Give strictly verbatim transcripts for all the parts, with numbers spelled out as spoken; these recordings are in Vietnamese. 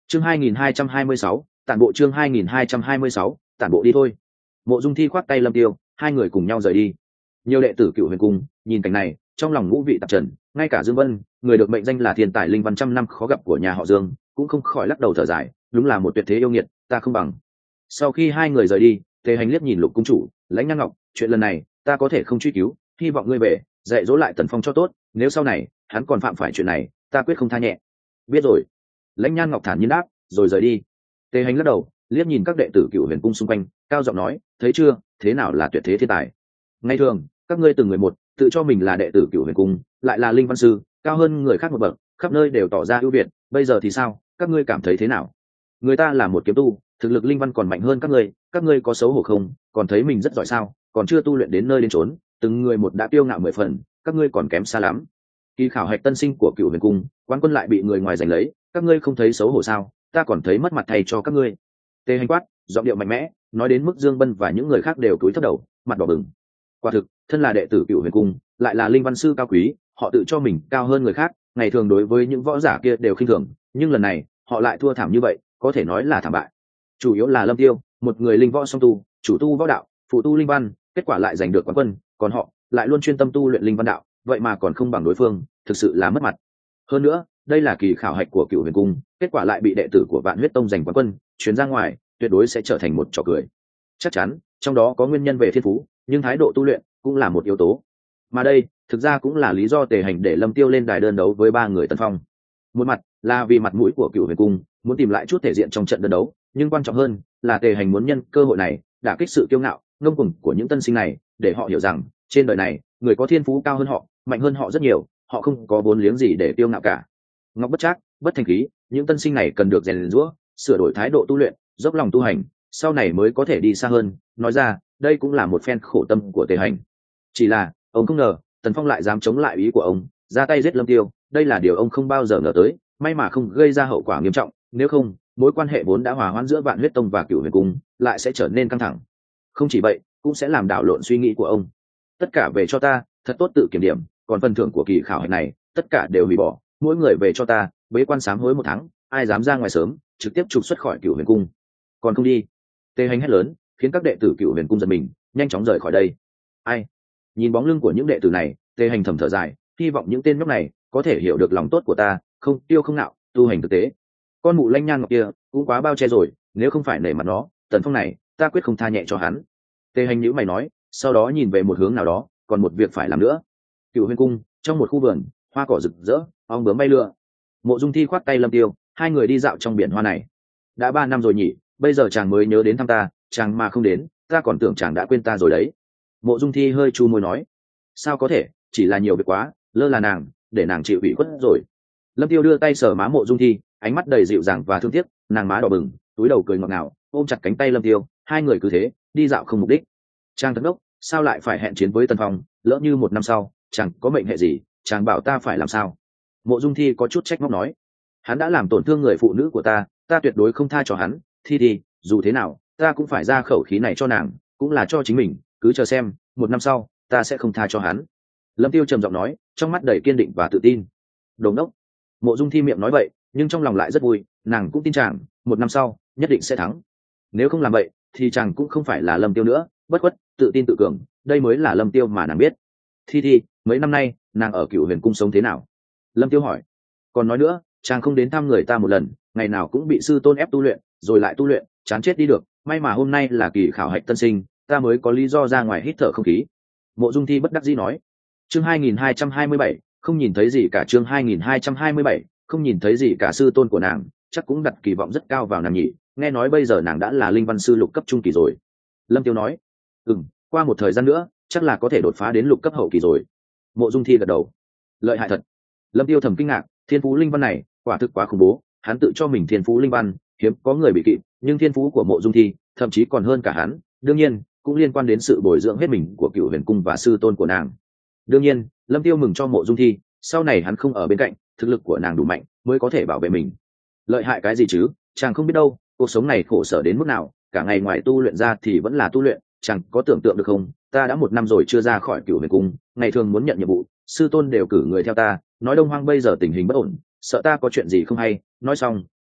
chương hai nghìn hai trăm hai mươi sáu, tản bộ chương hai nghìn hai trăm hai mươi sáu, tản bộ đi thôi. Mộ Dung Thi khoác tay Lâm Tiêu, hai người cùng nhau rời đi. Nhiều đệ tử Cựu Huyền Cung nhìn cảnh này, trong lòng ngũ vị tạp trần, ngay cả Dương Vân, người được mệnh danh là thiên tài linh văn trăm năm khó gặp của nhà họ Dương, cũng không khỏi lắc đầu thở dài, đúng là một tuyệt thế yêu nghiệt, ta không bằng. Sau khi hai người rời đi, Tề Hành liếc nhìn Lục cung chủ, Lãnh Nhan Ngọc, chuyện lần này, ta có thể không truy cứu, hy vọng ngươi về, dạy dỗ lại Tần Phong cho tốt, nếu sau này hắn còn phạm phải chuyện này, ta quyết không tha nhẹ. Biết rồi. Lãnh Nhan Ngọc thản nhiên đáp, rồi rời đi. Tề Hành lắc đầu, liếc nhìn các đệ tử Cựu Huyền Cung xung quanh, cao giọng nói, thấy chưa, thế nào là tuyệt thế thiên tài. Ngày thường, các ngươi từng người một, tự cho mình là đệ tử Cựu Huyền Cung, lại là linh văn sư, cao hơn người khác một bậc, khắp nơi đều tỏ ra ưu việt, bây giờ thì sao, các ngươi cảm thấy thế nào? Người ta là một kiếm tu, thực lực linh văn còn mạnh hơn các ngươi, các ngươi có xấu hổ không, còn thấy mình rất giỏi sao, còn chưa tu luyện đến nơi đến chốn, từng người một đã tiêu ngạo mười phần, các ngươi còn kém xa lắm. Kỳ khảo hạch tân sinh của Cựu Huyền Cung, quán quân lại bị người ngoài giành lấy, các ngươi không thấy xấu hổ sao? Ta còn thấy mất mặt thay cho các ngươi. Tề Hành quát, giọng điệu mạnh mẽ, nói đến mức Dương Bân và những người khác đều cúi thấp đầu, mặt đỏ bừng. Quả thực, thân là đệ tử Cựu Huyền Cung, lại là linh văn sư cao quý, họ tự cho mình cao hơn người khác, ngày thường đối với những võ giả kia đều khinh thường, nhưng lần này, họ lại thua thảm như vậy, có thể nói là thảm bại. Chủ yếu là Lâm Tiêu, một người linh võ song tu, chủ tu võ đạo, phụ tu linh văn, kết quả lại giành được quán quân, còn họ lại luôn chuyên tâm tu luyện linh văn đạo, vậy mà còn không bằng đối phương, thực sự là mất mặt. Hơn nữa, đây là kỳ khảo hạch của Cựu Huyền Cung, kết quả lại bị đệ tử của Vạn Huyết Tông giành quán quân, truyền ra ngoài, tuyệt đối sẽ trở thành một trò cười. Chắc chắn, trong đó có nguyên nhân về thiên phú, nhưng thái độ tu luyện cũng là một yếu tố. Mà đây, thực ra cũng là lý do Tề Hành để Lâm Tiêu lên đài đơn đấu với ba người Tần Phong. Một mặt là vì mặt mũi của Cựu Huyền Cung, muốn tìm lại chút thể diện trong trận đơn đấu, nhưng quan trọng hơn là Tề Hành muốn nhân cơ hội này đả kích sự kiêu ngạo, ngông cuồng của những tân sinh này, để họ hiểu rằng trên đời này, người có thiên phú cao hơn họ, mạnh hơn họ rất nhiều, họ không có vốn liếng gì để kiêu ngạo cả. Ngọc bất trác, bất thành khí, những tân sinh này cần được rèn giũa, sửa đổi thái độ tu luyện, dốc lòng tu hành, sau này mới có thể đi xa hơn. Nói ra, đây cũng là một phen khổ tâm của Tề Hành. Chỉ là, ông không ngờ, Tần Phong lại dám chống lại ý của ông, ra tay giết Lâm Tiêu, đây là điều ông không bao giờ ngờ tới, may mà không gây ra hậu quả nghiêm trọng, nếu không, mối quan hệ vốn đã hòa hoãn giữa Vạn Huyết Tông và Cựu Huyền Cung lại sẽ trở nên căng thẳng. Không chỉ vậy, cũng sẽ làm đảo lộn suy nghĩ của ông. Tất cả về cho ta, thật tốt tự kiểm điểm, còn phần thưởng của kỳ khảo hạch này, tất cả đều hủy bỏ, mỗi người về cho ta, bế quan sám hối một tháng, ai dám ra ngoài sớm, trực tiếp trục xuất khỏi Cựu Huyền Cung. Còn không đi. Tề Hành hét lớn, khiến các đệ tử Cựu Huyền Cung giật mình, nhanh chóng rời khỏi đây. Ai? Nhìn bóng lưng của những đệ tử này, Tề Hành thầm thở dài, hy vọng những tên nhóc này có thể hiểu được lòng tốt của ta, không tiêu không nạo, tu hành thực tế. Con mụ Lãnh Nhan Ngọc kia cũng quá bao che rồi, nếu không phải nể mặt nó, Tần Phong này, ta quyết không tha nhẹ cho hắn. Tề Hành nhíu mày nói, sau đó nhìn về một hướng nào đó, còn một việc phải làm nữa. Cựu Huyền Cung, trong một khu vườn, hoa cỏ rực rỡ, ong bướm bay lượn. Mộ Dung Thi khoác tay Lâm Tiêu, hai người đi dạo trong biển hoa này. Đã ba năm rồi nhỉ, bây giờ chàng mới nhớ đến thăm ta, chàng mà không đến, ta còn tưởng chàng đã quên ta rồi đấy. Mộ Dung Thi hơi chu môi nói, sao có thể, chỉ là nhiều việc quá, lơ là nàng, để nàng chịu ủy khuất rồi. Lâm Tiêu đưa tay sờ má Mộ Dung Thi, ánh mắt đầy dịu dàng và thương tiếc, nàng má đỏ bừng, túi đầu cười ngọt ngào, ôm chặt cánh tay Lâm Tiêu, hai người cứ thế đi dạo không mục đích. Chàng thật ngốc, sao lại phải hẹn chiến với Tần Phong, lỡ như một năm sau chàng có mệnh hệ gì, chàng bảo ta phải làm sao? Mộ Dung Thi có chút trách móc nói, hắn đã làm tổn thương người phụ nữ của ta, ta tuyệt đối không tha cho hắn. Thi Thi, dù thế nào ta cũng phải ra khẩu khí này cho nàng, cũng là cho chính mình, cứ chờ xem, một năm sau ta sẽ không tha cho hắn. Lâm Tiêu trầm giọng nói, trong mắt đầy kiên định và tự tin. Đồng đốc. Mộ Dung Thi miệng nói vậy, nhưng trong lòng lại rất vui, nàng cũng tin chàng, một năm sau nhất định sẽ thắng. Nếu không làm vậy, thì chàng cũng không phải là Lâm Tiêu nữa, bất khuất, tự tin tự cường, đây mới là Lâm Tiêu mà nàng biết. Thi Thi, mấy năm nay nàng ở Cựu Huyền Cung sống thế nào? Lâm Tiêu hỏi. Còn nói nữa, chàng không đến thăm người ta một lần, ngày nào cũng bị sư tôn ép tu luyện, rồi lại tu luyện, chán chết đi được, may mà hôm nay là kỳ khảo hạch tân sinh, ta mới có lý do ra ngoài hít thở không khí. Mộ Dung Thi bất đắc dĩ nói. Chương hai nghìn hai trăm hai mươi bảy, không nhìn thấy gì cả. Chương hai nghìn hai trăm hai mươi bảy, không nhìn thấy gì cả. Sư tôn của nàng chắc cũng đặt kỳ vọng rất cao vào nàng nhỉ, nghe nói bây giờ nàng đã là linh văn sư lục cấp trung kỳ rồi. Lâm Tiêu nói. Ừm, qua một thời gian nữa chắc là có thể đột phá đến lục cấp hậu kỳ rồi. Mộ Dung Thi gật đầu. Lợi hại thật. Lâm Tiêu thầm kinh ngạc, thiên phú linh văn này quả thực quá khủng bố, hắn tự cho mình thiên phú linh văn hiếm có người bị kịp, nhưng thiên phú của Mộ Dung Thi thậm chí còn hơn cả hắn, đương nhiên cũng liên quan đến sự bồi dưỡng hết mình của Cựu Huyền Cung và sư tôn của nàng. Đương nhiên, Lâm Tiêu mừng cho Mộ Dung Thi, sau này hắn không ở bên cạnh, thực lực của nàng đủ mạnh mới có thể bảo vệ mình. Lợi hại cái gì chứ, chàng không biết đâu, cuộc sống này khổ sở đến mức nào, cả ngày ngoài tu luyện ra thì vẫn là tu luyện, chàng có tưởng tượng được không, ta đã một năm rồi chưa ra khỏi Cựu Huyền Cung, ngày thường muốn nhận nhiệm vụ, sư tôn đều cử người theo ta, nói Đông Hoang bây giờ tình hình bất ổn, sợ ta có chuyện gì không hay. Nói xong,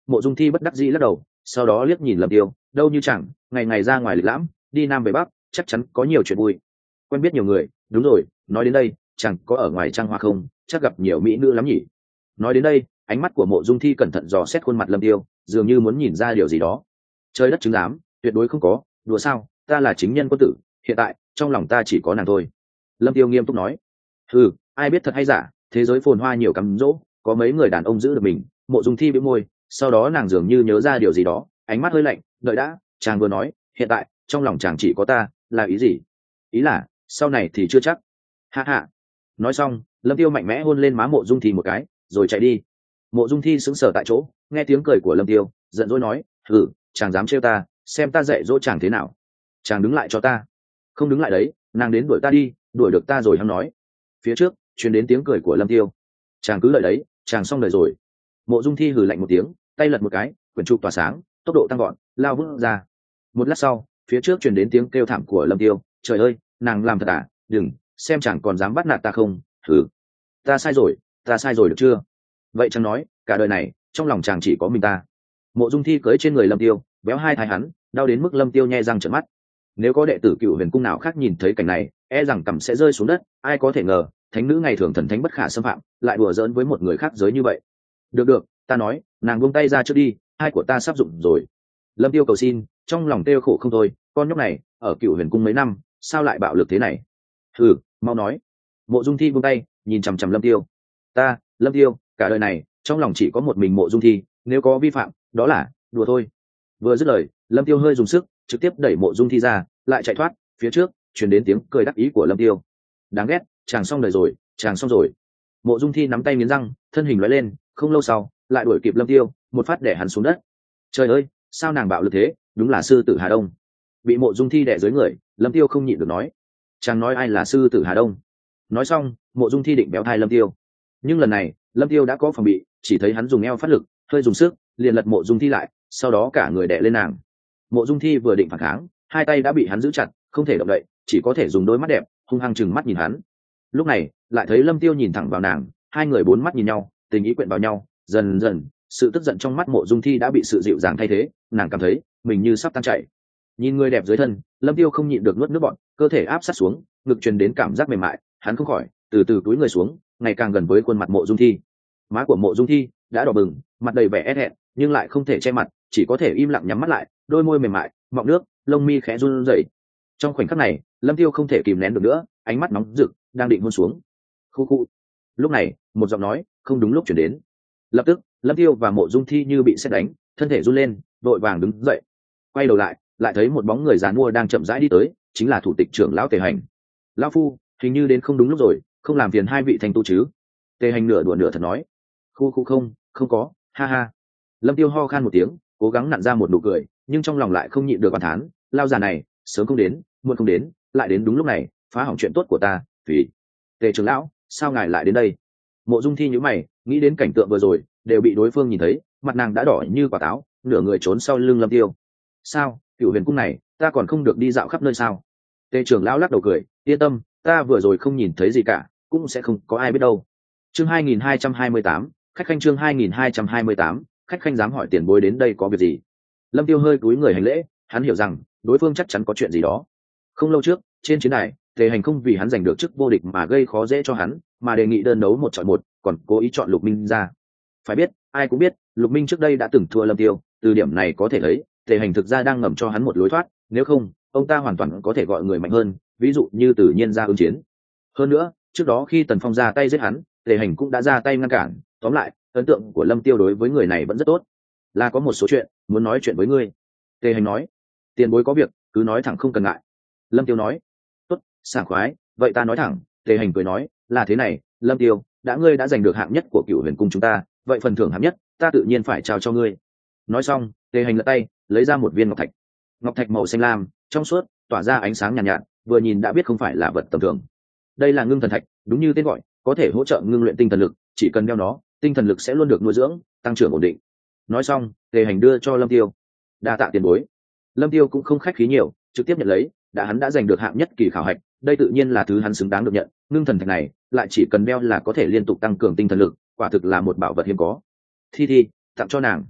Mộ Dung Thi bất đắc dĩ lắc đầu, sau đó liếc nhìn Lâm Tiêu, đâu như chẳng ngày ngày ra ngoài lịch lãm, đi nam về bắc, chắc chắn có nhiều chuyện vui. Quen biết nhiều người, đúng rồi, nói đến đây, chẳng có ở ngoài trang hoa không, chắc gặp nhiều mỹ nữ lắm nhỉ. Nói đến đây, ánh mắt của Mộ Dung Thi cẩn thận dò xét khuôn mặt Lâm Tiêu, dường như muốn nhìn ra điều gì đó. Trời đất chứng giám, tuyệt đối không có, đùa sao, ta là chính nhân quân tử, hiện tại trong lòng ta chỉ có nàng thôi. Lâm Tiêu nghiêm túc nói. Ừ, ai biết thật hay giả, thế giới phồn hoa nhiều cắm dỗ, có mấy người đàn ông giữ được mình. Mộ Dung Thi bĩu môi, sau đó nàng dường như nhớ ra điều gì đó, ánh mắt hơi lạnh, đợi đã, chàng vừa nói, hiện tại trong lòng chàng chỉ có ta, là ý gì? Ý là sau này thì chưa chắc. Ha ha. Nói xong, Lâm Tiêu mạnh mẽ hôn lên má Mộ Dung Thi một cái, rồi chạy đi. Mộ Dung Thi sững sờ tại chỗ, nghe tiếng cười của Lâm Tiêu, giận dỗi nói, hử, chàng dám trêu ta, xem ta dạy dỗ chàng thế nào. Chàng đứng lại cho ta. Không đứng lại đấy, nàng đến đuổi ta đi, đuổi được ta rồi hắn nói. Phía trước truyền đến tiếng cười của Lâm Tiêu. Chàng cứ lợi đấy, chàng xong đời rồi. Mộ Dung Thi hừ lạnh một tiếng, tay lật một cái, quyển trục tỏa sáng, tốc độ tăng gọn, lao vút ra. Một lát sau, phía trước truyền đến tiếng kêu thảm của Lâm Tiêu. Trời ơi, nàng làm thật à? Đừng, xem chàng còn dám bắt nạt ta không? Hừ, ta sai rồi, ta sai rồi được chưa? Vậy chàng nói, cả đời này trong lòng chàng chỉ có mình ta. Mộ Dung Thi cưỡi trên người Lâm Tiêu, béo hai thái hắn, đau đến mức Lâm Tiêu nhe răng trợn mắt. Nếu có đệ tử Cựu Huyền Cung nào khác nhìn thấy cảnh này, e rằng cằm sẽ rơi xuống đất. Ai có thể ngờ, thánh nữ ngày thường thần thánh bất khả xâm phạm, lại đùa giỡn với một người khác giới như vậy. Được được, ta nói, nàng buông tay ra trước đi, hai của ta sắp dụng rồi. Lâm Tiêu cầu xin, trong lòng tiêu khổ không thôi, con nhóc này ở Cựu Huyền Cung mấy năm, sao lại bạo lực thế này? Ừ, mau nói. Mộ Dung Thi buông tay, nhìn chằm chằm Lâm Tiêu. Ta, Lâm Tiêu, cả đời này trong lòng chỉ có một mình Mộ Dung Thi, nếu có vi phạm, đó là đùa thôi. Vừa dứt lời, Lâm Tiêu hơi dùng sức, trực tiếp đẩy Mộ Dung Thi ra, lại chạy thoát. Phía trước truyền đến tiếng cười đắc ý của Lâm Tiêu. Đáng ghét, chàng xong đời rồi, chàng xong rồi. Mộ Dung Thi nắm tay nghiến răng, thân hình lóe lên, không lâu sau lại đuổi kịp Lâm Tiêu, một phát đẻ hắn xuống đất. Trời ơi, sao nàng bạo lực thế, đúng là sư tử Hà Đông. Bị Mộ Dung Thi đè dưới người, Lâm Tiêu không nhịn được nói, chàng nói ai là sư tử Hà Đông? Nói xong, Mộ Dung Thi định béo thai Lâm Tiêu, nhưng lần này Lâm Tiêu đã có phòng bị, chỉ thấy hắn dùng eo phát lực, hơi dùng sức, liền lật Mộ Dung Thi lại, sau đó cả người đè lên nàng. Mộ Dung Thi vừa định phản kháng, hai tay đã bị hắn giữ chặt, không thể động đậy, chỉ có thể dùng đôi mắt đẹp hung hăng chừng mắt nhìn hắn. Lúc này lại thấy Lâm Tiêu nhìn thẳng vào nàng, hai người bốn mắt nhìn nhau, tình ý quyện vào nhau. Dần dần, sự tức giận trong mắt Mộ Dung Thi đã bị sự dịu dàng thay thế, nàng cảm thấy mình như sắp tan chảy. Nhìn người đẹp dưới thân, Lâm Tiêu không nhịn được nuốt nước bọt, cơ thể áp sát xuống, ngực truyền đến cảm giác mềm mại, hắn không khỏi từ từ cúi người xuống, ngày càng gần với khuôn mặt Mộ Dung Thi. Má của Mộ Dung Thi đã đỏ bừng, mặt đầy vẻ e thẹn, nhưng lại không thể che mặt, chỉ có thể im lặng nhắm mắt lại, đôi môi mềm mại mọng nước, lông mi khẽ run rẩy. Trong khoảnh khắc này, Lâm Tiêu không thể kìm nén được nữa, ánh mắt nóng rực đang định hôn xuống. Khu khu. Lúc này, một giọng nói không đúng lúc chuyển đến. Lập tức, Lâm Tiêu và Mộ Dung Thi như bị sét đánh, thân thể run lên, vội vàng đứng dậy. Quay đầu lại, lại thấy một bóng người già nua đang chậm rãi đi tới, chính là thủ tịch trưởng lão Tề Hành. Lão phu, hình như đến không đúng lúc rồi, không làm phiền hai vị thành tu chứ? Tề Hành nửa đùa nửa thật nói. Khu khu không, không có, ha ha. Lâm Tiêu ho khan một tiếng, cố gắng nặn ra một nụ cười, nhưng trong lòng lại không nhịn được oán thán, lao già này, sớm không đến, muộn không đến, lại đến đúng lúc này, phá hỏng chuyện tốt của ta. Vì Tề trưởng lão, sao ngài lại đến đây? Mộ Dung Thi nhíu mày, nghĩ đến cảnh tượng vừa rồi, đều bị đối phương nhìn thấy, mặt nàng đã đỏ như quả táo, nửa người trốn sau lưng Lâm Tiêu. Sao, Cựu Huyền Cung này, ta còn không được đi dạo khắp nơi sao? Tề trưởng lão lắc đầu cười, yên tâm, ta vừa rồi không nhìn thấy gì cả, cũng sẽ không có ai biết đâu. Chương hai nghìn hai trăm hai mươi tám, khách khanh chương hai nghìn hai trăm hai mươi tám, khách khanh dám hỏi tiền bối đến đây có việc gì? Lâm Tiêu hơi cúi người hành lễ, hắn hiểu rằng đối phương chắc chắn có chuyện gì đó. Không lâu trước, trên chiến đài, Tề Hành không vì hắn giành được chức vô địch mà gây khó dễ cho hắn, mà đề nghị đơn đấu một chọi một, còn cố ý chọn Lục Minh ra. Phải biết, ai cũng biết, Lục Minh trước đây đã từng thua Lâm Tiêu, từ điểm này có thể thấy, Tề Hành thực ra đang ngầm cho hắn một lối thoát, nếu không, ông ta hoàn toàn có thể gọi người mạnh hơn, ví dụ như Tử Nhiên ra ứng chiến. Hơn nữa, trước đó khi Tần Phong ra tay giết hắn, Tề Hành cũng đã ra tay ngăn cản, tóm lại, ấn tượng của Lâm Tiêu đối với người này vẫn rất tốt. Là có một số chuyện muốn nói chuyện với ngươi. Tề Hành nói, tiền bối có việc cứ nói thẳng không cần ngại. Lâm Tiêu nói, tốt, sảng khoái, vậy ta nói thẳng. Tề Hành cười nói, là thế này, Lâm Tiêu, đã ngươi đã giành được hạng nhất của Cựu Huyền Cung chúng ta, vậy phần thưởng hạng nhất ta tự nhiên phải trao cho ngươi. Nói xong, Tề Hành lật tay lấy ra một viên ngọc thạch. Ngọc thạch màu xanh lam, trong suốt, tỏa ra ánh sáng nhàn nhạt, nhạt, vừa nhìn đã biết không phải là vật tầm thường. Đây là ngưng thần thạch, đúng như tên gọi, có thể hỗ trợ ngưng luyện tinh thần lực, chỉ cần đeo nó, tinh thần lực sẽ luôn được nuôi dưỡng, tăng trưởng ổn định. Nói xong, Tề Hành đưa cho Lâm Tiêu. Đa tạ tiền bối. Lâm Tiêu cũng không khách khí nhiều, trực tiếp nhận lấy, đã hắn đã giành được hạng nhất kỳ khảo hạch, đây tự nhiên là thứ hắn xứng đáng được nhận. Ngưng thần thạch này, lại chỉ cần đeo là có thể liên tục tăng cường tinh thần lực, quả thực là một bảo vật hiếm có. Thi Thi, tặng cho nàng.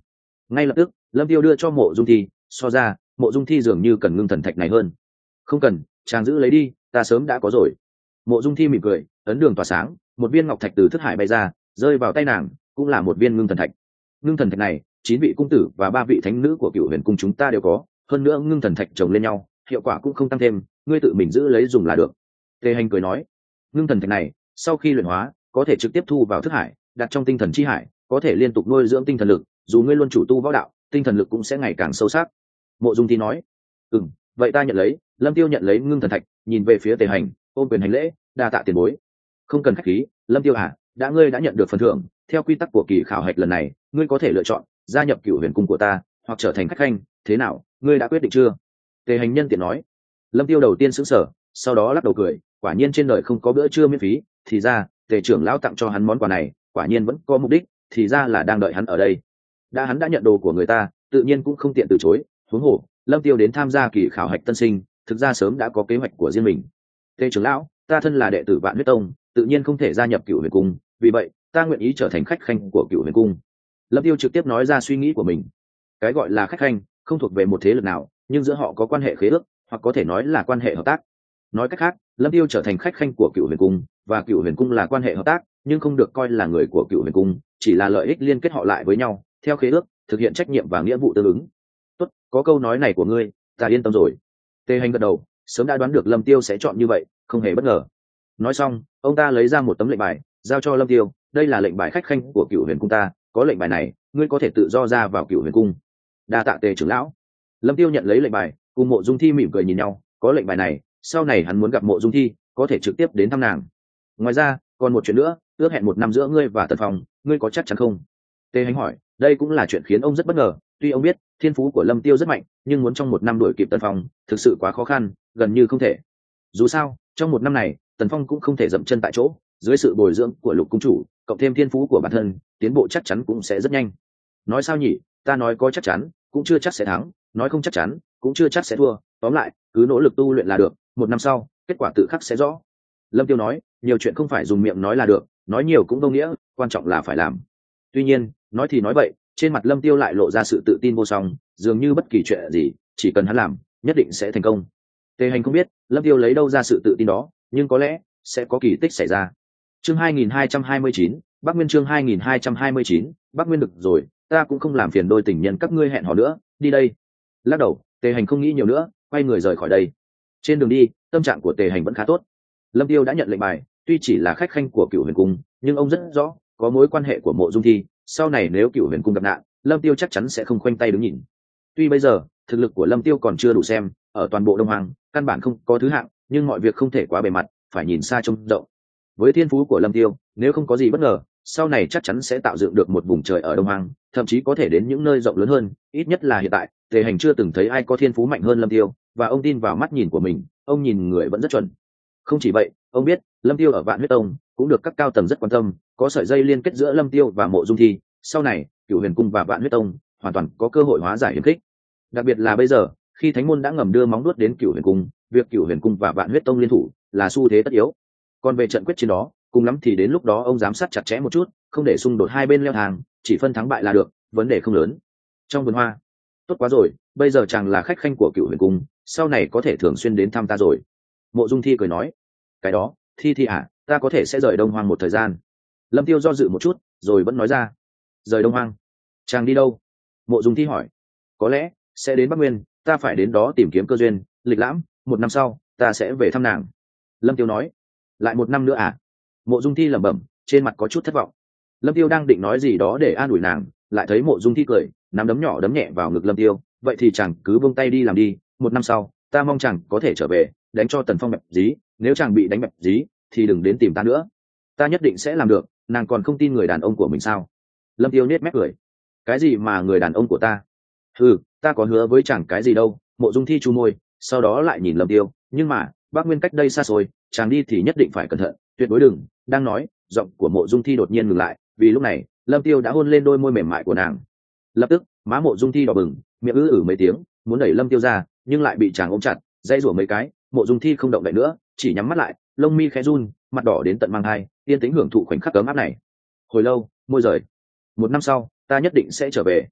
ngay lập tức lâm tiêu đưa cho mộ dung thi, so ra mộ dung thi dường như cần ngưng thần thạch này hơn. Không cần, chàng giữ lấy đi, ta sớm đã có rồi. Mộ dung thi mỉm cười, ấn đường tỏa sáng, một viên ngọc thạch từ thức hải bay ra, rơi vào tay nàng, cũng là một viên ngưng thần thạch. Ngưng thần thạch này, chín vị cung tử và ba vị thánh nữ của Cửu Huyền cung chúng ta đều có, hơn nữa ngưng thần thạch chồng lên nhau, hiệu quả cũng không tăng thêm, ngươi tự mình giữ lấy dùng là được. Tề Hành cười nói, ngưng thần thạch này, sau khi luyện hóa, có thể trực tiếp thu vào thức hải, đặt trong tinh thần chi hải, có thể liên tục nuôi dưỡng tinh thần lực, dù ngươi luôn chủ tu võ đạo, tinh thần lực cũng sẽ ngày càng sâu sắc. Mộ dung thi nói, ừm, vậy ta nhận lấy. Lâm tiêu nhận lấy ngưng thần thạch, nhìn về phía Tề Hành, ôm quyền hành lễ, đa tạ tiền bối. Không cần khách khí, Lâm tiêu à, đã ngươi đã nhận được phần thưởng, theo quy tắc của kỳ khảo hạch lần này, ngươi có thể lựa chọn gia nhập Cửu Huyền cung của ta, hoặc trở thành khách khanh, thế nào, ngươi đã quyết định chưa? Tề Hành nhân tiện nói. Lâm tiêu đầu tiên sững sờ, sau đó lắc đầu cười, quả nhiên trên đời không có bữa trưa miễn phí, thì ra Tề trưởng lão tặng cho hắn món quà này, quả nhiên vẫn có mục đích, thì ra là đang đợi hắn ở đây. Đã hắn đã nhận đồ của người ta, tự nhiên cũng không tiện từ chối, huống hồ Lâm tiêu đến tham gia kỳ khảo hạch tân sinh, thực ra sớm đã có kế hoạch của riêng mình. Tề trưởng lão, ta thân là đệ tử Vạn Huyết Tông, tự nhiên không thể gia nhập Cửu Huyền cung, vì vậy ta nguyện ý trở thành khách khanh của Cửu Huyền cung. Lâm tiêu trực tiếp nói ra suy nghĩ của mình. Cái gọi là khách khanh không thuộc về một thế lực nào, nhưng giữa họ có quan hệ khế ước, hoặc có thể nói là quan hệ hợp tác. Nói cách khác, Lâm tiêu trở thành khách khanh của Cửu Huyền cung, và Cửu Huyền cung là quan hệ hợp tác, nhưng không được coi là người của Cửu Huyền cung, chỉ là lợi ích liên kết họ lại với nhau, theo khế ước, thực hiện trách nhiệm và nghĩa vụ tương ứng. Tốt, có câu nói này của ngươi, ta yên tâm rồi. Tề Hành gật đầu, sớm đã đoán được Lâm tiêu sẽ chọn như vậy, không hề bất ngờ. Nói xong, ông ta lấy ra một tấm lệnh bài, giao cho Lâm tiêu, đây là lệnh bài khách khanh của Cửu Huyền cung ta, có lệnh bài này, ngươi có thể tự do ra vào Cửu Huyền cung. Đa tạ Tề trưởng lão. Lâm tiêu nhận lấy lệnh bài, cùng Mộ Dung Thi mỉm cười nhìn nhau, có lệnh bài này, sau này hắn muốn gặp Mộ Dung Thi, có thể trực tiếp đến thăm nàng. Ngoài ra, còn một chuyện nữa, ước hẹn một năm giữa ngươi và Tần Phong, ngươi có chắc chắn không? Tề Hành hỏi, đây cũng là chuyện khiến ông rất bất ngờ, tuy ông biết thiên phú của Lâm tiêu rất mạnh, nhưng muốn trong một năm đuổi kịp Tần Phong, thực sự quá khó khăn, gần như không thể. Dù sao, trong một năm này, Tần Phong cũng không thể dậm chân tại chỗ, dưới sự bồi dưỡng của Lục cung chủ, cộng thêm thiên phú của bản thân, tiến bộ chắc chắn cũng sẽ rất nhanh. Nói sao nhỉ, ta nói có chắc chắn, cũng chưa chắc sẽ thắng, nói không chắc chắn, cũng chưa chắc sẽ thua, tóm lại, cứ nỗ lực tu luyện là được, một năm sau, kết quả tự khắc sẽ rõ. Lâm tiêu nói, nhiều chuyện không phải dùng miệng nói là được, nói nhiều cũng vô nghĩa, quan trọng là phải làm. Tuy nhiên, nói thì nói vậy, trên mặt Lâm tiêu lại lộ ra sự tự tin vô song, dường như bất kỳ chuyện gì, chỉ cần hắn làm, nhất định sẽ thành công. Tề Hành không biết Lâm tiêu lấy đâu ra sự tự tin đó, nhưng có lẽ sẽ có kỳ tích xảy ra. Chương hai nghìn hai trăm hai mươi chín, Bắc Nguyên chương hai nghìn hai trăm hai mươi chín, Bắc Nguyên được rồi, ta cũng không làm phiền đôi tình nhân các ngươi hẹn hò nữa, đi đây. Lắc đầu, Tề Hành không nghĩ nhiều nữa, quay người rời khỏi đây. Trên đường đi, tâm trạng của Tề Hành vẫn khá tốt. Lâm tiêu đã nhận lệnh bài, tuy chỉ là khách khanh của Cửu Huyền cung, nhưng ông rất rõ có mối quan hệ của Mộ Dung Thi, sau này nếu Cửu Huyền cung gặp nạn, Lâm tiêu chắc chắn sẽ không khoanh tay đứng nhìn. Tuy bây giờ thực lực của Lâm tiêu còn chưa đủ xem, ở toàn bộ Đông Hoàng căn bản không có thứ hạng, nhưng mọi việc không thể quá bề mặt, phải nhìn xa trông rộng. Với thiên phú của Lâm tiêu, nếu không có gì bất ngờ, sau này chắc chắn sẽ tạo dựng được một vùng trời ở Đông Hoàng, thậm chí có thể đến những nơi rộng lớn hơn. Ít nhất là hiện tại, Tề Hành chưa từng thấy ai có thiên phú mạnh hơn Lâm tiêu, và ông tin vào mắt nhìn của mình, ông nhìn người vẫn rất chuẩn. Không chỉ vậy, ông biết Lâm tiêu ở Vạn Huyết Tông cũng được các cao tầng rất quan tâm, có sợi dây liên kết giữa Lâm tiêu và Mộ Dung Thi, sau này Cửu Huyền cung và Vạn Huyết Tông hoàn toàn có cơ hội hóa giải hiểm khích. Đặc biệt là bây giờ, khi Thánh môn đã ngầm đưa móng đuốt đến Cửu Huyền cung, việc Cửu Huyền cung và Vạn Huyết Tông liên thủ là xu thế tất yếu. Còn về trận quyết chiến đó, cùng lắm thì đến lúc đó ông giám sát chặt chẽ một chút, không để xung đột hai bên leo thang, chỉ phân thắng bại là được, vấn đề không lớn. Trong vườn hoa, tốt quá rồi, bây giờ chàng là khách khanh của Cửu Huyền cung, sau này có thể thường xuyên đến thăm ta rồi. Mộ Dung Thi cười nói, cái đó, Thi Thi à, ta có thể sẽ rời Đông Hoang một thời gian. Lâm tiêu do dự một chút, rồi vẫn nói ra, rời Đông Hoang, chàng đi đâu? Mộ Dung Thi hỏi, có lẽ sẽ đến Bắc Nguyên, ta phải đến đó tìm kiếm cơ duyên, lịch lãm, một năm sau ta sẽ về thăm nàng. Lâm tiêu nói, lại một năm nữa à? Mộ Dung Thi lẩm bẩm, trên mặt có chút thất vọng. Lâm tiêu đang định nói gì đó để an ủi nàng, lại thấy Mộ Dung Thi cười, nắm đấm nhỏ đấm nhẹ vào ngực Lâm tiêu, vậy thì chàng cứ buông tay đi làm đi, một năm sau ta mong chàng có thể trở về, đánh cho Tần Phong bẹp dí, nếu chàng bị đánh bẹp dí thì đừng đến tìm ta nữa. Ta nhất định sẽ làm được, nàng còn không tin người đàn ông của mình sao? Lâm tiêu nết mép cười, cái gì mà người đàn ông của ta? Ừ, ta có hứa với chàng cái gì đâu. Mộ Dung Thi chu môi, sau đó lại nhìn Lâm tiêu, nhưng mà Bắc Nguyên cách đây xa xôi, chàng đi thì nhất định phải cẩn thận, tuyệt đối đừng. Đang nói, giọng của Mộ Dung Thi đột nhiên ngừng lại, vì lúc này Lâm tiêu đã hôn lên đôi môi mềm mại của nàng. Lập tức má Mộ Dung Thi đỏ bừng, miệng ư ử mấy tiếng, muốn đẩy Lâm tiêu ra, nhưng lại bị chàng ôm chặt, dây rủa mấy cái. Mộ Dung Thi không động đậy nữa, chỉ nhắm mắt lại, lông mi khẽ run, mặt đỏ đến tận mang hai, yên tĩnh hưởng thụ khoảnh khắc ấm áp này. Hồi lâu, môi rời. Một năm sau, ta nhất định sẽ trở về.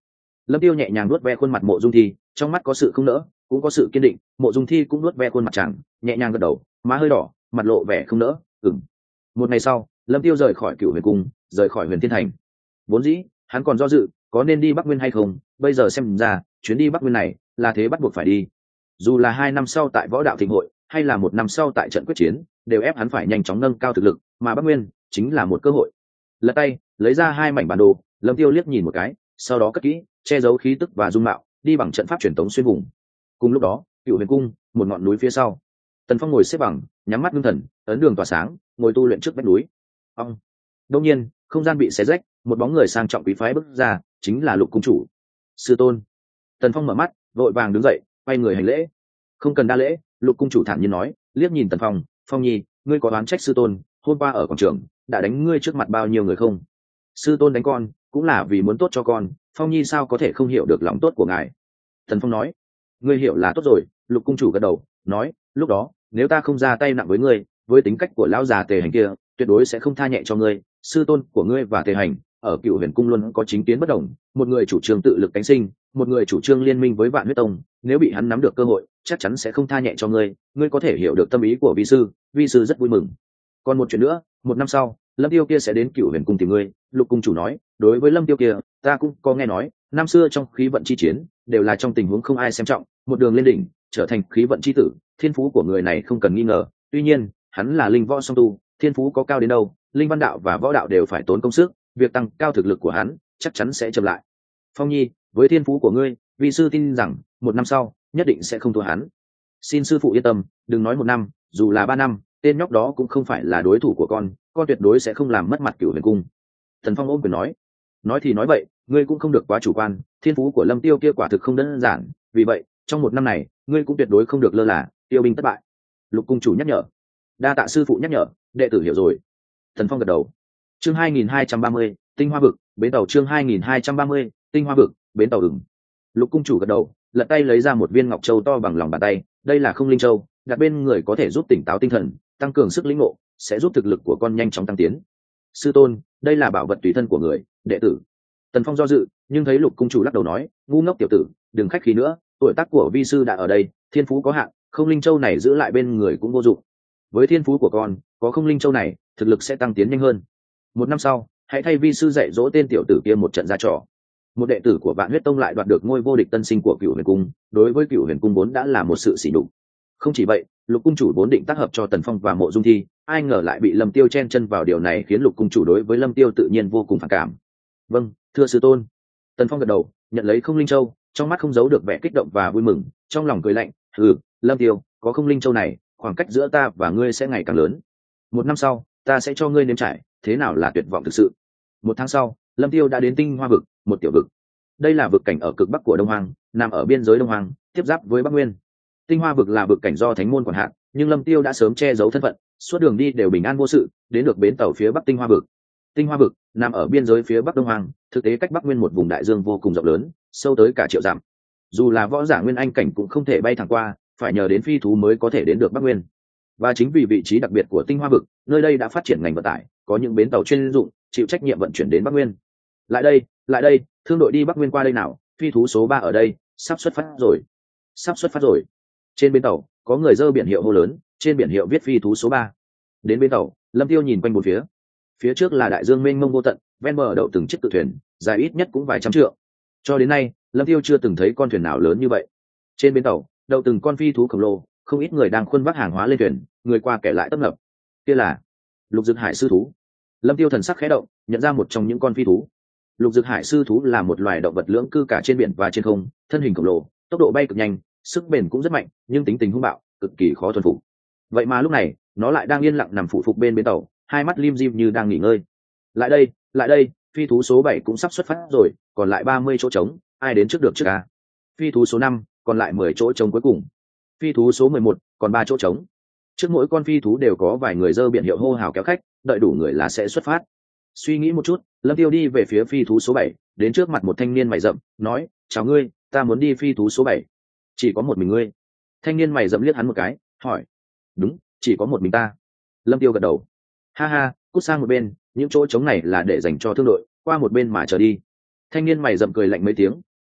Lâm Tiêu nhẹ nhàng nuốt ve khuôn mặt Mộ Dung Thi, trong mắt có sự không nỡ, cũng có sự kiên định. Mộ Dung Thi cũng nuốt ve khuôn mặt chàng, nhẹ nhàng gật đầu, má hơi đỏ, mặt lộ vẻ không nỡ. Ừm. Một ngày sau, Lâm Tiêu rời khỏi Cửu Huyền Cung, rời khỏi Huyền Thiên Thành. Vốn dĩ hắn còn do dự, có nên đi Bắc Nguyên hay không. Bây giờ xem ra, chuyến đi Bắc Nguyên này là thế bắt buộc phải đi. Dù là hai năm sau tại Võ Đạo Thịnh Hội, hay là một năm sau tại trận quyết chiến, đều ép hắn phải nhanh chóng nâng cao thực lực, mà Bắc Nguyên chính là một cơ hội. Lật tay, lấy ra hai mảnh bản đồ, Lâm Tiêu liếc nhìn một cái, sau đó cất kỹ, che giấu khí tức và dung mạo, đi bằng trận pháp truyền tống xuyên vùng. Cùng lúc đó, Cửu Huyền Cung, một ngọn núi phía sau, Tần Phong ngồi xếp bằng, nhắm mắt ngưng thần, ấn đường tỏa sáng, ngồi tu luyện trước vách núi. Ông. Đột nhiên, không gian bị xé rách, một bóng người sang trọng quý phái bước ra, chính là Lục cung chủ. Sư tôn. Tần Phong mở mắt, vội vàng đứng dậy, quay người hành lễ. Không cần đa lễ, Lục cung chủ thản nhiên nói, liếc nhìn Tần Phong, Phong nhi, ngươi có oán trách sư tôn, hôm qua ở quảng trường đã đánh ngươi trước mặt bao nhiêu người không? Sư tôn đánh con cũng là vì muốn tốt cho con, Phong nhi sao có thể không hiểu được lòng tốt của ngài? Tần Phong nói, ngươi hiểu là tốt rồi. Lục cung chủ gật đầu, nói, lúc đó nếu ta không ra tay nặng với ngươi, với tính cách của lão già Tề Hành kia, tuyệt đối sẽ không tha nhẹ cho ngươi. Sư tôn của ngươi và Tề Hành ở Cửu Huyền Cung luôn có chính kiến bất đồng, một người chủ trương tự lực cánh sinh, một người chủ trương liên minh với Vạn Huyết Tông. Nếu bị hắn nắm được cơ hội, chắc chắn sẽ không tha nhẹ cho ngươi. Ngươi có thể hiểu được tâm ý của vi sư, vi sư rất vui mừng. Còn một chuyện nữa, một năm sau, Lâm Tiêu kia sẽ đến Cửu Huyền Cung tìm ngươi. Lục cung chủ nói, đối với Lâm Tiêu kia, ta cũng có nghe nói, năm xưa trong khí vận chi chiến, đều là trong tình huống không ai xem trọng, một đường lên đỉnh, trở thành khí vận chi tử. Thiên phú của người này không cần nghi ngờ, tuy nhiên, hắn là linh võ song tu, thiên phú có cao đến đâu, linh văn đạo và võ đạo đều phải tốn công sức, việc tăng cao thực lực của hắn chắc chắn sẽ chậm lại. Phong nhi, với thiên phú của ngươi, vi sư tin rằng một năm sau nhất định sẽ không thua hắn. Xin sư phụ yên tâm, đừng nói một năm, dù là ba năm, tên nhóc đó cũng không phải là đối thủ của con, con tuyệt đối sẽ không làm mất mặt Cửu Huyền Cung. Thần Phong ôm quyền nói, nói thì nói vậy, ngươi cũng không được quá chủ quan, thiên phú của Lâm Tiêu kia quả thực không đơn giản, vì vậy trong một năm này ngươi cũng tuyệt đối không được lơ là, tiêu binh thất bại. Lục cung chủ nhắc nhở. Đa tạ sư phụ nhắc nhở, đệ tử hiểu rồi. Thần Phong gật đầu. Chương hai nghìn hai trăm ba mươi, Tinh Hoa vực, bến tàu. Chương hai nghìn hai trăm ba mươi, Tinh Hoa vực, bến tàu. Ừng. Lục cung chủ gật đầu, lật tay lấy ra một viên ngọc châu to bằng lòng bàn tay, đây là Không Linh Châu, đặt bên người có thể giúp tỉnh táo tinh thần, tăng cường sức lĩnh ngộ, sẽ giúp thực lực của con nhanh chóng tăng tiến. Sư tôn, đây là bảo vật tùy thân của người, đệ tử. Tần Phong do dự, nhưng thấy Lục cung chủ lắc đầu nói, ngu ngốc tiểu tử, đừng khách khí nữa, tuổi tác của vi sư đã ở đây, thiên phú có hạn, Không Linh Châu này giữ lại bên người cũng vô dụng. Với thiên phú của con, có Không Linh Châu này, thực lực sẽ tăng tiến nhanh hơn. Một năm sau, hãy thay vi sư dạy dỗ tên tiểu tử kia một trận ra trò. Một đệ tử của Vạn Huyết Tông lại đoạt được ngôi vô địch tân sinh của Cửu Huyền Cung, đối với Cửu Huyền Cung vốn đã là một sự sỉ nhục. Không chỉ vậy, Lục cung chủ vốn định tác hợp cho Tần Phong và Mộ Dung Thi, ai ngờ lại bị Lâm Tiêu chen chân vào, điều này khiến Lục cung chủ đối với Lâm Tiêu tự nhiên vô cùng phản cảm. Vâng, thưa sư tôn. Tần Phong gật đầu, nhận lấy Không Linh Châu, trong mắt không giấu được vẻ kích động và vui mừng, trong lòng cười lạnh, "Ừ, Lâm Tiêu, có Không Linh Châu này, khoảng cách giữa ta và ngươi sẽ ngày càng lớn. Một năm sau, ta sẽ cho ngươi nếm trải thế nào là tuyệt vọng thực sự." Một tháng sau, Lâm Tiêu đã đến Tinh Hoa vực, một tiểu vực. Đây là vực cảnh ở cực bắc của Đông Hoang, nằm ở biên giới Đông Hoang, tiếp giáp với Bắc Nguyên. Tinh Hoa vực là vực cảnh do Thánh môn quản hạt, nhưng Lâm Tiêu đã sớm che giấu thân phận, suốt đường đi đều bình an vô sự, đến được bến tàu phía bắc Tinh Hoa vực. Tinh Hoa vực nằm ở biên giới phía bắc Đông Hoang, thực tế cách Bắc Nguyên một vùng đại dương vô cùng rộng lớn, sâu tới cả triệu dặm. Dù là võ giả nguyên anh cảnh cũng không thể bay thẳng qua, phải nhờ đến phi thú mới có thể đến được Bắc Nguyên. Và chính vì vị trí đặc biệt của Tinh Hoa vực, nơi đây đã phát triển ngành vận tải, có những bến tàu chuyên dụng chịu trách nhiệm vận chuyển đến Bắc Nguyên. Lại đây, lại đây, thương đội đi Bắc Nguyên qua đây nào, phi thú số ba ở đây, sắp xuất phát rồi. Sắp xuất phát rồi. Trên bến tàu, có người dơ biển hiệu hô lớn, trên biển hiệu viết phi thú số ba. Đến bến tàu, Lâm Tiêu nhìn quanh bốn phía. Phía trước là đại dương mênh mông vô tận, ven bờ đậu từng chiếc cự thuyền, dài ít nhất cũng vài trăm trượng. Cho đến nay, Lâm Tiêu chưa từng thấy con thuyền nào lớn như vậy. Trên bến tàu, đậu từng con phi thú khổng lồ, không ít người đang khuân vác hàng hóa lên thuyền, người qua kẻ lại tấp nập. Kia là Lục Dực Hải sư thú. Lâm Tiêu thần sắc khẽ động, nhận ra một trong những con phi thú. Lục Dực Hải sư thú là một loài động vật lưỡng cư cả trên biển và trên không, thân hình khổng lồ, tốc độ bay cực nhanh, sức bền cũng rất mạnh, nhưng tính tình hung bạo, cực kỳ khó thuần phục. Vậy mà lúc này, nó lại đang yên lặng nằm phụ phục bên bến tàu, hai mắt lim dim như đang nghỉ ngơi. Lại đây, lại đây, phi thú số bảy cũng sắp xuất phát rồi, còn lại ba mươi chỗ trống, ai đến trước được trước à? Phi thú số năm, còn lại mười chỗ trống cuối cùng. Phi thú số mười một, còn ba chỗ trống. Trước mỗi con phi thú đều có vài người dơ biển hiệu hô hào kéo khách, đợi đủ người là sẽ xuất phát. Suy nghĩ một chút, Lâm Tiêu đi về phía phi thú số bảy, đến trước mặt một thanh niên mày rậm, nói, chào ngươi, ta muốn đi phi thú số bảy. Chỉ có một mình ngươi? Thanh niên mày rậm liếc hắn một cái, hỏi. Đúng, chỉ có một mình ta. Lâm Tiêu gật đầu. Ha ha, cút sang một bên, những chỗ trống này là để dành cho thương đội, qua một bên mà chờ đi. Thanh niên mày rậm cười lạnh mấy tiếng,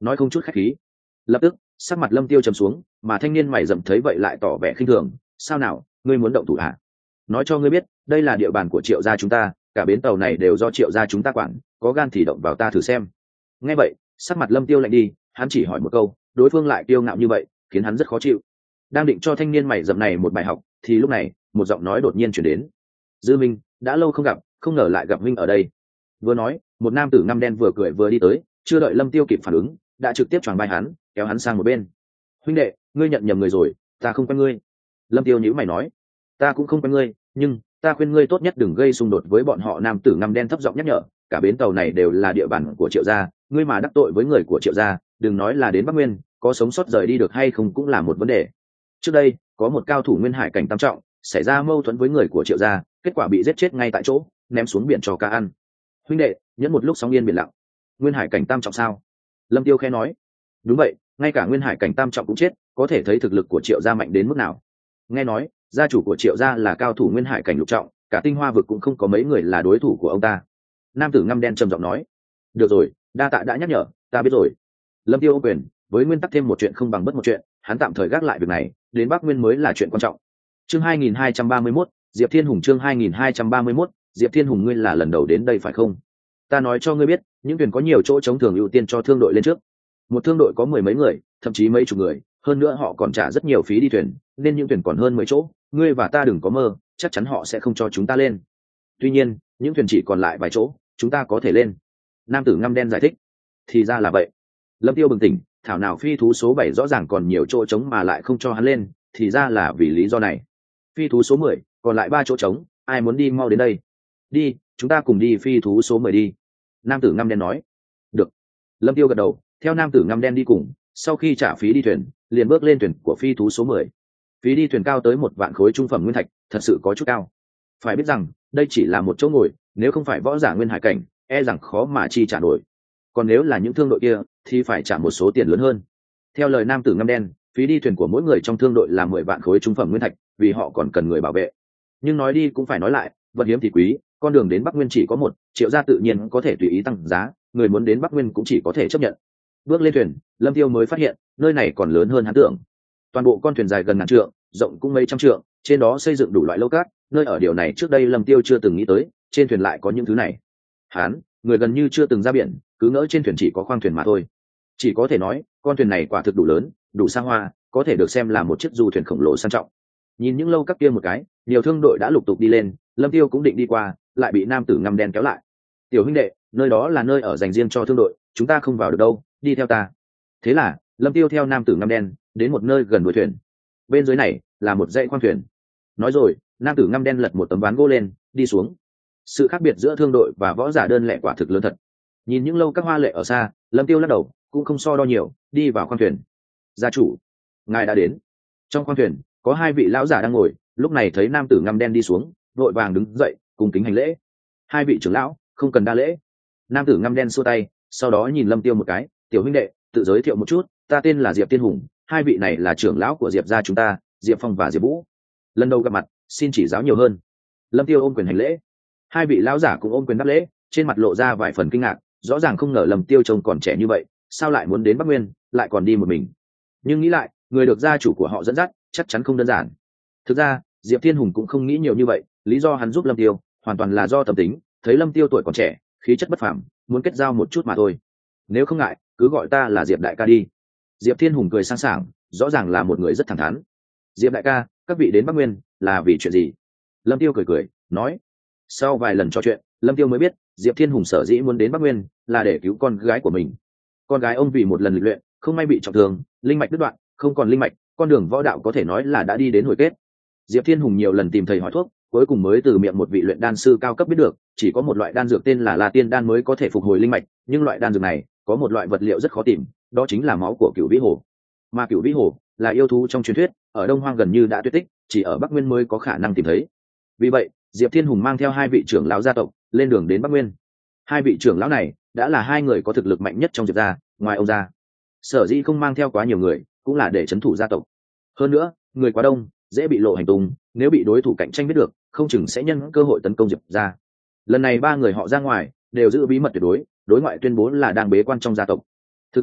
nói không chút khách khí. Lập tức sắc mặt Lâm Tiêu trầm xuống, mà thanh niên mày rậm thấy vậy lại tỏ vẻ khinh thường. Sao nào, ngươi muốn động thủ à? Nói cho ngươi biết, đây là địa bàn của Triệu gia chúng ta, cả bến tàu này đều do Triệu gia chúng ta quản, có gan thì động vào ta thử xem. Nghe vậy sắc mặt Lâm Tiêu lạnh đi, hắn chỉ hỏi một câu, đối phương lại kiêu ngạo như vậy, khiến hắn rất khó chịu. Đang định cho thanh niên mày rậm này một bài học, thì lúc này một giọng nói đột nhiên chuyển đến. Dư Minh, đã lâu không gặp, không ngờ lại gặp Minh ở đây. Vừa nói, một nam tử ngăm đen vừa cười vừa đi tới, chưa đợi Lâm Tiêu kịp phản ứng, đã trực tiếp choàng vai hắn, kéo hắn sang một bên. Huynh đệ, ngươi nhận nhầm người rồi, ta không quen ngươi. Lâm Tiêu nhíu mày nói, ta cũng không quen ngươi, nhưng ta khuyên ngươi tốt nhất đừng gây xung đột với bọn họ. Nam tử ngăm đen thấp giọng nhắc nhở, cả bến tàu này đều là địa bàn của Triệu gia, ngươi mà đắc tội với người của Triệu gia, đừng nói là đến Bắc Nguyên, có sống sót rời đi được hay không cũng là một vấn đề. Trước đây có một cao thủ Nguyên Hải cảnh tam trọng xảy ra mâu thuẫn với người của Triệu gia, kết quả bị giết chết ngay tại chỗ, ném xuống biển cho cá ăn. Huynh đệ, nhẫn một lúc sóng yên biển lặng. Nguyên Hải cảnh tam trọng sao? Lâm Tiêu khẽ nói, đúng vậy, ngay cả Nguyên Hải cảnh tam trọng cũng chết, có thể thấy thực lực của Triệu gia mạnh đến mức nào. Nghe nói gia chủ của Triệu gia là cao thủ Nguyên Hải cảnh lục trọng, cả Tinh Hoa vực cũng không có mấy người là đối thủ của ông ta. Nam tử ngăm đen trầm giọng nói, được rồi, đa tạ đã nhắc nhở, ta biết rồi. Lâm Tiêu ô quyền, với nguyên tắc thêm một chuyện không bằng bất một chuyện, hắn tạm thời gác lại việc này, đến Bắc Nguyên mới là chuyện quan trọng. Chương hai nghìn hai trăm ba mươi mốt, Diệp Thiên Hùng. Chương hai nghìn hai trăm ba mươi mốt, Diệp Thiên Hùng, ngươi là lần đầu đến đây phải không? Ta nói cho ngươi biết, những thuyền có nhiều chỗ trống thường ưu tiên cho thương đội lên trước. Một thương đội có mười mấy người, thậm chí mấy chục người, hơn nữa họ còn trả rất nhiều phí đi thuyền, nên những thuyền còn hơn mười chỗ, ngươi và ta đừng có mơ, chắc chắn họ sẽ không cho chúng ta lên. Tuy nhiên, những thuyền chỉ còn lại vài chỗ, chúng ta có thể lên. Nam tử ngăm đen giải thích. Thì ra là vậy. Lâm Tiêu bừng tỉnh, thảo nào phi thú số bảy rõ ràng còn nhiều chỗ trống mà lại không cho hắn lên, thì ra là vì lý do này. Phi thú số mười, còn lại ba chỗ trống, ai muốn đi mau đến đây. Đi, chúng ta cùng đi phi thú số mười đi. Nam tử ngăm đen nói. Được. Lâm Tiêu gật đầu, theo nam tử ngăm đen đi cùng, sau khi trả phí đi thuyền, liền bước lên thuyền của phi thú số mười. Phí đi thuyền cao tới một vạn khối trung phẩm nguyên thạch, thật sự có chút cao. Phải biết rằng, đây chỉ là một chỗ ngồi, nếu không phải võ giả Nguyên Hải cảnh, e rằng khó mà chi trả nổi. Còn nếu là những thương đội kia, thì phải trả một số tiền lớn hơn. Theo lời nam tử ngăm đen, phí đi thuyền của mỗi người trong thương đội là mười vạn khối trung phẩm nguyên thạch, vì họ còn cần người bảo vệ. Nhưng nói đi cũng phải nói lại, vật hiếm thì quý, con đường đến Bắc Nguyên chỉ có một, Triệu gia tự nhiên có thể tùy ý tăng giá, người muốn đến Bắc Nguyên cũng chỉ có thể chấp nhận. Bước lên thuyền, Lâm Tiêu mới phát hiện, nơi này còn lớn hơn hắn tưởng. Toàn bộ con thuyền dài gần ngàn trượng, rộng cũng mấy trăm trượng, trên đó xây dựng đủ loại lâu cát, nơi ở điều này trước đây Lâm Tiêu chưa từng nghĩ tới, trên thuyền lại có những thứ này. Hắn, người gần như chưa từng ra biển, cứ ngỡ trên thuyền chỉ có khoang thuyền mà thôi. Chỉ có thể nói, con thuyền này quả thực đủ lớn, đủ xa hoa, có thể được xem là một chiếc du thuyền khổng lồ sang trọng. Nhìn những lâu các kia một cái, nhiều thương đội đã lục tục đi lên, Lâm Tiêu cũng định đi qua, lại bị nam tử ngăm đen kéo lại. Tiểu huynh đệ, nơi đó là nơi ở dành riêng cho thương đội, chúng ta không vào được đâu, đi theo ta. Thế là Lâm Tiêu theo nam tử ngăm đen đến một nơi gần đuôi thuyền. Bên dưới này là một dãy khoang thuyền. Nói rồi, nam tử ngăm đen lật một tấm ván gỗ lên, đi xuống. Sự khác biệt giữa thương đội và võ giả đơn lẻ quả thực lớn thật. Nhìn những lâu các hoa lệ ở xa, Lâm Tiêu lắc đầu, cũng không so đo nhiều, đi vào khoang thuyền. Gia chủ, ngài đã đến. Trong khoang thuyền có hai vị lão giả đang ngồi, lúc này thấy nam tử ngăm đen đi xuống, vội vàng đứng dậy, cùng kính hành lễ. Hai vị trưởng lão, không cần đa lễ. Nam tử ngăm đen xua tay, sau đó nhìn Lâm Tiêu một cái, tiểu huynh đệ, tự giới thiệu một chút, ta tên là Diệp Thiên Hùng, hai vị này là trưởng lão của Diệp gia chúng ta, Diệp Phong và Diệp Vũ. Lần đầu gặp mặt, xin chỉ giáo nhiều hơn. Lâm Tiêu ôm quyền hành lễ. Hai vị lão giả cũng ôm quyền đáp lễ, trên mặt lộ ra vài phần kinh ngạc, rõ ràng không ngờ Lâm Tiêu trông còn trẻ như vậy, sao lại muốn đến Bắc Nguyên, lại còn đi một mình. Nhưng nghĩ lại, người được gia chủ của họ dẫn dắt, chắc chắn không đơn giản. Thực ra, Diệp Thiên Hùng cũng không nghĩ nhiều như vậy, lý do hắn giúp Lâm Tiêu, hoàn toàn là do tâm tính, thấy Lâm Tiêu tuổi còn trẻ, khí chất bất phàm, muốn kết giao một chút mà thôi. Nếu không ngại, cứ gọi ta là Diệp đại ca đi. Diệp Thiên Hùng cười sang sảng, rõ ràng là một người rất thẳng thắn. Diệp đại ca, các vị đến Bắc Nguyên là vì chuyện gì? Lâm Tiêu cười cười nói. Sau vài lần trò chuyện, Lâm Tiêu mới biết Diệp Thiên Hùng sở dĩ muốn đến Bắc Nguyên là để cứu con gái của mình. Con gái ông vì một lần luyện không may bị trọng thương, linh mạch đứt đoạn, không còn linh mạch, con đường võ đạo có thể nói là đã đi đến hồi kết. Diệp Thiên Hùng nhiều lần tìm thầy hỏi thuốc, cuối cùng mới từ miệng một vị luyện đan sư cao cấp biết được, chỉ có một loại đan dược tên là La Tiên đan mới có thể phục hồi linh mạch, nhưng loại đan dược này có một loại vật liệu rất khó tìm, đó chính là máu của Cửu Vĩ Hồ. Mà Cửu Vĩ Hồ là yêu thú trong truyền thuyết, ở Đông Hoang gần như đã tuyệt tích, chỉ ở Bắc Nguyên mới có khả năng tìm thấy. Vì vậy, Diệp Thiên Hùng mang theo hai vị trưởng lão gia tộc lên đường đến Bắc Nguyên. Hai vị trưởng lão này đã là hai người có thực lực mạnh nhất trong Diệp gia, ngoài ông gia. Sở dĩ không mang theo quá nhiều người, cũng là để trấn thủ gia tộc. Hơn nữa, người quá đông, dễ bị lộ hành tung, nếu bị đối thủ cạnh tranh biết được, không chừng sẽ nhân cơ hội tấn công Diệp gia. Lần này ba người họ ra ngoài, đều giữ bí mật tuyệt đối, đối ngoại tuyên bố là đang bế quan trong gia tộc. Thực ra,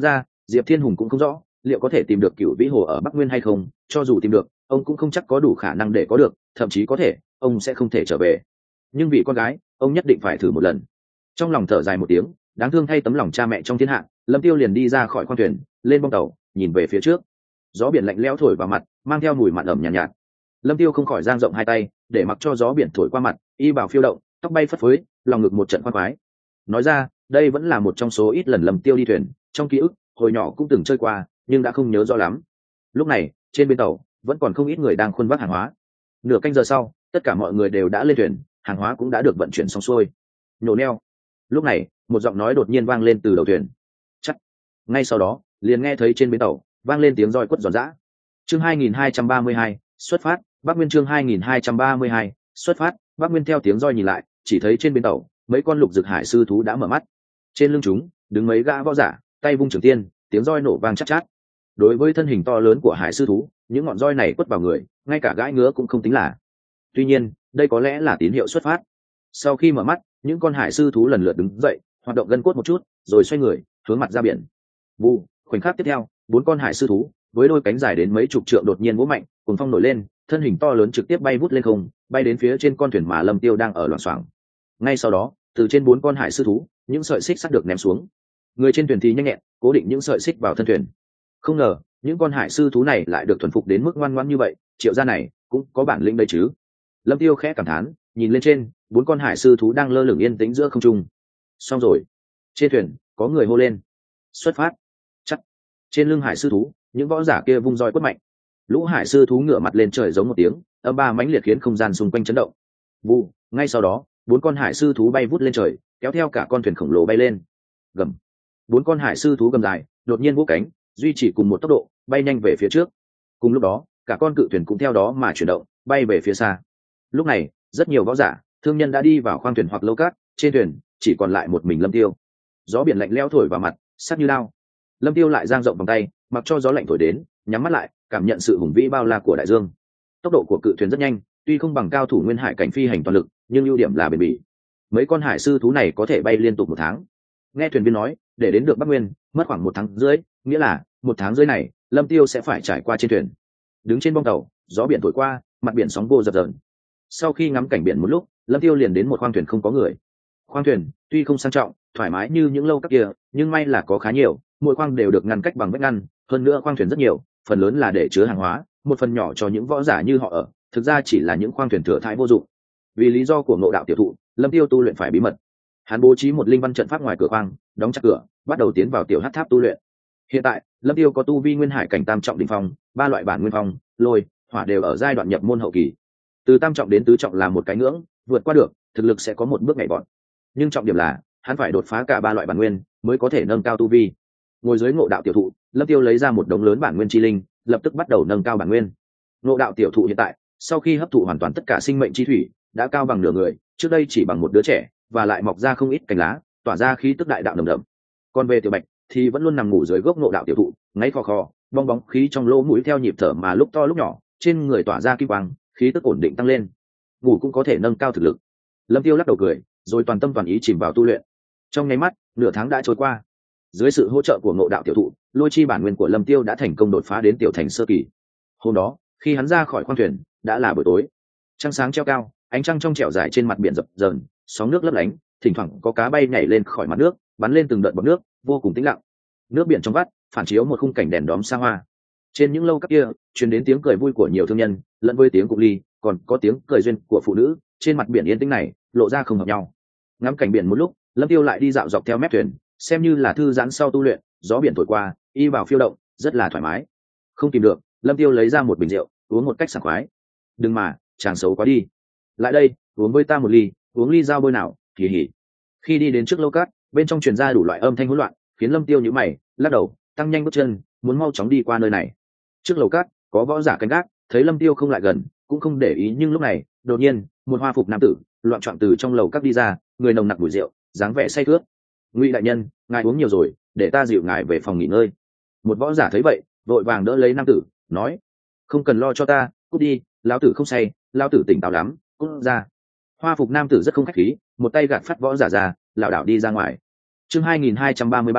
Diệp Thiên Hùng cũng không rõ liệu có thể tìm được Cửu Vĩ Hồ ở Bắc Nguyên hay không, cho dù tìm được ông cũng không chắc có đủ khả năng để có được, thậm chí có thể ông sẽ không thể trở về. Nhưng vì con gái ông nhất định phải thử một lần. Trong lòng thở dài một tiếng, đáng thương thay tấm lòng cha mẹ trong thiên hạ, Lâm Tiêu liền đi ra khỏi khoang thuyền, lên bong tàu, nhìn về phía trước. Gió biển lạnh lẽo thổi vào mặt, mang theo mùi mặn ẩm nhàn nhạt, nhạt. Lâm Tiêu không khỏi dang rộng hai tay, để mặc cho gió biển thổi qua mặt, y bào phiêu động, tóc bay phất phới, lòng ngực một trận khoan khoái. Nói ra, đây vẫn là một trong số ít lần Lâm Tiêu đi thuyền, trong ký ức, hồi nhỏ cũng từng chơi qua, nhưng đã không nhớ rõ lắm. Lúc này, trên bến tàu, vẫn còn không ít người đang khuân vác hàng hóa. Nửa canh giờ sau, tất cả mọi người đều đã lên thuyền, hàng hóa cũng đã được vận chuyển xong xuôi. Nhổ neo. Lúc này, một giọng nói đột nhiên vang lên từ đầu thuyền. Chắc. Ngay sau đó, liền nghe thấy trên bến tàu vang lên tiếng roi quất giòn giã. Chương hai nghìn hai trăm ba mươi hai, xuất phát. Bắc Nguyên chương hai nghìn hai trăm ba mươi hai, xuất phát. Bắc Nguyên theo tiếng roi nhìn lại, chỉ thấy trên bến tàu, mấy con lục dực hải sư thú đã mở mắt. Trên lưng chúng, đứng mấy gã võ giả, tay vung trường tiên, tiếng roi nổ vang chát chát. Đối với thân hình to lớn của hải sư thú, những ngọn roi này quất vào người, ngay cả gãi ngứa cũng không tính là. Tuy nhiên, đây có lẽ là tín hiệu xuất phát. Sau khi mở mắt, những con hải sư thú lần lượt đứng dậy, hoạt động gân cốt một chút, rồi xoay người, hướng mặt ra biển. Vụ, khoảnh khắc tiếp theo, bốn con hải sư thú với đôi cánh dài đến mấy chục trượng đột nhiên vỗ mạnh, cùng phong nổi lên, thân hình to lớn trực tiếp bay vút lên không, bay đến phía trên con thuyền mà Lâm Tiêu đang ở loảng xoảng. Ngay sau đó, từ trên bốn con hải sư thú, những sợi xích sắt được ném xuống. Người trên thuyền thì nhanh nhẹn, cố định những sợi xích vào thân thuyền. Không ngờ, những con hải sư thú này lại được thuần phục đến mức ngoan ngoãn như vậy, Triệu gia này cũng có bản lĩnh đây chứ. Lâm Tiêu khẽ cảm thán, nhìn lên trên, bốn con hải sư thú đang lơ lửng yên tĩnh giữa không trung. Xong rồi. Trên thuyền, có người hô lên. Xuất phát. Chắc. Trên lưng hải sư thú, những võ giả kia vung roi quất mạnh. Lũ hải sư thú ngửa mặt lên trời giống một tiếng, âm ba mãnh liệt khiến không gian xung quanh chấn động. Vụ, ngay sau đó, bốn con hải sư thú bay vút lên trời, kéo theo cả con thuyền khổng lồ bay lên. Gầm. Bốn con hải sư thú gầm dài, đột nhiên vỗ cánh, duy trì cùng một tốc độ, bay nhanh về phía trước. Cùng lúc đó, cả con cự thuyền cũng theo đó mà chuyển động, bay về phía xa. Lúc này, rất nhiều võ giả, thương nhân đã đi vào khoang thuyền hoặc lâu cát, trên thuyền chỉ còn lại một mình Lâm Tiêu. Gió biển lạnh lẽo thổi vào mặt, sắc như đao. Lâm Tiêu lại giang rộng vòng tay, mặc cho gió lạnh thổi đến, nhắm mắt lại, cảm nhận sự hùng vĩ bao la của đại dương. Tốc độ của cự thuyền rất nhanh, tuy không bằng cao thủ nguyên hải cảnh phi hành toàn lực, nhưng ưu điểm là bền bỉ. Mấy con hải sư thú này có thể bay liên tục một tháng. Nghe thuyền viên nói, để đến được Bắc Nguyên, mất khoảng một tháng rưỡi, nghĩa là một tháng rưỡi này, Lâm Tiêu sẽ phải trải qua trên thuyền. Đứng trên bong tàu, gió biển thổi qua, mặt biển sóng vô dập dờn. Sau khi ngắm cảnh biển một lúc, Lâm Tiêu liền đến một khoang thuyền không có người. Khoang thuyền tuy không sang trọng, thoải mái như những lâu các kia, nhưng may là có khá nhiều, mỗi khoang đều được ngăn cách bằng vách ngăn, hơn nữa khoang thuyền rất nhiều, phần lớn là để chứa hàng hóa, một phần nhỏ cho những võ giả như họ ở, thực ra chỉ là những khoang thuyền thừa thãi vô dụng. Vì lý do của ngộ đạo tiểu thụ, Lâm Tiêu tu luyện phải bí mật. Hắn bố trí một linh văn trận pháp ngoài cửa khoang, đóng chặt cửa, bắt đầu tiến vào tiểu hắc tháp tu luyện. Hiện tại, Lâm Tiêu có tu vi nguyên hải cảnh tam trọng đỉnh phong, ba loại bản nguyên phong, lôi, hỏa đều ở giai đoạn nhập môn hậu kỳ. Từ tam trọng đến tứ trọng là một cái ngưỡng, vượt qua được, thực lực sẽ có một bước nhảy vọt. Nhưng trọng điểm là, hắn phải đột phá cả ba loại bản nguyên, mới có thể nâng cao tu vi. Ngồi dưới ngộ đạo tiểu thụ, Lâm Tiêu lấy ra một đống lớn bản nguyên chi linh, lập tức bắt đầu nâng cao bản nguyên. Ngộ đạo tiểu thụ hiện tại, sau khi hấp thụ hoàn toàn tất cả sinh mệnh chi thủy, đã cao bằng nửa người, trước đây chỉ bằng một đứa trẻ, và lại mọc ra không ít cành lá, tỏa ra khí tức đại đạo nồng đậm. Còn về Tiểu Bạch, thì vẫn luôn nằm ngủ dưới gốc ngộ đạo tiểu thụ, ngáy khò khò, bong bóng khí trong lỗ mũi theo nhịp thở mà lúc to lúc nhỏ, trên người tỏa ra kim quang, khí tức ổn định tăng lên. Ngủ cũng có thể nâng cao thực lực. Lâm Tiêu lắc đầu cười, rồi toàn tâm toàn ý chìm vào tu luyện. Trong nháy mắt, nửa tháng đã trôi qua. Dưới sự hỗ trợ của ngộ đạo tiểu thụ, lôi chi bản nguyên của Lâm Tiêu đã thành công đột phá đến tiểu thành sơ kỳ. Hôm đó, khi hắn ra khỏi khoang thuyền, đã là buổi tối. Trăng sáng treo cao, ánh trăng trong trẻo dài trên mặt biển dập dờn, sóng nước lấp lánh, thỉnh thoảng có cá bay nhảy lên khỏi mặt nước, bắn lên từng đợt bọt nước, vô cùng tĩnh lặng. Nước biển trong vắt phản chiếu một khung cảnh đèn đóm xa hoa. Trên những lâu các kia, truyền đến tiếng cười vui của nhiều thương nhân, lẫn với tiếng cục ly, còn có tiếng cười duyên của phụ nữ. Trên mặt biển yên tĩnh này, lộ ra không hợp nhau. Ngắm cảnh biển một lúc, Lâm Tiêu lại đi dạo dọc theo mép thuyền, xem như là thư giãn sau tu luyện. Gió biển thổi qua, y vào phiêu động, rất là thoải mái. Không kìm được, Lâm Tiêu lấy ra một bình rượu, uống một cách sảng khoái. Đừng mà, chàng xấu quá đi. Lại đây, uống với ta một ly, uống ly dao bôi nào, kỳ hỉ. Khi đi đến trước lâu cát, bên trong truyền ra đủ loại âm thanh hỗn loạn, khiến Lâm Tiêu nhíu mày, lắc đầu, tăng nhanh bước chân, muốn mau chóng đi qua nơi này. Trước lầu cát, có võ giả canh gác, thấy Lâm Tiêu không lại gần, cũng không để ý, nhưng lúc này, đột nhiên, một hoa phục nam tử loạn trọn từ trong lầu cát đi ra, người nồng nặc mùi rượu, dáng vẻ say khướt. Ngụy đại nhân, ngài uống nhiều rồi, để ta dịu ngài về phòng nghỉ ngơi. Một võ giả thấy vậy, vội vàng đỡ lấy nam tử, nói: không cần lo cho ta, cút đi, lão tử không say, lão tử tỉnh táo lắm, cút ra. Hoa phục nam tử rất không khách khí, một tay gạt phát võ giả ra, lảo đảo đi ra ngoài. Chương hai nghìn hai trăm ba mươi ba,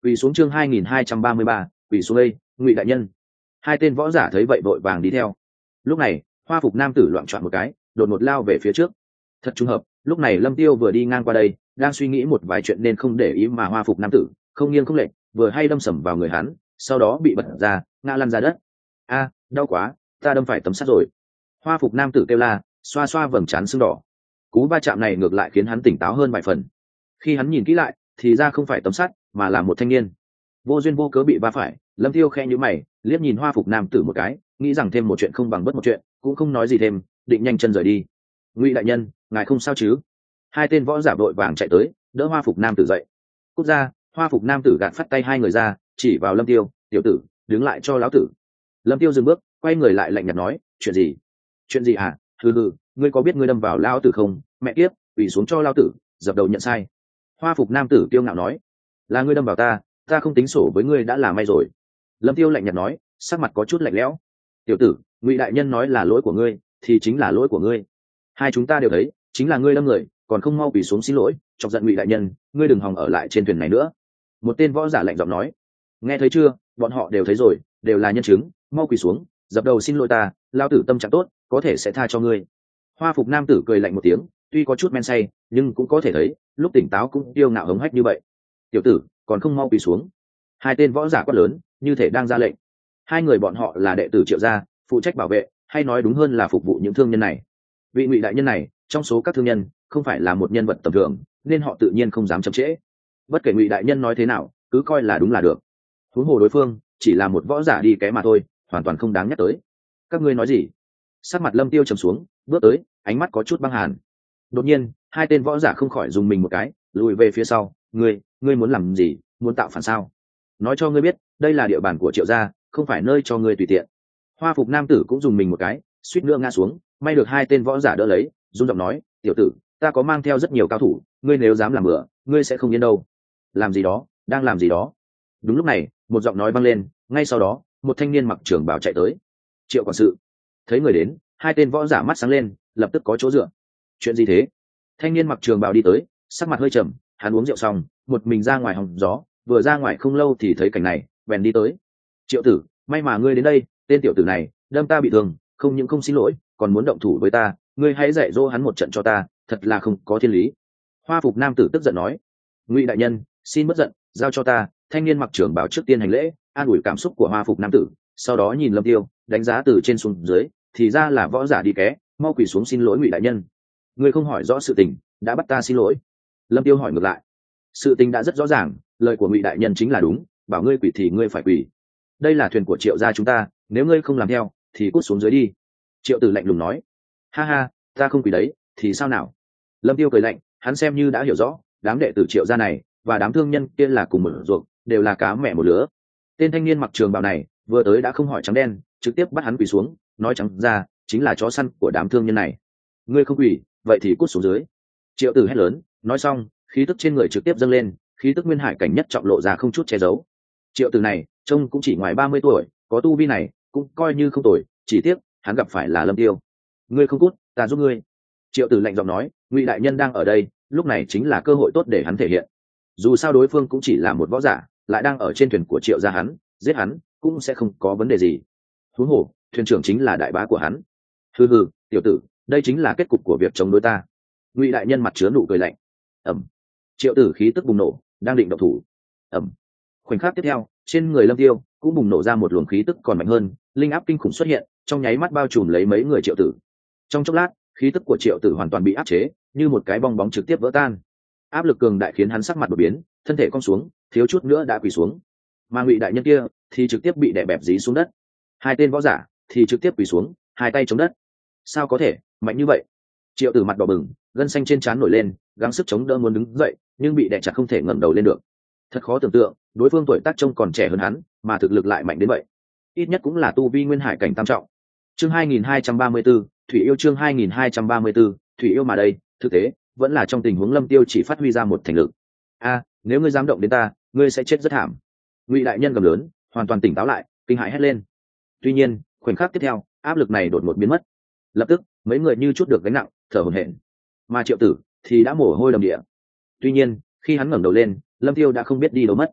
quỳ xuống chương hai nghìn hai trăm ba mươi ba, quỳ xuống đây, Ngụy đại nhân. Hai tên võ giả thấy vậy vội vàng đi theo. Lúc này hoa phục nam tử loạn trọn một cái, đột ngột lao về phía trước. Thật trùng hợp, lúc này Lâm Tiêu vừa đi ngang qua đây, đang suy nghĩ một vài chuyện nên không để ý mà hoa phục nam tử không nghiêng không lệch, vừa hay đâm sầm vào người hắn, sau đó bị bật ra, ngã lăn ra đất. A, đau quá, ta đâm phải tấm sắt rồi. Hoa phục nam tử kêu la, xoa xoa vầng trán sưng đỏ. Cú va chạm này ngược lại khiến hắn tỉnh táo hơn vài phần. Khi hắn nhìn kỹ lại, thì ra không phải tấm sắt, mà là một thanh niên. Vô duyên vô cớ bị va phải, Lâm Tiêu khẽ nhíu mày, liếc nhìn hoa phục nam tử một cái, nghĩ rằng thêm một chuyện không bằng bất một chuyện, cũng không nói gì thêm, định nhanh chân rời đi. Ngụy đại nhân, ngài không sao chứ? Hai tên võ giả vội vàng chạy tới, đỡ hoa phục nam tử dậy. Cút ra! Hoa phục nam tử gạt phắt tay hai người ra, chỉ vào Lâm Tiêu, tiểu tử, đứng lại cho lão tử. Lâm Tiêu dừng bước, quay người lại lạnh nhạt nói, chuyện gì? Chuyện gì hả? Hừ hừ, ngươi có biết ngươi đâm vào lão tử không? Mẹ kiếp, quỳ xuống cho lão tử, dập đầu nhận sai. Hoa phục nam tử kiêu ngạo nói, là ngươi đâm vào ta, ta không tính sổ với ngươi đã là may rồi. Lâm Tiêu lạnh nhạt nói, sắc mặt có chút lạnh lẽo. Tiểu tử, Ngụy đại nhân nói là lỗi của ngươi, thì chính là lỗi của ngươi. Hai chúng ta đều thấy, chính là ngươi đâm người, còn không mau quỳ xuống xin lỗi, chọc giận Ngụy đại nhân, ngươi đừng hòng ở lại trên thuyền này nữa. Một tên võ giả lạnh giọng nói, nghe thấy chưa, bọn họ đều thấy rồi, đều là nhân chứng, mau quỳ xuống, dập đầu xin lỗi ta, lao tử tâm trạng tốt, có thể sẽ tha cho ngươi. Hoa phục nam tử cười lạnh một tiếng, tuy có chút men say, nhưng cũng có thể thấy, lúc tỉnh táo cũng tiêu ngạo hống hách như vậy. Tiểu tử, còn không mau quỳ xuống. Hai tên võ giả quát lớn, như thể đang ra lệnh. Hai người bọn họ là đệ tử Triệu gia, phụ trách bảo vệ, hay nói đúng hơn là phục vụ những thương nhân này. Vị Ngụy đại nhân này, trong số các thương nhân, không phải là một nhân vật tầm thường, nên họ tự nhiên không dám chậm trễ. Bất kể Ngụy đại nhân nói thế nào, cứ coi là đúng là được. Huống hồ đối phương chỉ là một võ giả đi ké mà thôi, hoàn toàn không đáng nhắc tới. Các ngươi nói gì? Sắc mặt Lâm Tiêu trầm xuống, bước tới, ánh mắt có chút băng hàn. Đột nhiên, hai tên võ giả không khỏi dùng mình một cái, lùi về phía sau. Ngươi, ngươi muốn làm gì? Muốn tạo phản sao? Nói cho ngươi biết, đây là địa bàn của Triệu gia, không phải nơi cho ngươi tùy tiện. Hoa phục nam tử cũng dùng mình một cái, suýt nữa ngã xuống, may được hai tên võ giả đỡ lấy, run giọng nói, tiểu tử, ta có mang theo rất nhiều cao thủ, ngươi nếu dám làm bừa, ngươi sẽ không yên đâu. Làm gì đó? Đang làm gì đó? Đúng lúc này, một giọng nói vang lên, ngay sau đó, một thanh niên mặc trường bào chạy tới. Triệu quản sự. Thấy người đến, hai tên võ giả mắt sáng lên, lập tức có chỗ dựa. Chuyện gì thế? Thanh niên mặc trường bào đi tới, sắc mặt hơi trầm, hắn uống rượu xong, một mình ra ngoài hòng gió, vừa ra ngoài không lâu thì thấy cảnh này, bèn đi tới. Triệu tử, may mà ngươi đến đây, tên tiểu tử này đâm ta bị thương, không những không xin lỗi, còn muốn động thủ với ta, ngươi hãy dạy dỗ hắn một trận cho ta, thật là không có thiên lý. Hoa phục nam tử tức giận nói, Ngụy đại nhân, xin bất giận, giao cho ta. Thanh niên mặc trưởng bảo trước tiên hành lễ, an ủi cảm xúc của hoa phục nam tử, sau đó nhìn Lâm Tiêu, đánh giá từ trên xuống dưới, thì ra là võ giả đi ké, mau quỳ xuống xin lỗi Ngụy đại nhân. Ngươi không hỏi rõ sự tình, đã bắt ta xin lỗi. Lâm Tiêu hỏi ngược lại, sự tình đã rất rõ ràng, lời của Ngụy đại nhân chính là đúng, bảo ngươi quỳ thì ngươi phải quỳ. Đây là thuyền của Triệu gia chúng ta, nếu ngươi không làm theo thì cút xuống dưới đi. Triệu tử lạnh lùng nói, ha ha, ta không quỳ đấy thì sao nào? Lâm Tiêu cười lạnh, hắn xem như đã hiểu rõ, đám đệ tử Triệu gia này và đám thương nhân kia là cùng một ruột, đều là cá mẹ một lứa. Tên thanh niên mặc trường bào này vừa tới đã không hỏi trắng đen, trực tiếp bắt hắn quỳ xuống, nói trắng ra chính là chó săn của đám thương nhân này. Ngươi không quỳ, vậy thì cút xuống dưới. Triệu tử hét lớn, nói xong, khí tức trên người trực tiếp dâng lên, khí tức nguyên hải cảnh nhất trọng lộ ra không chút che giấu. Triệu tử này trông cũng chỉ ngoài ba mươi tuổi, có tu vi này cũng coi như không tồi, chỉ tiếc hắn gặp phải là Lâm Tiêu. Ngươi không cút, ta giúp ngươi. Triệu tử lạnh giọng nói, Ngụy đại nhân đang ở đây, lúc này chính là cơ hội tốt để hắn thể hiện. Dù sao đối phương cũng chỉ là một võ giả, lại đang ở trên thuyền của Triệu gia, hắn giết hắn cũng sẽ không có vấn đề gì. Huống hồ thuyền trưởng chính là đại bá của hắn. Hừ hừ, tiểu tử, đây chính là kết cục của việc chống đối ta. Ngụy đại nhân mặt chứa nụ cười lạnh. Ẩm. Triệu tử khí tức bùng nổ, đang định động thủ. Ẩm. Khoảnh khắc tiếp theo, trên người Lâm Tiêu cũng bùng nổ ra một luồng khí tức còn mạnh hơn, linh áp kinh khủng xuất hiện, trong nháy mắt bao trùm lấy mấy người Triệu tử. Trong chốc lát, khí tức của Triệu tử hoàn toàn bị áp chế, như một cái bong bóng trực tiếp vỡ tan. Áp lực cường đại khiến hắn sắc mặt đột biến, thân thể cong xuống, thiếu chút nữa đã quỳ xuống. Mà Ngụy đại nhân kia thì trực tiếp bị đè bẹp dí xuống đất. Hai tên võ giả thì trực tiếp quỳ xuống, hai tay chống đất. Sao có thể mạnh như vậy? Triệu tử mặt đỏ bừng, gân xanh trên trán nổi lên, gắng sức chống đỡ muốn đứng dậy, nhưng bị đè chặt không thể ngẩng đầu lên được. Thật khó tưởng tượng, đối phương tuổi tác trông còn trẻ hơn hắn, mà thực lực lại mạnh đến vậy. Ít nhất cũng là tu vi nguyên hải cảnh tam trọng. Chương hai nghìn hai trăm ba mươi 234, Thủy yêu chương hai nghìn hai trăm ba mươi 234, Thủy yêu mà đây, thực tế vẫn là trong tình huống Lâm Tiêu chỉ phát huy ra một thành lực. A, nếu ngươi dám động đến ta, ngươi sẽ chết rất thảm. Ngụy đại nhân gầm lớn, hoàn toàn tỉnh táo lại, kinh hãi hét lên. Tuy nhiên, khoảnh khắc tiếp theo, áp lực này đột ngột biến mất. Lập tức, mấy người như chút được gánh nặng, thở hổn hển. Mà Triệu tử thì đã mồ hôi đầm địa. Tuy nhiên, khi hắn ngẩng đầu lên, Lâm Tiêu đã không biết đi đâu mất.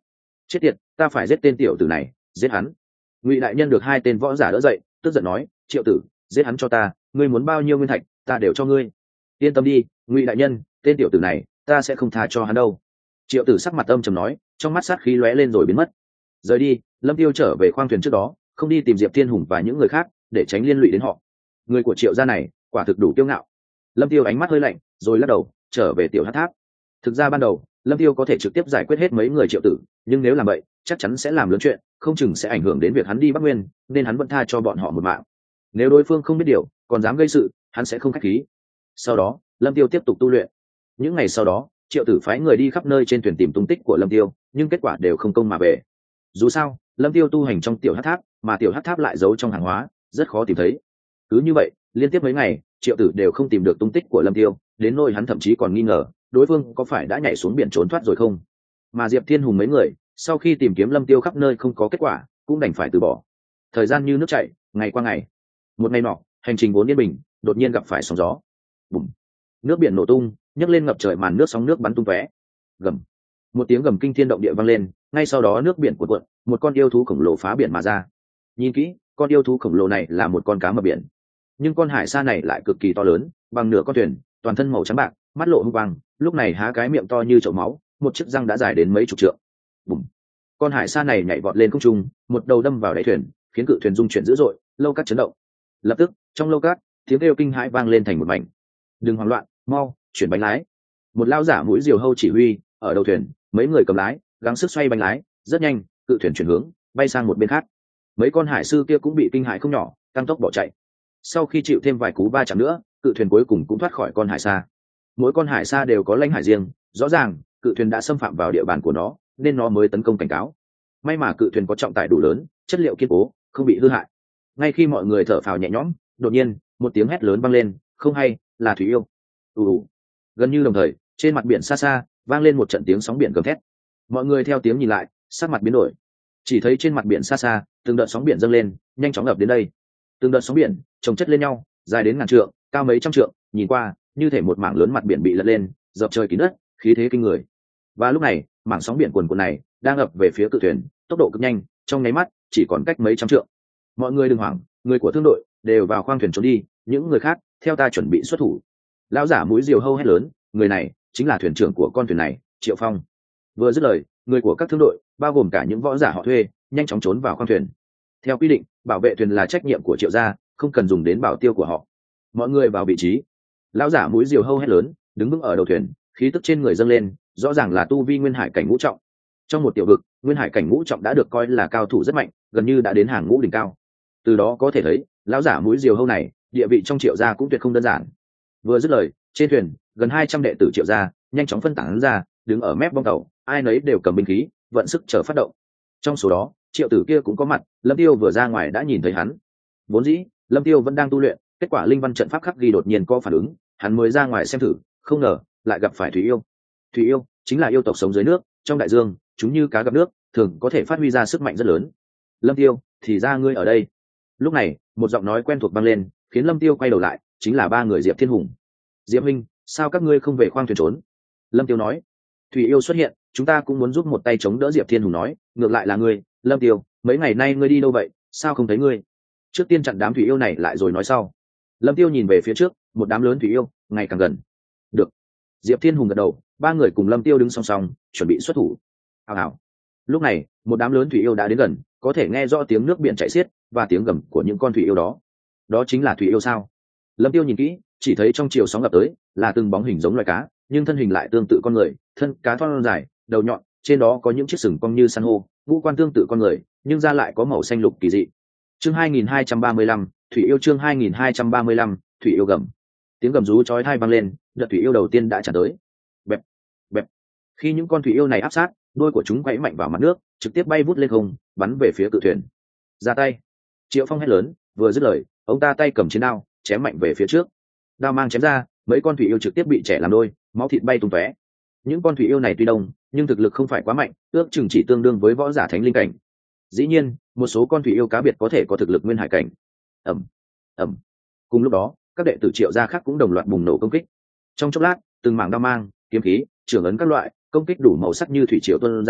chết tiệt, ta phải giết tên tiểu tử này, giết hắn. Ngụy đại nhân được hai tên võ giả đỡ dậy, tức giận nói, Triệu tử, giết hắn cho ta, ngươi muốn bao nhiêu nguyên thạch ta đều cho ngươi. Yên tâm đi, Ngụy đại nhân, tên tiểu tử này ta sẽ không tha cho hắn đâu. Triệu tử sắc mặt âm trầm nói, trong mắt sát khí lóe lên rồi biến mất. Rời đi, Lâm Tiêu trở về khoang thuyền trước đó, không đi tìm Diệp Thiên Hùng và những người khác để tránh liên lụy đến họ. Người của Triệu gia này quả thực đủ kiêu ngạo. Lâm Tiêu ánh mắt hơi lạnh, rồi lắc đầu trở về tiểu hắc tháp. Thực ra ban đầu Lâm Tiêu có thể trực tiếp giải quyết hết mấy người Triệu tử, nhưng nếu làm vậy chắc chắn sẽ làm lớn chuyện, không chừng sẽ ảnh hưởng đến việc hắn đi Bắc Nguyên, nên hắn vẫn tha cho bọn họ một mạng. Nếu đối phương không biết điều còn dám gây sự, hắn sẽ không khách khí. Sau đó Lâm Tiêu tiếp tục tu luyện. Những ngày sau đó Triệu tử phái người đi khắp nơi trên thuyền tìm tung tích của Lâm Tiêu, nhưng kết quả đều không công mà về. Dù sao Lâm Tiêu tu hành trong tiểu hắc tháp, mà tiểu hắc tháp lại giấu trong hàng hóa, rất khó tìm thấy. Cứ như vậy liên tiếp mấy ngày Triệu tử đều không tìm được tung tích của Lâm Tiêu, đến nỗi hắn thậm chí còn nghi ngờ đối phương có phải đã nhảy xuống biển trốn thoát rồi không. Mà Diệp Thiên Hùng mấy người sau khi tìm kiếm Lâm Tiêu khắp nơi không có kết quả, cũng đành phải từ bỏ. Thời gian như nước chảy, ngày qua ngày. Một ngày nọ, hành trình vốn yên bình đột nhiên gặp phải sóng gió. Bùm. Nước biển nổ tung, nhấc lên ngập trời màn nước, sóng nước bắn tung tóe. Gầm. Một tiếng gầm kinh thiên động địa vang lên, ngay sau đó nước biển cuộn cuộn, một con yêu thú khổng lồ phá biển mà ra. Nhìn kỹ, con yêu thú khổng lồ này là một con cá mập biển, nhưng con hải sa này lại cực kỳ to lớn, bằng nửa con thuyền, toàn thân màu trắng bạc, mắt lộ hung quang, lúc này há cái miệng to như chậu máu, một chiếc răng đã dài đến mấy chục trượng. Bùm. Con hải sa này nhảy vọt lên không trung, một đầu đâm vào đáy thuyền, khiến cự thuyền rung chuyển dữ dội, lâu cát chấn động. Lập tức trong lâu cát tiếng kêu kinh hãi vang lên thành một mảnh. Đừng hoảng loạn, mau chuyển bánh lái. Một lao giả mũi diều hâu chỉ huy, ở đầu thuyền mấy người cầm lái gắng sức xoay bánh lái, rất nhanh cự thuyền chuyển hướng bay sang một bên khác. Mấy con hải sư kia cũng bị kinh hãi không nhỏ, tăng tốc bỏ chạy. Sau khi chịu thêm vài cú va chạm nữa, cự thuyền cuối cùng cũng thoát khỏi con hải sa. Mỗi con hải sa đều có lãnh hải riêng, rõ ràng cự thuyền đã xâm phạm vào địa bàn của nó, nên nó mới tấn công cảnh cáo. May mà cự thuyền có trọng tải đủ lớn, chất liệu kiên cố, không bị hư hại. Ngay khi mọi người thở phào nhẹ nhõm, đột nhiên một tiếng hét lớn vang lên, không hay, là thủy yêu. ù ù. Gần như đồng thời trên mặt biển xa xa vang lên một trận tiếng sóng biển gầm thét. Mọi người theo tiếng nhìn lại, sắc mặt biến đổi. Chỉ thấy trên mặt biển xa xa từng đợt sóng biển dâng lên, nhanh chóng ập đến đây. Từng đợt sóng biển chồng chất lên nhau, dài đến ngàn trượng, cao mấy trăm trượng, nhìn qua như thể một mảng lớn mặt biển bị lật lên, dập trời kín đất, khí thế kinh người. Và lúc này mảng sóng biển cuồn cuộn này đang ập về phía cự thuyền, tốc độ cực nhanh, trong nháy mắt chỉ còn cách mấy trăm trượng. Mọi người đừng hoảng, người của thương đội đều vào khoang thuyền trốn đi, những người khác theo ta chuẩn bị xuất thủ. Lão giả mũi diều hâu hét lớn, người này chính là thuyền trưởng của con thuyền này, Triệu Phong. Vừa dứt lời, người của các thương đội, bao gồm cả những võ giả họ thuê, nhanh chóng trốn vào khoang thuyền. Theo quy định, bảo vệ thuyền là trách nhiệm của Triệu gia, không cần dùng đến bảo tiêu của họ. Mọi người vào vị trí. Lão giả mũi diều hâu hét lớn, đứng vững ở đầu thuyền, khí tức trên người dâng lên, rõ ràng là tu vi nguyên hải cảnh ngũ trọng. Trong một tiểu vực, nguyên hải cảnh ngũ trọng đã được coi là cao thủ rất mạnh, gần như đã đến hàng ngũ đỉnh cao. Từ đó có thể thấy, lão giả mũi diều hâu này, địa vị trong Triệu gia cũng tuyệt không đơn giản. Vừa dứt lời, trên thuyền gần hai trăm đệ tử Triệu gia nhanh chóng phân tán ra, đứng ở mép bong tàu, ai nấy đều cầm binh khí, vận sức chờ phát động. Trong số đó Triệu tử kia cũng có mặt, Lâm Tiêu vừa ra ngoài đã nhìn thấy hắn. Vốn dĩ Lâm Tiêu vẫn đang tu luyện, kết quả linh văn trận pháp khắc ghi đột nhiên có phản ứng, hắn mới ra ngoài xem thử, không ngờ lại gặp phải thủy yêu. Thủy yêu chính là yêu tộc sống dưới nước, trong đại dương chúng như cá gặp nước, thường có thể phát huy ra sức mạnh rất lớn. Lâm Tiêu, thì ra ngươi ở đây. Lúc này một giọng nói quen thuộc vang lên, khiến Lâm Tiêu quay đầu lại, chính là ba người Diệp Thiên Hùng. Diệp Minh, sao các ngươi không về khoang thuyền trốn? Lâm Tiêu nói. Thủy yêu xuất hiện, chúng ta cũng muốn giúp một tay chống đỡ. Diệp Thiên Hùng nói, ngược lại là ngươi, Lâm Tiêu, mấy ngày nay ngươi đi đâu vậy, sao không thấy ngươi? Trước tiên chặn đám thủy yêu này lại rồi nói sau. Lâm Tiêu nhìn về phía trước, một đám lớn thủy yêu ngày càng gần. Được. Diệp Thiên Hùng gật đầu, ba người cùng Lâm Tiêu đứng song song, chuẩn bị xuất thủ. Hào hào. Lúc này một đám lớn thủy yêu đã đến gần, có thể nghe rõ tiếng nước biển chảy xiết và tiếng gầm của những con thủy yêu đó. Đó chính là thủy yêu sao? Lâm Tiêu nhìn kỹ, chỉ thấy trong chiều sóng ập tới là từng bóng hình giống loài cá, nhưng thân hình lại tương tự con người, thân cá thon dài, đầu nhọn, trên đó có những chiếc sừng cong như san hô, ngũ quan tương tự con người, nhưng da lại có màu xanh lục kỳ dị. Chương hai nghìn hai trăm ba mươi lăm, thủy yêu. Chương hai nghìn hai trăm ba mươi lăm, thủy yêu gầm. Tiếng gầm rú chói tai vang lên, đợt thủy yêu đầu tiên đã tràn tới. Bẹp, bẹp. Khi những con thủy yêu này áp sát, đuôi của chúng quẫy mạnh vào mặt nước, trực tiếp bay vút lên không, bắn về phía cự thuyền. Ra tay. Triệu Phong hét lớn, vừa dứt lời, ông ta tay cầm chiến đao, chém mạnh về phía trước. Đao mang chém ra, mấy con thủy yêu trực tiếp bị chẻ làm đôi, máu thịt bay tung tóe. Những con thủy yêu này tuy đông, nhưng thực lực không phải quá mạnh, ước chừng chỉ tương đương với võ giả thánh linh cảnh. Dĩ nhiên, một số con thủy yêu cá biệt có thể có thực lực nguyên hải cảnh. Ầm, ầm. Cùng lúc đó, các đệ tử Triệu gia khác cũng đồng loạt bùng nổ công kích. Trong chốc lát, từng mảng đao mang, kiếm khí, trường ấn các loại công kích đủ màu sắc như thủy triều tuôn ra,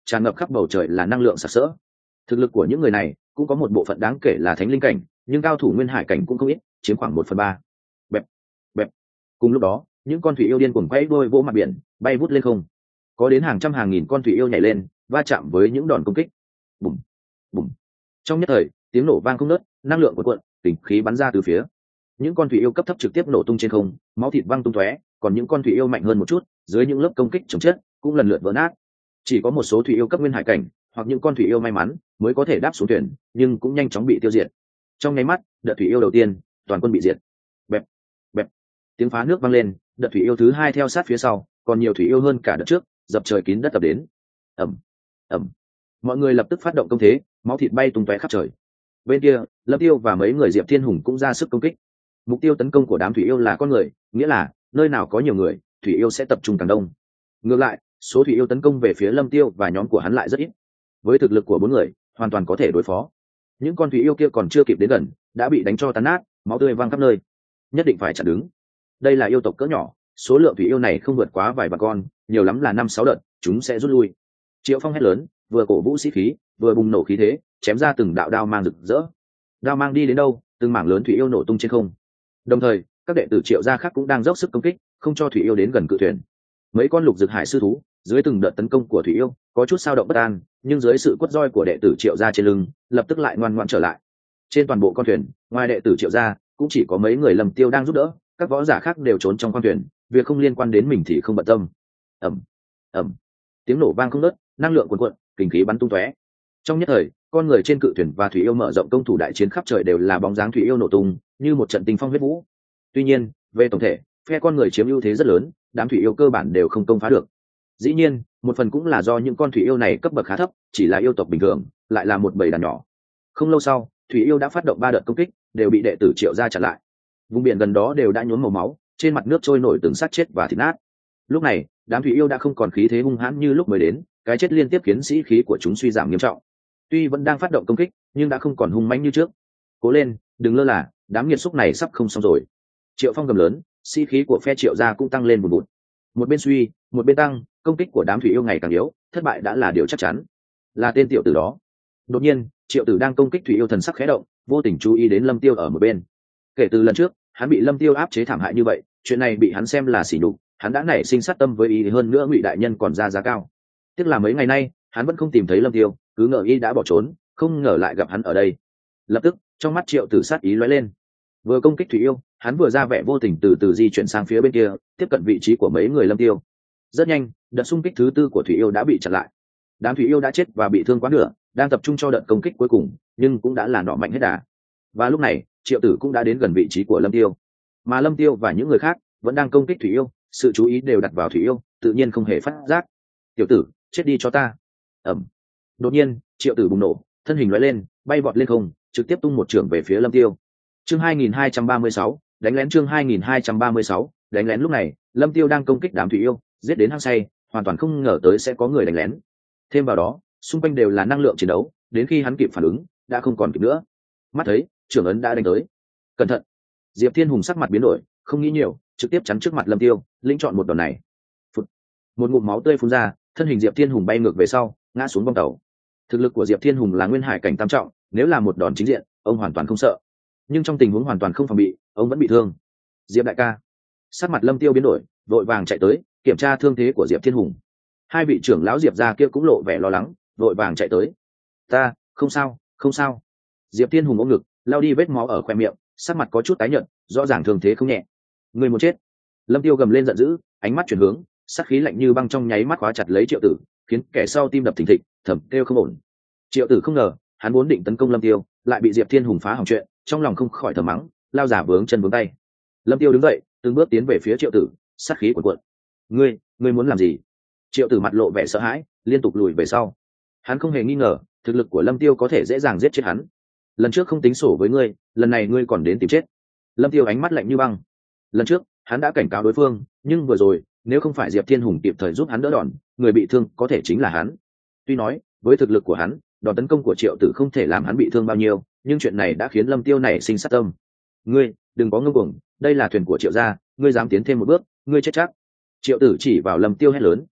tràn ngập khắp bầu trời là năng lượng sặc sỡ. Thực lực của những người này cũng có một bộ phận đáng kể là thánh linh cảnh, nhưng cao thủ nguyên hải cảnh cũng không ít, chiếm khoảng một phần ba. Bẹp, bẹp. Cùng lúc đó, những con thủy yêu điên cuồng quay đuôi vỗ mặt biển, bay vút lên không. Có đến hàng trăm hàng nghìn con thủy yêu nhảy lên, va chạm với những đòn công kích. Bùm, bùm. Trong nhất thời, tiếng nổ vang không ngớt, năng lượng cuộn cuộn, kình khí bắn ra từ phía. Những con thủy yêu cấp thấp trực tiếp nổ tung trên không, máu thịt văng tung tóe, còn những con thủy yêu mạnh hơn một chút, dưới những lớp công kích chồng chất, cũng lần lượt vỡ nát. Chỉ có một số thủy yêu cấp nguyên hải cảnh, hoặc những con thủy yêu may mắn mới có thể đáp xuống thuyền, nhưng cũng nhanh chóng bị tiêu diệt. Trong nháy mắt, đợt thủy yêu đầu tiên, toàn quân bị diệt. Bẹp, bẹp. Tiếng phá nước vang lên, đợt thủy yêu thứ hai theo sát phía sau, còn nhiều thủy yêu hơn cả đợt trước, dập trời kín đất tập đến. Ầm, ầm. Mọi người lập tức phát động công thế, máu thịt bay tung tóe khắp trời. Bên kia, Lâm Tiêu và mấy người Diệp Thiên Hùng cũng ra sức công kích. Mục tiêu tấn công của đám thủy yêu là con người, nghĩa là nơi nào có nhiều người, thủy yêu sẽ tập trung càng đông. Ngược lại, số thủy yêu tấn công về phía Lâm Tiêu và nhóm của hắn lại rất ít. Với thực lực của bốn người, hoàn toàn có thể đối phó. Những con thủy yêu kia còn chưa kịp đến gần, đã bị đánh cho tàn nát, máu tươi văng khắp nơi. Nhất định phải chặn đứng. Đây là yêu tộc cỡ nhỏ, số lượng thủy yêu này không vượt quá vài vạn con, nhiều lắm là năm sáu đợt, chúng sẽ rút lui. Triệu Phong hét lớn, vừa cổ vũ sĩ khí, vừa bùng nổ khí thế, chém ra từng đạo đao mang rực rỡ. Đao mang đi đến đâu, từng mảng lớn thủy yêu nổ tung trên không. Đồng thời, các đệ tử Triệu gia khác cũng đang dốc sức công kích, không cho thủy yêu đến gần cự thuyền. Mấy con lục dực hải sư thú, dưới từng đợt tấn công của thủy yêu, có chút sao động bất an, nhưng dưới sự quất roi của đệ tử Triệu gia trên lưng, lập tức lại ngoan ngoãn trở lại. Trên toàn bộ con thuyền, ngoài đệ tử Triệu gia, cũng chỉ có mấy người Lâm Tiêu đang giúp đỡ, các võ giả khác đều trốn trong con thuyền, việc không liên quan đến mình thì không bận tâm. Ầm, ầm. Tiếng nổ vang không ngớt, năng lượng cuồn cuộn, kình khí bắn tung tóe. Trong nhất thời, con người trên cự thuyền và thủy yêu mở rộng công thủ đại chiến khắp trời đều là bóng dáng thủy yêu nổ tung, như một trận tình phong huyết vũ. Tuy nhiên, về tổng thể, phe con người chiếm ưu thế rất lớn, đám thủy yêu cơ bản đều không công phá được. Dĩ nhiên, một phần cũng là do những con thủy yêu này cấp bậc khá thấp, chỉ là yêu tộc bình thường, lại là một bầy đàn nhỏ. Không lâu sau, thủy yêu đã phát động ba đợt công kích, đều bị đệ tử Triệu gia chặn lại. Vùng biển gần đó đều đã nhuốm màu máu, trên mặt nước trôi nổi từng xác chết và thịt nát. Lúc này, đám thủy yêu đã không còn khí thế hung hãn như lúc mới đến, cái chết liên tiếp khiến sĩ khí của chúng suy giảm nghiêm trọng. Tuy vẫn đang phát động công kích, nhưng đã không còn hung mãnh như trước. Cố lên, đừng lơ là, đám nghiệt xúc này sắp không xong rồi. Triệu Phong gầm lớn, sĩ khí của phe Triệu gia cũng tăng lên một bụt. Một bên suy, một bên tăng, công kích của đám thủy yêu ngày càng yếu, thất bại đã là điều chắc chắn. Là tên tiểu tử đó. Đột nhiên, Triệu Tử đang công kích thủy yêu thần sắc khẽ động, vô tình chú ý đến Lâm Tiêu ở một bên. Kể từ lần trước, hắn bị Lâm Tiêu áp chế thảm hại như vậy, chuyện này bị hắn xem là sỉ nhục, hắn đã nảy sinh sát tâm với ý, hơn nữa Ngụy đại nhân còn ra giá cao. Tiếc là mấy ngày nay, hắn vẫn không tìm thấy Lâm Tiêu, cứ ngờ y đã bỏ trốn, không ngờ lại gặp hắn ở đây. Lập tức, trong mắt Triệu Tử sát ý lóe lên. Vừa công kích thủy yêu, hắn vừa ra vẻ vô tình từ từ di chuyển sang phía bên kia, tiếp cận vị trí của mấy người Lâm Tiêu. Rất nhanh, đợt xung kích thứ tư của thủy yêu đã bị chặn lại. Đám thủy yêu đã chết và bị thương quá nửa, đang tập trung cho đợt công kích cuối cùng, nhưng cũng đã là nọ mạnh hết đà. Và lúc này, Triệu Tử cũng đã đến gần vị trí của Lâm Tiêu, mà Lâm Tiêu và những người khác vẫn đang công kích thủy yêu, sự chú ý đều đặt vào thủy yêu, tự nhiên không hề phát giác. Tiểu tử, chết đi cho ta! Ầm. Đột nhiên, Triệu Tử bùng nổ, thân hình lóe lên, bay vọt lên không, trực tiếp tung một chưởng về phía Lâm Tiêu. Chương hai nghìn hai trăm ba mươi sáu, đánh lén. Chương hai nghìn hai trăm ba mươi sáu, đánh lén. Lúc này, Lâm Tiêu đang công kích đám thủy yêu, giết đến hăng say, hoàn toàn không ngờ tới sẽ có người đánh lén. Thêm vào đó, xung quanh đều là năng lượng chiến đấu, đến khi hắn kịp phản ứng, đã không còn kịp nữa. Mắt thấy, trưởng ấn đã đánh tới. Cẩn thận! Diệp Thiên Hùng sắc mặt biến đổi, không nghĩ nhiều, trực tiếp chắn trước mặt Lâm Tiêu, lĩnh chọn một đòn này. Phụt. Một ngụm máu tươi phun ra, thân hình Diệp Thiên Hùng bay ngược về sau, ngã xuống bong tàu. Thực lực của Diệp Thiên Hùng là nguyên hải cảnh tam trọng, nếu là một đòn chính diện, ông hoàn toàn không sợ. Nhưng trong tình huống hoàn toàn không phòng bị, ông vẫn bị thương. Diệp đại ca! Sắc mặt Lâm Tiêu biến đổi, vội vàng chạy tới, kiểm tra thương thế của Diệp Thiên Hùng. Hai vị trưởng lão Diệp gia kia cũng lộ vẻ lo lắng, vội vàng chạy tới. Ta, không sao, không sao. Diệp Thiên Hùng ôm ngực, lao đi vết máu ở khoe miệng, sắc mặt có chút tái nhợt, rõ ràng thương thế không nhẹ. Người muốn chết! Lâm Tiêu gầm lên giận dữ, ánh mắt chuyển hướng, sát khí lạnh như băng trong nháy mắt khóa chặt lấy Triệu Tử, khiến kẻ sau tim đập thình thịch, thầm kêu không ổn. Triệu Tử không ngờ, hắn vốn định tấn công Lâm Tiêu, lại bị Diệp Thiên Hùng phá hỏng chuyện, trong lòng không khỏi thầm mắng, lao giả vướng chân vướng tay. Lâm Tiêu đứng dậy, từng bước tiến về phía Triệu Tử, sát khí cuồn cuộn. Ngươi, ngươi muốn làm gì? Triệu Tử mặt lộ vẻ sợ hãi, liên tục lùi về sau. Hắn không hề nghi ngờ, thực lực của Lâm Tiêu có thể dễ dàng giết chết hắn. Lần trước không tính sổ với ngươi, lần này ngươi còn đến tìm chết. Lâm Tiêu ánh mắt lạnh như băng. Lần trước, hắn đã cảnh cáo đối phương, nhưng vừa rồi, nếu không phải Diệp Thiên Hùng kịp thời giúp hắn đỡ đòn, người bị thương có thể chính là hắn. Tuy nói, với thực lực của hắn, đòn tấn công của Triệu Tử không thể làm hắn bị thương bao nhiêu, nhưng chuyện này đã khiến Lâm Tiêu nảy sinh sát tâm. Ngươi, đừng có ngông cuồng, đây là thuyền của Triệu gia, ngươi dám tiến thêm một bước, ngươi chết chắc. Triệu Tử chỉ vào Lâm Tiêu hét lớn.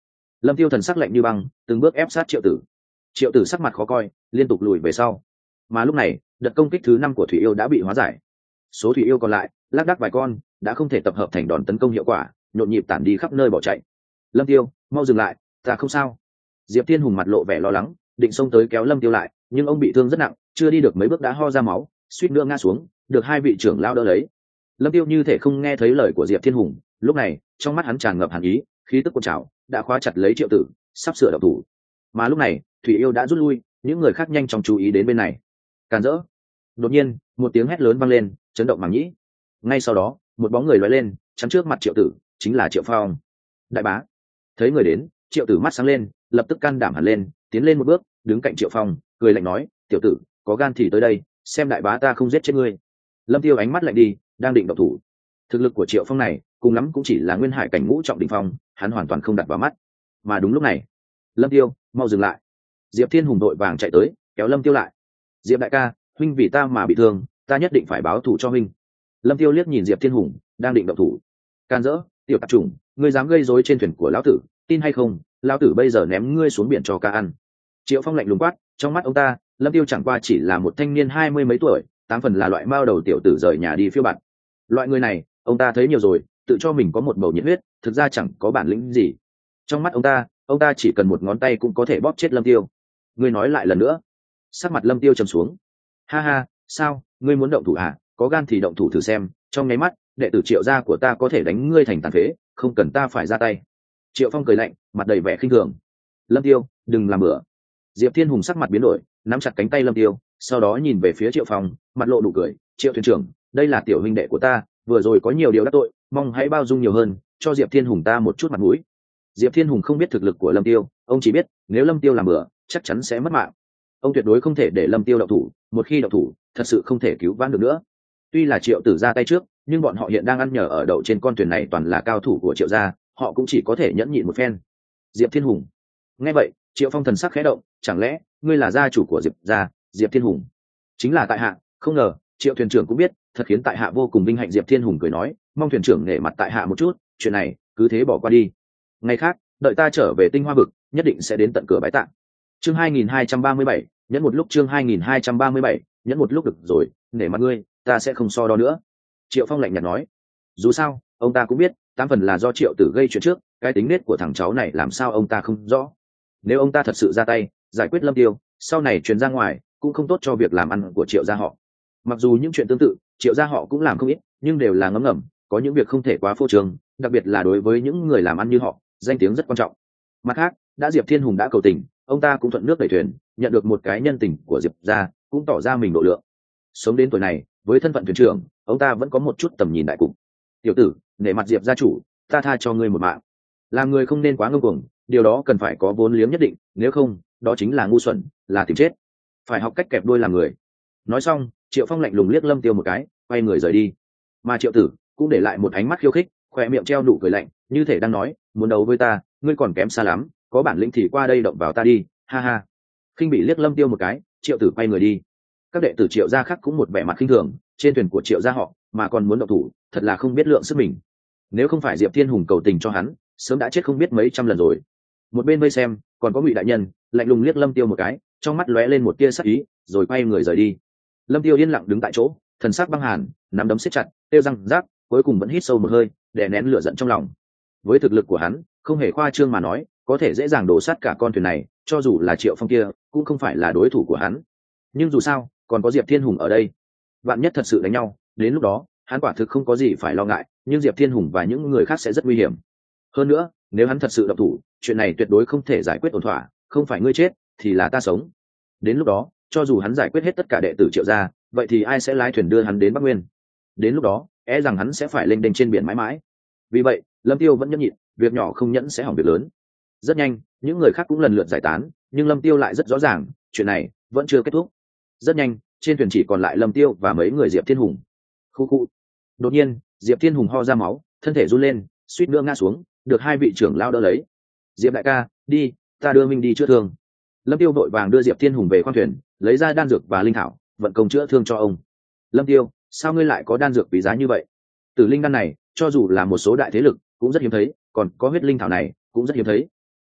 Lâm Tiêu thần sắc lạnh như băng, từng bước ép sát Triệu Tử. Triệu Tử sắc mặt khó coi, liên tục lùi về sau. Mà lúc này, đợt công kích thứ năm của Thủy Yêu đã bị hóa giải. Số Thủy Yêu còn lại, lác đác vài con, đã không thể tập hợp thành đòn tấn công hiệu quả, nhộn nhịp tản đi khắp nơi bỏ chạy. Lâm Tiêu, mau dừng lại, ta không sao. Diệp Thiên Hùng mặt lộ vẻ lo lắng, định xông tới kéo Lâm Tiêu lại, nhưng ông bị thương rất nặng, chưa đi được mấy bước đã ho ra máu, suýt nữa ngã xuống, được hai vị trưởng lao đỡ lấy. Lâm Tiêu như thể không nghe thấy lời của Diệp Thiên Hùng, lúc này, trong mắt hắn tràn ngập hàn ý, khí tức cuộn trào, đã khóa chặt lấy Triệu Tử, sắp sửa động thủ. Mà lúc này, Thủy Yêu đã rút lui, những người khác nhanh chóng chú ý đến bên này. Càn rỡ. Đột nhiên, một tiếng hét lớn vang lên, chấn động màng nhĩ. Ngay sau đó, một bóng người lóe lên, chắn trước mặt Triệu Tử, chính là Triệu Phong. Đại bá. Thấy người đến, Triệu Tử mắt sáng lên, lập tức can đảm hẳn lên, tiến lên một bước, đứng cạnh Triệu Phong, cười lạnh nói, tiểu tử, có gan thì tới đây, xem đại bá ta không giết chết ngươi. Lâm Tiêu ánh mắt lạnh đi, đang định động thủ. Thực lực của Triệu Phong này, cùng lắm cũng chỉ là nguyên hải cảnh ngũ trọng đỉnh phong, hắn hoàn toàn không đặt vào mắt. Mà đúng lúc này, Lâm Tiêu, mau dừng lại. Diệp Thiên Hùng đội vàng chạy tới, kéo Lâm Tiêu lại. Diệp đại ca, huynh vì ta mà bị thương, ta nhất định phải báo thù cho huynh. Lâm Tiêu liếc nhìn Diệp Thiên Hùng, đang định động thủ. Can dỡ, tiểu tạp chủng, ngươi dám gây rối trên thuyền của lão tử, tin hay không, lão tử bây giờ ném ngươi xuống biển cho ca ăn. Triệu Phong lạnh lùng quát, trong mắt ông ta, Lâm Tiêu chẳng qua chỉ là một thanh niên hai mươi mấy tuổi, tám phần là loại mao đầu tiểu tử rời nhà đi phiêu bạt. Loại người này, ông ta thấy nhiều rồi, tự cho mình có một bầu nhiệt huyết, thực ra chẳng có bản lĩnh gì. Trong mắt ông ta, ông ta chỉ cần một ngón tay cũng có thể bóp chết Lâm Tiêu. Ngươi nói lại lần nữa. Sắc mặt Lâm Tiêu trầm xuống. Ha ha, sao, ngươi muốn động thủ à? Có gan thì động thủ thử xem, trong nháy mắt, đệ tử Triệu gia của ta có thể đánh ngươi thành tàn phế, không cần ta phải ra tay. Triệu Phong cười lạnh, mặt đầy vẻ khinh thường. Lâm Tiêu, đừng làm bừa. Diệp Thiên Hùng sắc mặt biến đổi, nắm chặt cánh tay Lâm Tiêu, sau đó nhìn về phía Triệu Phong, mặt lộ nụ cười, Triệu thuyền trưởng, đây là tiểu huynh đệ của ta, vừa rồi có nhiều điều đắc tội, mong hãy bao dung nhiều hơn, cho Diệp Thiên Hùng ta một chút mặt mũi. Diệp Thiên Hùng không biết thực lực của Lâm Tiêu, ông chỉ biết nếu Lâm Tiêu làm bừa, chắc chắn sẽ mất mạng. Ông tuyệt đối không thể để Lâm Tiêu động thủ, một khi động thủ, thật sự không thể cứu vãn được nữa. Tuy là Triệu Tử ra tay trước, nhưng bọn họ hiện đang ăn nhờ ở đậu trên con thuyền này toàn là cao thủ của Triệu gia, họ cũng chỉ có thể nhẫn nhịn một phen. Diệp Thiên Hùng. Nghe vậy, Triệu Phong thần sắc khẽ động, chẳng lẽ ngươi là gia chủ của Diệp gia? Diệp Thiên Hùng. Chính là tại hạ, không ngờ, Triệu thuyền trưởng cũng biết, thật khiến tại hạ vô cùng vinh hạnh. Diệp Thiên Hùng cười nói, mong thuyền trưởng nể mặt tại hạ một chút, chuyện này cứ thế bỏ qua đi. Ngày khác, đợi ta trở về Tinh Hoa vực, nhất định sẽ đến tận cửa bái tạ. Chương hai nghìn hai trăm ba mươi bảy, nhẫn một lúc. Chương hai nghìn hai trăm ba mươi bảy, nhẫn một lúc được rồi, nể mặt ngươi, ta sẽ không so đo nữa. Triệu Phong lạnh nhạt nói. Dù sao, ông ta cũng biết, tám phần là do Triệu Tử gây chuyện trước, cái tính nết của thằng cháu này làm sao ông ta không rõ. Nếu ông ta thật sự ra tay giải quyết Lâm Tiêu, sau này truyền ra ngoài cũng không tốt cho việc làm ăn của Triệu gia họ. Mặc dù những chuyện tương tự Triệu gia họ cũng làm không ít, nhưng đều là ngấm ngầm, có những việc không thể quá phô trương, đặc biệt là đối với những người làm ăn như họ, danh tiếng rất quan trọng. Mặt khác, đã Diệp Thiên Hùng đã cầu tình, ông ta cũng thuận nước đẩy thuyền, nhận được một cái nhân tình của Diệp gia, cũng tỏ ra mình độ lượng. Sống đến tuổi này, với thân phận thuyền trưởng, ông ta vẫn có một chút tầm nhìn đại cục. Tiểu tử, nể mặt Diệp gia chủ, ta tha cho ngươi một mạng. Làm người không nên quá ngông cuồng, điều đó cần phải có vốn liếng nhất định, nếu không, đó chính là ngu xuẩn, là tìm chết. Phải học cách kẹp đuôi làm người. Nói xong, Triệu Phong lạnh lùng liếc Lâm Tiêu một cái, quay người rời đi. Mà Triệu Tử cũng để lại một ánh mắt khiêu khích, khóe miệng treo nụ cười lạnh, như thể đang nói, muốn đấu với ta, ngươi còn kém xa lắm, có bản lĩnh thì qua đây động vào ta đi, ha ha. Khinh bị liếc Lâm Tiêu một cái, Triệu Tử quay người đi. Các đệ tử Triệu gia khác cũng một vẻ mặt khinh thường, trên thuyền của Triệu gia họ mà còn muốn động thủ, thật là không biết lượng sức mình. Nếu không phải Diệp Thiên Hùng cầu tình cho hắn, sớm đã chết không biết mấy trăm lần rồi. Một bên vây xem, còn có Ngụy đại nhân, lạnh lùng liếc Lâm Tiêu một cái, trong mắt lóe lên một tia sắc ý, rồi quay người rời đi. Lâm Tiêu yên lặng đứng tại chỗ, thần sắc băng hàn, nắm đấm siết chặt, tiêu răng rác, cuối cùng vẫn hít sâu một hơi, đè nén lửa giận trong lòng. Với thực lực của hắn, không hề khoa trương mà nói, có thể dễ dàng đổ sát cả con thuyền này, cho dù là Triệu Phong kia, cũng không phải là đối thủ của hắn. Nhưng dù sao, còn có Diệp Thiên Hùng ở đây, vạn nhất thật sự đánh nhau, đến lúc đó, hắn quả thực không có gì phải lo ngại, nhưng Diệp Thiên Hùng và những người khác sẽ rất nguy hiểm. Hơn nữa, nếu hắn thật sự động thủ, chuyện này tuyệt đối không thể giải quyết ổn thỏa, không phải ngươi chết, thì là ta sống. Đến lúc đó, cho dù hắn giải quyết hết tất cả đệ tử Triệu gia, vậy thì ai sẽ lái thuyền đưa hắn đến Bắc Nguyên? Đến lúc đó, e rằng hắn sẽ phải lênh đênh trên biển mãi mãi. Vì vậy, Lâm Tiêu vẫn nhẫn nhịn, việc nhỏ không nhẫn sẽ hỏng việc lớn. Rất nhanh, những người khác cũng lần lượt giải tán, nhưng Lâm Tiêu lại rất rõ ràng, chuyện này vẫn chưa kết thúc. Rất nhanh, trên thuyền chỉ còn lại Lâm Tiêu và mấy người Diệp Thiên Hùng. Khu khu. Đột nhiên, Diệp Thiên Hùng ho ra máu, thân thể run lên, suýt nữa ngã xuống, được hai vị trưởng lao đỡ lấy. Diệp đại ca, đi, ta đưa Minh đi chữa thương. Lâm Tiêu vội vàng đưa Diệp Thiên Hùng về khoang thuyền, lấy ra đan dược và linh thảo, vận công chữa thương cho ông. Lâm Tiêu, sao ngươi lại có đan dược quý giá như vậy? Tử linh đan này, cho dù là một số đại thế lực cũng rất hiếm thấy, còn có huyết linh thảo này cũng rất hiếm thấy.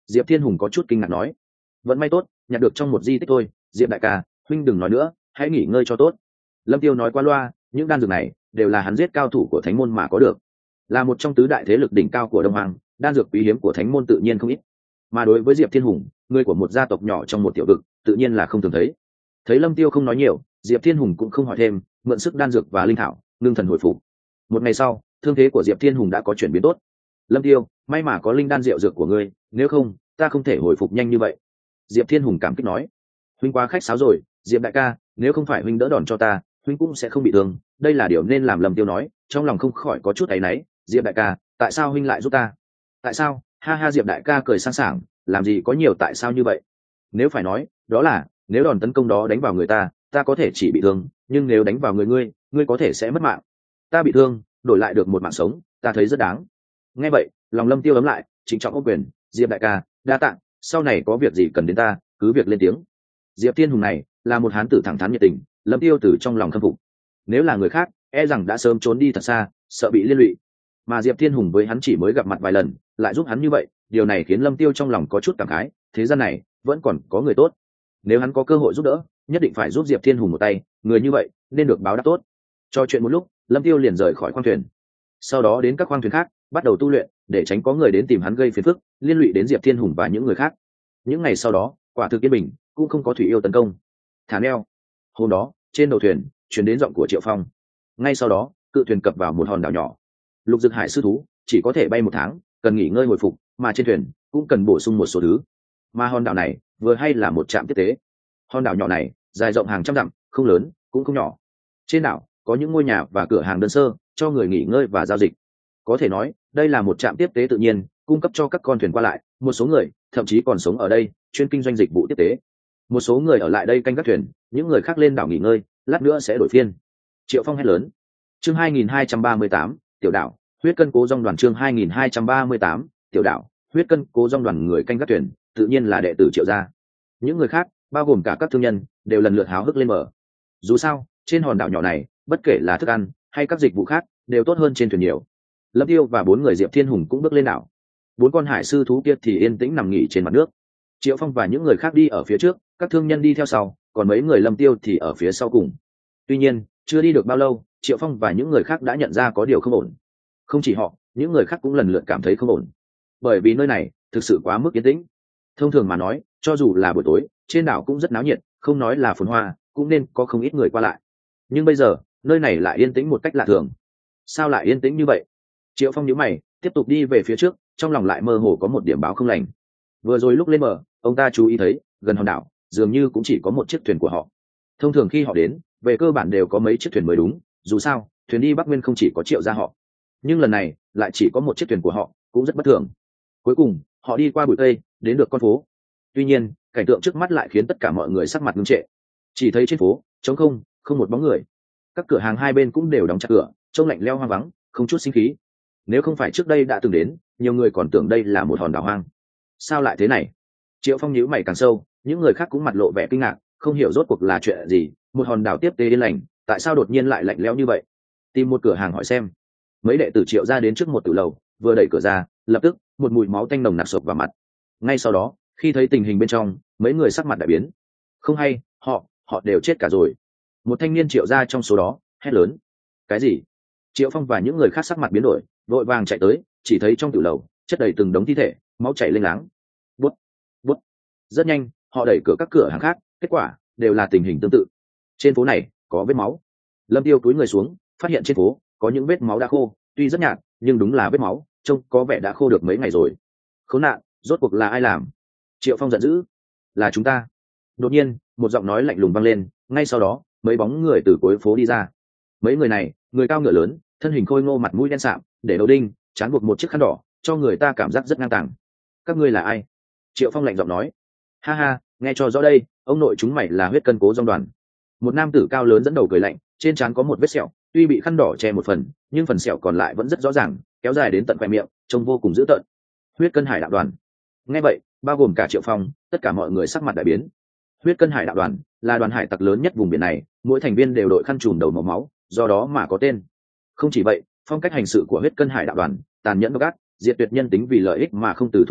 Diệp Thiên Hùng có chút kinh ngạc nói. Vẫn may tốt, nhặt được trong một di tích thôi. Diệp đại ca, huynh đừng nói nữa, hãy nghỉ ngơi cho tốt. Lâm Tiêu nói qua loa, những đan dược này đều là hắn giết cao thủ của thánh môn mà có được, là một trong tứ đại thế lực đỉnh cao của Đông Hoàng, đan dược quý hiếm của thánh môn tự nhiên không ít. Mà đối với Diệp Thiên Hùng, người của một gia tộc nhỏ trong một tiểu vực, tự nhiên là không thường thấy. Thấy Lâm Tiêu không nói nhiều, Diệp Thiên Hùng cũng không hỏi thêm, mượn sức đan dược và linh thảo, ngưng thần hồi phục. Một ngày sau, thương thế của Diệp Thiên Hùng đã có chuyển biến tốt. Lâm Tiêu, may mà có linh đan rượu dược của ngươi, nếu không, ta không thể hồi phục nhanh như vậy. Diệp Thiên Hùng cảm kích nói. Huynh quá khách sáo rồi, Diệp đại ca, nếu không phải huynh đỡ đòn cho ta, huynh cũng sẽ không bị thương. Đây là điều nên làm. Lâm Tiêu nói, trong lòng không khỏi có chút áy náy. Diệp đại ca, tại sao huynh lại giúp ta? Tại sao? Ha ha, Diệp đại ca cười sang sảng, làm gì có nhiều tại sao như vậy. Nếu phải nói, đó là nếu đòn tấn công đó đánh vào người ta, ta có thể chỉ bị thương, nhưng nếu đánh vào người ngươi, ngươi có thể sẽ mất mạng. Ta bị thương, đổi lại được một mạng sống, ta thấy rất đáng. Nghe vậy, lòng Lâm Tiêu ấm lại, trịnh trọng ôm quyền. Diệp đại ca, đa tạ, sau này có việc gì cần đến ta, cứ việc lên tiếng. Diệp Thiên Hùng này là một hán tử thẳng thắn nhiệt tình, Lâm Tiêu từ trong lòng khâm phục. Nếu là người khác, e rằng đã sớm trốn đi thật xa, sợ bị liên lụy. Mà Diệp Thiên Hùng với hắn chỉ mới gặp mặt vài lần, lại giúp hắn như vậy, điều này khiến Lâm Tiêu trong lòng có chút cảm khái, thế gian này vẫn còn có người tốt. Nếu hắn có cơ hội giúp đỡ, nhất định phải giúp Diệp Thiên Hùng một tay, người như vậy nên được báo đáp tốt. Cho chuyện một lúc, Lâm Tiêu liền rời khỏi khoang thuyền. Sau đó đến các khoang thuyền khác, bắt đầu tu luyện, để tránh có người đến tìm hắn gây phiền phức, liên lụy đến Diệp Thiên Hùng và những người khác. Những ngày sau đó, quả thực yên bình, cũng không có thủy yêu tấn công. Thả neo. Hôm đó, trên đầu thuyền truyền đến giọng của Triệu Phong. Ngay sau đó, cự thuyền cập vào một hòn đảo nhỏ. Lục Dực Hải sư thú chỉ có thể bay một tháng, cần nghỉ ngơi hồi phục, mà trên thuyền cũng cần bổ sung một số thứ. Mà hòn đảo này vừa hay là một trạm tiếp tế. Hòn đảo nhỏ này dài rộng hàng trăm dặm, không lớn cũng không nhỏ. Trên đảo có những ngôi nhà và cửa hàng đơn sơ cho người nghỉ ngơi và giao dịch. Có thể nói đây là một trạm tiếp tế tự nhiên, cung cấp cho các con thuyền qua lại. Một số người thậm chí còn sống ở đây, chuyên kinh doanh dịch vụ tiếp tế. Một số người ở lại đây canh các thuyền, những người khác lên đảo nghỉ ngơi, lát nữa sẽ đổi phiên. Triệu Phong hét lớn. Chương hai nghìn hai trăm ba mươi tám, tiểu đảo huyết cân cố dòng đoàn. Chương hai nghìn hai trăm ba mươi tám, tiểu đảo huyết cân cố dòng đoàn. Người canh các thuyền tự nhiên là đệ tử Triệu gia. Những người khác, bao gồm cả các thương nhân, đều lần lượt háo hức lên bờ. Dù sao, trên hòn đảo nhỏ này, bất kể là thức ăn hay các dịch vụ khác, đều tốt hơn trên thuyền nhiều. Lâm Tiêu và bốn người Diệp Thiên Hùng cũng bước lên đảo. Bốn con hải sư thú kia thì yên tĩnh nằm nghỉ trên mặt nước. Triệu Phong và những người khác đi ở phía trước, các thương nhân đi theo sau, còn mấy người Lâm Tiêu thì ở phía sau cùng. Tuy nhiên, chưa đi được bao lâu, Triệu Phong và những người khác đã nhận ra có điều không ổn. Không chỉ họ, những người khác cũng lần lượt cảm thấy không ổn, bởi vì nơi này thực sự quá mức yên tĩnh. Thông thường mà nói, cho dù là buổi tối, trên đảo cũng rất náo nhiệt, không nói là phồn hoa, cũng nên có không ít người qua lại. Nhưng bây giờ, nơi này lại yên tĩnh một cách lạ thường. Sao lại yên tĩnh như vậy? Triệu Phong nhíu mày, tiếp tục đi về phía trước, trong lòng lại mơ hồ có một điểm báo không lành. Vừa rồi lúc lên bờ, ông ta chú ý thấy gần hòn đảo dường như cũng chỉ có một chiếc thuyền của họ. Thông thường khi họ đến, về cơ bản đều có mấy chiếc thuyền mới đúng, dù sao thuyền đi Bắc Nguyên không chỉ có Triệu gia họ. Nhưng lần này lại chỉ có một chiếc thuyền của họ, cũng rất bất thường. Cuối cùng họ đi qua bụi cây, đến được con phố. Tuy nhiên cảnh tượng trước mắt lại khiến tất cả mọi người sắc mặt ngưng trệ. Chỉ thấy trên phố trống không, không một bóng người. Các cửa hàng hai bên cũng đều đóng chặt cửa, trông lạnh lẽo hoang vắng, không chút sinh khí. Nếu không phải trước đây đã từng đến, nhiều người còn tưởng đây là một hòn đảo hoang. Sao lại thế này? Triệu Phong nhíu mày càng sâu, những người khác cũng mặt lộ vẻ kinh ngạc, không hiểu rốt cuộc là chuyện gì. Một hòn đảo tiếp tế yên lành, tại sao đột nhiên lại lạnh lẽo như vậy? Tìm một cửa hàng hỏi xem. Mấy đệ tử Triệu ra đến trước một tử lầu, vừa đẩy cửa ra, lập tức một mùi máu tanh nồng nặc sộc vào mặt. Ngay sau đó, khi thấy tình hình bên trong, mấy người sắc mặt đại biến. Không hay, họ họ đều chết cả rồi. Một thanh niên Triệu ra trong số đó hét lớn. Cái gì? Triệu Phong và những người khác sắc mặt biến đổi, vội vàng chạy tới, chỉ thấy trong tử lầu chất đầy từng đống thi thể, máu chảy lênh láng. Bút, bút. Rất nhanh, họ đẩy cửa các cửa hàng khác, kết quả đều là tình hình tương tự. Trên phố này có vết máu. Lâm Tiêu cúi người xuống, phát hiện trên phố có những vết máu đã khô, tuy rất nhạt, nhưng đúng là vết máu, trông có vẻ đã khô được mấy ngày rồi. Khốn nạn, rốt cuộc là ai làm? Triệu Phong giận dữ. Là chúng ta. Đột nhiên, một giọng nói lạnh lùng vang lên, ngay sau đó, mấy bóng người từ cuối phố đi ra. Mấy người này, người cao ngựa lớn, thân hình khôi ngô, mặt mũi đen sạm, để đầu đinh, trán buộc một chiếc khăn đỏ, cho người ta cảm giác rất ngang tàng. Các ngươi là ai? Triệu Phong lạnh giọng nói. Ha ha, nghe cho rõ đây, ông nội chúng mày là huyết cân cố dòng đoàn. Một nam tử cao lớn dẫn đầu cười lạnh, trên trán có một vết sẹo, tuy bị khăn đỏ che một phần, nhưng phần sẹo còn lại vẫn rất rõ ràng, kéo dài đến tận khoe miệng, trông vô cùng dữ tợn. Huyết cân hải đạo đoàn. Nghe vậy, bao gồm cả Triệu Phong, tất cả mọi người sắc mặt đại biến. Huyết cân hải đạo đoàn là đoàn hải tặc lớn nhất vùng biển này, mỗi thành viên đều đội khăn trùm đầu màu máu, do đó mà có tên. Không chỉ vậy, phong cách hành sự của huyết cân hải đạo đoàn tàn nhẫn độc ác, diệt tuyệt nhân tính vì lợi ích mà không từ thủ đoạn,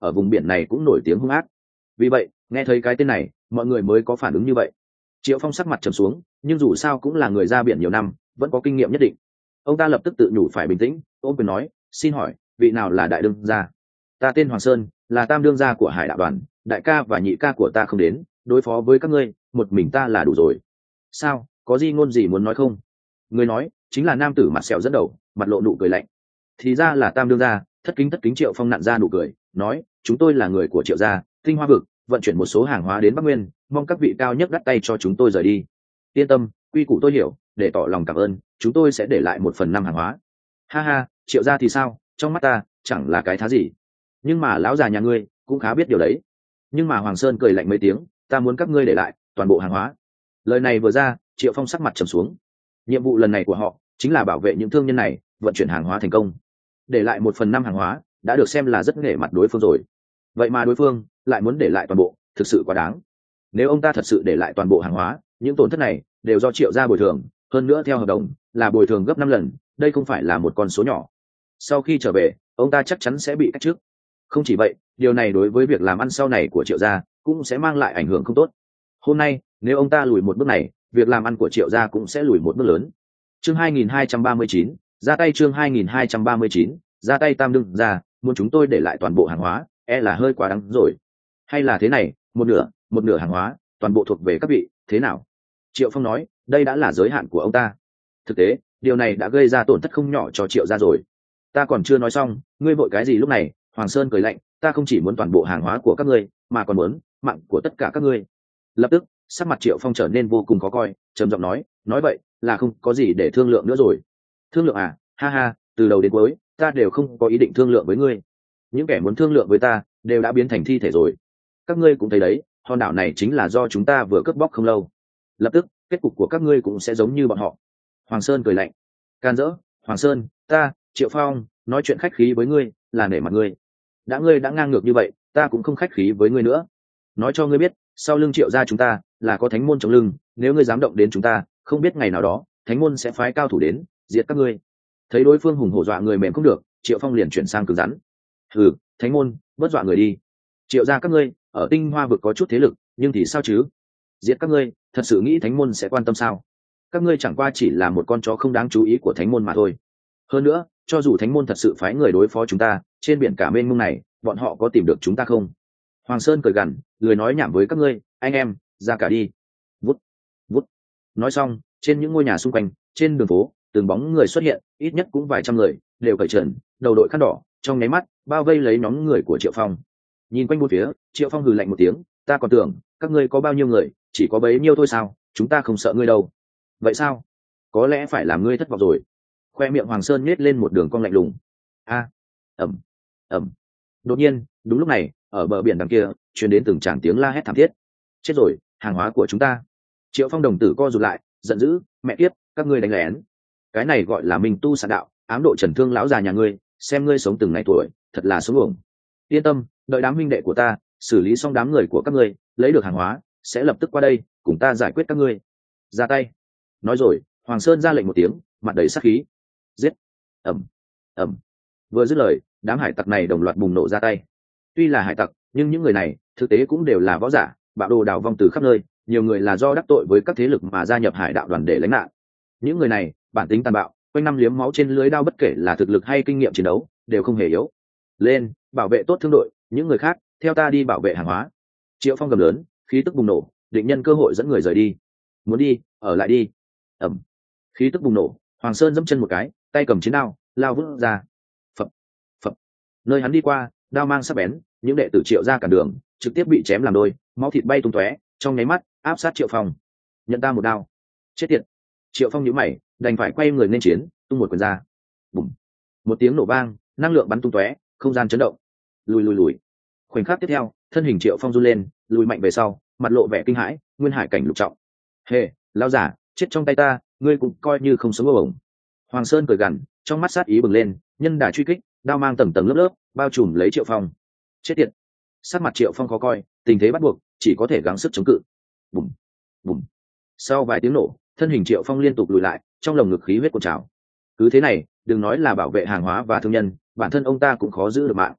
ở vùng biển này cũng nổi tiếng hung ác. Vì vậy nghe thấy cái tên này mọi người mới có phản ứng như vậy. Triệu Phong sắc mặt trầm xuống, nhưng dù sao cũng là người ra biển nhiều năm, vẫn có kinh nghiệm nhất định. Ông ta lập tức tự nhủ phải bình tĩnh, ôm quyền nói, xin hỏi vị nào là đại đương gia? Ta tên Hoàng Sơn, là tam đương gia của Hải Đạo đoàn, đại ca và nhị ca của ta không đến, đối phó với các ngươi một mình ta là đủ rồi. Sao, có gì ngôn gì muốn nói không? Người nói chính là nam tử mặt sẹo dẫn đầu, mặt lộ nụ cười lạnh. Thì ra là tam đương gia. Thất kính thất kính. Triệu Phong nặn ra nụ cười, nói, chúng tôi là người của Triệu gia, Tinh Hoa vực, vận chuyển một số hàng hóa đến Bắc Nguyên, mong các vị cao nhất đắt tay cho chúng tôi rời đi. Yên tâm, quy củ tôi hiểu, để tỏ lòng cảm ơn, chúng tôi sẽ để lại một phần năm hàng hóa. Ha ha, Triệu gia thì sao, trong mắt ta chẳng là cái thá gì, nhưng mà lão già nhà ngươi cũng khá biết điều đấy. Nhưng mà Hoàng Sơn cười lạnh mấy tiếng, ta muốn các ngươi để lại toàn bộ hàng hóa. Lời này vừa ra, Triệu Phong sắc mặt trầm xuống. Nhiệm vụ lần này của họ chính là bảo vệ những thương nhân này vận chuyển hàng hóa thành công. Để lại một phần năm hàng hóa đã được xem là rất nể mặt đối phương rồi, vậy mà đối phương lại muốn để lại toàn bộ, thực sự quá đáng. Nếu ông ta thật sự để lại toàn bộ hàng hóa, những tổn thất này đều do Triệu gia bồi thường, hơn nữa theo hợp đồng là bồi thường gấp năm lần, đây không phải là một con số nhỏ. Sau khi trở về, ông ta chắc chắn sẽ bị cách chức. Không chỉ vậy, điều này đối với việc làm ăn sau này của Triệu gia cũng sẽ mang lại ảnh hưởng không tốt. Hôm nay nếu ông ta lùi một bước này, việc làm ăn của Triệu gia cũng sẽ lùi một bước lớn. Chương hai nghìn hai trăm ba mươi chín, ra tay. Chương hai nghìn hai trăm ba mươi chín, ra tay. Tam đương gia muốn chúng tôi để lại toàn bộ hàng hóa, e là hơi quá đáng rồi. Hay là thế này, một nửa một nửa hàng hóa toàn bộ thuộc về các vị, thế nào? Triệu Phong nói, đây đã là giới hạn của ông ta. Thực tế điều này đã gây ra tổn thất không nhỏ cho Triệu gia rồi. Ta còn chưa nói xong, ngươi vội cái gì lúc này? Hoàng Sơn cười lạnh, ta không chỉ muốn toàn bộ hàng hóa của các ngươi, mà còn muốn mạng của tất cả các ngươi. Lập tức sắc mặt Triệu Phong trở nên vô cùng khó coi, trầm giọng nói, nói vậy là không có gì để thương lượng nữa rồi. Thương lượng à? Ha ha, từ đầu đến cuối ta đều không có ý định thương lượng với ngươi. Những kẻ muốn thương lượng với ta đều đã biến thành thi thể rồi. Các ngươi cũng thấy đấy, hòn đảo này chính là do chúng ta vừa cướp bóc không lâu. Lập tức kết cục của các ngươi cũng sẽ giống như bọn họ. Hoàng Sơn cười lạnh, can dỡ. Hoàng Sơn, ta Triệu Phong nói chuyện khách khí với ngươi là nể mặt ngươi. Đã ngươi đã ngang ngược như vậy, ta cũng không khách khí với ngươi nữa. Nói cho ngươi biết, sau lưng Triệu gia chúng ta là có thánh môn chống lưng, nếu ngươi dám động đến chúng ta, không biết ngày nào đó thánh môn sẽ phái cao thủ đến diệt các ngươi. Thấy đối phương hùng hổ dọa người mềm không được, Triệu Phong liền chuyển sang cứng rắn. Ừ, thánh môn bớt dọa người đi. Triệu gia các ngươi ở Tinh Hoa vực có chút thế lực, nhưng thì sao chứ? Diệt các ngươi, thật sự nghĩ thánh môn sẽ quan tâm sao? Các ngươi chẳng qua chỉ là một con chó không đáng chú ý của thánh môn mà thôi. Hơn nữa, cho dù thánh môn thật sự phái người đối phó chúng ta, trên biển cả mênh mông này bọn họ có tìm được chúng ta không? Hoàng Sơn cười gằn, lười nói nhảm với các ngươi, anh em ra cả đi. Vút vút. Nói xong, trên những ngôi nhà xung quanh, trên đường phố, từng bóng người xuất hiện, ít nhất cũng vài trăm người, đều cởi trần, đầu đội khăn đỏ, trong nháy mắt bao vây lấy nhóm người của Triệu Phong. Nhìn quanh bốn phía, Triệu Phong hừ lạnh một tiếng, ta còn tưởng các ngươi có bao nhiêu người, chỉ có bấy nhiêu thôi sao? Chúng ta không sợ ngươi đâu. Vậy sao? Có lẽ phải làm ngươi thất vọng rồi. Khoe miệng Hoàng Sơn nhếch lên một đường cong lạnh lùng. A, ầm, ầm. Đột nhiên, đúng lúc này, ở bờ biển đằng kia truyền đến từng tràng tiếng la hét thảm thiết. Chết rồi, hàng hóa của chúng ta. Triệu Phong đồng tử co rụt lại, giận dữ, mẹ kiếp, các ngươi đánh lén. Cái này gọi là minh tu sạn đạo, ám độ trần thương lão già nhà ngươi, xem ngươi sống từng ngày tuổi, thật là sống uổng. Yên tâm, đợi đám huynh đệ của ta xử lý xong đám người của các ngươi, lấy được hàng hóa, sẽ lập tức qua đây cùng ta giải quyết các ngươi. Ra tay. Nói rồi, Hoàng Sơn ra lệnh một tiếng, mặt đầy sát khí. Giết. Ầm, ầm. Vừa dứt lời, đám hải tặc này đồng loạt bùng nổ ra tay. Tuy là hải tặc, nhưng những người này thực tế cũng đều là võ giả, bạo đồ đào vong từ khắp nơi, nhiều người là do đắc tội với các thế lực mà gia nhập hải đạo đoàn để lánh nạn. Những người này bản tính tàn bạo, quanh năm liếm máu trên lưới đao, bất kể là thực lực hay kinh nghiệm chiến đấu đều không hề yếu. Lên, bảo vệ tốt thương đội, những người khác theo ta đi bảo vệ hàng hóa. Triệu Phong gầm lớn, khí tức bùng nổ, định nhân cơ hội dẫn người rời đi. Muốn đi, ở lại đi. Ẩm. Khí tức bùng nổ, Hoàng Sơn dẫm chân một cái, tay cầm chiến đao lao vút ra. Phập, phập. Nơi hắn đi qua, đao mang sắc bén, những đệ tử Triệu ra cản đường, trực tiếp bị chém làm đôi, máu thịt bay tung tóe, trong nháy mắt áp sát Triệu Phong. Nhận ta một đao. Chết tiệt. Triệu Phong nhíu mày, đành phải quay người lên chiến, tung một quyền ra. Bùm. Một tiếng nổ vang, năng lượng bắn tung tóe, không gian chấn động. Lùi lùi lùi. Khoảnh khắc tiếp theo, thân hình Triệu Phong run lên, lùi mạnh về sau, mặt lộ vẻ kinh hãi, nguyên hải cảnh lục trọng. Hề, lão giả, chết trong tay ta, ngươi cũng coi như không sống ở bổng. Hoàng Sơn cười gằn, trong mắt sát ý bừng lên, nhân đà truy kích, đao mang tầng tầng lớp lớp, bao trùm lấy Triệu Phong. Chết tiệt. Sắc mặt Triệu Phong khó coi, tình thế bắt buộc, chỉ có thể gắng sức chống cự. Bùm, bùm. Sau vài tiếng nổ, thân hình Triệu Phong liên tục lùi lại, trong lồng ngực khí huyết cuộn trào. Cứ thế này, đừng nói là bảo vệ hàng hóa và thương nhân, bản thân ông ta cũng khó giữ được mạng.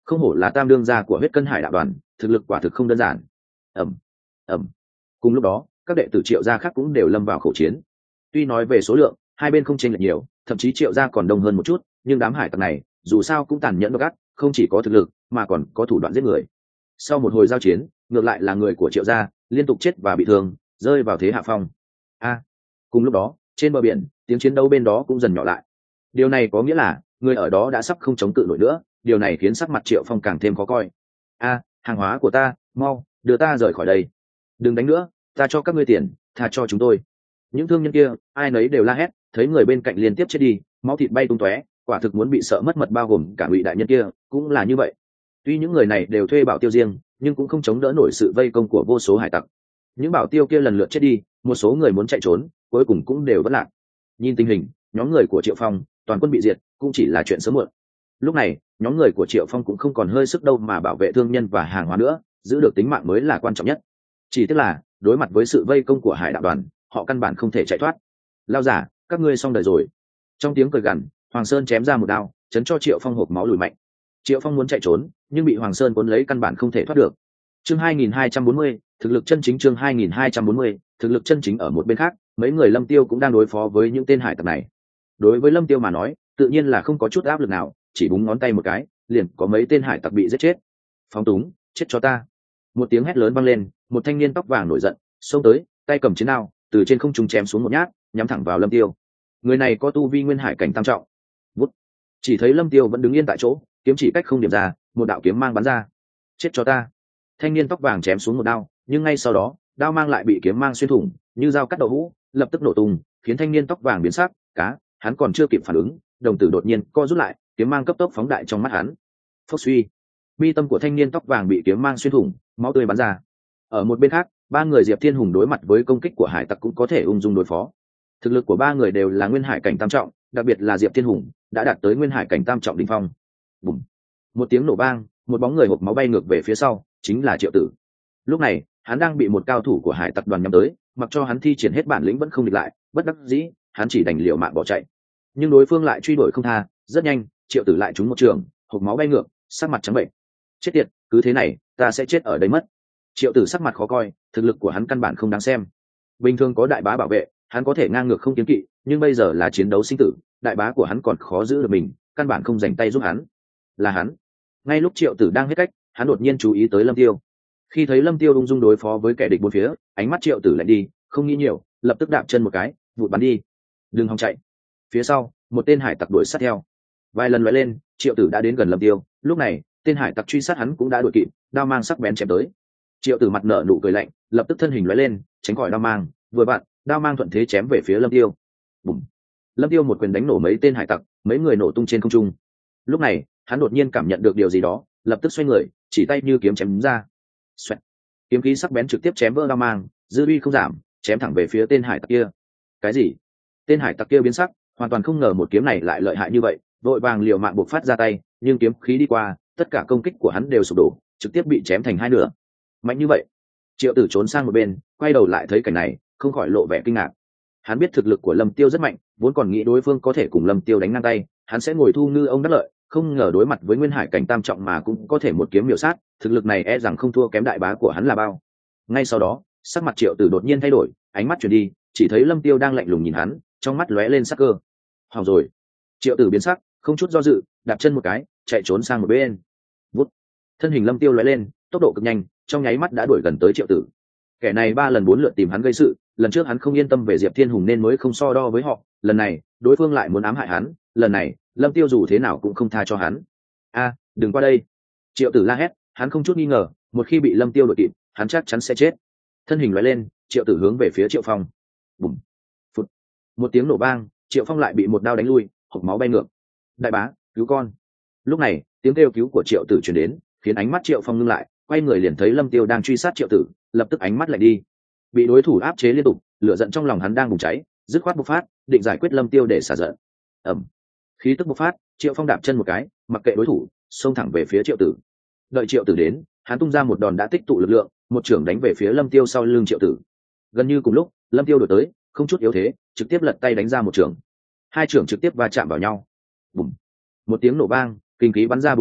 không hổ là tam đương gia của huyết cân hải đạo đoàn, thực lực quả thực không đơn giản. ẩm ẩm cùng lúc đó các đệ tử Triệu gia khác cũng đều lâm vào khẩu chiến. Tuy nói về số lượng hai bên không chênh lệch nhiều, thậm chí Triệu gia còn đông hơn một chút, nhưng đám hải tặc này dù sao cũng tàn nhẫn độc ác, không chỉ có thực lực mà còn có thủ đoạn giết người. Sau một hồi giao chiến, ngược lại là người của Triệu gia liên tục chết và bị thương, rơi vào thế hạ phong. A cùng lúc đó trên bờ biển tiếng chiến đấu bên đó cũng dần nhỏ lại. Điều này có nghĩa là người ở đó đã sắp không chống cự nổi nữa. Điều này khiến sắc mặt Triệu Phong càng thêm khó coi. A hàng hóa của ta, mau đưa ta rời khỏi đây, đừng đánh nữa, ta cho các ngươi tiền, tha cho chúng tôi. Những thương nhân kia ai nấy đều la hét, thấy người bên cạnh liên tiếp chết đi, máu thịt bay tung tóe, quả thực muốn bị sợ mất mật, bao gồm cả Ngụy đại nhân kia cũng là như vậy. Tuy những người này đều thuê bảo tiêu riêng, nhưng cũng không chống đỡ nổi sự vây công của vô số hải tặc. Những bảo tiêu kia lần lượt chết đi, một số người muốn chạy trốn, cuối cùng cũng đều vất lạc. Nhìn tình hình, nhóm người của Triệu Phong toàn quân bị diệt cũng chỉ là chuyện sớm muộn. Lúc này nhóm người của Triệu Phong cũng không còn hơi sức đâu mà bảo vệ thương nhân và hàng hóa nữa, giữ được tính mạng mới là quan trọng nhất. Chỉ tức là đối mặt với sự vây công của hải đạo đoàn, họ căn bản không thể chạy thoát. Lao giả, các ngươi xong đời rồi. Trong tiếng cười gằn, Hoàng Sơn chém ra một đao, chấn cho Triệu Phong hộc máu lùi mạnh. Triệu Phong muốn chạy trốn, nhưng bị Hoàng Sơn cuốn lấy, căn bản không thể thoát được. Chương hai nghìn hai trăm bốn mươi, thực lực chân chính. Chương hai nghìn hai trăm bốn mươi, thực lực chân chính. Ở một bên khác, mấy người Lâm Tiêu cũng đang đối phó với những tên hải tặc này. Đối với Lâm Tiêu mà nói, tự nhiên là không có chút áp lực nào, chỉ búng ngón tay một cái, liền có mấy tên hải tặc bị giết chết. Phóng túng, chết cho ta! Một tiếng hét lớn vang lên, một thanh niên tóc vàng nổi giận, xông tới, tay cầm chiến đao, từ trên không trung chém xuống một nhát, nhắm thẳng vào Lâm Tiêu. Người này có tu vi nguyên hải cảnh tam trọng. Vút. Chỉ thấy Lâm Tiêu vẫn đứng yên tại chỗ, kiếm chỉ cách không điểm ra, một đạo kiếm mang bắn ra. Chết cho ta! Thanh niên tóc vàng chém xuống một đao, nhưng ngay sau đó, đao mang lại bị kiếm mang xuyên thủng, như dao cắt đậu hũ, lập tức nổ tung, khiến thanh niên tóc vàng biến sắc. Cá, hắn còn chưa kịp phản ứng, đồng tử đột nhiên co rút lại, kiếm mang cấp tốc phóng đại trong mắt hắn. Phốc suy, mi tâm của thanh niên tóc vàng bị kiếm mang xuyên thủng, máu tươi bắn ra. Ở một bên khác, ba người Diệp Thiên Hùng đối mặt với công kích của hải tặc cũng có thể ung dung đối phó. Thực lực của ba người đều là nguyên hải cảnh tam trọng, đặc biệt là Diệp Thiên Hùng đã đạt tới nguyên hải cảnh tam trọng đỉnh phong. Bùm. Một tiếng nổ vang, một bóng người hộc máu bay ngược về phía sau, chính là Triệu Tử. Lúc này, hắn đang bị một cao thủ của hải tặc đoàn nhắm tới, mặc cho hắn thi triển hết bản lĩnh vẫn không địch lại, bất đắc dĩ, hắn chỉ đành liều mạng bỏ chạy. Nhưng đối phương lại truy đuổi không tha, rất nhanh, Triệu Tử lại trúng một trường, hộc máu bay ngược, sắc mặt trắng bệnh. Chết tiệt, cứ thế này, ta sẽ chết ở đây mất. Triệu Tử sắc mặt khó coi, thực lực của hắn căn bản không đáng xem. Bình thường có đại bá bảo vệ, hắn có thể ngang ngược không kiêng kỵ, nhưng bây giờ là chiến đấu sinh tử, đại bá của hắn còn khó giữ được mình, căn bản không dành tay giúp hắn. Là hắn. Ngay lúc Triệu Tử đang hết cách, hắn đột nhiên chú ý tới Lâm Tiêu. Khi thấy Lâm Tiêu ung dung đối phó với kẻ địch bốn phía, ánh mắt Triệu Tử lại đi, không nghĩ nhiều, lập tức đạp chân một cái, vụt bắn đi. Đừng hòng chạy. Phía sau, một tên hải tặc đuổi sát theo. Vài lần lóe lên, Triệu Tử đã đến gần Lâm Tiêu. Lúc này, tên hải tặc truy sát hắn cũng đã đuổi kịp, đao mang sắc bén chém tới. Triệu Tử mặt nở nụ cười lạnh, lập tức thân hình lóe lên, tránh khỏi đao mang, vừa vặn, đao mang thuận thế chém về phía Lâm Tiêu. Bùm! Lâm Tiêu một quyền đánh nổ mấy tên hải tặc, mấy người nổ tung trên không trung. Lúc này, hắn đột nhiên cảm nhận được điều gì đó, lập tức xoay người, chỉ tay như kiếm chém ra. Xoẹt. Kiếm khí sắc bén trực tiếp chém vỡ đao mang, dư uy không giảm, chém thẳng về phía tên hải tặc kia. Cái gì? Tên hải tặc kia biến sắc, hoàn toàn không ngờ một kiếm này lại lợi hại như vậy, vội vàng liều mạng buộc phát ra tay, nhưng kiếm khí đi qua, tất cả công kích của hắn đều sụp đổ, trực tiếp bị chém thành hai nửa. Mạnh như vậy? Triệu Tử trốn sang một bên, quay đầu lại thấy cảnh này, không khỏi lộ vẻ kinh ngạc. Hắn biết thực lực của Lâm Tiêu rất mạnh, vốn còn nghĩ đối phương có thể cùng Lâm Tiêu đánh ngang tay, hắn sẽ ngồi thu ngư ông đắc lợi, không ngờ đối mặt với nguyên hải cảnh tam trọng mà cũng có thể một kiếm miểu sát, thực lực này e rằng không thua kém đại bá của hắn là bao. Ngay sau đó, sắc mặt Triệu Tử đột nhiên thay đổi, ánh mắt chuyển đi, chỉ thấy Lâm Tiêu đang lạnh lùng nhìn hắn, trong mắt lóe lên sắc cơ. Hỏng rồi. Triệu Tử biến sắc, không chút do dự, đạp chân một cái, chạy trốn sang một bên. Vút. Thân hình Lâm Tiêu lóe lên, tốc độ cực nhanh, trong nháy mắt đã đuổi gần tới Triệu Tử. Kẻ này ba lần bốn lượt tìm hắn gây sự, lần trước hắn không yên tâm về Diệp Thiên Hùng nên mới không so đo với họ, lần này, đối phương lại muốn ám hại hắn, lần này, Lâm Tiêu dù thế nào cũng không tha cho hắn. A, đừng qua đây. Triệu Tử la hét, hắn không chút nghi ngờ, một khi bị Lâm Tiêu đuổi kịp, hắn chắc chắn sẽ chết. Thân hình lóe lên, Triệu Tử hướng về phía Triệu Phong. Bùm. Phụt. Một tiếng nổ vang, Triệu Phong lại bị một đao đánh lui, hộc máu bay ngược. Đại bá, cứu con. Lúc này, tiếng kêu cứu của Triệu Tử truyền đến, khiến ánh mắt Triệu Phong ngưng lại, quay người liền thấy Lâm Tiêu đang truy sát Triệu Tử, lập tức ánh mắt lại đi. Bị đối thủ áp chế liên tục, lửa giận trong lòng hắn đang bùng cháy, dứt khoát bộc phát, định giải quyết Lâm Tiêu để xả giận. Ầm. Khí tức bộc phát, Triệu Phong đạp chân một cái, mặc kệ đối thủ, xông thẳng về phía Triệu Tử. Đợi Triệu Tử đến, hắn tung ra một đòn đã tích tụ lực lượng, một trưởng đánh về phía Lâm Tiêu sau lưng Triệu Tử. Gần như cùng lúc, Lâm Tiêu đuổi tới, không chút yếu thế, trực tiếp lật tay đánh ra một trưởng. Hai trưởng trực tiếp va chạm vào nhau. Bùm. Một tiếng nổ vang, kinh khí bắn ra bốn phía,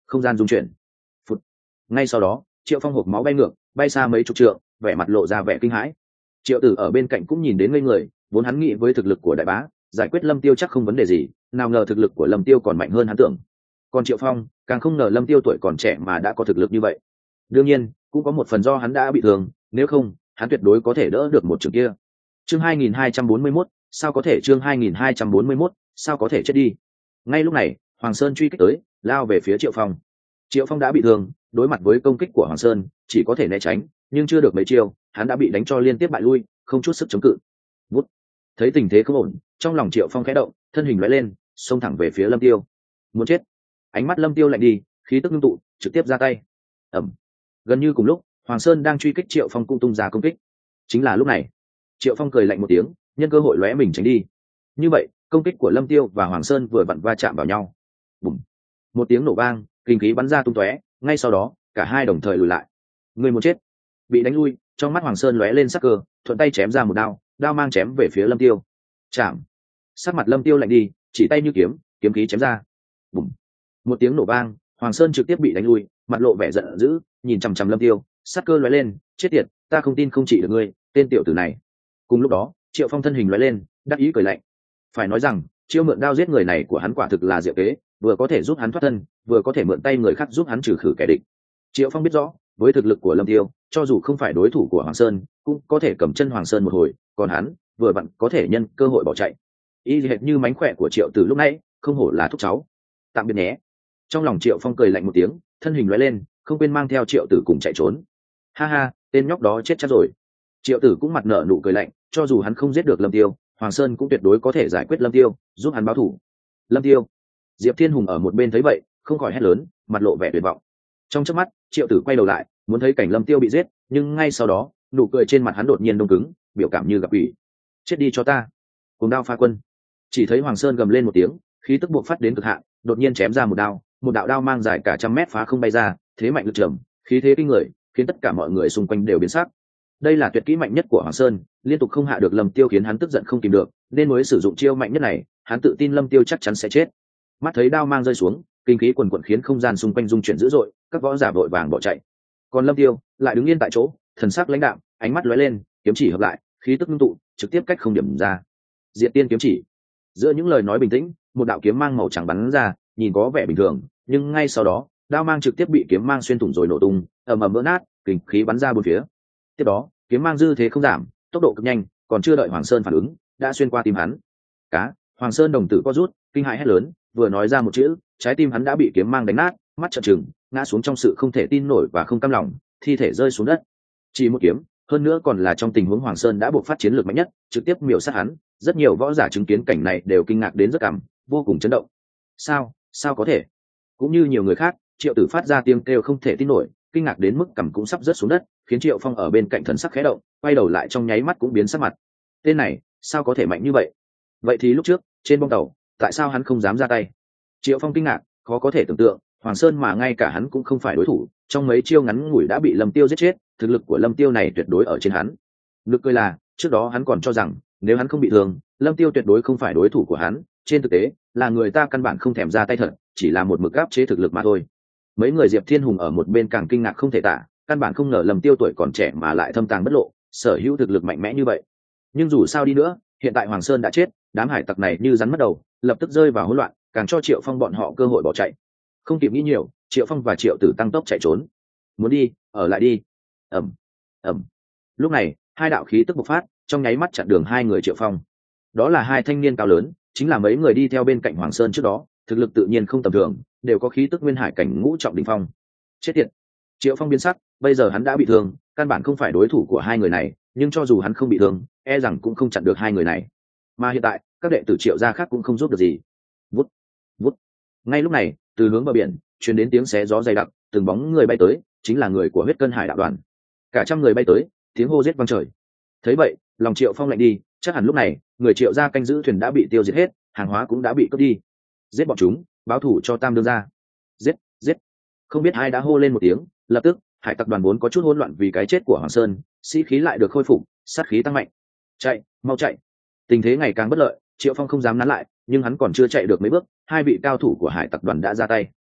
không gian dung chuyển. Phụt. Ngay sau đó Triệu Phong hộp máu bay ngược, bay xa mấy chục trượng, vẻ mặt lộ ra vẻ kinh hãi. Triệu Tử ở bên cạnh cũng nhìn đến ngây người, vốn hắn nghĩ với thực lực của đại bá giải quyết Lâm Tiêu chắc không vấn đề gì, nào ngờ thực lực của Lâm Tiêu còn mạnh hơn hắn tưởng. Còn Triệu Phong càng không ngờ Lâm Tiêu tuổi còn trẻ mà đã có thực lực như vậy. Đương nhiên cũng có một phần do hắn đã bị thương, nếu không hắn tuyệt đối có thể đỡ được một trường kia. Chương hai nghìn hai trăm bốn mươi mốt, sao có thể chương hai nghìn hai trăm bốn mươi mốt, sao có thể chết đi. Ngay lúc này Hoàng Sơn truy kích tới, lao về phía Triệu Phong. Triệu Phong đã bị thương, đối mặt với công kích của Hoàng Sơn chỉ có thể né tránh, nhưng chưa được mấy chiêu hắn đã bị đánh cho liên tiếp bại lui, không chút sức chống cự. Vút. Thấy tình thế không ổn, trong lòng Triệu Phong khẽ động, thân hình lóe lên, xông thẳng về phía Lâm Tiêu. Muốn chết. Ánh mắt Lâm Tiêu lạnh đi, khí tức ngưng tụ, trực tiếp ra tay. Ầm. Gần như cùng lúc Hoàng Sơn đang truy kích Triệu Phong cũng tung ra công kích. Chính là lúc này Triệu Phong cười lạnh một tiếng, nhân cơ hội lóe mình tránh đi. Như vậy công kích của Lâm Tiêu và Hoàng Sơn vừa vặn va chạm vào nhau. Bùm. Một tiếng nổ vang, kinh khí bắn ra tung tóe, ngay sau đó cả hai đồng thời lùi lại. Người muốn chết. Bị đánh lui, trong mắt Hoàng Sơn lóe lên sắc cơ, thuận tay chém ra một đao, đao mang chém về phía Lâm Tiêu. Chạm. Sắc mặt Lâm Tiêu lạnh đi, chỉ tay như kiếm, kiếm khí chém ra. Bùm. Một tiếng nổ vang, Hoàng Sơn trực tiếp bị đánh lui, mặt lộ vẻ giận dữ, nhìn chằm chằm Lâm Tiêu, sắc cơ lóe lên, chết tiệt, ta không tin không trị được ngươi, tên tiểu tử này. Cùng lúc đó Triệu Phong thân hình lóe lên, đắc ý cười lạnh. Phải nói rằng chiêu mượn đao giết người này của hắn quả thực là diệu kế, vừa có thể giúp hắn thoát thân, vừa có thể mượn tay người khác giúp hắn trừ khử kẻ địch. Triệu Phong biết rõ với thực lực của Lâm Tiêu, cho dù không phải đối thủ của Hoàng Sơn cũng có thể cầm chân Hoàng Sơn một hồi, còn hắn vừa vặn có thể nhân cơ hội bỏ chạy. Y hệt như mánh khỏe của Triệu Tử lúc nãy, không hổ là thúc cháu. Tạm biệt nhé. Trong lòng Triệu Phong cười lạnh một tiếng, thân hình lóe lên, không quên mang theo Triệu Tử cùng chạy trốn. Ha ha, tên nhóc đó chết chắc rồi. Triệu Tử cũng mặt nở nụ cười lạnh, cho dù hắn không giết được Lâm Tiêu, Hoàng Sơn cũng tuyệt đối có thể giải quyết Lâm Tiêu, giúp hắn báo thù. Lâm Tiêu. Diệp Thiên Hùng ở một bên thấy vậy, không khỏi hét lớn, mặt lộ vẻ tuyệt vọng. Trong chớp mắt Triệu Tử quay đầu lại, muốn thấy cảnh Lâm Tiêu bị giết, nhưng ngay sau đó nụ cười trên mặt hắn đột nhiên đông cứng, biểu cảm như gặp quỷ. Chết đi cho ta. Cùng đao pha quân. Chỉ thấy Hoàng Sơn gầm lên một tiếng, khí tức buộc phát đến cực hạn, đột nhiên chém ra một đao, một đạo đao mang dài cả trăm mét phá không bay ra, thế mạnh lực trầm, khí thế kinh người, khiến tất cả mọi người xung quanh đều biến sắc. Đây là tuyệt kỹ mạnh nhất của Hoàng Sơn, liên tục không hạ được Lâm Tiêu khiến hắn tức giận không kìm được, nên mới sử dụng chiêu mạnh nhất này, hắn tự tin Lâm Tiêu chắc chắn sẽ chết. Mắt thấy đao mang rơi xuống, kinh khí quần quần khiến không gian xung quanh rung chuyển dữ dội, các võ giả vội vàng bỏ chạy. Còn Lâm Tiêu lại đứng yên tại chỗ, thần sắc lãnh đạm, ánh mắt lóe lên, kiếm chỉ hợp lại, khí tức ngưng tụ, trực tiếp cách không điểm ra. Diệt Tiên kiếm chỉ. Giữa những lời nói bình tĩnh, một đạo kiếm mang màu trắng bắn ra, nhìn có vẻ bình thường, nhưng ngay sau đó, đao mang trực tiếp bị kiếm mang xuyên thủng rồi nổ tung, ầm ầm vỡ nát, kinh khí bắn ra bốn phía. Tiếp đó kiếm mang dư thế không giảm, tốc độ cực nhanh, còn chưa đợi Hoàng Sơn phản ứng đã xuyên qua tim hắn. Cá. Hoàng Sơn đồng tử co rút, kinh hãi hét lớn, vừa nói ra một chữ, trái tim hắn đã bị kiếm mang đánh nát, mắt trợn trừng, ngã xuống trong sự không thể tin nổi và không cam lòng, thi thể rơi xuống đất. Chỉ một kiếm, hơn nữa còn là trong tình huống Hoàng Sơn đã buộc phát chiến lược mạnh nhất, trực tiếp miểu sát hắn. Rất nhiều võ giả chứng kiến cảnh này đều kinh ngạc đến rất cảm, vô cùng chấn động. Sao, sao có thể? Cũng như nhiều người khác, Triệu Tử phát ra tiếng kêu không thể tin nổi, kinh ngạc đến mức cằm cũng sắp rớt xuống đất, khiến Triệu Phong ở bên cạnh thần sắc khẽ động, quay đầu lại trong nháy mắt cũng biến sắc mặt. Tên này sao có thể mạnh như vậy? Vậy thì lúc trước trên bong tàu tại sao hắn không dám ra tay? Triệu Phong kinh ngạc, khó có thể tưởng tượng, Hoàng Sơn mà ngay cả hắn cũng không phải đối thủ, trong mấy chiêu ngắn ngủi đã bị Lâm Tiêu giết chết, thực lực của Lâm Tiêu này tuyệt đối ở trên hắn. Nực cười là trước đó hắn còn cho rằng nếu hắn không bị thương, Lâm Tiêu tuyệt đối không phải đối thủ của hắn, trên thực tế là người ta căn bản không thèm ra tay thật, chỉ là một mực áp chế thực lực mà thôi. Mấy người Diệp Thiên Hùng ở một bên càng kinh ngạc không thể tả, căn bản không ngờ Lâm Tiêu tuổi còn trẻ mà lại thâm tàng bất lộ, sở hữu thực lực mạnh mẽ như vậy. Nhưng dù sao đi nữa, hiện tại Hoàng Sơn đã chết, đám hải tặc này như rắn mất đầu, lập tức rơi vào hỗn loạn, càng cho Triệu Phong bọn họ cơ hội bỏ chạy. Không kịp nghĩ nhiều, Triệu Phong và Triệu Tử tăng tốc chạy trốn. Muốn đi, ở lại đi. Ầm, ầm. Lúc này, hai đạo khí tức bộc phát, trong nháy mắt chặn đường hai người Triệu Phong. Đó là hai thanh niên cao lớn, chính là mấy người đi theo bên cạnh Hoàng Sơn trước đó, thực lực tự nhiên không tầm thường, đều có khí tức nguyên hải cảnh ngũ trọng đỉnh phong. Chết tiệt. Triệu Phong biến sắc, bây giờ hắn đã bị thương, căn bản không phải đối thủ của hai người này, nhưng cho dù hắn không bị thương, e rằng cũng không chặn được hai người này. Mà hiện tại, các đệ tử Triệu gia khác cũng không giúp được gì. Vút, vút. Ngay lúc này, từ hướng bờ biển truyền đến tiếng xé gió dày đặc, từng bóng người bay tới, chính là người của Huyết Cân Hải đạo đoàn. Cả trăm người bay tới, tiếng hô giết vang trời. Thấy vậy, lòng Triệu Phong lạnh đi, chắc hẳn lúc này, người Triệu gia canh giữ thuyền đã bị tiêu diệt hết, hàng hóa cũng đã bị cướp đi. Giết bọn chúng, báo thủ cho Tam đương gia. Giết, giết. Không biết ai đã hô lên một tiếng, lập tức hải tặc đoàn vốn có chút hỗn loạn vì cái chết của Hoàng Sơn, sĩ khí lại được khôi phục, sát khí tăng mạnh. Chạy, mau chạy. Tình thế ngày càng bất lợi, Triệu Phong không dám nán lại, nhưng hắn còn chưa chạy được mấy bước, hai vị cao thủ của hải tặc đoàn đã ra tay.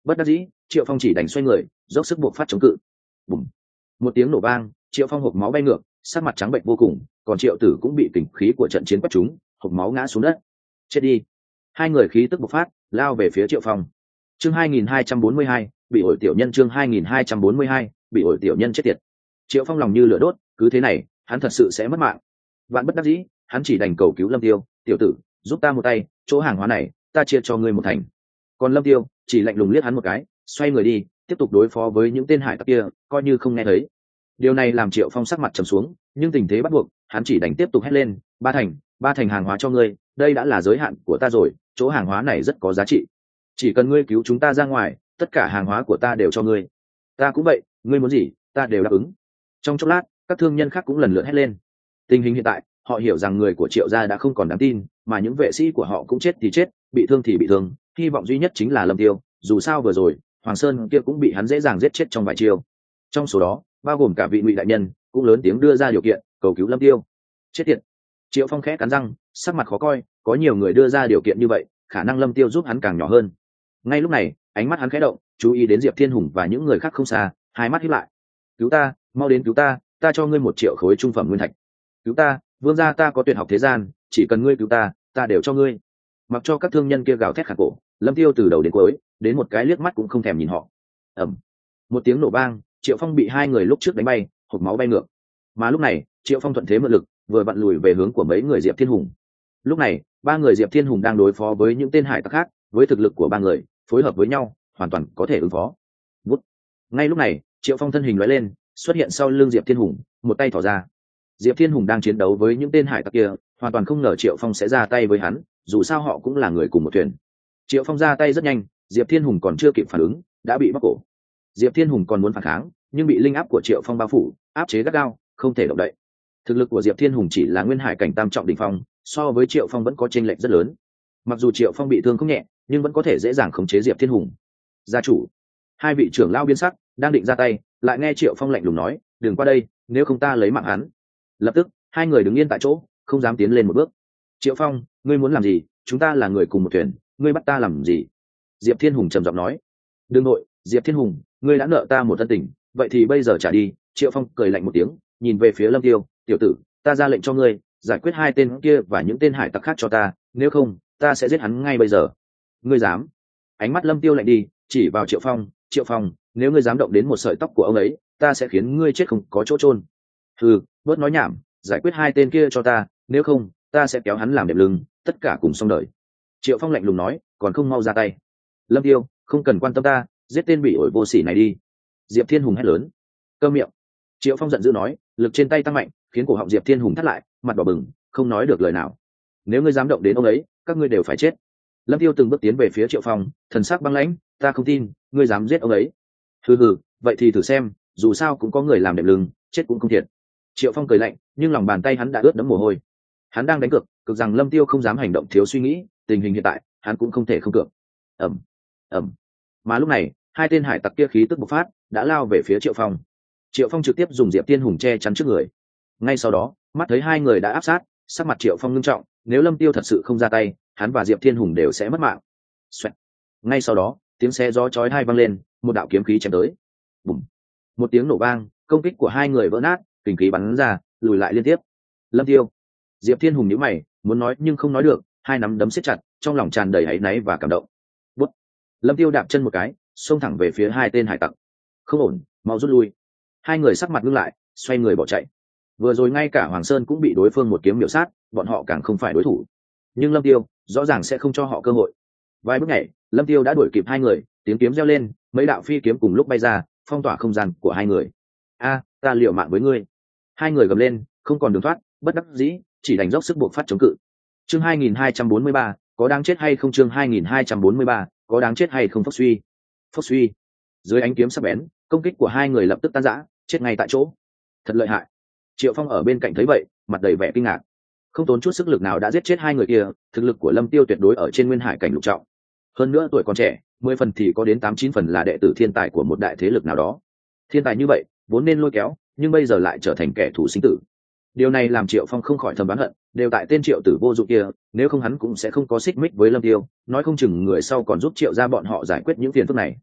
Bất đắc dĩ, Triệu Phong chỉ đành xoay người dốc sức buộc phát chống cự. Bùm. Một tiếng nổ vang, Triệu Phong hộc máu bay ngược, sắc mặt trắng bệnh vô cùng, còn Triệu Tử cũng bị kình khí của trận chiến quét trúng, hộc máu ngã xuống đất. Chết đi. Hai người khí tức bộc phát, lao về phía Triệu Phong. Chương hai nghìn hai trăm bốn mươi hai, bị ổi tiểu nhân. Chương hai nghìn hai trăm bốn mươi hai, bị ổi tiểu nhân chết tiệt. Triệu Phong lòng như lửa đốt, cứ thế này hắn thật sự sẽ mất mạng. Vạn bất đắc dĩ, hắn chỉ đành cầu cứu Lâm Tiêu, tiểu tử, giúp ta một tay, chỗ hàng hóa này ta chia cho ngươi một thành. Còn Lâm Tiêu chỉ lạnh lùng liếc hắn một cái, xoay người đi, tiếp tục đối phó với những tên hải tặc kia, coi như không nghe thấy. Điều này làm Triệu Phong sắc mặt trầm xuống, nhưng tình thế bắt buộc, hắn chỉ đành tiếp tục hét lên, ba thành, ba thành hàng hóa cho ngươi, đây đã là giới hạn của ta rồi, chỗ hàng hóa này rất có giá trị, chỉ cần ngươi cứu chúng ta ra ngoài, tất cả hàng hóa của ta đều cho ngươi. Ta cũng vậy, ngươi muốn gì ta đều đáp ứng. Trong chốc lát, các thương nhân khác cũng lần lượt hét lên. Tình hình hiện tại, họ hiểu rằng người của Triệu gia đã không còn đáng tin, mà những vệ sĩ của họ cũng chết thì chết, bị thương thì bị thương, hy vọng duy nhất chính là Lâm Tiêu, dù sao vừa rồi Hoàng Sơn kia cũng bị hắn dễ dàng giết chết trong vài chiêu. Trong số đó bao gồm cả vị Ngụy đại nhân cũng lớn tiếng đưa ra điều kiện cầu cứu Lâm Tiêu. Chết tiệt. Triệu Phong khẽ cắn răng, sắc mặt khó coi, có nhiều người đưa ra điều kiện như vậy, khả năng Lâm Tiêu giúp hắn càng nhỏ hơn. Ngay lúc này, ánh mắt hắn khẽ động, chú ý đến Diệp Thiên Hùng và những người khác không xa, hai mắt híp lại. Cứu ta, mau đến cứu ta, ta cho ngươi một triệu khối trung phẩm nguyên thạch. Cứu ta, vương gia ta có tuyệt học thế gian, chỉ cần ngươi cứu ta, ta đều cho ngươi. Mặc cho các thương nhân kia gào thét khản cổ, Lâm Tiêu từ đầu đến cuối, đến một cái liếc mắt cũng không thèm nhìn họ. Ầm. Một tiếng nổ vang, Triệu Phong bị hai người lúc trước đánh bay, hộc máu bay ngược. Mà lúc này, Triệu Phong thuận thế mượn lực, vừa vặn lùi về hướng của mấy người Diệp Thiên Hùng. Lúc này, ba người Diệp Thiên Hùng đang đối phó với những tên hải tặc khác, với thực lực của ba người, phối hợp với nhau, hoàn toàn có thể ứng phó. Vút. Ngay lúc này, Triệu Phong thân hình lóe lên, xuất hiện sau lưng Diệp Thiên Hùng, một tay thò ra. Diệp Thiên Hùng đang chiến đấu với những tên hải tặc kia, hoàn toàn không ngờ Triệu Phong sẽ ra tay với hắn, dù sao họ cũng là người cùng một thuyền. Triệu Phong ra tay rất nhanh, Diệp Thiên Hùng còn chưa kịp phản ứng, đã bị bóc cổ. Diệp Thiên Hùng còn muốn phản kháng, nhưng bị linh áp của Triệu Phong bao phủ, áp chế gắt gao, không thể động đậy. Thực lực của Diệp Thiên Hùng chỉ là nguyên hải cảnh tam trọng đỉnh phong, so với Triệu Phong vẫn có chênh lệch rất lớn. Mặc dù Triệu Phong bị thương không nhẹ, nhưng vẫn có thể dễ dàng khống chế Diệp Thiên Hùng. Gia chủ, hai vị trưởng lão biến sắc, đang định ra tay, lại nghe Triệu Phong lạnh lùng nói, "Đừng qua đây, nếu không ta lấy mạng hắn." Lập tức, hai người đứng yên tại chỗ, không dám tiến lên một bước. "Triệu Phong, ngươi muốn làm gì? Chúng ta là người cùng một thuyền, ngươi bắt ta làm gì?" Diệp Thiên Hùng trầm giọng nói. "Đừng nội, Diệp Thiên Hùng, ngươi đã nợ ta một ân tình, vậy thì bây giờ trả đi." Triệu Phong cười lạnh một tiếng, nhìn về phía Lâm Tiêu, "Tiểu tử, ta ra lệnh cho ngươi, giải quyết hai tên kia và những tên hải tặc khác cho ta, nếu không, ta sẽ giết hắn ngay bây giờ." "Ngươi dám?" Ánh mắt Lâm Tiêu lạnh đi, chỉ vào Triệu Phong, "Triệu Phong, nếu ngươi dám động đến một sợi tóc của ông ấy, ta sẽ khiến ngươi chết không có chỗ chôn." "Hừ, bớt nói nhảm, giải quyết hai tên kia cho ta, nếu không, ta sẽ kéo hắn làm đệm lưng, tất cả cùng xong đời." Triệu Phong lạnh lùng nói, còn không mau ra tay. "Lâm Tiêu, không cần quan tâm ta, giết tên bị ổi vô sỉ này đi." Diệp Thiên Hùng hét lớn. "Câm miệng." Triệu Phong giận dữ nói, lực trên tay tăng mạnh, khiến cổ họng Diệp Thiên Hùng thắt lại, mặt đỏ bừng, không nói được lời nào. "Nếu ngươi dám động đến ông ấy, các ngươi đều phải chết." Lâm Tiêu từng bước tiến về phía Triệu Phong, thần sắc băng lãnh, "Ta không tin, ngươi dám giết ông ấy." "Hừ hừ, vậy thì thử xem, dù sao cũng có người làm đệm lưng, chết cũng không thiệt." Triệu Phong cười lạnh, nhưng lòng bàn tay hắn đã ướt đẫm mồ hôi. Hắn đang đánh cược, cực rằng Lâm Tiêu không dám hành động thiếu suy nghĩ, tình hình hiện tại, hắn cũng không thể không cược. Ầm, ầm. Mà lúc này, hai tên hải tặc kia khí tức bộc phát, đã lao về phía Triệu Phong. Triệu Phong trực tiếp dùng Diệp Thiên Hùng che chắn trước người. Ngay sau đó, mắt thấy hai người đã áp sát, sắc mặt Triệu Phong nghiêm trọng, nếu Lâm Tiêu thật sự không ra tay, hắn và Diệp Thiên Hùng đều sẽ mất mạng. Xoẹt. Ngay sau đó, tiếng xe gió chói tai vang lên, một đạo kiếm khí chém tới. Bùm. Một tiếng nổ vang, công kích của hai người vỡ nát, kình khí bắn ra, lùi lại liên tiếp. "Lâm Tiêu." Diệp Thiên Hùng nhíu mày, muốn nói nhưng không nói được, hai nắm đấm siết chặt, trong lòng tràn đầy áy náy và cảm động. Bút. Lâm Tiêu đạp chân một cái, xông thẳng về phía hai tên hải tặc. "Không ổn, mau rút lui." Hai người sắc mặt ngưng lại, xoay người bỏ chạy. Vừa rồi ngay cả Hoàng Sơn cũng bị đối phương một kiếm miểu sát, bọn họ càng không phải đối thủ. Nhưng Lâm Tiêu rõ ràng sẽ không cho họ cơ hội. Vài bước nhảy, Lâm Tiêu đã đuổi kịp hai người, tiếng kiếm reo lên, mấy đạo phi kiếm cùng lúc bay ra, phong tỏa không gian của hai người. "A, ta liều mạng với ngươi." Hai người gầm lên, không còn đường thoát, bất đắc dĩ, chỉ đành dốc sức buộc phát chống cự. Chương hai nghìn hai trăm bốn mươi ba, có đáng chết hay không? Chương hai nghìn hai trăm bốn mươi ba, có đáng chết hay không? Phốc suy, phốc suy. Dưới ánh kiếm sắc bén, công kích của hai người lập tức tan rã, chết ngay tại chỗ. Thật lợi hại. Triệu Phong ở bên cạnh thấy vậy, mặt đầy vẻ kinh ngạc. Không tốn chút sức lực nào đã giết chết hai người kia, thực lực của Lâm Tiêu tuyệt đối ở trên nguyên hải cảnh lục trọng. Hơn nữa tuổi còn trẻ, mười phần thì có đến tám chín phần là đệ tử thiên tài của một đại thế lực nào đó. Thiên tài như vậy, vốn nên lôi kéo, nhưng bây giờ lại trở thành kẻ thù sinh tử. Điều này làm Triệu Phong không khỏi thầm oán hận, đều tại tên Triệu Tử vô dụng kia, nếu không hắn cũng sẽ không có xích mích với Lâm Tiêu, nói không chừng người sau còn giúp Triệu gia bọn họ giải quyết những phiền phức này.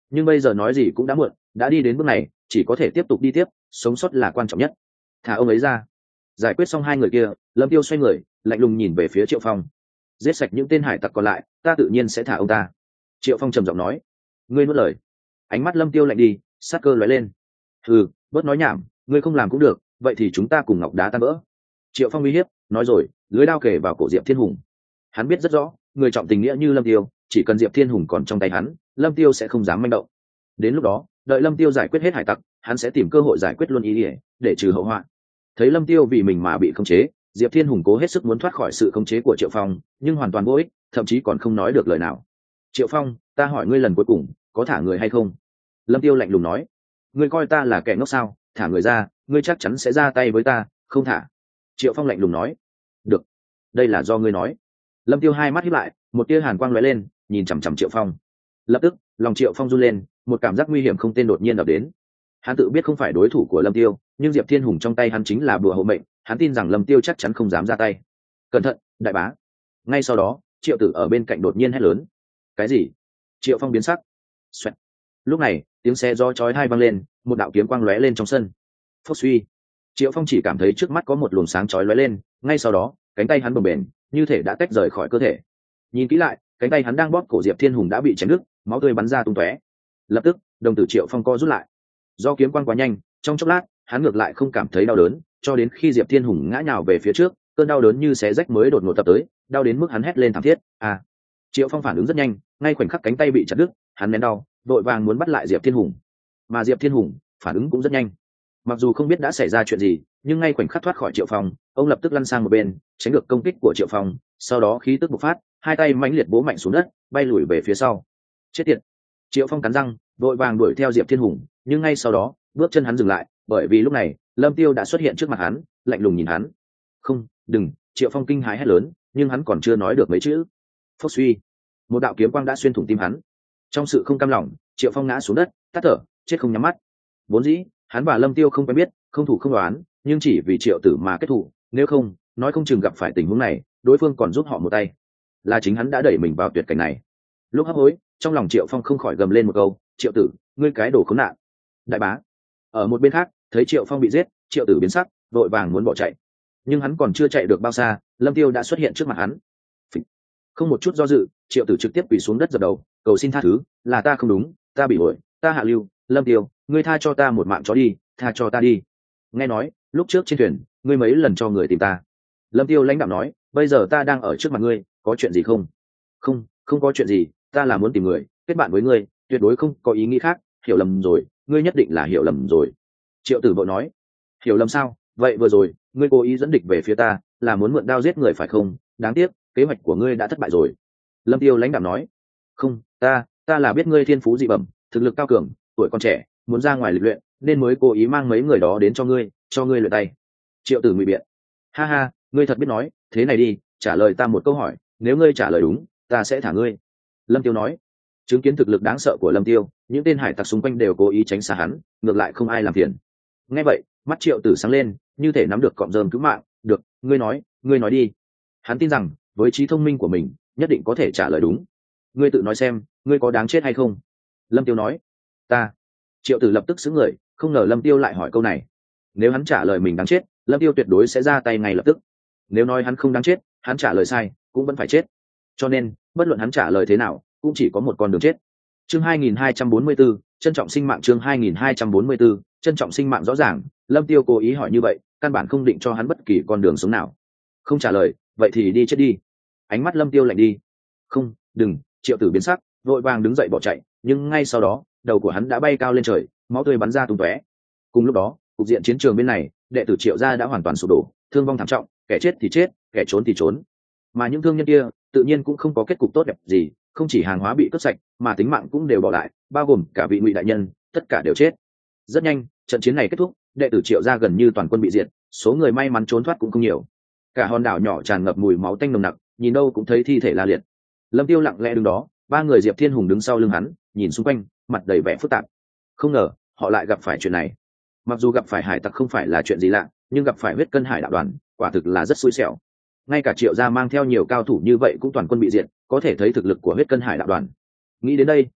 nhưng bây giờ nói gì cũng đã muộn, đã đi đến bước này chỉ có thể tiếp tục đi tiếp, sống sót là quan trọng nhất. Thả ông ấy ra. Giải quyết xong hai người kia, Lâm Tiêu xoay người lạnh lùng nhìn về phía Triệu Phong. Giết sạch những tên hải tặc còn lại, ta tự nhiên sẽ thả ông ta. Triệu Phong trầm giọng nói. Ngươi nuốt lời. Ánh mắt Lâm Tiêu lạnh đi, sát cơ lóe lên. Ừ, bớt nói nhảm, ngươi không làm cũng được, vậy thì chúng ta cùng ngọc đá tan vỡ. Triệu Phong uy hiếp, nói rồi lưới đao kề vào cổ Diệp Thiên Hùng. Hắn biết rất rõ, người trọng tình nghĩa như Lâm Tiêu, chỉ cần Diệp Thiên Hùng còn trong tay hắn, Lâm Tiêu sẽ không dám manh động. Đến lúc đó, đợi Lâm Tiêu giải quyết hết hải tặc, hắn sẽ tìm cơ hội giải quyết luôn ý ỉa để trừ hậu họa. Thấy Lâm Tiêu vì mình mà bị khống chế, Diệp Thiên Hùng cố hết sức muốn thoát khỏi sự khống chế của Triệu Phong, nhưng hoàn toàn vô ích, thậm chí còn không nói được lời nào. Triệu Phong, ta hỏi ngươi lần cuối cùng, có thả người hay không? Lâm Tiêu lạnh lùng nói. Ngươi coi ta là kẻ ngốc sao? Thả người ra, ngươi chắc chắn sẽ ra tay với ta, không thả. Triệu Phong lạnh lùng nói. Được, đây là do ngươi nói. Lâm Tiêu hai mắt híp lại, một tia hàn quang lóe lên, nhìn chằm chằm Triệu Phong. Lập tức, lòng Triệu Phong run lên, một cảm giác nguy hiểm không tên đột nhiên ập đến. Hắn tự biết không phải đối thủ của Lâm Tiêu, nhưng Diệp Thiên Hùng trong tay hắn chính là bùa hộ mệnh, hắn tin rằng Lâm Tiêu chắc chắn không dám ra tay. Cẩn thận, đại bá. Ngay sau đó, Triệu Tử ở bên cạnh đột nhiên hét lớn. Cái gì? Triệu Phong biến sắc. Xoẹt. Lúc này, tiếng xe do chói tai vang lên, một đạo kiếm quang lóe lên trong sân. Phốc suy. Triệu Phong chỉ cảm thấy trước mắt có một luồng sáng chói lóe lên, ngay sau đó, cánh tay hắn bồng bềnh, như thể đã tách rời khỏi cơ thể. Nhìn kỹ lại, cánh tay hắn đang bóp cổ Diệp Thiên Hùng đã bị chém đứt, máu tươi bắn ra tung tóe. Lập tức, đồng tử Triệu Phong co rút lại. Do kiếm quang quá nhanh, trong chốc lát, hắn ngược lại không cảm thấy đau đớn, cho đến khi Diệp Thiên Hùng ngã nhào về phía trước, cơn đau đớn như xé rách mới đột ngột tập tới, đau đến mức hắn hét lên thảm thiết. À! Triệu Phong phản ứng rất nhanh, ngay khoảnh khắc cánh tay bị chặt đứt, hắn nén đau, vội vàng muốn bắt lại Diệp Thiên Hùng. Mà Diệp Thiên Hùng phản ứng cũng rất nhanh. Mặc dù không biết đã xảy ra chuyện gì, nhưng ngay khoảnh khắc thoát khỏi Triệu Phong, ông lập tức lăn sang một bên, tránh được công kích của Triệu Phong, sau đó khí tức bộc phát, hai tay mãnh liệt bố mạnh xuống đất, bay lùi về phía sau. Chết tiệt! Triệu Phong cắn răng, vội vàng đuổi theo Diệp Thiên Hùng, nhưng ngay sau đó, bước chân hắn dừng lại, bởi vì lúc này, Lâm Tiêu đã xuất hiện trước mặt hắn, lạnh lùng nhìn hắn. "Không, đừng!" Triệu Phong kinh hãi hét lớn, nhưng hắn còn chưa nói được mấy chữ. Phốc suy, một đạo kiếm quang đã xuyên thủng tim hắn. Trong sự không cam lòng, Triệu Phong ngã xuống đất, tắt thở, chết không nhắm mắt. Vốn dĩ, hắn và Lâm Tiêu không quen biết, không thủ không đoán, nhưng chỉ vì Triệu Tử mà kết thủ, nếu không, nói không chừng gặp phải tình huống này, đối phương còn giúp họ một tay. Là chính hắn đã đẩy mình vào tuyệt cảnh này. Lúc hấp hối, trong lòng Triệu Phong không khỏi gầm lên một câu, "Triệu Tử, ngươi cái đồ khốn nạn!" Đại bá. Ở một bên khác, thấy Triệu Phong bị giết, Triệu Tử biến sắc, vội vàng muốn bỏ chạy. Nhưng hắn còn chưa chạy được bao xa, Lâm Tiêu đã xuất hiện trước mặt hắn. Phịch. Không một chút do dự, Triệu Tử trực tiếp quỳ xuống đất dập đầu, cầu xin tha thứ, "Là ta không đúng, ta bị lỗi, ta hạ lưu, Lâm Tiêu, ngươi tha cho ta một mạng chó đi, tha cho ta đi." Nghe nói, lúc trước trên thuyền, ngươi mấy lần cho người tìm ta. Lâm Tiêu lãnh đạm nói, "Bây giờ ta đang ở trước mặt ngươi, có chuyện gì không?" "Không, không có chuyện gì, ta là muốn tìm người, kết bạn với ngươi, tuyệt đối không có ý nghĩ khác, hiểu lầm rồi, ngươi nhất định là hiểu lầm rồi." Triệu Tử vội nói. "Hiểu lầm sao? Vậy vừa rồi, ngươi cố ý dẫn địch về phía ta, là muốn mượn đao giết người phải không? Đáng tiếc, kế hoạch của ngươi đã thất bại rồi." Lâm Tiêu lãnh đạm nói. "Không, ta, ta là biết ngươi thiên phú dị bẩm, thực lực cao cường, tuổi còn trẻ, muốn ra ngoài lịch luyện, nên mới cố ý mang mấy người đó đến cho ngươi, cho ngươi luyện tay." Triệu Tử ngụy biện. "Ha ha, ngươi thật biết nói, thế này đi, trả lời ta một câu hỏi, nếu ngươi trả lời đúng, ta sẽ thả ngươi." Lâm Tiêu nói. Chứng kiến thực lực đáng sợ của Lâm Tiêu, những tên hải tặc xung quanh đều cố ý tránh xa hắn, ngược lại không ai làm phiền. Nghe vậy, mắt Triệu Tử sáng lên, như thể nắm được cọng rơm cứu mạng. "Được, ngươi nói, ngươi nói đi." Hắn tin rằng, với trí thông minh của mình, nhất định có thể trả lời đúng. "Ngươi tự nói xem, ngươi có đáng chết hay không?" Lâm Tiêu nói. "Ta." Triệu Tử lập tức xứng người, không ngờ Lâm Tiêu lại hỏi câu này. Nếu hắn trả lời mình đáng chết, Lâm Tiêu tuyệt đối sẽ ra tay ngay lập tức. Nếu nói hắn không đáng chết, hắn trả lời sai, cũng vẫn phải chết. Cho nên, bất luận hắn trả lời thế nào, cũng chỉ có một con đường chết. Chương hai nghìn hai trăm bốn mươi 244, trân trọng sinh mạng. Chương hai nghìn hai trăm bốn mươi 244, trân trọng sinh mạng. Rõ ràng, Lâm Tiêu cố ý hỏi như vậy, căn bản không định cho hắn bất kỳ con đường sống nào. Không trả lời, vậy thì đi chết đi. Ánh mắt Lâm Tiêu lạnh đi. "Không, đừng!" Triệu Tử biến sắc, vội vàng đứng dậy bỏ chạy, nhưng ngay sau đó, đầu của hắn đã bay cao lên trời, máu tươi bắn ra tung tóe. Cùng lúc đó, cục diện chiến trường bên này, đệ tử Triệu gia đã hoàn toàn sụp đổ, thương vong thảm trọng, kẻ chết thì chết, kẻ trốn thì trốn. Mà những thương nhân kia, tự nhiên cũng không có kết cục tốt đẹp gì, không chỉ hàng hóa bị cướp sạch, mà tính mạng cũng đều bỏ lại, bao gồm cả vị Ngụy đại nhân, tất cả đều chết. Rất nhanh, trận chiến này kết thúc, đệ tử Triệu gia gần như toàn quân bị diệt, số người may mắn trốn thoát cũng không nhiều. Cả hòn đảo nhỏ tràn ngập mùi máu tanh nồng nặc, nhìn đâu cũng thấy thi thể la liệt. Lâm Tiêu lặng lẽ đứng đó, ba người Diệp Thiên Hùng đứng sau lưng hắn, nhìn xung quanh, mặt đầy vẻ phức tạp. Không ngờ, họ lại gặp phải chuyện này. Mặc dù gặp phải hải tặc không phải là chuyện gì lạ, nhưng gặp phải huyết cân hải đạo đoàn, quả thực là rất xui xẻo. Ngay cả Triệu gia mang theo nhiều cao thủ như vậy cũng toàn quân bị diệt, có thể thấy thực lực của huyết cân hải đạo đoàn. Nghĩ đến đây,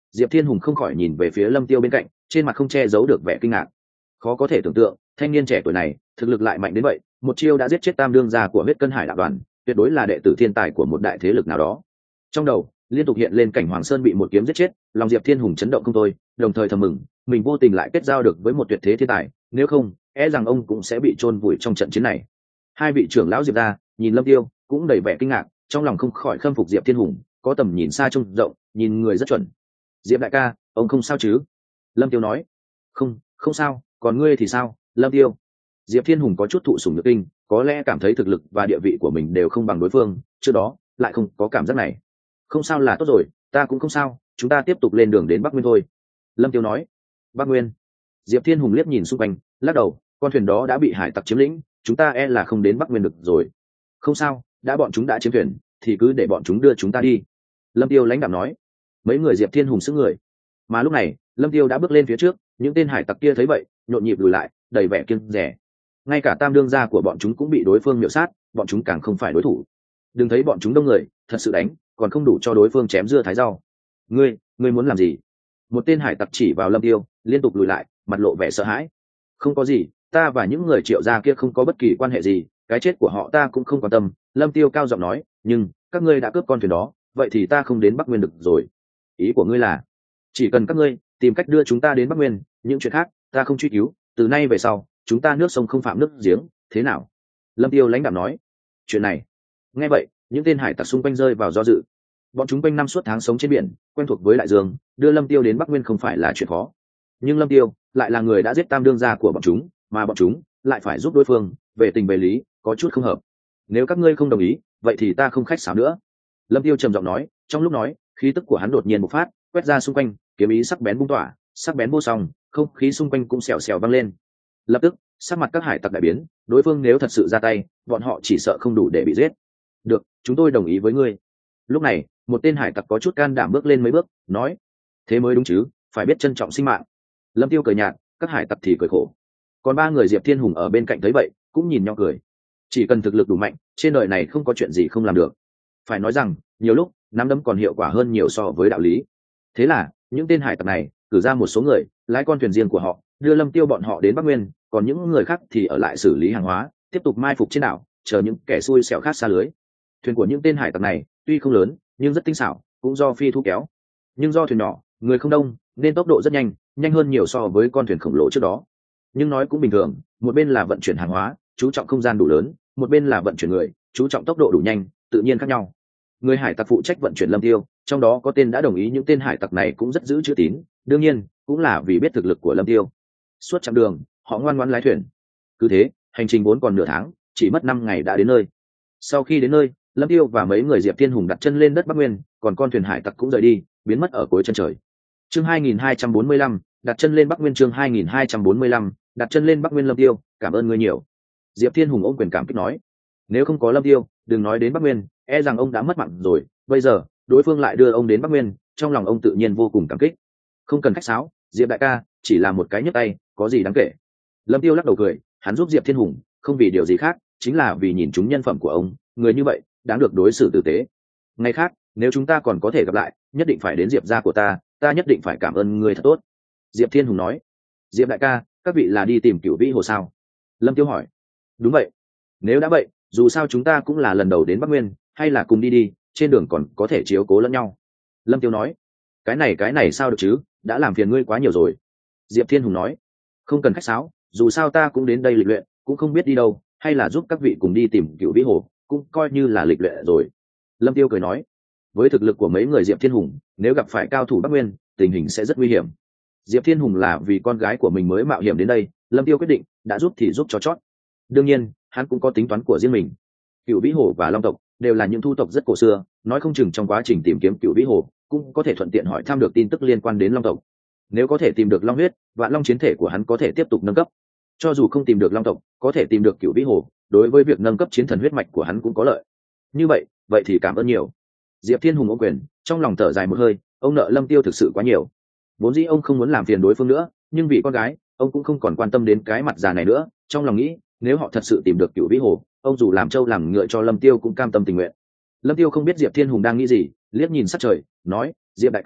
Diệp Thiên Hùng không khỏi nhìn về phía Lâm Tiêu bên cạnh, trên mặt không che giấu được vẻ kinh ngạc. Khó có thể tưởng tượng, thanh niên trẻ tuổi này thực lực lại mạnh đến vậy, một chiêu đã giết chết tam đương gia của huyết cân hải đạo đoàn, tuyệt đối là đệ tử thiên tài của một đại thế lực nào đó. Trong đầu liên tục hiện lên cảnh Hoàng Sơn bị một kiếm giết chết, lòng Diệp Thiên Hùng chấn động không thôi, đồng thời thầm mừng mình vô tình lại kết giao được với một tuyệt thế thiên tài, nếu không e rằng ông cũng sẽ bị chôn vùi trong trận chiến này. Hai vị trưởng lão Diệp gia nhìn Lâm Tiêu cũng đầy vẻ kinh ngạc, trong lòng không khỏi khâm phục Diệp Thiên Hùng, có tầm nhìn xa trông rộng, nhìn người rất chuẩn. Diệp đại ca, ông không sao chứ? Lâm Tiêu nói. Không, không sao, còn ngươi thì sao, Lâm Tiêu? Diệp Thiên Hùng có chút thụ sủng nhược kinh, có lẽ cảm thấy thực lực và địa vị của mình đều không bằng đối phương, trước đó lại không có cảm giác này. Không sao là tốt rồi, ta cũng không sao, chúng ta tiếp tục lên đường đến Bắc Nguyên thôi. Lâm Tiêu nói. Bắc Nguyên? Diệp Thiên Hùng liếc nhìn xung quanh, lắc đầu, con thuyền đó đã bị hải tặc chiếm lĩnh, chúng ta e là không đến Bắc Nguyên được rồi. Không sao, đã bọn chúng đã chiếm thuyền, thì cứ để bọn chúng đưa chúng ta đi. Lâm Tiêu lãnh đạm nói. Mấy người Diệp Thiên Hùng sững người, mà lúc này Lâm Tiêu đã bước lên phía trước, những tên hải tặc kia thấy vậy nhộn nhịp lùi lại, đầy vẻ kiêng dè. Ngay cả tam đương gia của bọn chúng cũng bị đối phương miểu sát, bọn chúng càng không phải đối thủ. Đừng thấy bọn chúng đông người, thật sự đánh còn không đủ cho đối phương chém dưa thái rau. Ngươi, ngươi muốn làm gì? Một tên hải tặc chỉ vào Lâm Tiêu, liên tục lùi lại, mặt lộ vẻ sợ hãi. Không có gì, ta và những người Triệu gia kia không có bất kỳ quan hệ gì, cái chết của họ ta cũng không quan tâm. Lâm Tiêu cao giọng nói, nhưng các ngươi đã cướp con thuyền đó, vậy thì ta không đến Bắc Nguyên được rồi. Ý của ngươi là chỉ cần các ngươi tìm cách đưa chúng ta đến Bắc Nguyên, những chuyện khác ta không truy cứu, từ nay về sau chúng ta nước sông không phạm nước giếng, thế nào? Lâm Tiêu lãnh đạm nói. Chuyện này, nghe vậy những tên hải tặc xung quanh rơi vào do dự. Bọn chúng quanh năm suốt tháng sống trên biển, quen thuộc với đại dương, đưa Lâm Tiêu đến Bắc Nguyên không phải là chuyện khó. Nhưng Lâm Tiêu lại là người đã giết tam đương gia của bọn chúng, mà bọn chúng lại phải giúp đối phương, về tình về lý có chút không hợp. Nếu các ngươi không đồng ý, vậy thì ta không khách sáo nữa. Lâm Tiêu trầm giọng nói, trong lúc nói khí tức của hắn đột nhiên bộc phát, quét ra xung quanh, kiếm ý sắc bén bung tỏa, sắc bén vô song, không khí xung quanh cũng xèo xèo vang lên. Lập tức sắc mặt các hải tặc đại biến, đối phương nếu thật sự ra tay, bọn họ chỉ sợ không đủ để bị giết. Được, chúng tôi đồng ý với ngươi. Lúc này một tên hải tặc có chút can đảm bước lên mấy bước, nói, thế mới đúng chứ, phải biết trân trọng sinh mạng. Lâm Tiêu cười nhạt, các hải tặc thì cười khổ. Còn ba người Diệp Thiên Hùng ở bên cạnh thấy vậy cũng nhìn nhau cười. Chỉ cần thực lực đủ mạnh, trên đời này không có chuyện gì không làm được. Phải nói rằng nhiều lúc nắm đấm còn hiệu quả hơn nhiều so với đạo lý. Thế là những tên hải tặc này cử ra một số người lái con thuyền riêng của họ, đưa Lâm Tiêu bọn họ đến Bắc Nguyên, còn những người khác thì ở lại xử lý hàng hóa, tiếp tục mai phục trên đảo, chờ những kẻ xui xẻo khác xa lưới. Thuyền của những tên hải tặc này tuy không lớn nhưng rất tinh xảo, cũng do phi thu kéo, nhưng do thuyền nhỏ người không đông nên tốc độ rất nhanh, nhanh hơn nhiều so với con thuyền khổng lồ trước đó. Nhưng nói cũng bình thường, một bên là vận chuyển hàng hóa chú trọng không gian đủ lớn, một bên là vận chuyển người chú trọng tốc độ đủ nhanh, tự nhiên khác nhau. Người hải tặc phụ trách vận chuyển Lâm Tiêu, trong đó có tên đã đồng ý, những tên hải tặc này cũng rất giữ chữ tín, đương nhiên cũng là vì biết thực lực của Lâm Tiêu. Suốt chặng đường họ ngoan ngoãn lái thuyền. Cứ thế hành trình vốn còn nửa tháng, chỉ mất năm ngày đã đến nơi. Sau khi đến nơi, Lâm Tiêu và mấy người Diệp Thiên Hùng đặt chân lên đất Bắc Nguyên, còn con thuyền hải tặc cũng rời đi, biến mất ở cuối chân trời. Chương hai nghìn hai trăm bốn mươi lăm, đặt chân lên Bắc Nguyên. Chương hai nghìn hai trăm bốn mươi lăm, đặt chân lên Bắc Nguyên. Lâm Tiêu, cảm ơn ngươi nhiều. Diệp Thiên Hùng ôm quyền cảm kích nói, nếu không có Lâm Tiêu, đừng nói đến Bắc Nguyên, e rằng ông đã mất mạng rồi. Bây giờ đối phương lại đưa ông đến Bắc Nguyên, trong lòng ông tự nhiên vô cùng cảm kích. Không cần khách sáo, Diệp đại ca, chỉ là một cái nhấc tay, có gì đáng kể. Lâm Tiêu lắc đầu cười, hắn giúp Diệp Thiên Hùng không vì điều gì khác, chính là vì nhìn chúng nhân phẩm của ông, người như vậy đáng được đối xử tử tế. Ngày khác nếu chúng ta còn có thể gặp lại, nhất định phải đến Diệp gia của ta, ta nhất định phải cảm ơn người thật tốt. Diệp Thiên Hùng nói. Diệp đại ca, các vị là đi tìm Cửu Vĩ Hồ sao? Lâm Tiêu hỏi. Đúng vậy. Nếu đã vậy, dù sao chúng ta cũng là lần đầu đến Bắc Nguyên, hay là cùng đi đi, trên đường còn có thể chiếu cố lẫn nhau. Lâm Tiêu nói. Cái này cái này sao được chứ, đã làm phiền ngươi quá nhiều rồi. Diệp Thiên Hùng nói. Không cần khách sáo, dù sao ta cũng đến đây lịch luyện, cũng không biết đi đâu, hay là giúp các vị cùng đi tìm Cửu Vĩ Hồ, cũng coi như là lịch luyện rồi. Lâm Tiêu cười nói. Với thực lực của mấy người Diệp Thiên Hùng, nếu gặp phải cao thủ Bắc Nguyên, tình hình sẽ rất nguy hiểm. Diệp Thiên Hùng là vì con gái của mình mới mạo hiểm đến đây, Lâm Tiêu quyết định đã giúp thì giúp cho chót. Đương nhiên hắn cũng có tính toán của riêng mình. Cửu Vĩ Hồ và Long tộc đều là những thu tộc rất cổ xưa, nói không chừng trong quá trình tìm kiếm Cửu Vĩ Hồ cũng có thể thuận tiện hỏi thăm được tin tức liên quan đến Long tộc. Nếu có thể tìm được Long huyết, Vạn Long chiến thể của hắn có thể tiếp tục nâng cấp. Cho dù không tìm được Long tộc, có thể tìm được Cửu Vĩ Hồ, đối với việc nâng cấp chiến thần huyết mạch của hắn cũng có lợi. Như vậy, vậy thì cảm ơn nhiều. Diệp Thiên Hùng ôm quyền, trong lòng thở dài một hơi, ông nợ Lâm Tiêu thực sự quá nhiều. Vốn dĩ ông không muốn làm phiền đối phương nữa, nhưng vì con gái, ông cũng không còn quan tâm đến cái mặt già này nữa. Trong lòng nghĩ, nếu họ thật sự tìm được Cửu Vĩ Hồ, ông dù làm trâu làm ngựa cho Lâm Tiêu cũng cam tâm tình nguyện. Lâm Tiêu không biết Diệp Thiên Hùng đang nghĩ gì, liếc nhìn sát trời, nói, Diệp đại ca,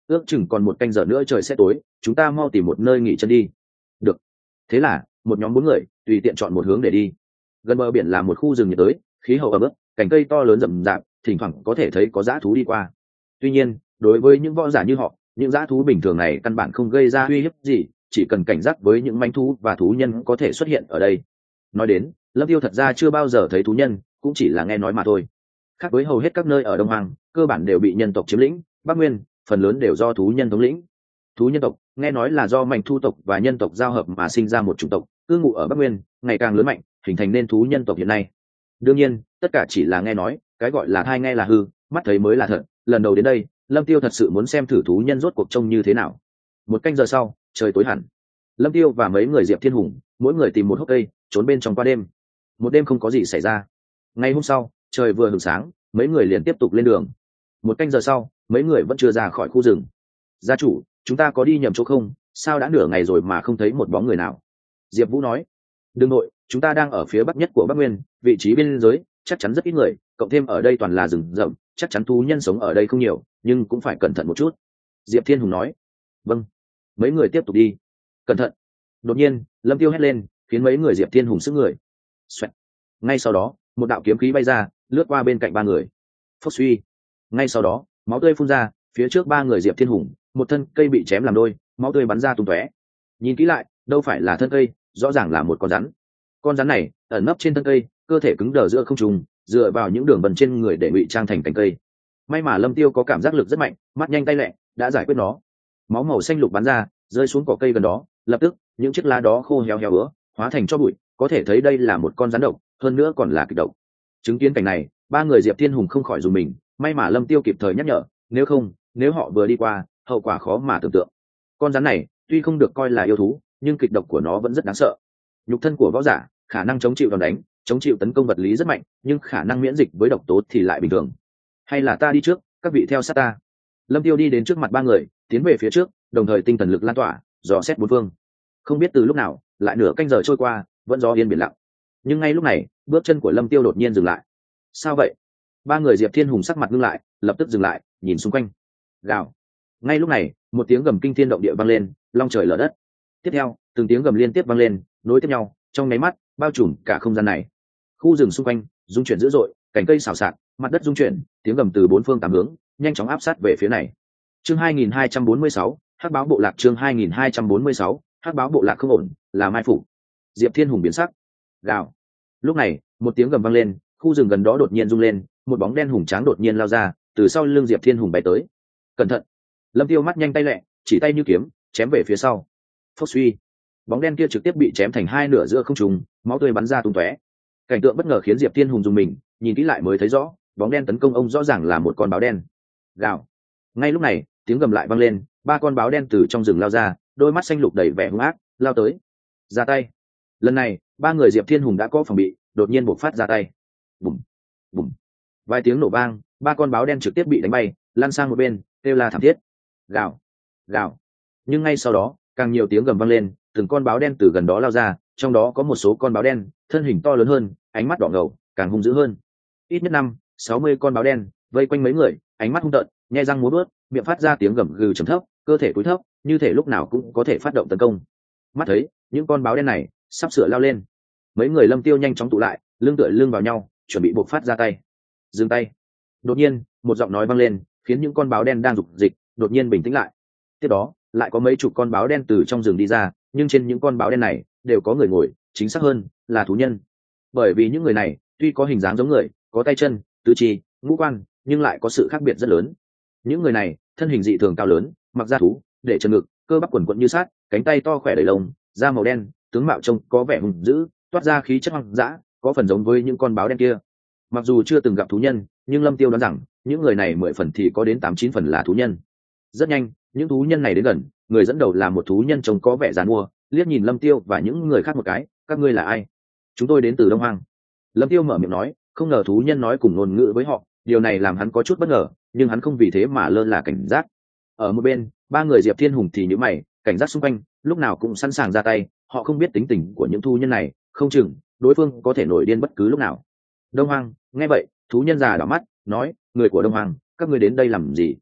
ước chừng còn một canh giờ nữa trời sẽ tối, chúng ta mau tìm một nơi nghỉ chân đi. Được. Thế là một nhóm bốn người tùy tiện chọn một hướng để đi. Gần bờ biển là một khu rừng nhiệt đới, khí hậu ẩm ướt, cành cây to lớn rậm rạp, thỉnh thoảng có thể thấy có dã thú đi qua. Tuy nhiên, đối với những võ giả như họ, những dã thú bình thường này căn bản không gây ra uy hiếp gì, chỉ cần cảnh giác với những manh thú và thú nhân có thể xuất hiện ở đây. Nói đến, Lâm Tiêu thật ra chưa bao giờ thấy thú nhân, cũng chỉ là nghe nói mà thôi. Khác với hầu hết các nơi ở Đông Hoàng, cơ bản đều bị nhân tộc chiếm lĩnh, Bắc Nguyên phần lớn đều do thú nhân thống lĩnh. Thú nhân tộc nghe nói là do mảnh thu tộc và nhân tộc giao hợp mà sinh ra một chủng tộc, cư ngụ ở Bắc Nguyên, ngày càng lớn mạnh, hình thành nên thú nhân tộc hiện nay. Đương nhiên, tất cả chỉ là nghe nói, cái gọi là thai nghe là hư, mắt thấy mới là thật. Lần đầu đến đây, Lâm Tiêu thật sự muốn xem thử thú nhân rốt cuộc trông như thế nào. Một canh giờ sau, trời tối hẳn. Lâm Tiêu và mấy người Diệp Thiên Hùng, mỗi người tìm một hốc cây, trốn bên trong qua đêm. Một đêm không có gì xảy ra. Ngày hôm sau, trời vừa hửng sáng, mấy người liền tiếp tục lên đường. Một canh giờ sau, mấy người vẫn chưa ra khỏi khu rừng. Gia chủ, chúng ta có đi nhầm chỗ không? Sao đã nửa ngày rồi mà không thấy một bóng người nào? Diệp Vũ nói. Đừng nội, chúng ta đang ở phía bắc nhất của Bắc Nguyên, vị trí biên giới, chắc chắn rất ít người, cộng thêm ở đây toàn là rừng rậm, chắc chắn thú nhân sống ở đây không nhiều, nhưng cũng phải cẩn thận một chút. Diệp Thiên Hùng nói. Vâng. Mấy người tiếp tục đi. Cẩn thận. Đột nhiên, Lâm Tiêu hét lên, khiến mấy người Diệp Thiên Hùng sức người. Xoẹt. Ngay sau đó, một đạo kiếm khí bay ra, lướt qua bên cạnh ba người. Phốc suy. Ngay sau đó, máu tươi phun ra, phía trước ba người Diệp Thiên Hùng, một thân cây bị chém làm đôi, máu tươi bắn ra tung tóe. Nhìn kỹ lại, đâu phải là thân cây, rõ ràng là một con rắn. Con rắn này ẩn nấp trên thân cây, cơ thể cứng đờ giữa không trung, dựa vào những đường bần trên người để ngụy trang thành cành cây. May mà Lâm Tiêu có cảm giác lực rất mạnh, mắt nhanh tay lẹ, đã giải quyết nó. Máu màu xanh lục bắn ra, rơi xuống cỏ cây gần đó, lập tức những chiếc lá đó khô héo héo ứa, hóa thành tro bụi, có thể thấy đây là một con rắn độc, hơn nữa còn là kịch độc. Chứng kiến cảnh này, ba người Diệp Thiên Hùng không khỏi dùng mình, may mà Lâm Tiêu kịp thời nhắc nhở, nếu không, nếu họ vừa đi qua, hậu quả khó mà tưởng tượng. Con rắn này tuy không được coi là yêu thú, nhưng kịch độc của nó vẫn rất đáng sợ. Nhục thân của võ giả, khả năng chống chịu đòn đánh, chống chịu tấn công vật lý rất mạnh, nhưng khả năng miễn dịch với độc tố thì lại bình thường. Hay là ta đi trước, các vị theo sát ta. Lâm Tiêu đi đến trước mặt ba người, tiến về phía trước, đồng thời tinh thần lực lan tỏa, dò xét bốn phương. Không biết từ lúc nào, lại nửa canh giờ trôi qua, vẫn gió yên biển lặng. Nhưng ngay lúc này, bước chân của Lâm Tiêu đột nhiên dừng lại. Sao vậy? Ba người Diệp Thiên Hùng sắc mặt ngưng lại, lập tức dừng lại, nhìn xung quanh. Gào. Ngay lúc này, một tiếng gầm kinh thiên động địa vang lên, long trời lở đất. Tiếp theo, từng tiếng gầm liên tiếp vang lên, nối tiếp nhau, trong nháy mắt, bao trùm cả không gian này. Khu rừng xung quanh rung chuyển dữ dội, cành cây xào xạc, mặt đất rung chuyển, tiếng gầm từ bốn phương tám hướng, nhanh chóng áp sát về phía này. Chương hai nghìn hai trăm bốn mươi sáu, Hắc báo bộ lạc. Chương hai nghìn hai trăm bốn mươi sáu, Hắc báo bộ lạc không ổn, là mai phục. Diệp Thiên Hùng biến sắc. Gào. Lúc này, một tiếng gầm vang lên, khu rừng gần đó đột nhiên rung lên, một bóng đen hùng tráng đột nhiên lao ra, từ sau lưng Diệp Thiên Hùng bay tới. Cẩn thận. Lâm Tiêu mắt nhanh tay lẹ, chỉ tay như kiếm, chém về phía sau. Phốc suy. Bóng đen kia trực tiếp bị chém thành hai nửa giữa không trung, máu tươi bắn ra tung tóe. Cảnh tượng bất ngờ khiến Diệp Thiên Hùng dùng mình, nhìn kỹ lại mới thấy rõ, bóng đen tấn công ông rõ ràng là một con báo đen. Gào. Ngay lúc này, tiếng gầm lại vang lên, ba con báo đen từ trong rừng lao ra, đôi mắt xanh lục đầy vẻ hung ác, lao tới. Ra tay. Lần này, ba người Diệp Thiên Hùng đã có phòng bị, đột nhiên bộc phát ra tay. Bùm, bùm. Vài tiếng nổ vang, ba con báo đen trực tiếp bị đánh bay, lăn sang một bên, kêu la thảm thiết. Gào, gào. Nhưng ngay sau đó, càng nhiều tiếng gầm vang lên, từng con báo đen từ gần đó lao ra, trong đó có một số con báo đen, thân hình to lớn hơn, ánh mắt đỏ ngầu, càng hung dữ hơn. Ít nhất năm, sáu mươi con báo đen vây quanh mấy người, ánh mắt hung tợn, nhe răng múa bớt, miệng phát ra tiếng gầm gừ trầm thấp, cơ thể cúi thấp, như thể lúc nào cũng có thể phát động tấn công. Mắt thấy, những con báo đen này sắp sửa lao lên. Mấy người Lâm Tiêu nhanh chóng tụ lại, lưng tựa lưng vào nhau, chuẩn bị bộc phát ra tay. Dừng tay. Đột nhiên, một giọng nói vang lên, khiến những con báo đen đang rục dịch đột nhiên bình tĩnh lại. Tiếp đó, lại có mấy chục con báo đen từ trong rừng đi ra, nhưng trên những con báo đen này đều có người ngồi, chính xác hơn là thú nhân. Bởi vì những người này tuy có hình dáng giống người, có tay chân, tứ chi, ngũ quan, nhưng lại có sự khác biệt rất lớn. Những người này thân hình dị thường cao lớn, mặc da thú, để chân ngực, cơ bắp quần quận như sát, cánh tay to khỏe đầy lông, da màu đen, tướng mạo trông có vẻ hung dữ, toát ra khí chất hoang dã, có phần giống với những con báo đen kia. Mặc dù chưa từng gặp thú nhân, nhưng Lâm Tiêu đoán rằng những người này mười phần thì có đến tám chín phần là thú nhân. Rất nhanh, những thú nhân này đến gần, người dẫn đầu là một thú nhân trông có vẻ giàn mua, liếc nhìn Lâm Tiêu và những người khác một cái. Các ngươi là ai? Chúng tôi đến từ Đông Hoang. Lâm Tiêu mở miệng nói, không ngờ thú nhân nói cùng ngôn ngữ với họ, điều này làm hắn có chút bất ngờ, nhưng hắn không vì thế mà lơ là cảnh giác. Ở một bên, ba người Diệp Thiên Hùng thì nhíu mày, cảnh giác xung quanh, lúc nào cũng sẵn sàng ra tay. Họ không biết tính tình của những thú nhân này, không chừng đối phương có thể nổi điên bất cứ lúc nào. Đông Hoang. Nghe vậy, thú nhân già đỏ mắt, nói, người của Đông Hoang, các ngươi đến đây làm gì?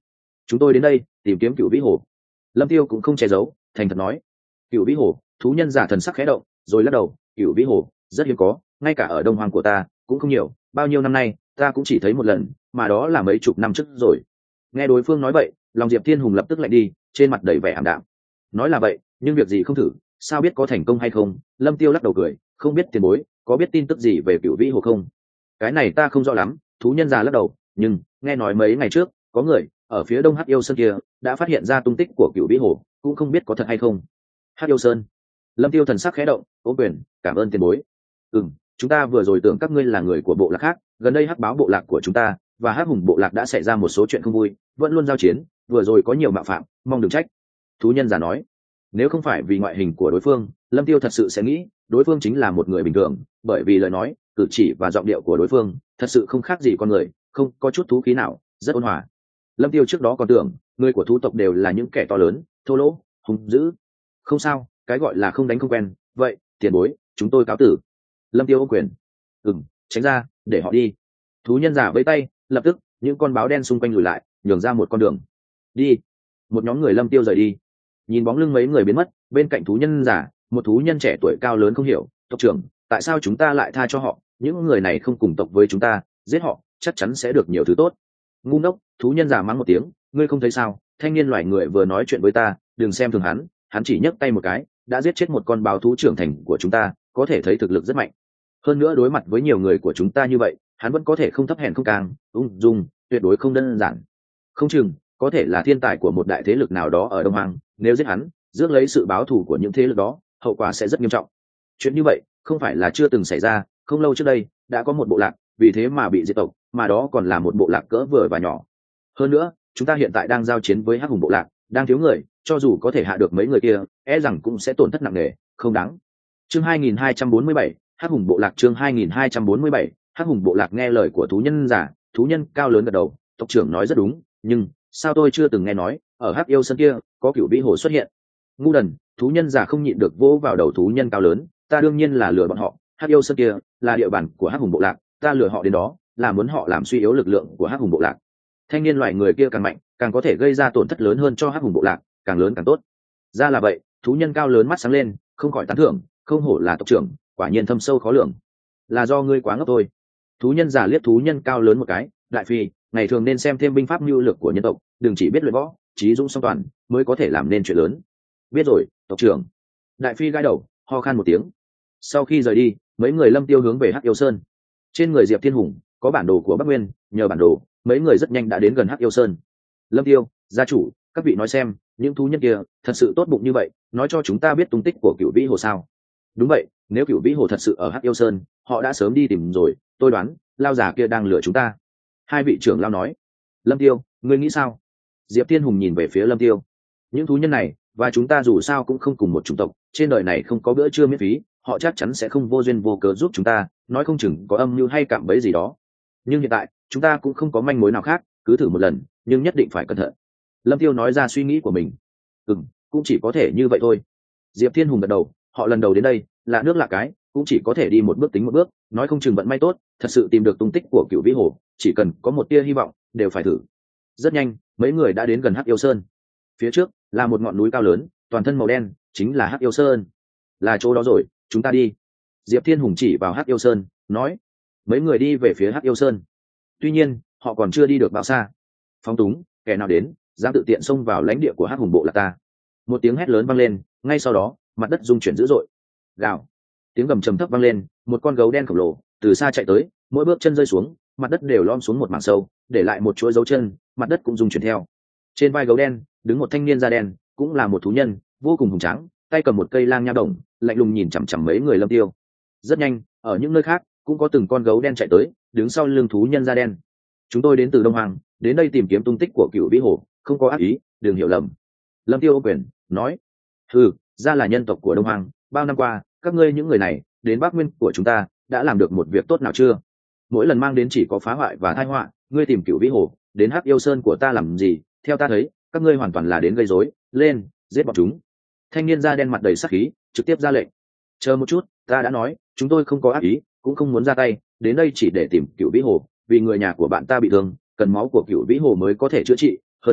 chúng tôi đến đây tìm kiếm cựu vĩ hồ. Lâm Tiêu cũng không che giấu, thành thật nói. Cựu vĩ hồ. Thú nhân giả thần sắc khẽ động, rồi lắc đầu. Cựu vĩ hồ rất hiếm có, ngay cả ở đông hoàng của ta cũng không nhiều, bao nhiêu năm nay ta cũng chỉ thấy một lần, mà đó là mấy chục năm trước rồi. Nghe đối phương nói vậy, lòng Diệp Thiên Hùng lập tức lạnh đi, trên mặt đầy vẻ ảm đạm. Nói là vậy, nhưng việc gì không thử, sao biết có thành công hay không? Lâm Tiêu lắc đầu cười, không biết tiền bối có biết tin tức gì về cựu vĩ hồ không? Cái này ta không rõ lắm. Thú nhân già lắc đầu, nhưng nghe nói mấy ngày trước có người ở phía đông Hắc Yêu Sơn kia đã phát hiện ra tung tích của cựu vĩ hồ, cũng không biết có thật hay không. Hắc Yêu Sơn. Lâm Tiêu thần sắc khẽ động, ôm quyền, cảm ơn tiền bối. Ừm, chúng ta vừa rồi tưởng các ngươi là người của bộ lạc khác, gần đây Hắc báo bộ lạc của chúng ta và Hắc hùng bộ lạc đã xảy ra một số chuyện không vui, vẫn luôn giao chiến, vừa rồi có nhiều mạo phạm, mong đừng trách. Thú nhân già nói. Nếu không phải vì ngoại hình của đối phương, Lâm Tiêu thật sự sẽ nghĩ đối phương chính là một người bình thường, bởi vì lời nói, cử chỉ và giọng điệu của đối phương thật sự không khác gì con người, không có chút thú khí nào, rất ôn hòa. Lâm Tiêu trước đó còn tưởng người của thú tộc đều là những kẻ to lớn, thô lỗ, hung dữ. Không sao, cái gọi là không đánh không quen. Vậy tiền bối, chúng tôi cáo tử. Lâm Tiêu ô quyền. Ừm, tránh ra, để họ đi. Thú nhân giả vẫy tay, lập tức những con báo đen xung quanh lùi lại, nhường ra một con đường. Đi. Một nhóm người Lâm Tiêu rời đi. Nhìn bóng lưng mấy người biến mất, bên cạnh thú nhân giả, một thú nhân trẻ tuổi cao lớn không hiểu, tộc trưởng, tại sao chúng ta lại tha cho họ? Những người này không cùng tộc với chúng ta, giết họ chắc chắn sẽ được nhiều thứ tốt. Ngu ngốc. Thú nhân giả mắng một tiếng, ngươi không thấy sao? Thanh niên loài người vừa nói chuyện với ta, đừng xem thường hắn, hắn chỉ nhấc tay một cái, đã giết chết một con báo thú trưởng thành của chúng ta, có thể thấy thực lực rất mạnh. Hơn nữa đối mặt với nhiều người của chúng ta như vậy, hắn vẫn có thể không thấp hèn không càng, ung dung, tuyệt đối không đơn giản. Không chừng có thể là thiên tài của một đại thế lực nào đó ở Đông Hoàng, nếu giết hắn, rước lấy sự báo thù của những thế lực đó, hậu quả sẽ rất nghiêm trọng. Chuyện như vậy không phải là chưa từng xảy ra, không lâu trước đây đã có một bộ lạc vì thế mà bị diệt tộc, mà đó còn là một bộ lạc cỡ vừa và nhỏ. Hơn nữa chúng ta hiện tại đang giao chiến với Hắc hùng bộ lạc, đang thiếu người, cho dù có thể hạ được mấy người kia, e rằng cũng sẽ tổn thất nặng nề, không đáng. Chương hai nghìn hai trăm bốn mươi bảy, Hắc hùng bộ lạc. Chương hai nghìn hai trăm bốn mươi bảy, Hắc hùng bộ lạc. Nghe lời của thú nhân giả, thú nhân cao lớn gật đầu, tộc trưởng nói rất đúng, nhưng sao tôi chưa từng nghe nói ở Hắc Yêu Sơn kia có cựu vĩ hồ xuất hiện? Ngu đần. Thú nhân giả không nhịn được vỗ vào đầu thú nhân cao lớn, ta đương nhiên là lừa bọn họ, Hắc Yêu Sơn kia là địa bàn của Hắc hùng bộ lạc, ta lừa họ đến đó là muốn họ làm suy yếu lực lượng của Hắc hùng bộ lạc. Thanh niên loài người kia càng mạnh, càng có thể gây ra tổn thất lớn hơn cho Hắc hùng bộ lạc, càng lớn càng tốt. Ra là vậy. Thú nhân cao lớn mắt sáng lên, không khỏi tán thưởng, không hổ là tộc trưởng, quả nhiên thâm sâu khó lường. Là do ngươi quá ngốc thôi. Thú nhân giả liếc thú nhân cao lớn một cái, đại phi, ngày thường nên xem thêm binh pháp mưu lược của nhân tộc, đừng chỉ biết luyện võ, trí dũng song toàn mới có thể làm nên chuyện lớn. Biết rồi, tộc trưởng. Đại phi gãi đầu, ho khan một tiếng. Sau khi rời đi, mấy người Lâm Tiêu hướng về Hắc Yêu Sơn. Trên người Diệp Thiên Hùng có bản đồ của Bắc Nguyên, nhờ bản đồ, mấy người rất nhanh đã đến gần Hắc Yêu Sơn. Lâm Tiêu, gia chủ, các vị nói xem, những thú nhân kia thật sự tốt bụng như vậy, nói cho chúng ta biết tung tích của cựu vĩ hồ sao? Đúng vậy, nếu cựu vĩ hồ thật sự ở Hắc Yêu Sơn, họ đã sớm đi tìm rồi, tôi đoán lao già kia đang lừa chúng ta. Hai vị trưởng lao nói. Lâm Tiêu, ngươi nghĩ sao? Diệp Thiên Hùng nhìn về phía Lâm Tiêu. Những thú nhân này và chúng ta dù sao cũng không cùng một chủng tộc, trên đời này không có bữa trưa miễn phí, họ chắc chắn sẽ không vô duyên vô cớ giúp chúng ta, nói không chừng có âm mưu hay cạm bẫy gì đó. Nhưng hiện tại chúng ta cũng không có manh mối nào khác, cứ thử một lần, nhưng nhất định phải cẩn thận. Lâm Tiêu nói ra suy nghĩ của mình. Ừm, cũng chỉ có thể như vậy thôi. Diệp Thiên Hùng gật đầu, họ lần đầu đến đây, lạ nước lạ cái, cũng chỉ có thể đi một bước tính một bước, nói không chừng vận may tốt, thật sự tìm được tung tích của cựu vĩ hồ, chỉ cần có một tia hy vọng, đều phải thử. Rất nhanh, mấy người đã đến gần Hắc Yêu Sơn. Phía trước là một ngọn núi cao lớn, toàn thân màu đen, chính là Hắc Yêu Sơn. Là chỗ đó rồi, chúng ta đi. Diệp Thiên Hùng chỉ vào Hắc Yêu Sơn, nói. Mấy người đi về phía Hắc Yêu Sơn. Tuy nhiên, họ còn chưa đi được bao xa. Phóng túng, kẻ nào đến, dám tự tiện xông vào lãnh địa của Hắc hùng bộ lạc ta. Một tiếng hét lớn vang lên, ngay sau đó, mặt đất rung chuyển dữ dội. Gào. Tiếng gầm trầm thấp vang lên, một con gấu đen khổng lồ từ xa chạy tới, mỗi bước chân rơi xuống, mặt đất đều lom xuống một mảng sâu, để lại một chuỗi dấu chân, mặt đất cũng rung chuyển theo. Trên vai gấu đen đứng một thanh niên da đen, cũng là một thú nhân, vô cùng hùng tráng, tay cầm một cây lang nha đồng, lạnh lùng nhìn chằm chằm mấy người Lâm Tiêu. Rất nhanh, ở những nơi khác cũng có từng con gấu đen chạy tới, đứng sau lưng thú nhân da đen. Chúng tôi đến từ Đông Hoàng, đến đây tìm kiếm tung tích của cựu vĩ hồ, không có ác ý, đừng hiểu lầm. Lâm Tiêu ô quyền nói. Ừ, ra là nhân tộc của Đông Hoàng, bao năm qua các ngươi những người này đến Bắc Nguyên của chúng ta đã làm được một việc tốt nào chưa? Mỗi lần mang đến chỉ có phá hoại và tai họa, ngươi tìm cựu vĩ hồ đến Hắc Yêu Sơn của ta làm gì? Theo ta thấy, các ngươi hoàn toàn là đến gây rối, lên, giết bọn chúng. Thanh niên da đen mặt đầy sắc khí, trực tiếp ra lệnh. Chờ một chút, ta đã nói, chúng tôi không có ác ý, cũng không muốn ra tay, đến đây chỉ để tìm cựu vĩ hồ, vì người nhà của bạn ta bị thương, cần máu của cựu vĩ hồ mới có thể chữa trị, hơn nữa,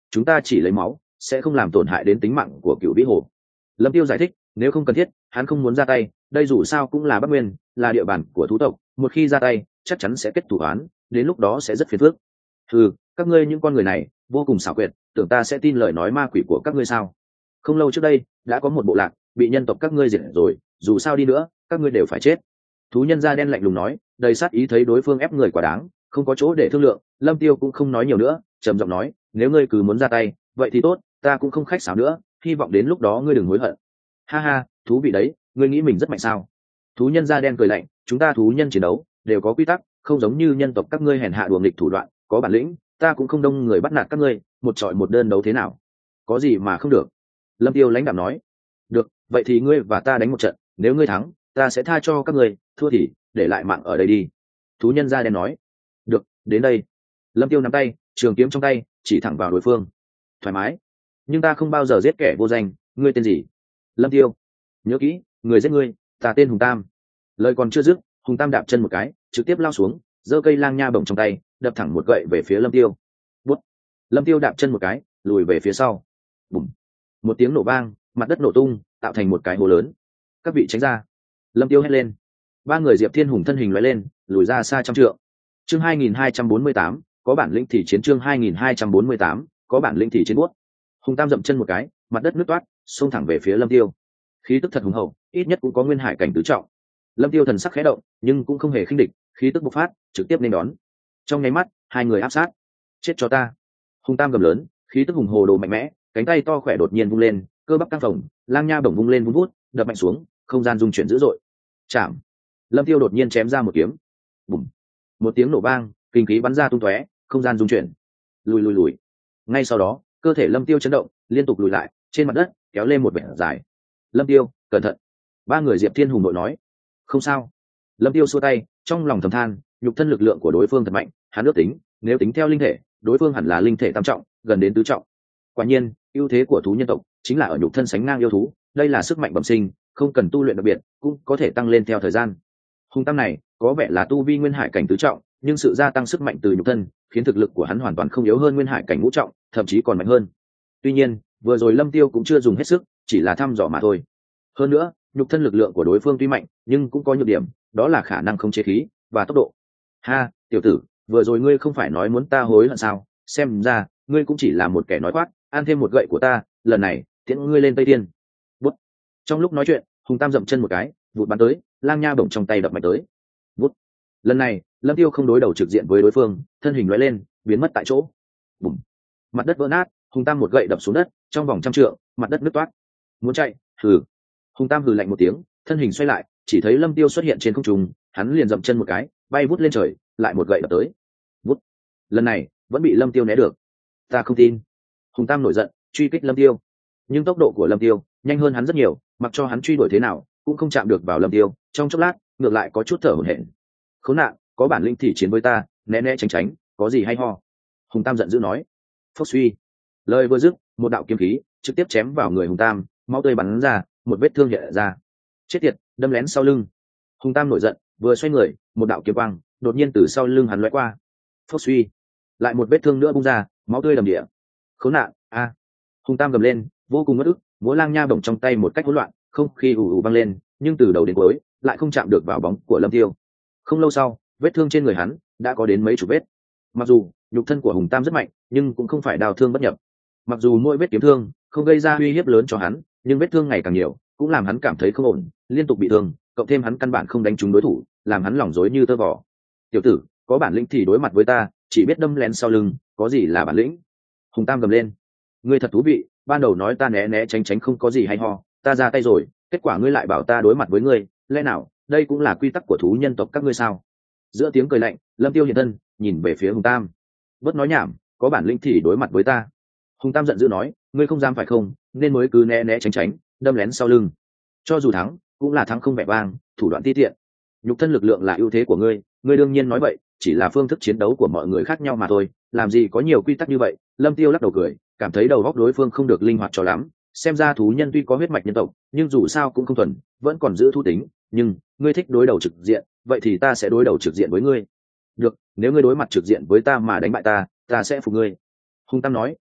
chúng ta chỉ lấy máu sẽ không làm tổn hại đến tính mạng của cựu vĩ hồ. Lâm Tiêu giải thích, nếu không cần thiết hắn không muốn ra tay, đây dù sao cũng là Bắc Nguyên, là địa bàn của thú tộc, một khi ra tay chắc chắn sẽ kết thủ án, đến lúc đó sẽ rất phiền phức. Ừ, các ngươi những con người này vô cùng xảo quyệt, tưởng ta sẽ tin lời nói ma quỷ của các ngươi sao? Không lâu trước đây đã có một bộ lạc bị nhân tộc các ngươi diệt rồi, dù sao đi nữa các ngươi đều phải chết. Thú nhân da đen lạnh lùng nói, đầy sát ý thấy đối phương ép người quá đáng, không có chỗ để thương lượng. Lâm Tiêu cũng không nói nhiều nữa, trầm giọng nói, nếu ngươi cứ muốn ra tay vậy thì tốt, ta cũng không khách sáo nữa, hy vọng đến lúc đó ngươi đừng hối hận. Ha ha, thú vị đấy, ngươi nghĩ mình rất mạnh sao? Thú nhân da đen cười lạnh, chúng ta thú nhân chiến đấu đều có quy tắc, không giống như nhân tộc các ngươi hèn hạ đùa nghịch thủ đoạn, có bản lĩnh ta cũng không đông người bắt nạt các ngươi, một trọi một đơn đấu thế nào? Có gì mà không được? Lâm Tiêu lãnh đạm nói. Được, vậy thì ngươi và ta đánh một trận, nếu ngươi thắng ta sẽ tha cho các ngươi, thua thì để lại mạng ở đây đi. Thú nhân da đen nói. Được, đến đây. Lâm Tiêu nắm tay, trường kiếm trong tay chỉ thẳng vào đối phương. Thoải mái, nhưng ta không bao giờ giết kẻ vô danh. Ngươi tên gì? Lâm Tiêu. Nhớ kỹ, người giết ngươi ta tên Hùng Tam. Lời còn chưa dứt, Hùng Tam đạp chân một cái trực tiếp lao xuống, giơ cây lang nha bổng trong tay đập thẳng một gậy về phía Lâm Tiêu. Bút. Lâm Tiêu đạp chân một cái lùi về phía sau. Bùm. Một tiếng nổ vang, mặt đất nổ tung tạo thành một cái hố lớn. Các vị tránh ra. Lâm Tiêu hét lên. Ba người Diệp Thiên Hùng thân hình lóe lên lùi ra xa trăm trượng. Chương hai nghìn hai trăm bốn mươi tám, có bản lĩnh thì chiến. Chương hai nghìn hai trăm bốn mươi tám, có bản lĩnh thì chiến. Buốt. Hùng Tam dậm chân một cái, mặt đất nứt toát xông thẳng về phía Lâm Tiêu. Khí tức thật hùng hậu, ít nhất cũng có nguyên hải cảnh tứ trọng. Lâm Tiêu thần sắc khẽ động nhưng cũng không hề khinh địch, khí tức bộc phát trực tiếp nên đón. Trong nháy mắt hai người áp sát. Chết cho ta. Hùng Tam gầm lớn, khí tức hùng hồ đồ mạnh mẽ, cánh tay to khỏe đột nhiên vung lên, cơ bắp căng phồng, lang nha bổng vung lên vun vút đập mạnh xuống, không gian rung chuyển dữ dội. Chạm. Lâm Tiêu đột nhiên chém ra một kiếm. Bùm. Một tiếng nổ vang, kinh khí bắn ra tung tóe, không gian rung chuyển. Lùi lùi lùi. Ngay sau đó cơ thể Lâm Tiêu chấn động, liên tục lùi lại, trên mặt đất kéo lên một vệt dài. Lâm Tiêu, cẩn thận. Ba người Diệp Thiên Hùng đội nói. Không sao. Lâm Tiêu xua tay, trong lòng thầm than, nhục thân lực lượng của đối phương thật mạnh, hắn ước tính nếu tính theo linh thể đối phương hẳn là linh thể tam trọng, gần đến tứ trọng. Quả nhiên ưu thế của thú nhân tộc chính là ở nhục thân sánh ngang yêu thú, đây là sức mạnh bẩm sinh, không cần tu luyện đặc biệt cũng có thể tăng lên theo thời gian. Hùng Tam này có vẻ là tu vi nguyên hải cảnh tứ trọng, nhưng sự gia tăng sức mạnh từ nhục thân khiến thực lực của hắn hoàn toàn không yếu hơn nguyên hải cảnh ngũ trọng, thậm chí còn mạnh hơn. Tuy nhiên vừa rồi Lâm Tiêu cũng chưa dùng hết sức, chỉ là thăm dò mà thôi. Hơn nữa nhục thân lực lượng của đối phương tuy mạnh nhưng cũng có nhược điểm, đó là khả năng không chế khí và tốc độ. Ha, tiểu tử, vừa rồi ngươi không phải nói muốn ta hối hận sao? Xem ra ngươi cũng chỉ là một kẻ nói khoác, ăn thêm một gậy của ta, lần này tiễn ngươi lên Tây Thiên. Bút. Trong lúc nói chuyện Hùng Tam dậm chân một cái, vụt bắn tới, lang nha bổng trong tay đập mạnh tới. Bút. Lần này Lâm Tiêu không đối đầu trực diện với đối phương, thân hình lóe lên biến mất tại chỗ. Bùm. Mặt đất vỡ nát, Hùng Tam một gậy đập xuống đất, trong vòng trăm trượng mặt đất nứt toát. Muốn chạy? Hừ. Hùng Tam hừ lạnh một tiếng, thân hình xoay lại, chỉ thấy Lâm Tiêu xuất hiện trên không trung, hắn liền dậm chân một cái, bay vút lên trời, lại một gậy đập tới. Vút. Lần này vẫn bị Lâm Tiêu né được. Ta không tin. Hùng Tam nổi giận, truy kích Lâm Tiêu, nhưng tốc độ của Lâm Tiêu nhanh hơn hắn rất nhiều, mặc cho hắn truy đuổi thế nào cũng không chạm được vào Lâm Tiêu, trong chốc lát ngược lại có chút thở hổn hển. Khốn nạn, có bản lĩnh thì chiến với ta, né né tránh tránh có gì hay ho. Hùng Tam giận dữ nói. Phốc suy. Lời vừa dứt, một đạo kiếm khí trực tiếp chém vào người Hùng Tam, máu tươi bắn ra, một vết thương hiện ra. Chết tiệt, đâm lén sau lưng. Hùng Tam nổi giận, vừa xoay người, một đạo kiếm quang đột nhiên từ sau lưng hắn lóe qua. Phốc suy. Lại một vết thương nữa bung ra, máu tươi đầm địa. Khốn nạn a. Hùng Tam gầm lên, vô cùng ngất ức, múa lang nha bổng trong tay một cách hỗn loạn, không khí ù ù vang lên, nhưng từ đầu đến cuối lại không chạm được vào bóng của Lâm Tiêu. Không lâu sau, vết thương trên người hắn đã có đến mấy chục vết. Mặc dù nhục thân của Hùng Tam rất mạnh, nhưng cũng không phải đào thương bất nhập. Mặc dù mỗi vết kiếm thương không gây ra uy hiếp lớn cho hắn, nhưng vết thương ngày càng nhiều cũng làm hắn cảm thấy không ổn, liên tục bị thương, cộng thêm hắn căn bản không đánh trúng đối thủ, làm hắn lòng rối như tơ vò. Tiểu tử, có bản lĩnh thì đối mặt với ta, chỉ biết đâm lén sau lưng, có gì là bản lĩnh? Hùng Tam gầm lên. Ngươi thật thú vị, ban đầu nói ta né né tránh tránh không có gì hay ho, ta ra tay rồi, kết quả ngươi lại bảo ta đối mặt với ngươi, lẽ nào đây cũng là quy tắc của thú nhân tộc các ngươi sao? Giữa tiếng cười lạnh, Lâm Tiêu hiện thân, nhìn về phía Hùng Tam. Bớt nói nhảm, có bản lĩnh thì đối mặt với ta. Hùng Tam giận dữ nói, ngươi không dám phải không, nên mới cứ né né tránh tránh, đâm lén sau lưng. Cho dù thắng, cũng là thắng không vẻ vang, thủ đoạn ti tiện. Nhục thân lực lượng là ưu thế của ngươi, ngươi đương nhiên nói vậy, chỉ là phương thức chiến đấu của mọi người khác nhau mà thôi, làm gì có nhiều quy tắc như vậy. Lâm Tiêu lắc đầu cười, cảm thấy đầu óc đối phương không được linh hoạt cho lắm, xem ra thú nhân tuy có huyết mạch nhân tộc, nhưng dù sao cũng không thuần, vẫn còn giữ thú tính. Nhưng ngươi thích đối đầu trực diện, vậy thì ta sẽ đối đầu trực diện với ngươi. Được, nếu ngươi đối mặt trực diện với ta mà đánh bại ta, ta sẽ phục ngươi. Hùng Tam nói,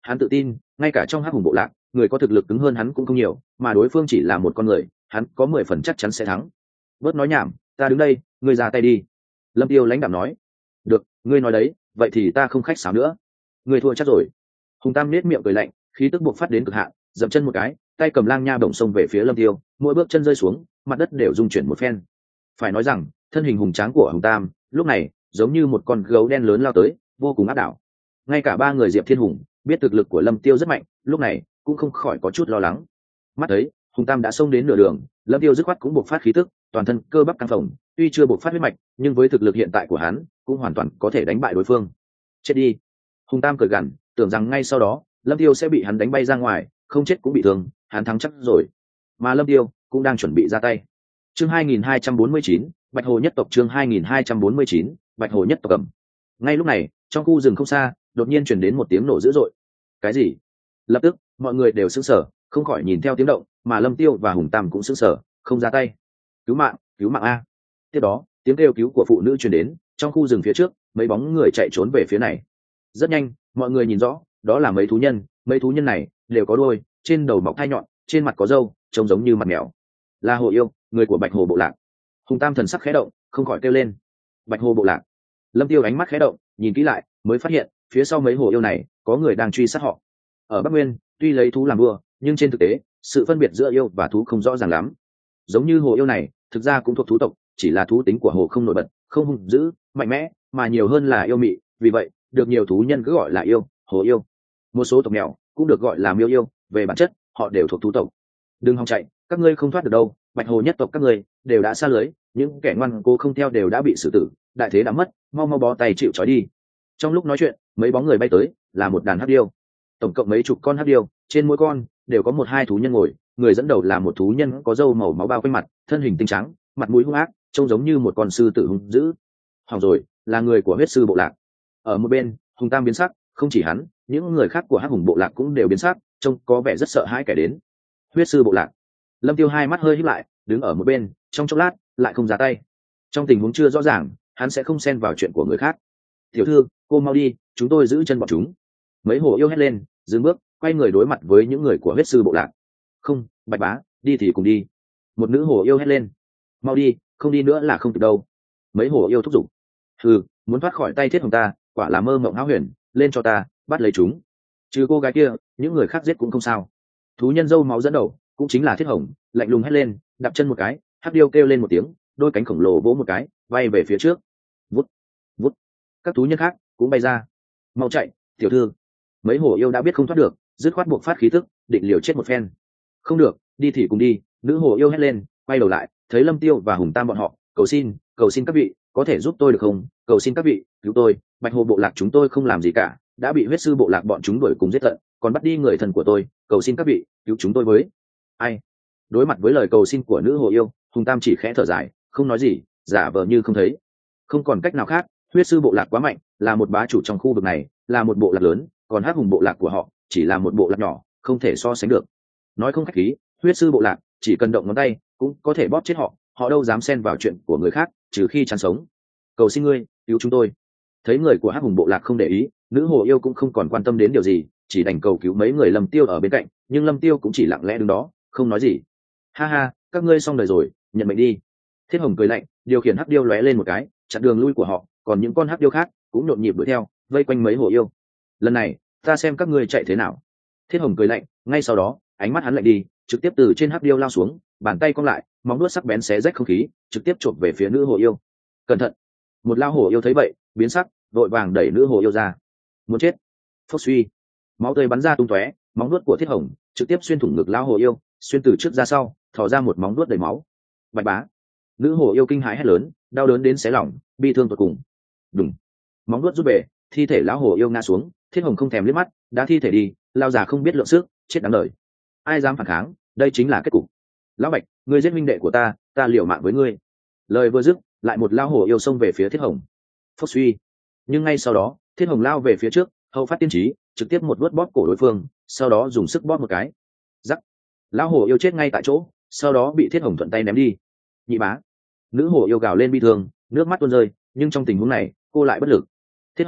hắn tự tin ngay cả trong hắc hùng bộ lạc người có thực lực cứng hơn hắn cũng không nhiều, mà đối phương chỉ là một con người, hắn có mười phần chắc chắn sẽ thắng. Bớt nói nhảm, ta đứng đây, ngươi ra tay đi. Lâm Tiêu lãnh đạm nói. Được, ngươi nói đấy, vậy thì ta không khách sáo nữa. Ngươi thua chắc rồi. Hùng Tam nết miệng cười lạnh, khí tức buộc phát đến cực hạn, dậm chân một cái, tay cầm lang nha bổng xông về phía Lâm Tiêu, mỗi bước chân rơi xuống, mặt đất đều rung chuyển một phen. Phải nói rằng, thân hình hùng tráng của Hùng Tam, lúc này giống như một con gấu đen lớn lao tới, vô cùng áp đảo. Ngay cả ba người Diệp Thiên Hùng biết thực lực của Lâm Tiêu rất mạnh, lúc này cũng không khỏi có chút lo lắng. Mắt thấy Hùng Tam đã xông đến nửa đường, Lâm Tiêu dứt khoát cũng buộc phát khí tức, toàn thân cơ bắp căng phồng, tuy chưa buộc phát huyết mạch, nhưng với thực lực hiện tại của hắn, cũng hoàn toàn có thể đánh bại đối phương. Chết đi! Hùng Tam cười gằn, tưởng rằng ngay sau đó, Lâm Tiêu sẽ bị hắn đánh bay ra ngoài, không chết cũng bị thương, hắn thắng chắc rồi. Mà Lâm Tiêu cũng đang chuẩn bị ra tay. Chương hai nghìn hai trăm bốn mươi chín, Bạch Hồ nhất tộc chương hai nghìn hai trăm bốn mươi chín, Bạch Hồ nhất tộc cầm. Ngay lúc này, trong khu rừng không xa, đột nhiên truyền đến một tiếng nổ dữ dội. Cái gì? Lập tức, mọi người đều sững sờ, không khỏi nhìn theo tiếng động, mà Lâm Tiêu và Hùng Tam cũng sững sờ, không ra tay. Cứu mạng, cứu mạng a! Tiếp đó, tiếng kêu cứu của phụ nữ truyền đến, trong khu rừng phía trước, mấy bóng người chạy trốn về phía này. Rất nhanh, mọi người nhìn rõ, đó là mấy thú nhân, mấy thú nhân này đều có đuôi, trên đầu mọc thai nhọn, trên mặt có râu, trông giống như mặt mèo. Là Hồ Yêu, người của Bạch Hồ bộ lạc. Hùng Tam thần sắc khẽ động, không khỏi kêu lên. Bạch Hồ bộ lạc. Lâm Tiêu ánh mắt khẽ động, nhìn kỹ lại, mới phát hiện, phía sau mấy hồ yêu này, có người đang truy sát họ. Ở Bắc Nguyên, tuy lấy thú làm vua, nhưng trên thực tế, sự phân biệt giữa yêu và thú không rõ ràng lắm. Giống như hồ yêu này, thực ra cũng thuộc thú tộc, chỉ là thú tính của hồ không nổi bật, không hung dữ, mạnh mẽ, mà nhiều hơn là yêu mị, vì vậy, được nhiều thú nhân cứ gọi là yêu, hồ yêu. Một số tộc mèo cũng được gọi là miêu yêu, về bản chất, họ đều thuộc thú tộc. Đừng hòng chạy, các ngươi không thoát được đâu, Bạch Hồ nhất tộc các ngươi đều đã xa lưới, những kẻ ngoan cố không theo đều đã bị xử tử, đại thế đã mất, mau mau bó tay chịu trói đi. Trong lúc nói chuyện, mấy bóng người bay tới, là một đàn hắc điêu. Tổng cộng mấy chục con hắc điêu, trên mỗi con đều có một hai thú nhân ngồi, người dẫn đầu là một thú nhân có râu màu máu bao quanh mặt, thân hình tinh trắng, mặt mũi hung ác, trông giống như một con sư tử hung dữ. Hỏng rồi, là người của huyết sư bộ lạc. Ở một bên, Hùng Tam biến sắc, không chỉ hắn, những người khác của hắc hùng bộ lạc cũng đều biến sắc, trông có vẻ rất sợ hãi kẻ đến. Huyết sư bộ lạc. Lâm Tiêu hai mắt hơi híp lại, đứng ở một bên, trong chốc lát lại không ra tay. Trong tình huống chưa rõ ràng, hắn sẽ không xen vào chuyện của người khác. Tiểu thư, cô mau đi, chúng tôi giữ chân bọn chúng. Mấy hồ yêu hét lên, dừng bước, quay người đối mặt với những người của huyết sư bộ lạc. Không, Bạch bá, đi thì cùng đi. Một nữ hồ yêu hét lên. Mau đi, không đi nữa là không kịp đâu. Mấy hồ yêu thúc giục. Ừ, muốn thoát khỏi tay Thiết Hồng ta, quả là mơ mộng hão huyền, lên cho ta, bắt lấy chúng. Trừ cô gái kia, những người khác giết cũng không sao. Thú nhân dâu máu dẫn đầu, cũng chính là Thiết Hồng, lạnh lùng hét lên, đạp chân một cái, hắc điêu kêu lên một tiếng, đôi cánh khổng lồ vỗ một cái, bay về phía trước. Vút, vút. Các thú nhân khác cũng bay ra. Mau chạy, tiểu thư. Mấy hổ yêu đã biết không thoát được, dứt khoát buộc phát khí tức, định liều chết một phen. Không được, đi thì cùng đi. Nữ hổ yêu hét lên, quay đầu lại, thấy Lâm Tiêu và Hùng Tam bọn họ, cầu xin, cầu xin các vị, có thể giúp tôi được không? Cầu xin các vị, cứu tôi. Bạch Hồ bộ lạc chúng tôi không làm gì cả, đã bị huyết sư bộ lạc bọn chúng đuổi cùng giết tận, còn bắt đi người thân của tôi. Cầu xin các vị, cứu chúng tôi với. Ai? Đối mặt với lời cầu xin của nữ hồ yêu, Hùng Tam chỉ khẽ thở dài, không nói gì, giả vờ như không thấy. Không còn cách nào khác, huyết sư bộ lạc quá mạnh, là một bá chủ trong khu vực này, là một bộ lạc lớn, còn hắc hùng bộ lạc của họ chỉ là một bộ lạc nhỏ, không thể so sánh được. Nói không khách khí, huyết sư bộ lạc chỉ cần động ngón tay cũng có thể bóp chết họ, họ đâu dám xen vào chuyện của người khác, trừ khi chán sống. Cầu xin ngươi, cứu chúng tôi. Thấy người của hắc hùng bộ lạc không để ý, nữ hồ yêu cũng không còn quan tâm đến điều gì, chỉ đành cầu cứu mấy người Lâm Tiêu ở bên cạnh, nhưng Lâm Tiêu cũng chỉ lặng lẽ đứng đó, không nói gì. Ha ha, các ngươi xong đời rồi, nhận mệnh đi. Thiết Hồng cười lạnh, điều khiển hắc điêu lóe lên một cái, chặn đường lui của họ, còn những con hắc điêu khác cũng nhộn nhịp đuổi theo, vây quanh mấy hồ yêu. Lần này, ta xem các ngươi chạy thế nào. Thiết Hồng cười lạnh, ngay sau đó, ánh mắt hắn lạnh đi, trực tiếp từ trên hắc điêu lao xuống, bàn tay cong lại, móng vuốt sắc bén xé rách không khí, trực tiếp chộp về phía nữ hồ yêu. Cẩn thận! Một lao hồ yêu thấy vậy, biến sắc, vội vàng đẩy nữ hồ yêu ra. Muốn chết! Phốc suy! Máu tươi bắn ra tung tóe, móng vuốt của Thiết Hồng trực tiếp xuyên thủng ngực lao hồ yêu, xuyên từ trước ra sau, thò ra một móng vuốt đầy máu. Bạch bá! Nữ hồ yêu kinh hãi hét lớn, đau đớn đến xé lòng, bi thương tột cùng. Đùng! Móng vuốt rút về, thi thể lão hồ yêu ngã xuống. Thiết Hồng không thèm liếc mắt, đã thi thể đi, lao già không biết lượng sức, chết đáng đời. Ai dám phản kháng, đây chính là kết cục. Lão Bạch, ngươi giết huynh đệ của ta, ta liều mạng với ngươi. Lời vừa dứt, lại một lao hồ yêu xông về phía Thiết Hồng. Phốc suy! Nhưng ngay sau đó, Thiết Hồng lao về phía trước, hậu phát tiên trí, trực tiếp một vuốt bóp cổ đối phương, sau đó dùng sức bóp một cái. Rắc! Lão hồ yêu chết ngay tại chỗ, sau đó bị Thiết Hồng thuận tay ném đi. Nhị bá! Nữ hồ yêu gào lên bi thương, nước mắt tuôn rơi, nhưng trong tình huống này, cô lại bất lực. Thiết Hồng,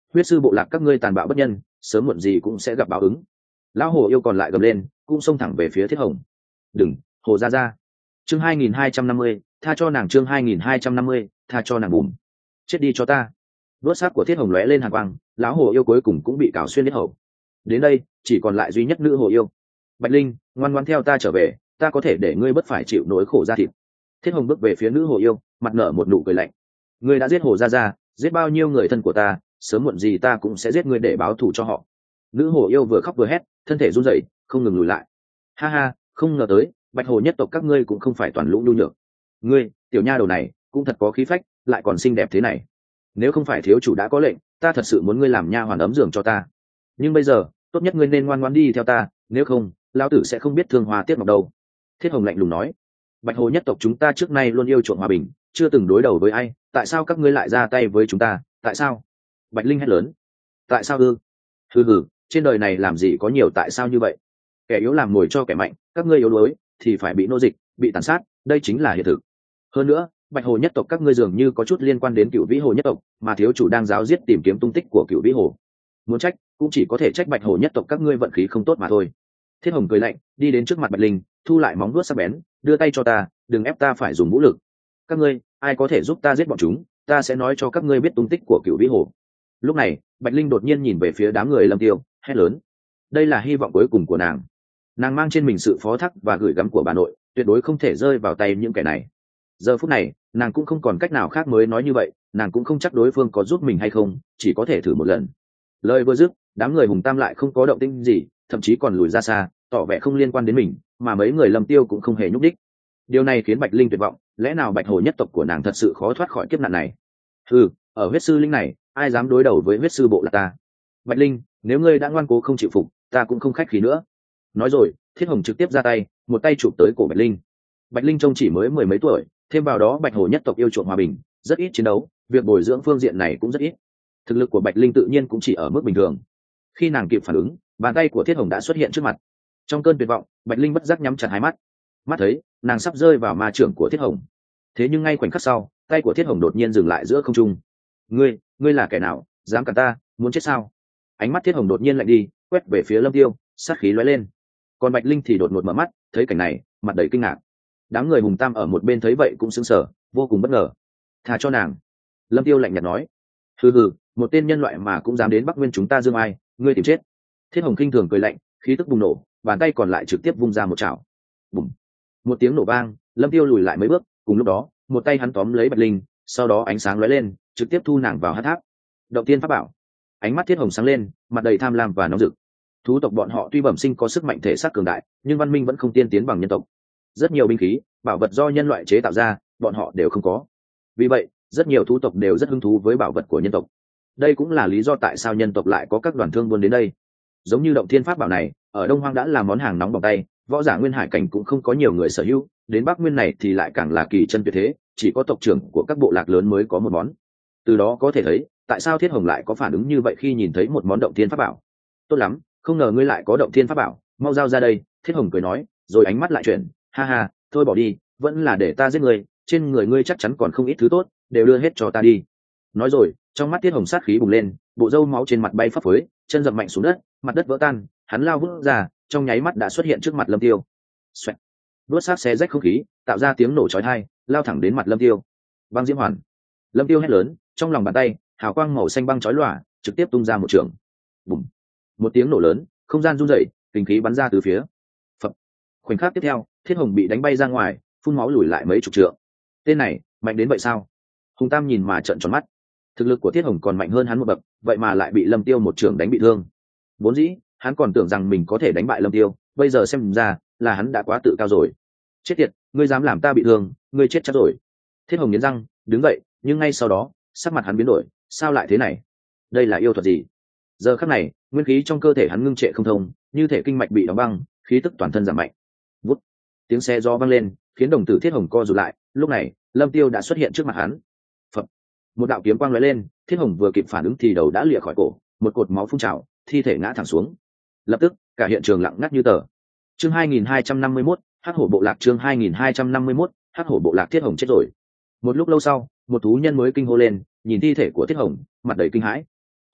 huyết sư bộ lạc các ngươi tàn bạo bất nhân, sớm muộn gì cũng sẽ gặp báo ứng. Lão hồ yêu còn lại gầm lên, cũng xông thẳng về phía Thiết Hồng. Đừng, hồ ra ra. Chương hai nghìn hai trăm năm mươi, tha cho nàng. Chương hai nghìn hai trăm năm mươi, tha cho nàng. Bùm. Chết đi cho ta. Đốt xác của Thiết Hồng lóe lên hàn quang, lão hồ yêu cuối cùng cũng bị cào xuyên huyết hầu. Đến đây, chỉ còn lại duy nhất nữ hồ yêu. Bạch Linh, ngoan ngoãn theo ta trở về, ta có thể để ngươi bất phải chịu nỗi khổ ra thịt. Thiết Hồng bước về phía nữ hồ yêu, mặt nở một nụ cười lạnh. Ngươi đã giết hồ ra ra, giết bao nhiêu người thân của ta, sớm muộn gì ta cũng sẽ giết ngươi để báo thù cho họ. Nữ hồ yêu vừa khóc vừa hét, thân thể run rẩy, không ngừng lùi lại. Ha ha, không ngờ tới, bạch hồ nhất tộc các ngươi cũng không phải toàn lũ nhu nhược. Ngươi, tiểu nha đầu này, cũng thật có khí phách, lại còn xinh đẹp thế này. Nếu không phải thiếu chủ đã có lệnh, ta thật sự muốn ngươi làm nha hoàn ấm giường cho ta. Nhưng bây giờ, tốt nhất ngươi nên ngoan ngoãn đi theo ta, nếu không, lão tử sẽ không biết thương hoa tiếc ngọc đâu. Thiết Hồng lạnh lùng nói. Bạch hồ nhất tộc chúng ta trước nay luôn yêu chuộng hòa bình, chưa từng đối đầu với ai, tại sao các ngươi lại ra tay với chúng ta, tại sao? Bạch Linh hét lớn. Tại sao ư? Hừ hừ, trên đời này làm gì có nhiều tại sao như vậy. Kẻ yếu làm mồi cho kẻ mạnh, các ngươi yếu đuối thì phải bị nô dịch, bị tàn sát, đây chính là hiện thực. Hơn nữa, bạch hồ nhất tộc các ngươi dường như có chút liên quan đến cựu vĩ hồ nhất tộc, mà thiếu chủ đang giáo giết tìm kiếm tung tích của cựu vĩ hồ. Muốn trách cũng chỉ có thể trách bạch hồ nhất tộc các ngươi vận khí không tốt mà thôi. Thiết Hồng cười lạnh, đi đến trước mặt Bạch Linh, thu lại móng vuốt sắc bén, đưa tay cho ta, đừng ép ta phải dùng vũ lực. Các ngươi, ai có thể giúp ta giết bọn chúng, ta sẽ nói cho các ngươi biết tung tích của cựu vĩ hồ. Lúc này, Bạch Linh đột nhiên nhìn về phía đám người Lâm Tiêu, hét lớn. Đây là hy vọng cuối cùng của nàng. Nàng mang trên mình sự phó thác và gửi gắm của bà nội, tuyệt đối không thể rơi vào tay những kẻ này. Giờ phút này, nàng cũng không còn cách nào khác mới nói như vậy, nàng cũng không chắc đối phương có giúp mình hay không, chỉ có thể thử một lần. Lời vừa dứt, đám người Hùng Tam lại không có động tĩnh gì, thậm chí còn lùi ra xa, tỏ vẻ không liên quan đến mình, mà mấy người Lâm Tiêu cũng không hề nhúc đích. Điều này khiến Bạch Linh tuyệt vọng, lẽ nào bạch hồ nhất tộc của nàng thật sự khó thoát khỏi kiếp nạn này? Ừ, ở huyết sư linh này, ai dám đối đầu với huyết sư bộ là ta? Bạch Linh, nếu ngươi đã ngoan cố không chịu phục, ta cũng không khách khí nữa. Nói rồi, Thiết Hồng trực tiếp ra tay, một tay chụp tới cổ Bạch Linh. Bạch Linh trông chỉ mới mười mấy tuổi, thêm vào đó bạch hồ nhất tộc yêu chuộng hòa bình, rất ít chiến đấu, việc bồi dưỡng phương diện này cũng rất ít. Thực lực của Bạch Linh tự nhiên cũng chỉ ở mức bình thường. Khi nàng kịp phản ứng, bàn tay của Thiết Hồng đã xuất hiện trước mặt. Trong cơn tuyệt vọng, Bạch Linh bất giác nhắm chặt hai mắt. Mắt thấy, nàng sắp rơi vào ma trưởng của Thiết Hồng. Thế nhưng ngay khoảnh khắc sau, tay của Thiết Hồng đột nhiên dừng lại giữa không trung. Ngươi, ngươi là kẻ nào, dám cản ta, muốn chết sao? Ánh mắt Thiết Hồng đột nhiên lạnh đi, quét về phía Lâm Tiêu, sát khí lóe lên. Còn Bạch Linh thì đột ngột mở mắt, thấy cảnh này, mặt đầy kinh ngạc. Đám người Hùng Tam ở một bên thấy vậy cũng sững sờ, vô cùng bất ngờ. Thà cho nàng. Lâm Tiêu lạnh nhạt nói. Hừ hừ, một tên nhân loại mà cũng dám đến Bắc Nguyên chúng ta dương ai, ngươi tìm chết. Thiết Hồng khinh thường cười lạnh, khí tức bùng nổ, bàn tay còn lại trực tiếp vung ra một chảo. Bùm. Một tiếng nổ vang, Lâm Tiêu lùi lại mấy bước, cùng lúc đó, một tay hắn tóm lấy Bạch Linh, sau đó ánh sáng lóe lên, trực tiếp thu nàng vào hắc tháp. Động tiên pháp bảo. Ánh mắt Thiết Hồng sáng lên, mặt đầy tham lam và nóng rực. Thú tộc bọn họ tuy bẩm sinh có sức mạnh thể xác cường đại, nhưng văn minh vẫn không tiên tiến bằng nhân tộc. Rất nhiều binh khí, bảo vật do nhân loại chế tạo ra, bọn họ đều không có. Vì vậy, rất nhiều thú tộc đều rất hứng thú với bảo vật của nhân tộc. Đây cũng là lý do tại sao nhân tộc lại có các đoàn thương buôn đến đây. Giống như động thiên pháp bảo này, ở Đông Hoang đã là món hàng nóng bỏng tay, võ giả Nguyên Hải cảnh cũng không có nhiều người sở hữu, đến Bắc Nguyên này thì lại càng là kỳ chân tuyệt thế, chỉ có tộc trưởng của các bộ lạc lớn mới có một món. Từ đó có thể thấy, tại sao Thiết Hồng lại có phản ứng như vậy khi nhìn thấy một món động thiên pháp bảo. Tốt lắm, không ngờ ngươi lại có động thiên pháp bảo, mau giao ra đây. Thiết Hồng cười nói, rồi ánh mắt lại chuyển, ha ha, thôi bỏ đi, vẫn là để ta giết ngươi, trên người ngươi chắc chắn còn không ít thứ tốt, đều đưa hết cho ta đi. Nói rồi, trong mắt Thiết Hồng sát khí bùng lên, bộ râu máu trên mặt bay phấp phới, chân dậm mạnh xuống đất, mặt đất vỡ tan, hắn lao vút ra, trong nháy mắt đã xuất hiện trước mặt Lâm Tiêu. Xoẹt. Đuốt sát xé rách không khí, tạo ra tiếng nổ chói tai, lao thẳng đến mặt Lâm Tiêu. Băng diễm hoàn. Lâm Tiêu hét lớn, trong lòng bàn tay, hào quang màu xanh băng chói lòa, trực tiếp tung ra một trường. Bùng. Một tiếng nổ lớn, không gian rung rẩy, kinh khí bắn ra từ phía. Phập. Khoảnh khắc tiếp theo, Thiết Hồng bị đánh bay ra ngoài, phun máu lùi lại mấy chục trượng. Tên này, mạnh đến vậy sao? Hùng Tam nhìn mà trợn tròn mắt. Thực lực của Thiết Hồng còn mạnh hơn hắn một bậc, vậy mà lại bị Lâm Tiêu một trường đánh bị thương. Vốn dĩ, hắn còn tưởng rằng mình có thể đánh bại Lâm Tiêu, bây giờ xem ra là hắn đã quá tự cao rồi. Chết tiệt, ngươi dám làm ta bị thương, ngươi chết chắc rồi. Thiết Hồng nghiến răng, đứng dậy, nhưng ngay sau đó, sắc mặt hắn biến đổi, sao lại thế này? Đây là yêu thuật gì? Giờ khắc này, nguyên khí trong cơ thể hắn ngưng trệ không thông, như thể kinh mạch bị đóng băng, khí tức toàn thân giảm mạnh. Vút, tiếng xe gió vang lên, khiến đồng tử Thiết Hồng co rụt lại. Lúc này, Lâm Tiêu đã xuất hiện trước mặt hắn. Phập, một đạo kiếm quang lóe lên, Thiết Hồng vừa kịp phản ứng thì đầu đã lìa khỏi cổ, một cột máu phun trào, thi thể ngã thẳng xuống. Lập tức, cả hiện trường lặng ngắt như tờ. Chương hai nghìn hai trăm năm mươi mốt, Hắc Hổ bộ lạc. Chương hai nghìn hai trăm năm mươi mốt, Hắc Hổ bộ lạc. Thiết Hồng chết rồi. Một lúc lâu sau, một thú nhân mới kinh hô lên, nhìn thi thể của Thiết Hồng, mặt đầy kinh hãi.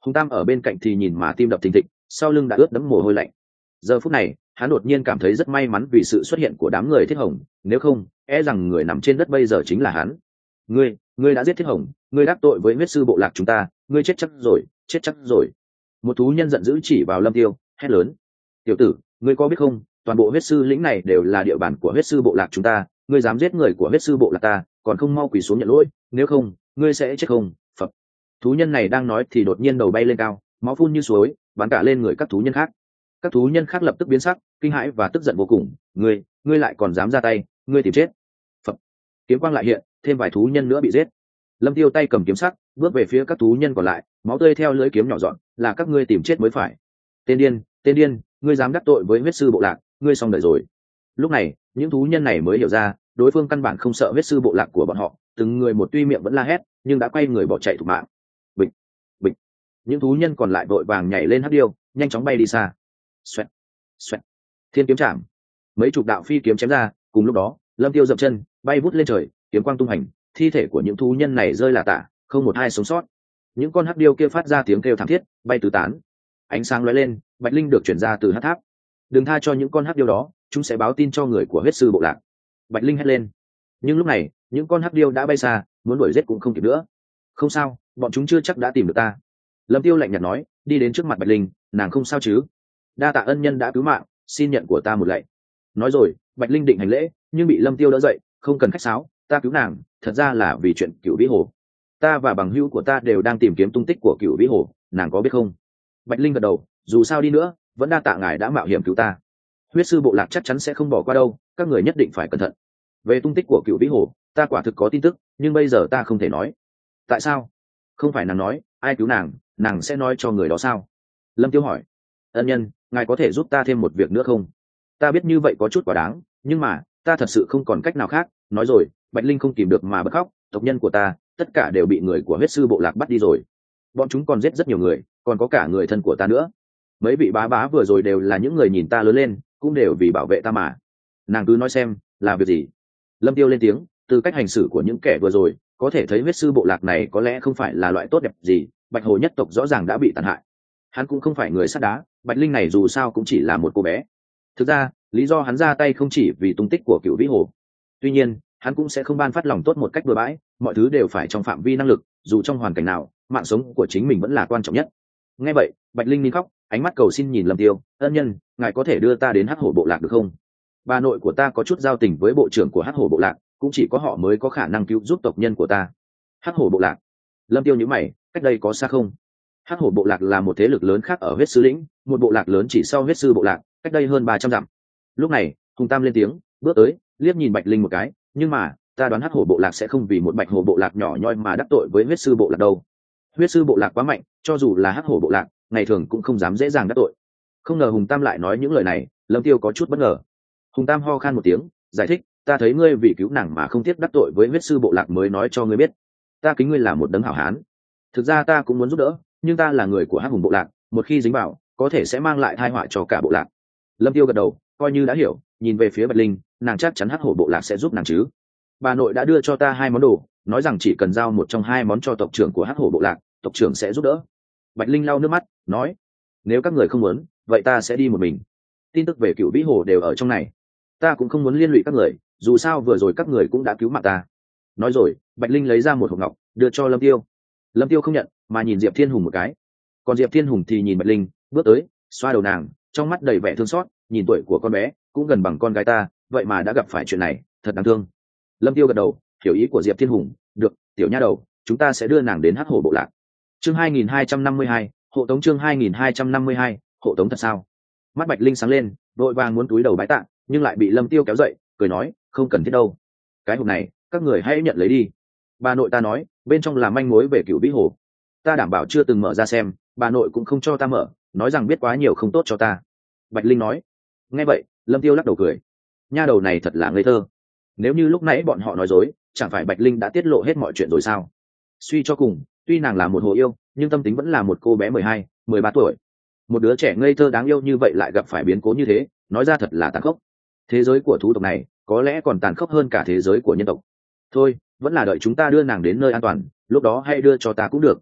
Hùng Tam ở bên cạnh thì nhìn mà tim đập thình thịch, sau lưng đã ướt đẫm mồ hôi lạnh. Giờ phút này hắn đột nhiên cảm thấy rất may mắn vì sự xuất hiện của đám người Thiết Hồng, nếu không e rằng người nằm trên đất bây giờ chính là hắn. Ngươi, ngươi đã giết Thiết Hồng, ngươi đắc tội với huyết sư bộ lạc chúng ta, ngươi chết chắc rồi, chết chắc rồi. Một thú nhân giận dữ chỉ vào Lâm Tiêu, hét lớn: tiểu tử, ngươi có biết không, toàn bộ huyết sư lĩnh này đều là địa bàn của huyết sư bộ lạc chúng ta, ngươi dám giết người của huyết sư bộ lạc ta, còn không mau quỳ xuống nhận lỗi, nếu không ngươi sẽ chết không. Phật. Thú nhân này đang nói thì đột nhiên đầu bay lên cao, máu phun như suối bắn cả lên người các thú nhân khác. Các thú nhân khác lập tức biến sắc, kinh hãi và tức giận vô cùng. Ngươi, ngươi lại còn dám ra tay, ngươi tìm chết. Phật. Kiếm quang lại hiện, thêm vài thú nhân nữa bị giết. Lâm Tiêu tay cầm kiếm sắc, bước về phía các thú nhân còn lại, máu tươi theo lưỡi kiếm nhỏ dọn, là các ngươi tìm chết mới phải. Tên điên, tên điên, ngươi dám đắc tội với huyết sư bộ lạc, ngươi xong đời rồi. Lúc này những thú nhân này mới hiểu ra đối phương căn bản không sợ huyết sư bộ lạc của bọn họ, từng người một tuy miệng vẫn la hét nhưng đã quay người bỏ chạy thục mạng. Bịch, bịch. Những thú nhân còn lại vội vàng nhảy lên hắc điêu, nhanh chóng bay đi xa. Xoẹt, xoẹt. Thiên kiếm chạm, mấy chục đạo phi kiếm chém ra. Cùng lúc đó Lâm Tiêu dậm chân bay vút lên trời, kiếm quang tung hành, thi thể của những thú nhân này rơi là tả, không một ai sống sót. Những con hắc điêu kia phát ra tiếng kêu thảm thiết, bay tứ tán. Ánh sáng lóe lên, bạch linh được chuyển ra từ hắc tháp. Đừng tha cho những con hắc điêu đó, chúng sẽ báo tin cho người của huyết sư bộ lạc. Bạch linh hét lên. Nhưng lúc này những con hắc điêu đã bay xa, muốn đuổi giết cũng không kịp nữa. Không sao, bọn chúng chưa chắc đã tìm được ta. Lâm Tiêu lạnh nhạt nói, đi đến trước mặt bạch linh. Nàng không sao chứ? Đa tạ ân nhân đã cứu mạng, xin nhận của ta một lạy. Nói rồi bạch linh định hành lễ, nhưng bị Lâm Tiêu đỡ dậy. Không cần khách sáo, ta cứu nàng thật ra là vì chuyện Cửu Vĩ Hồ. Ta và bằng hữu của ta đều đang tìm kiếm tung tích của Cửu Vĩ Hồ, nàng có biết không? Bạch linh gật đầu, dù sao đi nữa vẫn đa tạ ngài đã mạo hiểm cứu ta. Huyết sư bộ lạc chắc chắn sẽ không bỏ qua đâu, các người nhất định phải cẩn thận. Về tung tích của Cửu Vĩ Hồ ta quả thực có tin tức, nhưng bây giờ ta không thể nói. Tại sao? Không phải nàng nói ai cứu nàng, nàng sẽ nói cho người đó sao? Lâm Tiêu hỏi. Ân nhân, ngài có thể giúp ta thêm một việc nữa không? Ta biết như vậy có chút quá đáng, nhưng mà ta thật sự không còn cách nào khác. Nói rồi bạch linh không kìm được mà bật khóc. Tộc nhân của ta tất cả đều bị người của huyết sư bộ lạc bắt đi rồi. Bọn chúng còn giết rất nhiều người, còn có cả người thân của ta nữa. Mấy vị bá bá vừa rồi đều là những người nhìn ta lớn lên, cũng đều vì bảo vệ ta mà. Nàng cứ nói xem là việc gì. Lâm Tiêu lên tiếng, từ cách hành xử của những kẻ vừa rồi có thể thấy huyết sư bộ lạc này có lẽ không phải là loại tốt đẹp gì. Bạch Hồ nhất tộc rõ ràng đã bị tàn hại. Hắn cũng không phải người sắt đá, Bạch Linh này dù sao cũng chỉ là một cô bé. Thực ra lý do hắn ra tay không chỉ vì tung tích của Cửu Vĩ Hồ. Tuy nhiên hắn cũng sẽ không ban phát lòng tốt một cách bừa bãi, mọi thứ đều phải trong phạm vi năng lực, dù trong hoàn cảnh nào mạng sống của chính mình vẫn là quan trọng nhất. Nghe vậy Bạch Linh nín khóc, ánh mắt cầu xin nhìn Lâm Tiêu. Ân nhân, ngài có thể đưa ta đến Hắc Hổ bộ lạc được không? Bà nội của ta có chút giao tình với bộ trưởng của Hắc Hổ bộ lạc, cũng chỉ có họ mới có khả năng cứu giúp tộc nhân của ta. Hắc Hổ bộ lạc? Lâm Tiêu nhíu mày, cách đây có xa không? Hắc Hổ bộ lạc là một thế lực lớn khác ở huyết sư lĩnh, một bộ lạc lớn chỉ sau huyết sư bộ lạc, cách đây hơn ba trăm dặm. Lúc này Hùng Tam lên tiếng, bước tới liếc nhìn Bạch Linh một cái. Nhưng mà ta đoán Hắc Hổ bộ lạc sẽ không vì một Bạch Hổ bộ lạc nhỏ nhoi mà đắc tội với huyết sư bộ lạc đâu. Huyết sư bộ lạc quá mạnh, cho dù là Hắc Hổ bộ lạc ngày thường cũng không dám dễ dàng đắc tội. Không ngờ Hùng Tam lại nói những lời này, Lâm Tiêu có chút bất ngờ. Hùng Tam ho khan một tiếng, giải thích, ta thấy ngươi vì cứu nàng mà không tiếc đắc tội với huyết sư bộ lạc mới nói cho ngươi biết. Ta kính ngươi là một đấng hảo hán. Thực ra ta cũng muốn giúp đỡ, nhưng ta là người của Hắc Hùng bộ lạc, một khi dính vào có thể sẽ mang lại tai họa cho cả bộ lạc. Lâm Tiêu gật đầu, coi như đã hiểu, nhìn về phía Bạch Linh, nàng chắc chắn Hắc Hổ bộ lạc sẽ giúp nàng chứ? Bà nội đã đưa cho ta hai món đồ, nói rằng chỉ cần giao một trong hai món cho tộc trưởng của Hắc Hổ bộ lạc, tộc trưởng sẽ giúp đỡ. Bạch Linh lau nước mắt, nói, nếu các người không muốn, vậy ta sẽ đi một mình. Tin tức về Cửu Vĩ Hồ đều ở trong này. Ta cũng không muốn liên lụy các người, dù sao vừa rồi các người cũng đã cứu mạng ta. Nói rồi Bạch Linh lấy ra một hộp ngọc đưa cho Lâm Tiêu. Lâm Tiêu không nhận, mà nhìn Diệp Thiên Hùng một cái. Còn Diệp Thiên Hùng thì nhìn Bạch Linh, bước tới xoa đầu nàng, trong mắt đầy vẻ thương xót. Nhìn tuổi của con bé cũng gần bằng con gái ta, vậy mà đã gặp phải chuyện này, thật đáng thương. Lâm Tiêu gật đầu, hiểu ý của Diệp Thiên Hùng. Được, tiểu nha đầu, chúng ta sẽ đưa nàng đến Hắc Hổ bộ lạc. Chương hai nghìn hai trăm năm mươi hai, hộ tống. Chương hai nghìn hai trăm năm mươi hai, hộ tống thật sao? Mắt Bạch Linh sáng lên, đội vàng muốn túi đầu bái tạ, nhưng lại bị Lâm Tiêu kéo dậy, cười nói, không cần thiết đâu. Cái hộp này các người hãy nhận lấy đi. Bà nội ta nói bên trong là manh mối về Cửu Vĩ Hồ. Ta đảm bảo chưa từng mở ra xem, bà nội cũng không cho ta mở, nói rằng biết quá nhiều không tốt cho ta. Bạch Linh nói. Nghe vậy Lâm Tiêu lắc đầu cười, nha đầu này thật là ngây thơ. Nếu như lúc nãy bọn họ nói dối, chẳng phải Bạch Linh đã tiết lộ hết mọi chuyện rồi sao? Suy cho cùng, tuy nàng là một hồ yêu, nhưng tâm tính vẫn là một cô bé mười hai, mười ba tuổi. Một đứa trẻ ngây thơ đáng yêu như vậy lại gặp phải biến cố như thế, nói ra thật là tàn khốc. Thế giới của thú tộc này có lẽ còn tàn khốc hơn cả thế giới của nhân tộc. Thôi, vẫn là đợi chúng ta đưa nàng đến nơi an toàn, lúc đó hãy đưa cho ta cũng được.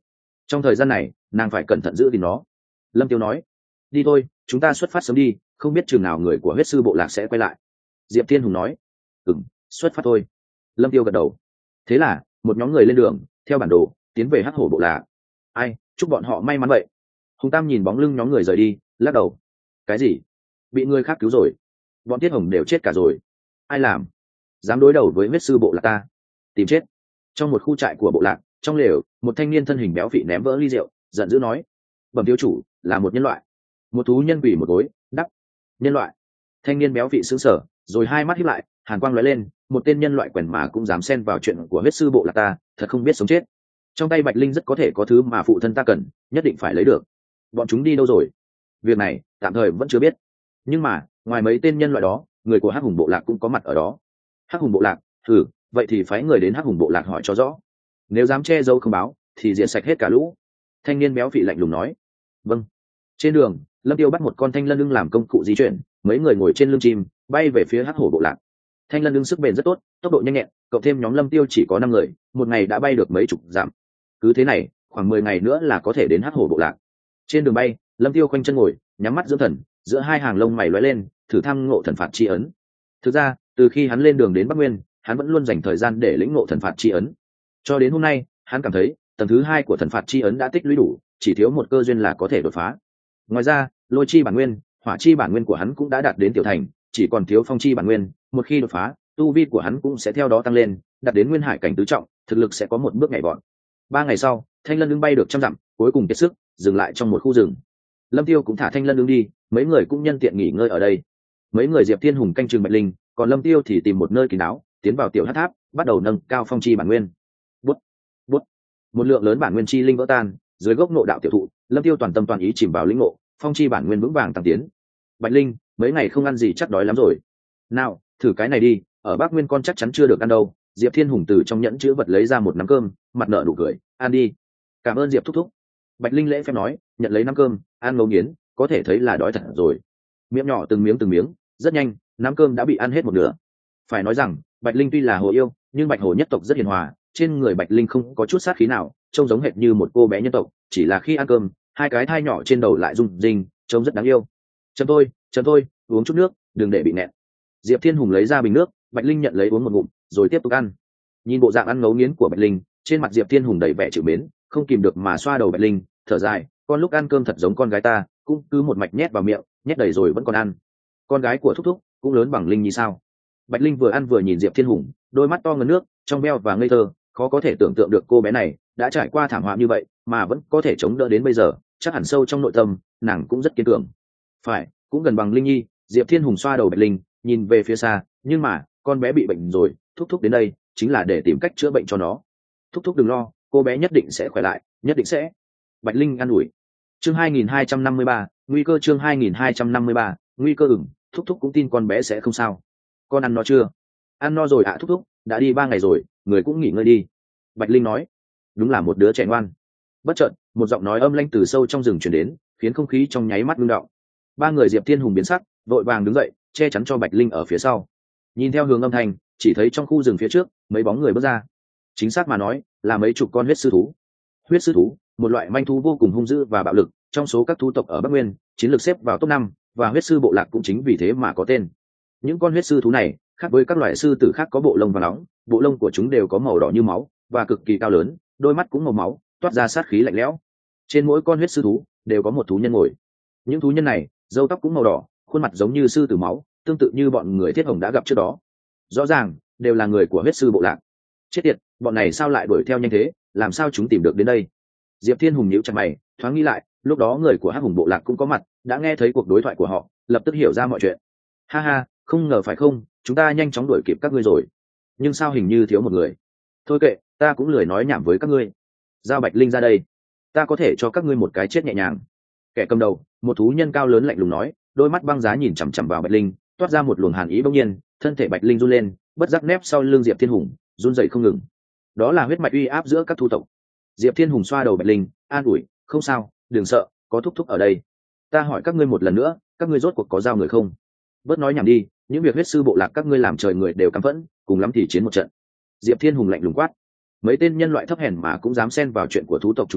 trong thời gian này nàng phải cẩn thận giữ gìn nó. Lâm Tiêu nói, đi thôi, chúng ta xuất phát sớm đi, không biết chừng nào người của huyết sư bộ lạc sẽ quay lại. Diệp Thiên Hùng nói, ừm, xuất phát thôi. Lâm Tiêu gật đầu. Thế là một nhóm người lên đường theo bản đồ tiến về hắc hổ bộ lạc. Ai, chúc bọn họ may mắn vậy. Hùng Tam nhìn bóng lưng nhóm người rời đi, lắc đầu. Cái gì? Bị người khác cứu rồi? Bọn Tiết Hồng đều chết cả rồi. Ai làm? Dám đối đầu với huyết sư bộ lạc ta? Tìm chết. Trong một khu trại của bộ lạc, trong lều, một thanh niên thân hình béo phì ném vỡ ly rượu, giận dữ nói, bẩm thiếu chủ, là một nhân loại. Một thú nhân quỷ một gối, đắp. Nhân loại. Thanh niên béo phì sững sờ, rồi hai mắt híp lại, hàn quang lóe lên, một tên nhân loại quèn mà cũng dám xen vào chuyện của huyết sư bộ lạc ta, thật không biết sống chết. Trong tay Bạch Linh rất có thể có thứ mà phụ thân ta cần, nhất định phải lấy được. Bọn chúng đi đâu rồi? Việc này tạm thời vẫn chưa biết, nhưng mà ngoài mấy tên nhân loại đó, người của hắc hùng bộ lạc cũng có mặt ở đó. Hắc hùng bộ lạc? Thử, vậy thì phái người đến hắc hùng bộ lạc hỏi cho rõ. Nếu dám che giấu không báo, thì diệt sạch hết cả lũ. Thanh niên béo phì lạnh lùng nói. Vâng. Trên đường, Lâm Tiêu bắt một con thanh lân ưng làm công cụ di chuyển, mấy người ngồi trên lưng chim bay về phía hắc hổ bộ lạc. Thanh lân ưng sức bền rất tốt, tốc độ nhanh nhẹn, cộng thêm nhóm Lâm Tiêu chỉ có năm người, một ngày đã bay được mấy chục dặm. Cứ thế này, khoảng mười ngày nữa là có thể đến hắc hổ bộ lạc. Trên đường bay, Lâm Tiêu khoanh chân ngồi, nhắm mắt dưỡng thần, giữa hai hàng lông mày lóe lên, thử thăm ngộ thần phạt chi ấn. Thực ra, từ khi hắn lên đường đến Bắc Nguyên, hắn vẫn luôn dành thời gian để lĩnh ngộ thần phạt chi ấn. Cho đến hôm nay, hắn cảm thấy tầng thứ hai của thần phạt chi ấn đã tích lũy đủ, chỉ thiếu một cơ duyên là có thể đột phá. Ngoài ra, lôi chi bản nguyên, hỏa chi bản nguyên của hắn cũng đã đạt đến tiểu thành, chỉ còn thiếu phong chi bản nguyên, một khi đột phá, tu vi của hắn cũng sẽ theo đó tăng lên, đạt đến nguyên hải cảnh tứ trọng, thực lực sẽ có một bước nhảy vọt. Ba ngày sau, thanh lân ưng bay được trăm dặm, cuối cùng kiệt sức, dừng lại trong một khu rừng. Lâm Tiêu cũng thả thanh lân ưng đi, mấy người cũng nhân tiện nghỉ ngơi ở đây. Mấy người Diệp Thiên Hùng canh chừng Bạch Linh, còn Lâm Tiêu thì tìm một nơi kín đáo, tiến vào tiểu hắc tháp, bắt đầu nâng cao phong chi bản nguyên. Bút, bút, một lượng lớn bản nguyên chi linh vỡ tan, dưới gốc nộ đạo tiểu thụ, Lâm Tiêu toàn tâm toàn ý chìm vào lĩnh ngộ, phong chi bản nguyên vững vàng tăng tiến. Bạch Linh, mấy ngày không ăn gì chắc đói lắm rồi. Nào, thử cái này đi, ở Bắc Nguyên con chắc chắn chưa được ăn đâu. Diệp Thiên Hùng từ trong nhẫn chữ vật lấy ra một nắm cơm, mặt nở nụ cười, ăn đi. Cảm ơn Diệp thúc thúc. Bạch Linh lễ phép nói, nhận lấy nắm cơm, ăn ngấu nghiến, có thể thấy là đói thật rồi. Miệng nhỏ từng miếng từng miếng, rất nhanh, nắm cơm đã bị ăn hết một nửa. Phải nói rằng, Bạch Linh tuy là hồ yêu, nhưng Bạch Hồ nhất tộc rất hiền hòa, trên người Bạch Linh không có chút sát khí nào, trông giống hệt như một cô bé nhân tộc, chỉ là khi ăn cơm, hai cái thai nhỏ trên đầu lại rung rinh, trông rất đáng yêu. Chấm thôi, chấm thôi, uống chút nước, đừng để bị nghẹn. Diệp Thiên Hùng lấy ra bình nước, Bạch Linh nhận lấy uống một ngụm, rồi tiếp tục ăn. Nhìn bộ dạng ăn ngấu nghiến của Bạch Linh, trên mặt Diệp Thiên Hùng đầy vẻ chịu mến, không kìm được mà xoa đầu Bạch Linh, thở dài, con lúc ăn cơm thật giống con gái ta, cũng cứ một mạch nhét vào miệng, nhét đầy rồi vẫn còn ăn. Con gái của thúc thúc cũng lớn bằng Linh như sao? Bạch Linh vừa ăn vừa nhìn Diệp Thiên Hùng, đôi mắt to ngấn nước, trong veo và ngây thơ, khó có thể tưởng tượng được cô bé này đã trải qua thảm họa như vậy mà vẫn có thể chống đỡ đến bây giờ, chắc hẳn sâu trong nội tâm nàng cũng rất kiên cường. Phải, cũng gần bằng Linh Nhi. Diệp Thiên Hùng xoa đầu Bạch Linh, nhìn về phía xa, nhưng mà con bé bị bệnh rồi, thúc thúc đến đây chính là để tìm cách chữa bệnh cho nó. Thúc thúc đừng lo, cô bé nhất định sẽ khỏe lại, nhất định sẽ. Bạch Linh an ủi. Chương hai nghìn hai trăm năm mươi ba, nguy cơ. Chương hai nghìn hai trăm năm mươi ba, nguy cơ. Ừm, thúc thúc cũng tin con bé sẽ không sao. Con ăn nó chưa? Ăn no rồi ạ. À, thúc thúc đã đi ba ngày rồi, người cũng nghỉ ngơi đi. Bạch Linh nói. Đúng là một đứa trẻ ngoan. Bất chợt, một giọng nói âm lãnh từ sâu trong rừng truyền đến, khiến không khí trong nháy mắt ngưng động. Ba người Diệp Thiên Hùng biến sắc, vội vàng đứng dậy, che chắn cho Bạch Linh ở phía sau. Nhìn theo hướng âm thanh, chỉ thấy trong khu rừng phía trước, mấy bóng người bước ra. Chính xác mà nói, là mấy chục con huyết sư thú. Huyết sư thú, một loại manh thú vô cùng hung dữ và bạo lực, trong số các thú tộc ở Bắc Nguyên, chiến lược xếp vào top năm, và huyết sư bộ lạc cũng chính vì thế mà có tên. Những con huyết sư thú này, khác với các loại sư tử khác có bộ lông vàng nóng, bộ lông của chúng đều có màu đỏ như máu và cực kỳ cao lớn, đôi mắt cũng màu máu, toát ra sát khí lạnh lẽo. Trên mỗi con huyết sư thú đều có một thú nhân ngồi. Những thú nhân này, râu tóc cũng màu đỏ, khuôn mặt giống như sư tử máu, tương tự như bọn người Thiết Hồng đã gặp trước đó. Rõ ràng đều là người của huyết sư bộ lạc. Chết tiệt, bọn này sao lại đuổi theo nhanh thế, làm sao chúng tìm được đến đây? Diệp Thiên Hùng nhíu chặt mày, thoáng nghĩ lại, lúc đó người của hắc hùng bộ lạc cũng có mặt, đã nghe thấy cuộc đối thoại của họ, lập tức hiểu ra mọi chuyện. Ha ha, không ngờ phải không, chúng ta nhanh chóng đuổi kịp các ngươi rồi. Nhưng sao hình như thiếu một người? Thôi kệ, ta cũng lười nói nhảm với các ngươi. Giao Bạch Linh ra đây, ta có thể cho các ngươi một cái chết nhẹ nhàng. Kẻ cầm đầu, một thú nhân cao lớn lạnh lùng nói, đôi mắt băng giá nhìn chằm chằm vào Bạch Linh, toát ra một luồng hàn ý bỗng nhiên, thân thể Bạch Linh run lên, bất giác nép sau lưng Diệp Thiên Hùng, run dậy không ngừng. Đó là huyết mạch uy áp giữa các thu tộc. Diệp Thiên Hùng xoa đầu Bạch Linh, an ủi, không sao, đừng sợ, có thúc thúc ở đây. Ta hỏi các ngươi một lần nữa, các ngươi rốt cuộc có giao người không? Bớt nói nhảm đi, những việc huyết sư bộ lạc các ngươi làm trời người đều căm phẫn, cùng lắm thì chiến một trận. Diệp Thiên Hùng lạnh lùng quát. Mấy tên nhân loại thấp hèn mà cũng dám xen vào chuyện của thú tộc chúng ta,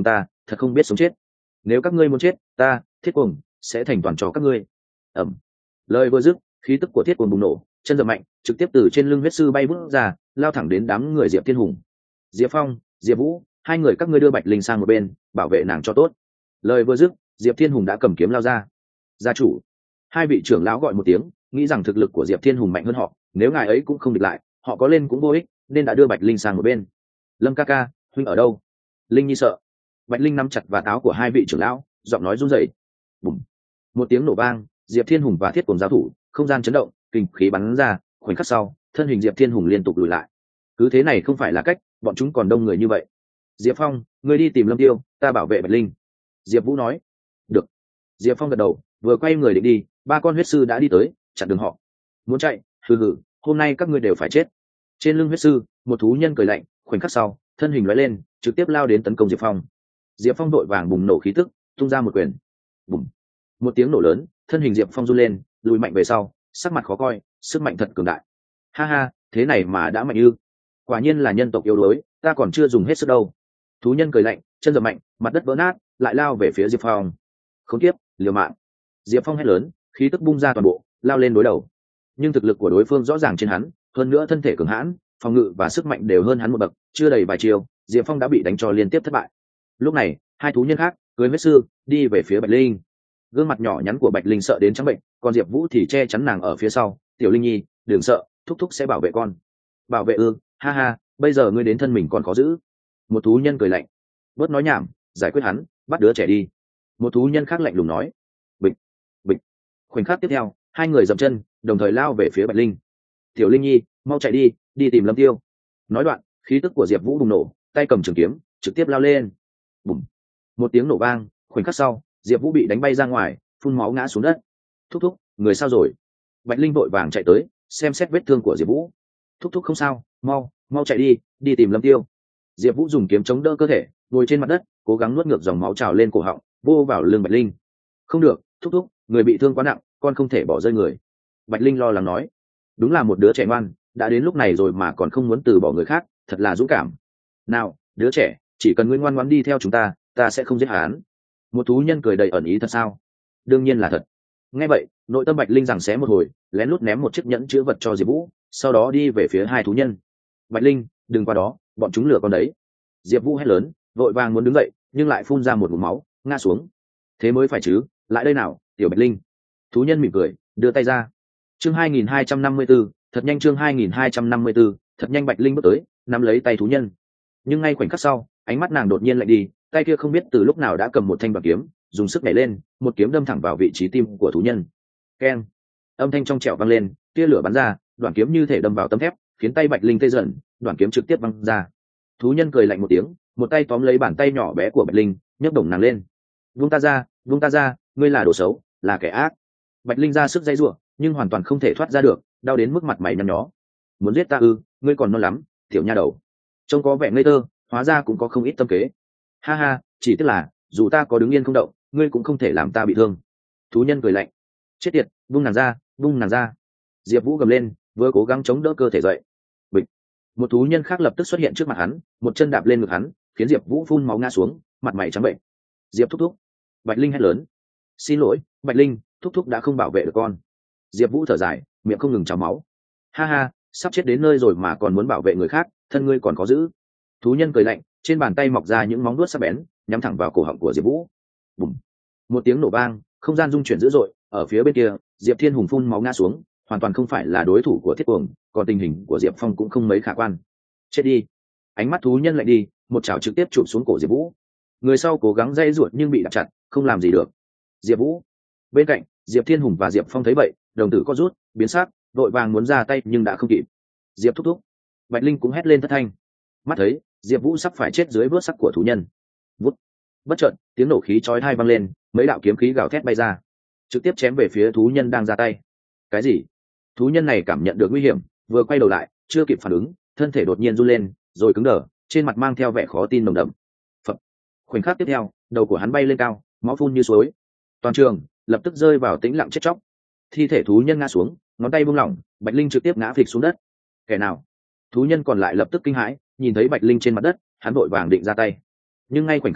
thật không biết sống chết. Nếu các ngươi muốn chết, ta Thiết Cuồng sẽ thành toàn cho các ngươi. Ẩm. Lời vừa dứt, khí tức của Thiết Cuồng bùng nổ, chân giật mạnh, trực tiếp từ trên lưng huyết sư bay vút ra, lao thẳng đến đám người Diệp Thiên Hùng. Diệp Phong, Diệp Vũ, hai người các ngươi đưa Bạch Linh sang một bên, bảo vệ nàng cho tốt. Lời vừa dứt, Diệp Thiên Hùng đã cầm kiếm lao ra. Gia chủ. Hai vị trưởng lão gọi một tiếng, nghĩ rằng thực lực của Diệp Thiên Hùng mạnh hơn họ, nếu ngài ấy cũng không địch lại, họ có lên cũng vô ích, nên đã đưa Bạch Linh sang một bên. Lâm ca ca, huynh ở đâu? Linh Nhi sợ. Bạch Linh nắm chặt vạt áo của hai vị trưởng lão, giọng nói run rẩy. Bùm. Một tiếng nổ vang, Diệp Thiên Hùng và Thiết Cuồng giao thủ, không gian chấn động, kinh khí bắn ra, khoảnh khắc sau, thân hình Diệp Thiên Hùng liên tục lùi lại. Cứ thế này không phải là cách, bọn chúng còn đông người như vậy. Diệp Phong, ngươi đi tìm Lâm Tiêu, ta bảo vệ Bạch Linh. Diệp Vũ nói. Được. Diệp Phong gật đầu, vừa quay người định đi, ba con huyết sư đã đi tới, chặn đường họ. Muốn chạy? Hừ hừ, hôm nay các ngươi đều phải chết. Trên lưng huyết sư, một thú nhân cười lạnh, khoảnh khắc sau, thân hình lóe lên, trực tiếp lao đến tấn công Diệp Phong. Diệp Phong đội vàng bùng nổ khí tức, tung ra một quyền. Bùm. Một tiếng nổ lớn, thân hình Diệp Phong run lên, lùi mạnh về sau, sắc mặt khó coi, sức mạnh thật cường đại. Ha ha, thế này mà đã mạnh ư? Quả nhiên là nhân tộc yếu đuối, ta còn chưa dùng hết sức đâu. Thú nhân cười lạnh, chân giật mạnh, mặt đất vỡ nát, lại lao về phía Diệp Phong. Khốn kiếp, liều mạng. Diệp Phong hét lớn, khí tức bung ra toàn bộ, lao lên đối đầu. Nhưng thực lực của đối phương rõ ràng trên hắn, hơn nữa thân thể cường hãn, phòng ngự và sức mạnh đều hơn hắn một bậc, chưa đầy vài chiều, Diệp Phong đã bị đánh cho liên tiếp thất bại. Lúc này, hai thú nhân khác, cưỡi huyết sư, đi về phía Bạch Linh. Gương mặt nhỏ nhắn của Bạch Linh sợ đến trắng bệnh, còn Diệp Vũ thì che chắn nàng ở phía sau. Tiểu Linh Nhi, đừng sợ, thúc thúc sẽ bảo vệ con. Bảo vệ ư? Ha ha, bây giờ ngươi đến thân mình còn khó giữ. Một thú nhân cười lạnh. Bớt nói nhảm, giải quyết hắn, bắt đứa trẻ đi. Một thú nhân khác lạnh lùng nói. Bịch, bịch. Khoảnh khắc tiếp theo, hai người dậm chân, đồng thời lao về phía Bạch Linh. Tiểu Linh Nhi, mau chạy đi, đi tìm Lâm Tiêu. Nói đoạn, khí tức của Diệp Vũ bùng nổ, tay cầm trường kiếm, trực tiếp lao lên. Bùm. Một tiếng nổ vang, khoảnh khắc sau, Diệp Vũ bị đánh bay ra ngoài, phun máu ngã xuống đất. Thúc thúc, người sao rồi? Bạch Linh vội vàng chạy tới, xem xét vết thương của Diệp Vũ. Thúc thúc không sao, mau, mau chạy đi, đi tìm Lâm Tiêu. Diệp Vũ dùng kiếm chống đỡ cơ thể, ngồi trên mặt đất, cố gắng nuốt ngược dòng máu trào lên cổ họng, vô vào lưng Bạch Linh. Không được, thúc thúc, người bị thương quá nặng, con không thể bỏ rơi người. Bạch Linh lo lắng nói. Đúng là một đứa trẻ ngoan, đã đến lúc này rồi mà còn không muốn từ bỏ người khác, thật là dũng cảm. Nào, đứa trẻ, chỉ cần ngươi ngoan ngoãn đi theo chúng ta, ta sẽ không giết hắn. Một thú nhân cười đầy ẩn ý. Thật sao? Đương nhiên là thật. Nghe vậy, nội tâm Bạch Linh giằng xé một hồi, lén lút ném một chiếc nhẫn chứa vật cho Diệp Vũ, sau đó đi về phía hai thú nhân. Bạch Linh, đừng qua đó, bọn chúng lừa con đấy. Diệp Vũ hét lớn, vội vàng muốn đứng dậy, nhưng lại phun ra một ngụm máu, ngã xuống. Thế mới phải chứ, lại đây nào, tiểu Bạch Linh. Thú nhân mỉm cười, đưa tay ra. Chương hai nghìn hai trăm năm mươi tư, thật nhanh. Chương hai nghìn hai trăm năm mươi tư, thật nhanh. Bạch Linh bước tới, nắm lấy tay thú nhân. Nhưng ngay khoảnh khắc sau, ánh mắt nàng đột nhiên lạnh đi, tay kia không biết từ lúc nào đã cầm một thanh bạc kiếm, dùng sức nhảy lên, một kiếm đâm thẳng vào vị trí tim của thú nhân. Keng! Âm thanh trong trẻo vang lên, tia lửa bắn ra, đoạn kiếm như thể đâm vào tấm thép, khiến tay Bạch Linh tê dần, đoạn kiếm trực tiếp văng ra. Thú nhân cười lạnh một tiếng, một tay tóm lấy bàn tay nhỏ bé của Bạch Linh, nhấc đồng nàng lên. "Vung ta ra, vung ta ra, ngươi là đồ xấu, là kẻ ác." Bạch Linh ra sức giãy giụa, nhưng hoàn toàn không thể thoát ra được, đau đến mức mặt mày nhăn nhó. "Muốn giết ta ư? Ngươi còn non lắm, tiểu nha đầu." Trông có vẻ ngây thơ, hóa ra cũng có không ít tâm kế. "Ha ha, chỉ tức là, dù ta có đứng yên không động, ngươi cũng không thể làm ta bị thương." Thú nhân cười lạnh. "Chết tiệt, vung nàng ra, vung nàng ra." Diệp Vũ gầm lên, vừa cố gắng chống đỡ cơ thể dậy. Bịch. Một thú nhân khác lập tức xuất hiện trước mặt hắn, một chân đạp lên ngực hắn, khiến Diệp Vũ phun máu ngã xuống, mặt mày trắng bệnh. "Diệp thúc thúc." Bạch Linh hét lớn. "Xin lỗi, Bạch Linh, thúc thúc đã không bảo vệ được con." Diệp Vũ thở dài, miệng không ngừng trào máu. "Ha ha, sắp chết đến nơi rồi mà còn muốn bảo vệ người khác, thân ngươi còn có giữ." Thú nhân cười lạnh, trên bàn tay mọc ra những móng vuốt sắc bén, nhắm thẳng vào cổ họng của Diệp Vũ. Bùm. Một tiếng nổ vang, không gian rung chuyển dữ dội, ở phía bên kia, Diệp Thiên Hùng phun máu ngã xuống, hoàn toàn không phải là đối thủ của Thiết Cuồng, còn tình hình của Diệp Phong cũng không mấy khả quan. "Chết đi." Ánh mắt thú nhân lạnh đi, một chảo trực tiếp chụp xuống cổ Diệp Vũ. Người sau cố gắng dây ruột nhưng bị đạp chặt, không làm gì được. Diệp Vũ. Bên cạnh, Diệp Thiên Hùng và Diệp Phong thấy vậy, đồng tử co rút, biến sắc, vội vàng muốn ra tay nhưng đã không kịp. "Diệp thúc thúc." Bạch Linh cũng hét lên thất thanh. Mắt thấy, Diệp Vũ sắp phải chết dưới vớt sắc của thú nhân. Vút. Bất chợt, tiếng nổ khí chói tai vang lên, mấy đạo kiếm khí gào thét bay ra, trực tiếp chém về phía thú nhân đang ra tay. Cái gì? Thú nhân này cảm nhận được nguy hiểm, vừa quay đầu lại, chưa kịp phản ứng, thân thể đột nhiên run lên, rồi cứng đờ, trên mặt mang theo vẻ khó tin nồng đậm. Phập. Khoảnh khắc tiếp theo, đầu của hắn bay lên cao, máu phun như suối. Toàn trường lập tức rơi vào tĩnh lặng chết chóc. Thi thể thú nhân ngã xuống, ngón tay buông lỏng, Bạch Linh trực tiếp ngã phịch xuống đất. Kẻ nào? Thú nhân còn lại lập tức kinh hãi, nhìn thấy Bạch Linh trên mặt đất, hắn vội vàng định ra tay. Nhưng ngay khoảnh khắc sau,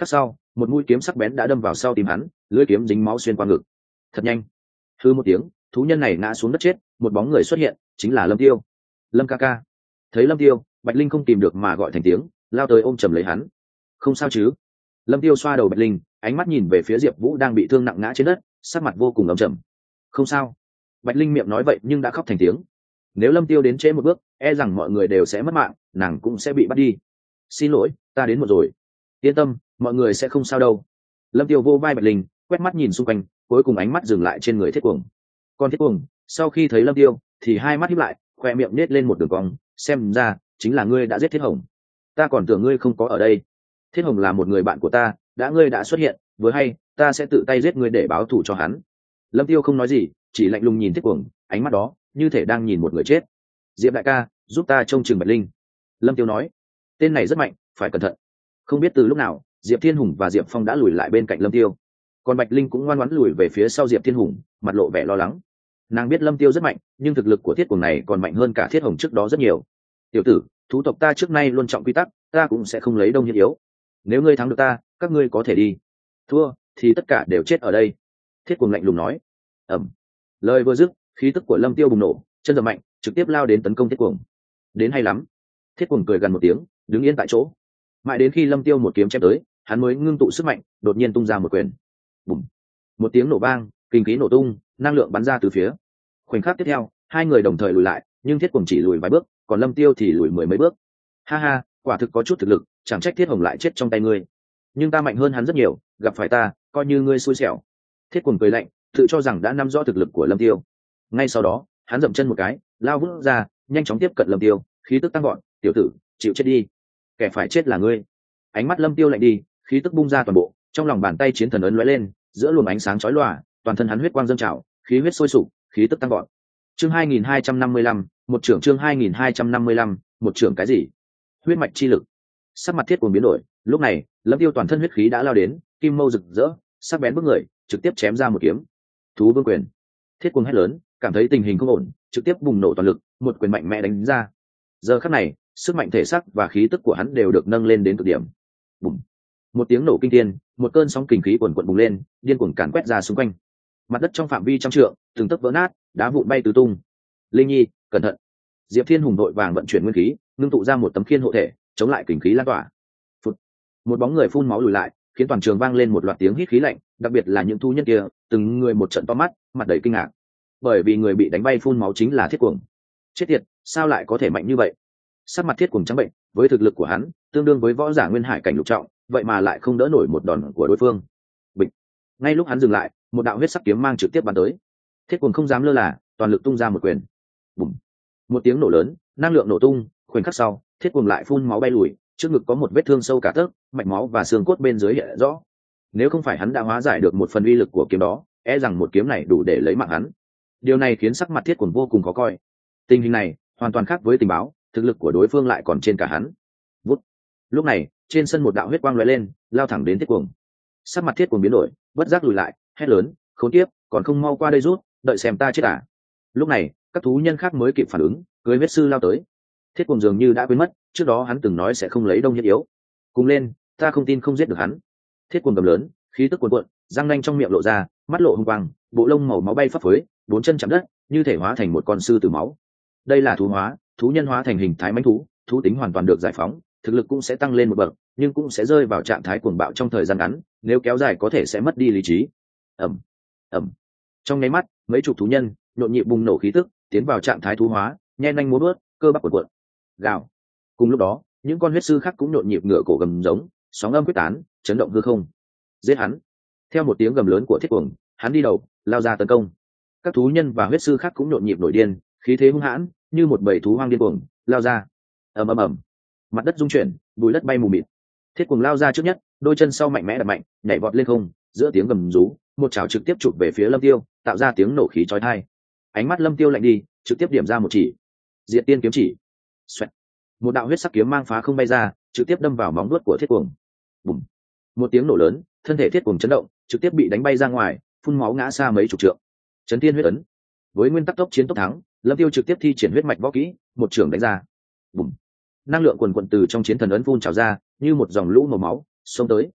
một mũi kiếm sắc bén đã đâm vào sau tim hắn, lưỡi kiếm dính máu xuyên qua ngực. Thật nhanh. Hư một tiếng, thú nhân này ngã xuống đất chết, một bóng người xuất hiện, chính là Lâm Tiêu. Lâm ca ca. Thấy Lâm Tiêu, Bạch Linh không tìm được mà gọi thành tiếng, lao tới ôm chầm lấy hắn. Không sao chứ? Lâm Tiêu xoa đầu Bạch Linh, ánh mắt nhìn về phía Diệp Vũ đang bị thương nặng ngã trên đất, sắc mặt vô cùng ấm trầm. Không sao. Bạch Linh miệng nói vậy nhưng đã khóc thành tiếng. Nếu Lâm Tiêu đến trễ một bước, e rằng mọi người đều sẽ mất mạng, nàng cũng sẽ bị bắt đi. Xin lỗi, ta đến một rồi. Yên tâm, mọi người sẽ không sao đâu. Lâm Tiêu vô vai Bạch Linh, quét mắt nhìn xung quanh, cuối cùng ánh mắt dừng lại trên người Thiết Cuồng. Con Thiết Cuồng, sau khi thấy Lâm Tiêu, thì hai mắt híp lại, khoe miệng nết lên một đường cong, xem ra chính là ngươi đã giết Thiết Hồng. Ta còn tưởng ngươi không có ở đây. Thiết Hồng là một người bạn của ta, đã ngươi đã xuất hiện, vừa hay, ta sẽ tự tay giết ngươi để báo thù cho hắn. Lâm Tiêu không nói gì, chỉ lạnh lùng nhìn Thiết Cuồng, ánh mắt đó như thể đang nhìn một người chết. Diệp đại ca, giúp ta trông chừng Bạch Linh. Lâm Tiêu nói, tên này rất mạnh, phải cẩn thận. Không biết từ lúc nào, Diệp Thiên Hùng và Diệp Phong đã lùi lại bên cạnh Lâm Tiêu, còn Bạch Linh cũng ngoan ngoãn lùi về phía sau Diệp Thiên Hùng, mặt lộ vẻ lo lắng. Nàng biết Lâm Tiêu rất mạnh, nhưng thực lực của Thiết Cuồng này còn mạnh hơn cả Thiết Hồng trước đó rất nhiều. Tiểu tử, thú tộc ta trước nay luôn trọng quy tắc, ta cũng sẽ không lấy đông hiếp yếu. Nếu ngươi thắng được ta, các ngươi có thể đi. Thua, thì tất cả đều chết ở đây. Thiết Cuồng lạnh lùng nói. Ầm. Lời vừa dứt, khí tức của Lâm Tiêu bùng nổ, chân giật mạnh, trực tiếp lao đến tấn công Thiết Cuồng. Đến hay lắm. Thiết Cuồng cười gần một tiếng, đứng yên tại chỗ. Mãi đến khi Lâm Tiêu một kiếm chém tới, hắn mới ngưng tụ sức mạnh, đột nhiên tung ra một quyền. Bùm. Một tiếng nổ vang, kinh khí nổ tung, năng lượng bắn ra từ phía. Khoảnh khắc tiếp theo, hai người đồng thời lùi lại, nhưng Thiết Cuồng chỉ lùi vài bước, còn Lâm Tiêu thì lùi mười mấy bước. Ha ha, quả thực có chút thực lực, chẳng trách Thiết Hồng lại chết trong tay ngươi. Nhưng ta mạnh hơn hắn rất nhiều, gặp phải ta, coi như ngươi xui xẻo. Thiết Cuồng cười lạnh, tự cho rằng đã nắm rõ thực lực của Lâm Tiêu. Ngay sau đó, hắn dậm chân một cái, lao vút ra, nhanh chóng tiếp cận Lâm Tiêu, khí tức tăng gọn, tiểu tử, chịu chết đi. Kẻ phải chết là ngươi. Ánh mắt Lâm Tiêu lạnh đi, khí tức bung ra toàn bộ, trong lòng bàn tay chiến thần ấn lóe lên, giữa luồng ánh sáng chói lòa, toàn thân hắn huyết quang dâng trào, khí huyết sôi sục, khí tức tăng gọn. Chương hai nghìn hai trăm năm mươi lăm, một trưởng chương hai nghìn hai trăm năm mươi lăm, một trưởng cái gì? Huyết mạch chi lực. Sắc mặt Thiết Cuồng biến đổi, lúc này, Lâm Tiêu toàn thân huyết khí đã lao đến, kim mâu rực rỡ, sắc bén bước người, trực tiếp chém ra một kiếm. Thú vương quyền. Thiết Cuồng hét lớn, cảm thấy tình hình không ổn, trực tiếp bùng nổ toàn lực, một quyền mạnh mẽ đánh ra. Giờ khắc này, sức mạnh thể xác và khí tức của hắn đều được nâng lên đến cực điểm. Bùng. Một tiếng nổ kinh thiên, một cơn sóng kinh khí cuồn cuộn bùng lên, điên cuồng càn quét ra xung quanh. Mặt đất trong phạm vi trăm trượng, từng tấc vỡ nát, đá vụn bay tứ tung. Linh Nhi, cẩn thận. Diệp Thiên Hùng đội vàng vận chuyển nguyên khí, ngưng tụ ra một tấm khiên hộ thể, chống lại kinh khí lan tỏa. Phụt. Một bóng người phun máu lùi lại, khiến toàn trường vang lên một loạt tiếng hít khí lạnh, đặc biệt là những thu nhân kia, từng người một trận to mắt, mặt đầy kinh ngạc. Bởi vì người bị đánh bay phun máu chính là Thiết Cuồng. Chết tiệt, sao lại có thể mạnh như vậy? Sắc mặt Thiết Cuồng trắng bệnh, với thực lực của hắn, tương đương với võ giả nguyên hải cảnh lục trọng, vậy mà lại không đỡ nổi một đòn của đối phương. Bịch. Ngay lúc hắn dừng lại, một đạo huyết sắc kiếm mang trực tiếp bắn tới. Thiết Cuồng không dám lơ là, toàn lực tung ra một quyền. Bùm. Một tiếng nổ lớn, năng lượng nổ tung, khoảnh khắc sau, Thiết Cuồng lại phun máu bay lùi, trước ngực có một vết thương sâu cả tấc, mạch máu và xương cốt bên dưới hiện rõ. Nếu không phải hắn đã hóa giải được một phần uy lực của kiếm đó, e rằng một kiếm này đủ để lấy mạng hắn. Điều này khiến sắc mặt Thiết Cuồng vô cùng khó coi. Tình hình này hoàn toàn khác với tình báo, thực lực của đối phương lại còn trên cả hắn. Vút. Lúc này, trên sân một đạo huyết quang lóe lên, lao thẳng đến Thiết Cuồng. Sắc mặt Thiết Cuồng biến đổi, bất giác lùi lại, hét lớn, khốn kiếp, còn không mau qua đây rút, đợi xem ta chết à. Lúc này, các thú nhân khác mới kịp phản ứng, cưỡi huyết sư lao tới. Thiết Cuồng dường như đã quên mất, trước đó hắn từng nói sẽ không lấy đông hiếp yếu. Cùng lên, ta không tin không giết được hắn. Thiết Cuồng gầm lớn, khí tức cuồn cuộn, răng nanh trong miệng lộ ra, mắt lộ hung quang, bộ lông màu máu bay phấp phới, bốn chân chạm đất, như thể hóa thành một con sư tử máu. Đây là thú hóa, thú nhân hóa thành hình thái mãnh thú, thú tính hoàn toàn được giải phóng, thực lực cũng sẽ tăng lên một bậc, nhưng cũng sẽ rơi vào trạng thái cuồng bạo trong thời gian ngắn, nếu kéo dài có thể sẽ mất đi lý trí. Ầm, ầm. Trong nháy mắt, mấy chục thú nhân nhộn nhịp bùng nổ khí tức, tiến vào trạng thái thú hóa, nhen nhanh múa bước, cơ bắp cuộn cuộn. Gào. Cùng lúc đó, những con huyết sư khác cũng nhộn nhịp ngửa cổ gầm giống, sóng âm quyết tán, chấn động hư không. Giết hắn. Theo một tiếng gầm lớn của Thiết Cuồng, hắn đi đầu, lao ra tấn công. Các thú nhân và huyết sư khác cũng nhộn nhịp nổi điên, khí thế hung hãn, như một bầy thú hoang điên cuồng, lao ra. Ầm ầm ầm. Mặt đất rung chuyển, bụi đất bay mù mịt. Thiết Cuồng lao ra trước nhất, đôi chân sau mạnh mẽ đập mạnh, nhảy vọt lên không, giữa tiếng gầm rú, một chảo trực tiếp chụp về phía Lâm Tiêu, tạo ra tiếng nổ khí chói tai. Ánh mắt Lâm Tiêu lạnh đi, trực tiếp điểm ra một chỉ. Diệt Tiên kiếm chỉ. Xoẹt. Một đạo huyết sắc kiếm mang phá không bay ra, trực tiếp đâm vào móng vuốt của Thiết Cuồng. Bùm. Một tiếng nổ lớn, thân thể Thiết Cuồng chấn động, trực tiếp bị đánh bay ra ngoài, phun máu ngã xa mấy chục trượng. Chấn Thiên huyết ấn. Với nguyên tắc tốc chiến tốc thắng, Lâm Tiêu trực tiếp thi triển huyết mạch võ kỹ, một trường đánh ra. Bùm. Năng lượng quần quần từ trong chiến thần ấn phun trào ra, như một dòng lũ màu máu xông tới.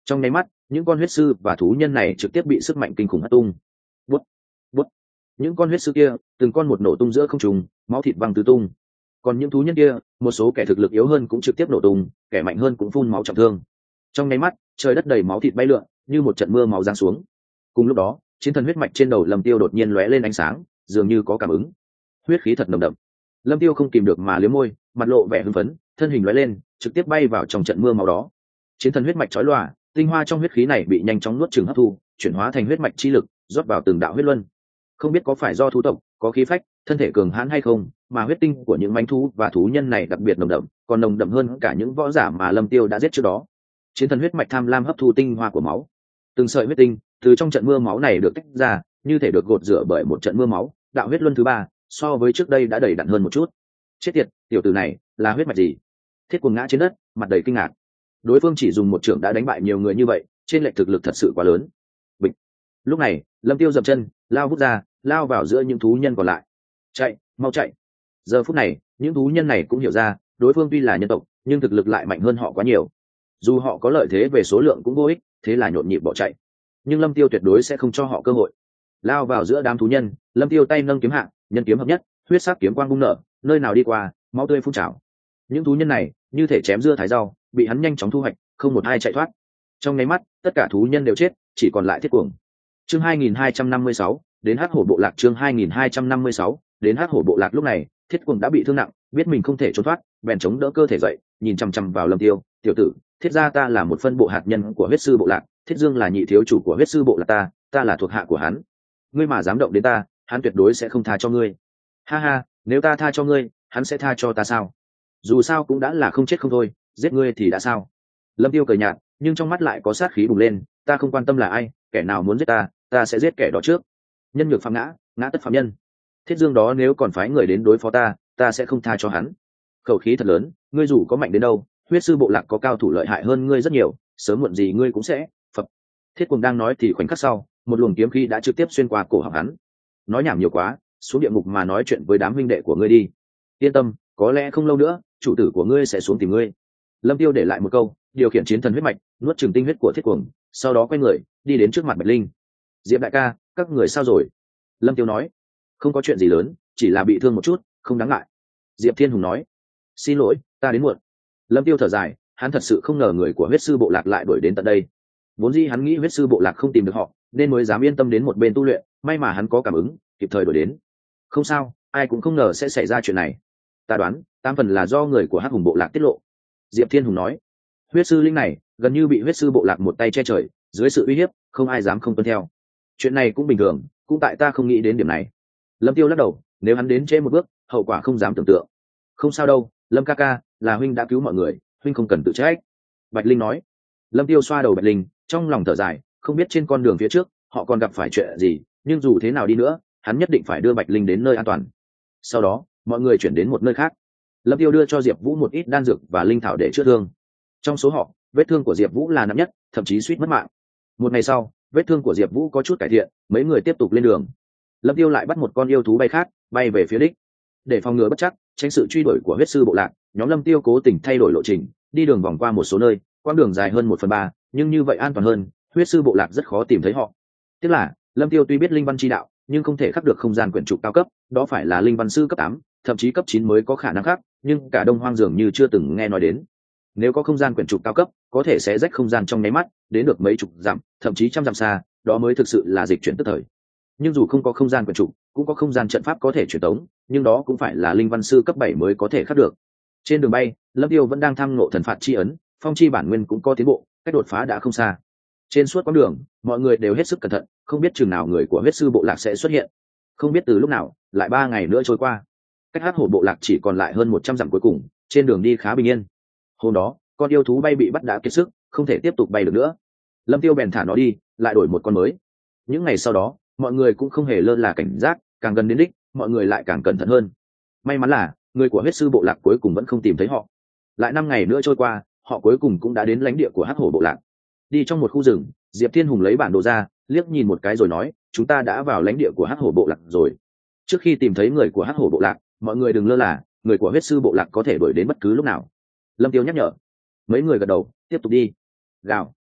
Trong nháy mắt, những con huyết sư và thú nhân này trực tiếp bị sức mạnh kinh khủng hất tung. Bút, bút. Những con huyết sư kia từng con một nổ tung giữa không trung, máu thịt văng tứ tung. Còn những thú nhân kia, một số kẻ thực lực yếu hơn cũng trực tiếp nổ tung, kẻ mạnh hơn cũng phun máu trọng thương. Trong nháy mắt, trời đất đầy máu thịt bay lượn, như một trận mưa máu giáng xuống. Cùng lúc đó, chiến thần huyết mạch trên đầu Lâm Tiêu đột nhiên lóe lên ánh sáng, dường như có cảm ứng. Huyết khí thật nồng đậm. Lâm Tiêu không kìm được mà liếm môi, mặt lộ vẻ hưng phấn, thân hình lóe lên, trực tiếp bay vào trong trận mưa máu đó. Chiến thần huyết mạch chói lòa, tinh hoa trong huyết khí này bị nhanh chóng nuốt chửng hấp thu, chuyển hóa thành huyết mạch chi lực, rót vào từng đạo huyết luân. Không biết có phải do thú tộc có khí phách, thân thể cường hãn hay không, mà huyết tinh của những mãnh thú và thú nhân này đặc biệt nồng đậm, còn nồng đậm hơn cả những võ giả mà Lâm Tiêu đã giết trước đó. Chiến thần huyết mạch tham lam hấp thu tinh hoa của máu, từng sợi huyết tinh từ trong trận mưa máu này được tách ra, như thể được gột rửa bởi một trận mưa máu. Đạo huyết luân thứ ba so với trước đây đã đầy đặn hơn một chút. Chết tiệt, tiểu tử này là huyết mạch gì? Thiết Cuồng ngã trên đất, mặt đầy kinh ngạc. Đối phương chỉ dùng một trưởng đã đánh bại nhiều người như vậy, trên lệch thực lực thật sự quá lớn. Bịch. Lúc này, Lâm Tiêu dậm chân, lao vút ra, lao vào giữa những thú nhân còn lại. Chạy, mau chạy! Giờ phút này, những thú nhân này cũng hiểu ra, đối phương tuy là nhân tộc, nhưng thực lực lại mạnh hơn họ quá nhiều. Dù họ có lợi thế về số lượng cũng vô ích, thế là nhộn nhịp bỏ chạy. Nhưng Lâm Tiêu tuyệt đối sẽ không cho họ cơ hội. Lao vào giữa đám thú nhân, Lâm Tiêu tay nâng kiếm hạng, nhân kiếm hợp nhất, huyết sắc kiếm quang bung nở, nơi nào đi qua, máu tươi phun trào. Những thú nhân này như thể chém dưa thái rau, bị hắn nhanh chóng thu hoạch, không một ai chạy thoát. Trong nháy mắt, tất cả thú nhân đều chết, chỉ còn lại Thiết Cuồng. Chương hai nghìn hai trăm năm mươi sáu, đến Hắc Hổ bộ lạc. Chương hai nghìn hai trăm năm mươi sáu, đến Hắc Hổ bộ lạc. Lúc này, Thiết Cuồng đã bị thương nặng, biết mình không thể trốn thoát, bèn chống đỡ cơ thể dậy, nhìn chằm chằm vào Lâm Tiêu. Tiểu tử, Thiết gia ta là một phân bộ hạt nhân của huyết sư bộ lạc, Thiết Dương là nhị thiếu chủ của huyết sư bộ lạc ta, ta là thuộc hạ của hắn. Ngươi mà dám động đến ta, hắn tuyệt đối sẽ không tha cho ngươi. Ha ha, nếu ta tha cho ngươi, hắn sẽ tha cho ta sao? Dù sao cũng đã là không chết không thôi, giết ngươi thì đã sao? Lâm Tiêu cười nhạt, nhưng trong mắt lại có sát khí bùng lên. Ta không quan tâm là ai, kẻ nào muốn giết ta, ta sẽ giết kẻ đó trước. Nhân nhược phạm ngã, ngã tất phạm nhân. Thiết Dương đó nếu còn phái người đến đối phó ta, ta sẽ không tha cho hắn. Khẩu khí thật lớn, ngươi dù có mạnh đến đâu, huyết sư bộ lạc có cao thủ lợi hại hơn ngươi rất nhiều, sớm muộn gì ngươi cũng sẽ phập. Thiết Cuồng đang nói thì khoảnh khắc sau, một luồng kiếm khí đã trực tiếp xuyên qua cổ họng hắn. Nói nhảm nhiều quá, xuống địa ngục mà nói chuyện với đám huynh đệ của ngươi đi. Yên tâm, có lẽ không lâu nữa, chủ tử của ngươi sẽ xuống tìm ngươi. Lâm Tiêu để lại một câu, điều khiển chiến thần huyết mạch, nuốt chửng tinh huyết của Thiết Cuồng, sau đó quay người đi đến trước mặt Bạch Linh. Diệp đại ca, các người sao rồi? Lâm Tiêu nói. Không có chuyện gì lớn, chỉ là bị thương một chút, không đáng ngại. Diệp Thiên Hùng nói. Xin lỗi, ta đến muộn. Lâm Tiêu thở dài, hắn thật sự không ngờ người của huyết sư bộ lạc lại đuổi đến tận đây. Vốn dĩ hắn nghĩ huyết sư bộ lạc không tìm được họ, nên mới dám yên tâm đến một bên tu luyện, may mà hắn có cảm ứng, kịp thời đuổi đến. Không sao, ai cũng không ngờ sẽ xảy ra chuyện này. Ta đoán, tám phần là do người của Hắc Hùng bộ lạc tiết lộ. Diệp Thiên Hùng nói. Huyết sư linh này gần như bị huyết sư bộ lạc một tay che trời, dưới sự uy hiếp, không ai dám không tuân theo. Chuyện này cũng bình thường, cũng tại ta không nghĩ đến điểm này. Lâm Tiêu lắc đầu, nếu hắn đến trễ một bước, hậu quả không dám tưởng tượng. Không sao đâu, Lâm ca ca, là huynh đã cứu mọi người, huynh không cần tự trách. Bạch Linh nói. Lâm Tiêu xoa đầu Bạch Linh, trong lòng thở dài, không biết trên con đường phía trước họ còn gặp phải chuyện gì, nhưng dù thế nào đi nữa, hắn nhất định phải đưa Bạch Linh đến nơi an toàn. Sau đó, mọi người chuyển đến một nơi khác. Lâm Tiêu đưa cho Diệp Vũ một ít đan dược và linh thảo để chữa thương. Trong số họ, vết thương của Diệp Vũ là nặng nhất, thậm chí suýt mất mạng. Một ngày sau, vết thương của Diệp Vũ có chút cải thiện, mấy người tiếp tục lên đường. Lâm Tiêu lại bắt một con yêu thú bay khác, bay về phía đích. Để phòng ngừa bất chắc, tránh sự truy đuổi của huyết sư bộ lạc, nhóm Lâm Tiêu cố tình thay đổi lộ trình, đi đường vòng qua một số nơi, quãng đường dài hơn một phần ba, nhưng như vậy an toàn hơn, huyết sư bộ lạc rất khó tìm thấy họ. Tiếc là, Lâm Tiêu tuy biết linh văn chi đạo, nhưng không thể khắc được không gian quyển trục cao cấp, đó phải là linh văn sư cấp tám, thậm chí cấp chín mới có khả năng khắc, nhưng cả Đông Hoang dường như chưa từng nghe nói đến. Nếu có không gian quyển trục cao cấp, có thể sẽ rách không gian trong nháy mắt, đến được mấy chục dặm, thậm chí trăm dặm xa, đó mới thực sự là dịch chuyển tức thời. Nhưng dù không có không gian quyển trục, cũng có không gian trận pháp có thể truyền tống, nhưng đó cũng phải là linh văn sư cấp bảy mới có thể khắc được. Trên đường bay, Lâm Tiêu vẫn đang tham ngộ thần phạt chi ấn, phong chi bản nguyên cũng có tiến bộ, cách đột phá đã không xa. Trên suốt quãng đường, mọi người đều hết sức cẩn thận, không biết chừng nào người của huyết sư bộ lạc sẽ xuất hiện. Không biết từ lúc nào, lại ba ngày nữa trôi qua. Cách Hắc Hổ bộ lạc chỉ còn lại hơn một trăm dặm cuối cùng, trên đường đi khá bình yên. Hôm đó, con yêu thú bay bị bắt đã kiệt sức, không thể tiếp tục bay được nữa. Lâm Tiêu bèn thả nó đi, lại đổi một con mới. Những ngày sau đó, mọi người cũng không hề lơ là cảnh giác, càng gần đến đích, mọi người lại càng cẩn thận hơn. May mắn là, người của huyết sư bộ lạc cuối cùng vẫn không tìm thấy họ. Lại năm ngày nữa trôi qua, họ cuối cùng cũng đã đến lãnh địa của Hắc Hổ bộ lạc. Đi trong một khu rừng, Diệp Thiên Hùng lấy bản đồ ra, liếc nhìn một cái rồi nói, chúng ta đã vào lãnh địa của Hắc Hổ bộ lạc rồi. Trước khi tìm thấy người của Hắc Hổ bộ lạc, mọi người đừng lơ là, người của huyết sư bộ lạc có thể đuổi đến bất cứ lúc nào. Lâm Tiêu nhắc nhở. Mấy người gật đầu, tiếp tục đi. Gào.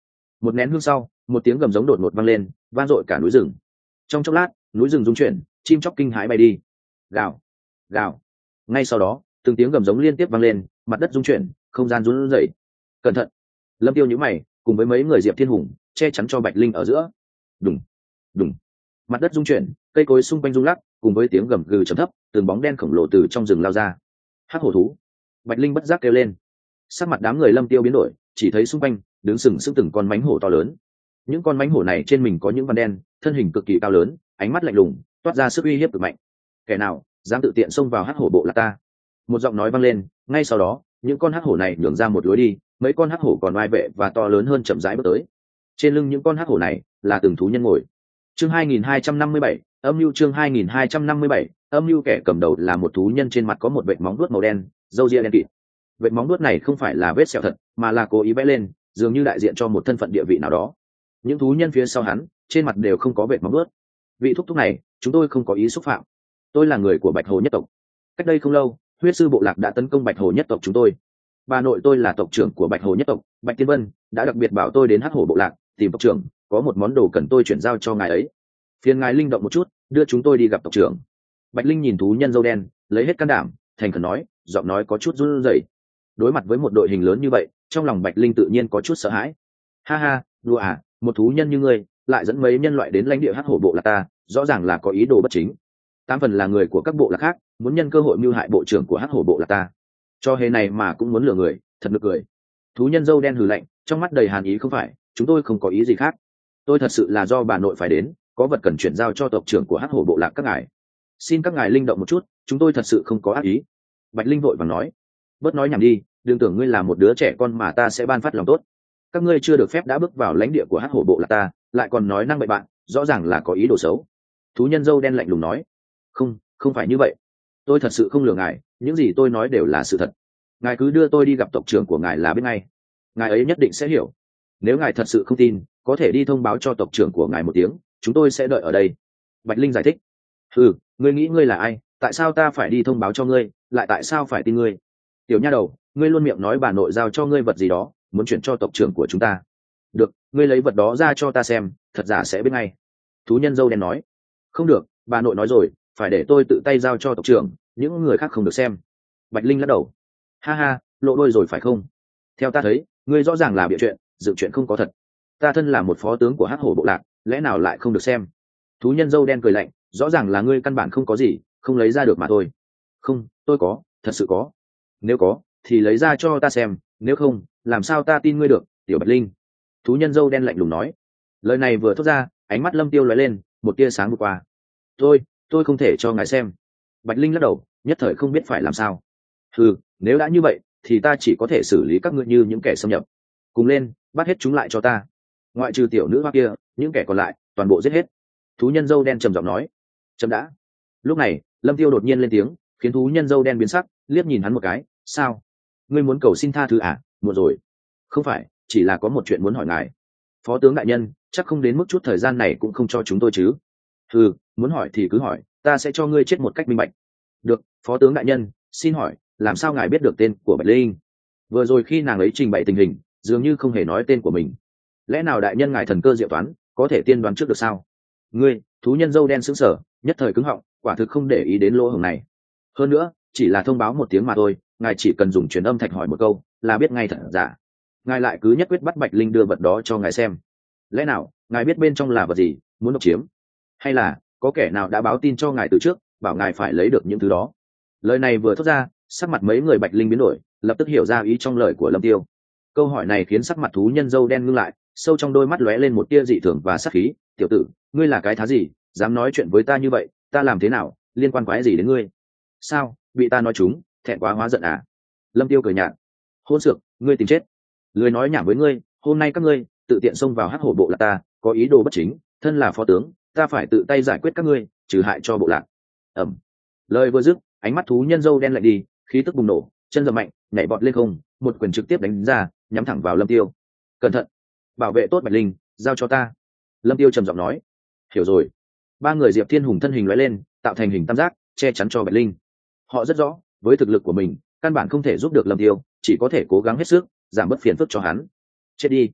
Một nén hương sau, một tiếng gầm giống đột ngột vang lên, vang dội cả núi rừng. Trong chốc lát, núi rừng rung chuyển, chim chóc kinh hãi bay đi. Gào, gào. Ngay sau đó, từng tiếng gầm giống liên tiếp vang lên, mặt đất rung chuyển, không gian run rẩy. Cẩn thận! Lâm Tiêu nhíu mày, cùng với mấy người Diệp Thiên Hùng che chắn cho Bạch Linh ở giữa. Đùng, đùng. Mặt đất rung chuyển, cây cối xung quanh rung lắc, cùng với tiếng gầm gừ trầm thấp, từng bóng đen khổng lồ từ trong rừng lao ra. Hắc hổ thú! Bạch Linh bất giác kêu lên. Sắc mặt đám người Lâm Tiêu biến đổi, chỉ thấy xung quanh đứng sừng sững từng con mãnh hổ to lớn. Những con mãnh hổ này trên mình có những vân đen, thân hình cực kỳ cao lớn, ánh mắt lạnh lùng, toát ra sức uy hiếp cực mạnh. Kẻ nào dám tự tiện xông vào hắc hổ bộ lạc ta? Một giọng nói vang lên, ngay sau đó, những con hắc hổ này nhường ra một lối đi, mấy con hắc hổ còn oai vệ và to lớn hơn chậm rãi bước tới. Trên lưng những con hắc hổ này là từng thú nhân ngồi. Chương hai nghìn hai trăm năm mươi bảy, âm lưu chương hai nghìn hai trăm năm mươi bảy, âm lưu kẻ cầm đầu là một thú nhân trên mặt có một vệt móng vuốt màu đen, râu ria đen kịt. Vệt móng vuốt này không phải là vết sẹo thật, mà là cố ý vẽ lên, dường như đại diện cho một thân phận địa vị nào đó. Những thú nhân phía sau hắn, trên mặt đều không có vệt móng vuốt. Vị thúc thúc này, chúng tôi không có ý xúc phạm. Tôi là người của Bạch Hồ nhất tộc. Cách đây không lâu, huyết sư bộ lạc đã tấn công Bạch Hồ nhất tộc chúng tôi. Bà nội tôi là tộc trưởng của Bạch Hồ nhất tộc, Bạch Tiên Vân, đã đặc biệt bảo tôi đến Hắc Hổ bộ lạc tìm tộc trưởng, có một món đồ cần tôi chuyển giao cho ngài ấy. Phiền ngài linh động một chút, đưa chúng tôi đi gặp tộc trưởng. Bạch Linh nhìn thú nhân râu đen, lấy hết can đảm, thành khẩn nói, giọng nói có chút run rẩy. Đối mặt với một đội hình lớn như vậy, trong lòng Bạch Linh tự nhiên có chút sợ hãi. Ha ha, đùa à, một thú nhân như ngươi, lại dẫn mấy nhân loại đến lãnh địa Hắc Hổ bộ lạc ta, rõ ràng là có ý đồ bất chính. Tám phần là người của các bộ lạc khác, muốn nhân cơ hội mưu hại bộ trưởng của Hắc Hổ bộ lạc ta. Cho hề này mà cũng muốn lừa người, thật nực cười. Thú nhân râu đen hừ lạnh, trong mắt đầy hàn ý. Không phải, chúng tôi không có ý gì khác. Tôi thật sự là do bà nội phải đến, có vật cần chuyển giao cho tộc trưởng của Hắc Hổ bộ lạc các ngài. Xin các ngài linh động một chút, chúng tôi thật sự không có ác ý. Bạch Linh vội vàng nói. Bớt nói nhảm đi, đừng tưởng ngươi là một đứa trẻ con mà ta sẽ ban phát lòng tốt. Các ngươi chưa được phép đã bước vào lãnh địa của Hắc Hổ bộ lạc ta, lại còn nói năng bậy bạn, rõ ràng là có ý đồ xấu. Thú nhân râu đen lạnh lùng nói. Không, không phải như vậy. Tôi thật sự không lừa ngài, những gì tôi nói đều là sự thật. Ngài cứ đưa tôi đi gặp tộc trưởng của ngài là biết ngay. Ngài ấy nhất định sẽ hiểu. Nếu ngài thật sự không tin, có thể đi thông báo cho tộc trưởng của ngài một tiếng, chúng tôi sẽ đợi ở đây. Bạch Linh giải thích. Ừ, ngươi nghĩ ngươi là ai? Tại sao ta phải đi thông báo cho ngươi, lại tại sao phải tin ngươi? Tiểu nha đầu, ngươi luôn miệng nói bà nội giao cho ngươi vật gì đó, muốn chuyển cho tộc trưởng của chúng ta. Được, ngươi lấy vật đó ra cho ta xem, thật giả sẽ biết ngay. Thú nhân râu đen nói. Không được, bà nội nói rồi, phải để tôi tự tay giao cho tộc trưởng, những người khác không được xem. Bạch Linh lắc đầu. Ha ha, lộ đôi rồi phải không? Theo ta thấy, ngươi rõ ràng là bịa chuyện, dựng chuyện không có thật. Ta thân là một phó tướng của Hắc Hổ bộ lạc, lẽ nào lại không được xem? Thú nhân râu đen cười lạnh, rõ ràng là ngươi căn bản không có gì, không lấy ra được mà thôi. Không, tôi có, thật sự có. Nếu có, thì lấy ra cho ta xem, nếu không, làm sao ta tin ngươi được, tiểu Bạch Linh? Thú nhân râu đen lạnh lùng nói. Lời này vừa thốt ra, ánh mắt Lâm Tiêu lóe lên, một tia sáng vụt qua. Tôi, tôi không thể cho ngài xem. Bạch Linh lắc đầu, nhất thời không biết phải làm sao. Ừ, nếu đã như vậy, thì ta chỉ có thể xử lý các ngươi như những kẻ xâm nhập. Cùng lên, bắt hết chúng lại cho ta. Ngoại trừ tiểu nữ hoa kia, những kẻ còn lại, toàn bộ giết hết. Thú nhân râu đen trầm giọng nói. Chậm đã. Lúc này, Lâm Tiêu đột nhiên lên tiếng, khiến thú nhân râu đen biến sắc, liếc nhìn hắn một cái. Sao? Ngươi muốn cầu xin tha thứ à? Muộn rồi. Không phải, chỉ là có một chuyện muốn hỏi ngài. Phó tướng đại nhân, chắc không đến mức chút thời gian này cũng không cho chúng tôi chứ? Ừ, muốn hỏi thì cứ hỏi, ta sẽ cho ngươi chết một cách minh bạch. Được, phó tướng đại nhân, xin hỏi, làm sao ngài biết được tên của Bạch Linh? Vừa rồi khi nàng ấy trình bày tình hình, dường như không hề nói tên của mình. Lẽ nào đại nhân ngài thần cơ diệu toán, có thể tiên đoán trước được sao? Ngươi, thú nhân râu đen sững sờ, nhất thời cứng họng, quả thực không để ý đến lỗ hổng này. Hơn nữa, chỉ là thông báo một tiếng mà thôi, ngài chỉ cần dùng truyền âm thạch hỏi một câu, là biết ngay thật giả. Ngài lại cứ nhất quyết bắt Bạch Linh đưa vật đó cho ngài xem. Lẽ nào, ngài biết bên trong là vật gì, muốn độc chiếm? Hay là có kẻ nào đã báo tin cho ngài từ trước, bảo ngài phải lấy được những thứ đó? Lời này vừa thốt ra, sắc mặt mấy người Bạch Linh biến đổi, lập tức hiểu ra ý trong lời của Lâm Tiêu. Câu hỏi này khiến sắc mặt thú nhân râu đen ngưng lại, sâu trong đôi mắt lóe lên một tia dị thường và sắc khí. Tiểu tử, ngươi là cái thá gì, dám nói chuyện với ta như vậy? Ta làm thế nào, liên quan quái gì đến ngươi? Sao, bị ta nói chúng, thẹn quá hóa giận à? Lâm Tiêu cười nhạt. Hôn xược, ngươi tìm chết. Lười nói nhảm với ngươi, hôm nay các ngươi tự tiện xông vào Hắc Hổ bộ lạc ta, có ý đồ bất chính, thân là phó tướng, ta phải tự tay giải quyết các ngươi, trừ hại cho bộ lạc. Ẩm. Lời vừa dứt, ánh mắt thú nhân râu đen lại đi, khí tức bùng nổ, chân giẫm mạnh, nhảy bọt lên không, một quyền trực tiếp đánh ra, nhắm thẳng vào Lâm Tiêu. Cẩn thận, bảo vệ tốt Bạch Linh, giao cho ta. Lâm Tiêu trầm giọng nói. Hiểu rồi. Ba người Diệp Thiên Hùng thân hình lóe lên, tạo thành hình tam giác, che chắn cho Bạch Linh. Họ rất rõ, với thực lực của mình, căn bản không thể giúp được Lâm Tiêu, chỉ có thể cố gắng hết sức, giảm bớt phiền phức cho hắn. Chết đi.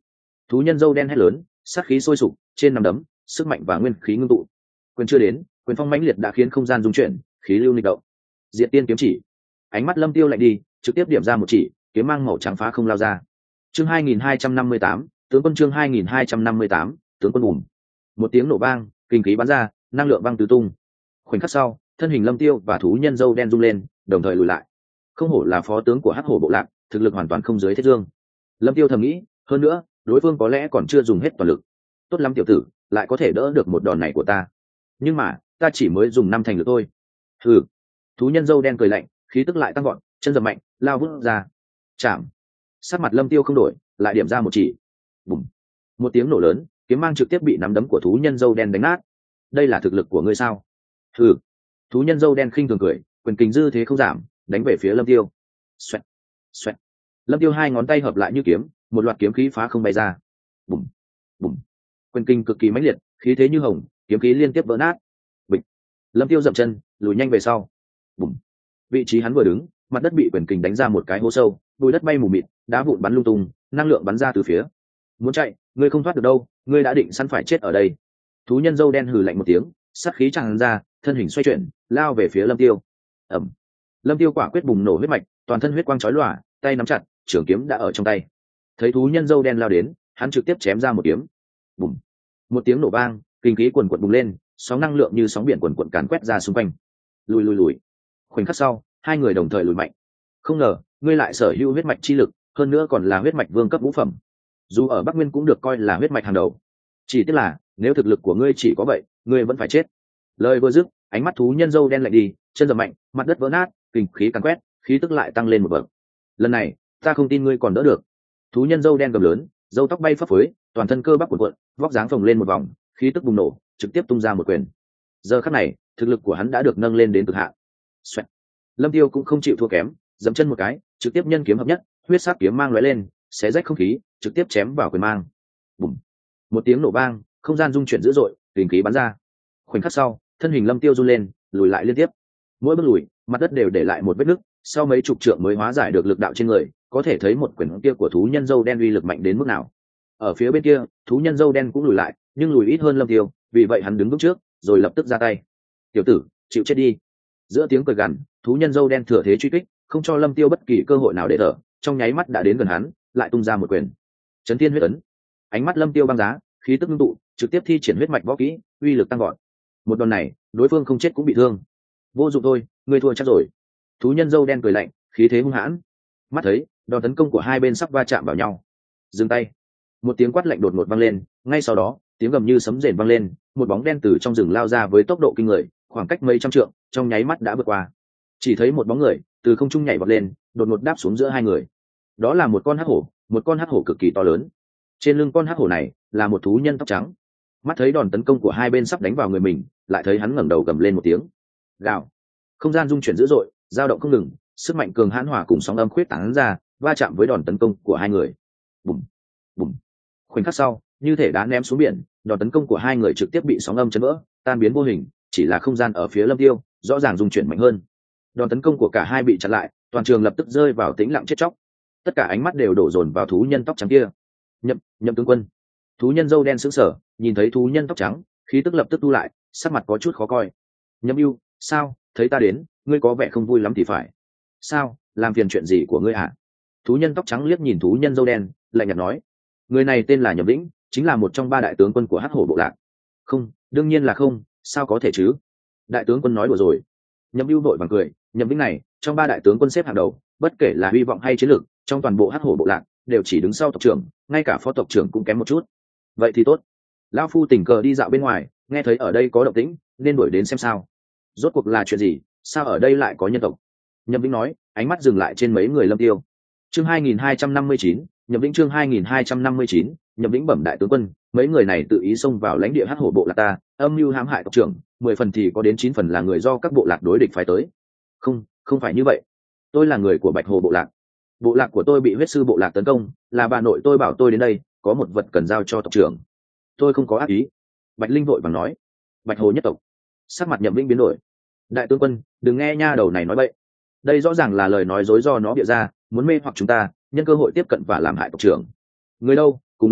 Thú nhân dâu đen hét lớn, sát khí sôi sục trên nắm đấm, sức mạnh và nguyên khí ngưng tụ. Quyền chưa đến, quyền phong mãnh liệt đã khiến không gian rung chuyển, khí lưu nghịch động. Diệt tiên kiếm chỉ. Ánh mắt Lâm Tiêu lạnh đi, trực tiếp điểm ra một chỉ, kiếm mang màu trắng phá không lao ra. Chương hai nghìn hai trăm năm mươi tám, tướng quân chương hai nghìn hai trăm năm mươi tám, tướng quân bùm. Một tiếng nổ vang, kinh khí bắn ra, năng lượng văng tứ tung. Khoảnh khắc sau, thân hình Lâm Tiêu và thú nhân dâu đen rung lên, đồng thời lùi lại. Không hổ là phó tướng của Hắc Hổ bộ lạc, thực lực hoàn toàn không dưới Thiết Dương. Lâm Tiêu thầm nghĩ, hơn nữa, đối phương có lẽ còn chưa dùng hết toàn lực. Tốt lắm tiểu tử, lại có thể đỡ được một đòn này của ta. Nhưng mà, ta chỉ mới dùng năm thành lực thôi. Hừ. Thú nhân dâu đen cười lạnh, khí tức lại tăng gọn, chân dầm mạnh, lao vút ra. Chạm. Sắc mặt Lâm Tiêu không đổi, lại điểm ra một chỉ. Bùm. Một tiếng nổ lớn, kiếm mang trực tiếp bị nắm đấm của thú nhân dâu đen đánh nát. Đây là thực lực của ngươi sao? Hừ. Thú nhân dâu đen khinh thường cười, quyền kình dư thế không giảm, đánh về phía Lâm Tiêu. Xoẹt. Xoẹt. Lâm Tiêu hai ngón tay hợp lại như kiếm, một loạt kiếm khí phá không bay ra. Bùm. Bùm. Quyền kình cực kỳ mãnh liệt, khí thế như hồng, kiếm khí liên tiếp vỡ nát. Bịch. Lâm Tiêu dậm chân, lùi nhanh về sau. Bùm. Vị trí hắn vừa đứng, mặt đất bị quyền kình đánh ra một cái hố sâu, bụi đất bay mù mịt, đá vụn bắn lung tung, năng lượng bắn ra từ phía. Muốn chạy, ngươi không thoát được đâu, ngươi đã định sẵn phải chết ở đây. Thú nhân dâu đen hừ lạnh một tiếng, sát khí tràn ra, thân hình xoay chuyển, lao về phía Lâm Tiêu. Ầm. Lâm Tiêu quả quyết bùng nổ huyết mạch, toàn thân huyết quang chói lòa, tay nắm chặt, trường kiếm đã ở trong tay. Thấy thú nhân dâu đen lao đến, hắn trực tiếp chém ra một kiếm. Bùm. Một tiếng nổ vang, kinh khí cuồn cuộn bùng lên, sóng năng lượng như sóng biển cuồn cuộn càn quét ra xung quanh. Lùi lùi lùi. Khoảnh khắc sau, hai người đồng thời lùi mạnh. Không ngờ, ngươi lại sở hữu huyết mạch chi lực, hơn nữa còn là huyết mạch vương cấp ngũ phẩm. Dù ở Bắc Nguyên cũng được coi là huyết mạch hàng đầu. Chỉ tiếc là, nếu thực lực của ngươi chỉ có vậy, ngươi vẫn phải chết. Lời vừa dứt, ánh mắt thú nhân dâu đen lạnh đi, chân giẫm mạnh, mặt đất vỡ nát, kinh khí càn quét, khí tức lại tăng lên một bậc. Lần này, ta không tin ngươi còn đỡ được. Thú nhân dâu đen gầm lớn, râu tóc bay phấp phới, toàn thân cơ bắp cuộn cuộn, vóc dáng phồng lên một vòng, khí tức bùng nổ, trực tiếp tung ra một quyền. Giờ khắc này, thực lực của hắn đã được nâng lên đến cực hạn. Xoẹt. Lâm Tiêu cũng không chịu thua kém, dẫm chân một cái, trực tiếp nhân kiếm hợp nhất, huyết sắc kiếm mang lóe lên, xé rách không khí, trực tiếp chém vào quyền mang. Bùm. Một tiếng nổ vang, không gian rung chuyển dữ dội, kình khí bắn ra. Khoảnh khắc sau, thân hình Lâm Tiêu run lên, lùi lại liên tiếp. Mỗi bước lùi, mặt đất đều để lại một vết nứt, sau mấy chục trượng mới hóa giải được lực đạo trên người, có thể thấy một quyền kia của thú nhân dâu đen uy lực mạnh đến mức nào. Ở phía bên kia, thú nhân dâu đen cũng lùi lại, nhưng lùi ít hơn Lâm Tiêu, vì vậy hắn đứng bước trước, rồi lập tức ra tay. "Tiểu tử, chịu chết đi." Giữa tiếng cười gằn, thú nhân dâu đen thừa thế truy kích, không cho Lâm Tiêu bất kỳ cơ hội nào để thở, trong nháy mắt đã đến gần hắn, lại tung ra một quyền. Chấn Thiên huyết ấn. Ánh mắt Lâm Tiêu băng giá, khí tức ngưng tụ, trực tiếp thi triển huyết mạch võ kỹ, uy lực tăng vọt. Một đòn này, đối phương không chết cũng bị thương. Vô dụng thôi, ngươi thua chắc rồi. Thú nhân dâu đen cười lạnh, khí thế hung hãn. Mắt thấy, đòn tấn công của hai bên sắp va chạm vào nhau. Dừng tay. Một tiếng quát lạnh đột ngột vang lên, ngay sau đó, tiếng gầm như sấm rền vang lên, một bóng đen từ trong rừng lao ra với tốc độ kinh người, khoảng cách mấy trăm trượng, trong nháy mắt đã vượt qua. Chỉ thấy một bóng người từ không trung nhảy vọt lên, đột ngột đáp xuống giữa hai người. Đó là một con hắc hổ, một con hắc hổ cực kỳ to lớn. Trên lưng con hắc hổ này là một thú nhân tóc trắng. Mắt thấy đòn tấn công của hai bên sắp đánh vào người mình, lại thấy hắn ngẩng đầu gầm lên một tiếng. Gào. Không gian rung chuyển dữ dội, dao động không ngừng, sức mạnh cường hãn hòa cùng sóng âm khuyết tán ra, va chạm với đòn tấn công của hai người. Bùm, bùm. Khoảnh khắc sau, như thể đá ném xuống biển, đòn tấn công của hai người trực tiếp bị sóng âm chấn vỡ, tan biến vô hình, chỉ là không gian ở phía Lâm Tiêu rõ ràng rung chuyển mạnh hơn. Đòn tấn công của cả hai bị chặn lại, toàn trường lập tức rơi vào tĩnh lặng chết chóc. Tất cả ánh mắt đều đổ dồn vào thú nhân tóc trắng kia. Nhậm, Nhậm tướng quân. Thú nhân râu đen sững sờ, nhìn thấy thú nhân tóc trắng, khí tức lập tức tu lại, sắc mặt có chút khó coi. Nhậm Ưu, sao, thấy ta đến, ngươi có vẻ không vui lắm thì phải. Sao, làm phiền chuyện gì của ngươi hả? Thú nhân tóc trắng liếc nhìn thú nhân râu đen, lạnh nhạt nói. Người này tên là Nhậm Vĩnh, chính là một trong ba đại tướng quân của Hắc Hổ bộ lạc. Không, đương nhiên là không, sao có thể chứ? Đại tướng quân nói đùa rồi. Nhậm Ưu vội vàng cười, Nhậm Vĩnh này, trong ba đại tướng quân xếp hàng đầu, bất kể là hy vọng hay chiến lược, trong toàn bộ Hắc Hổ bộ lạc đều chỉ đứng sau tộc trưởng, ngay cả phó tộc trưởng cũng kém một chút. Vậy thì tốt. Lão phu tình cờ đi dạo bên ngoài, nghe thấy ở đây có động tĩnh, nên đuổi đến xem sao. Rốt cuộc là chuyện gì, sao ở đây lại có nhân tộc? Nhậm Vĩnh nói, ánh mắt dừng lại trên mấy người Lâm Tiêu. Chương hai nghìn hai trăm năm mươi chín, Nhậm Vĩnh chương hai nghìn hai trăm năm mươi chín, Nhậm Vĩnh bẩm đại tướng quân, mấy người này tự ý xông vào lãnh địa Hắc Hổ bộ lạc ta, âm mưu hãm hại tộc trưởng, mười phần thì có đến chín phần là người do các bộ lạc đối địch phái tới. Không, không phải như vậy. Tôi là người của Bạch Hồ bộ lạc. Bộ lạc của tôi bị huyết sư bộ lạc tấn công, là bà nội tôi bảo tôi đến đây, có một vật cần giao cho tộc trưởng. Tôi không có ác ý. Bạch Linh vội vàng nói. Bạch Hồ nhất tộc. Sắc mặt Nhậm Vĩnh biến đổi. Đại tướng quân, đừng nghe nha đầu này nói bậy. Đây rõ ràng là lời nói dối do nó bịa ra, muốn mê hoặc chúng ta, nhân cơ hội tiếp cận và làm hại tộc trưởng. Người đâu, cùng lên,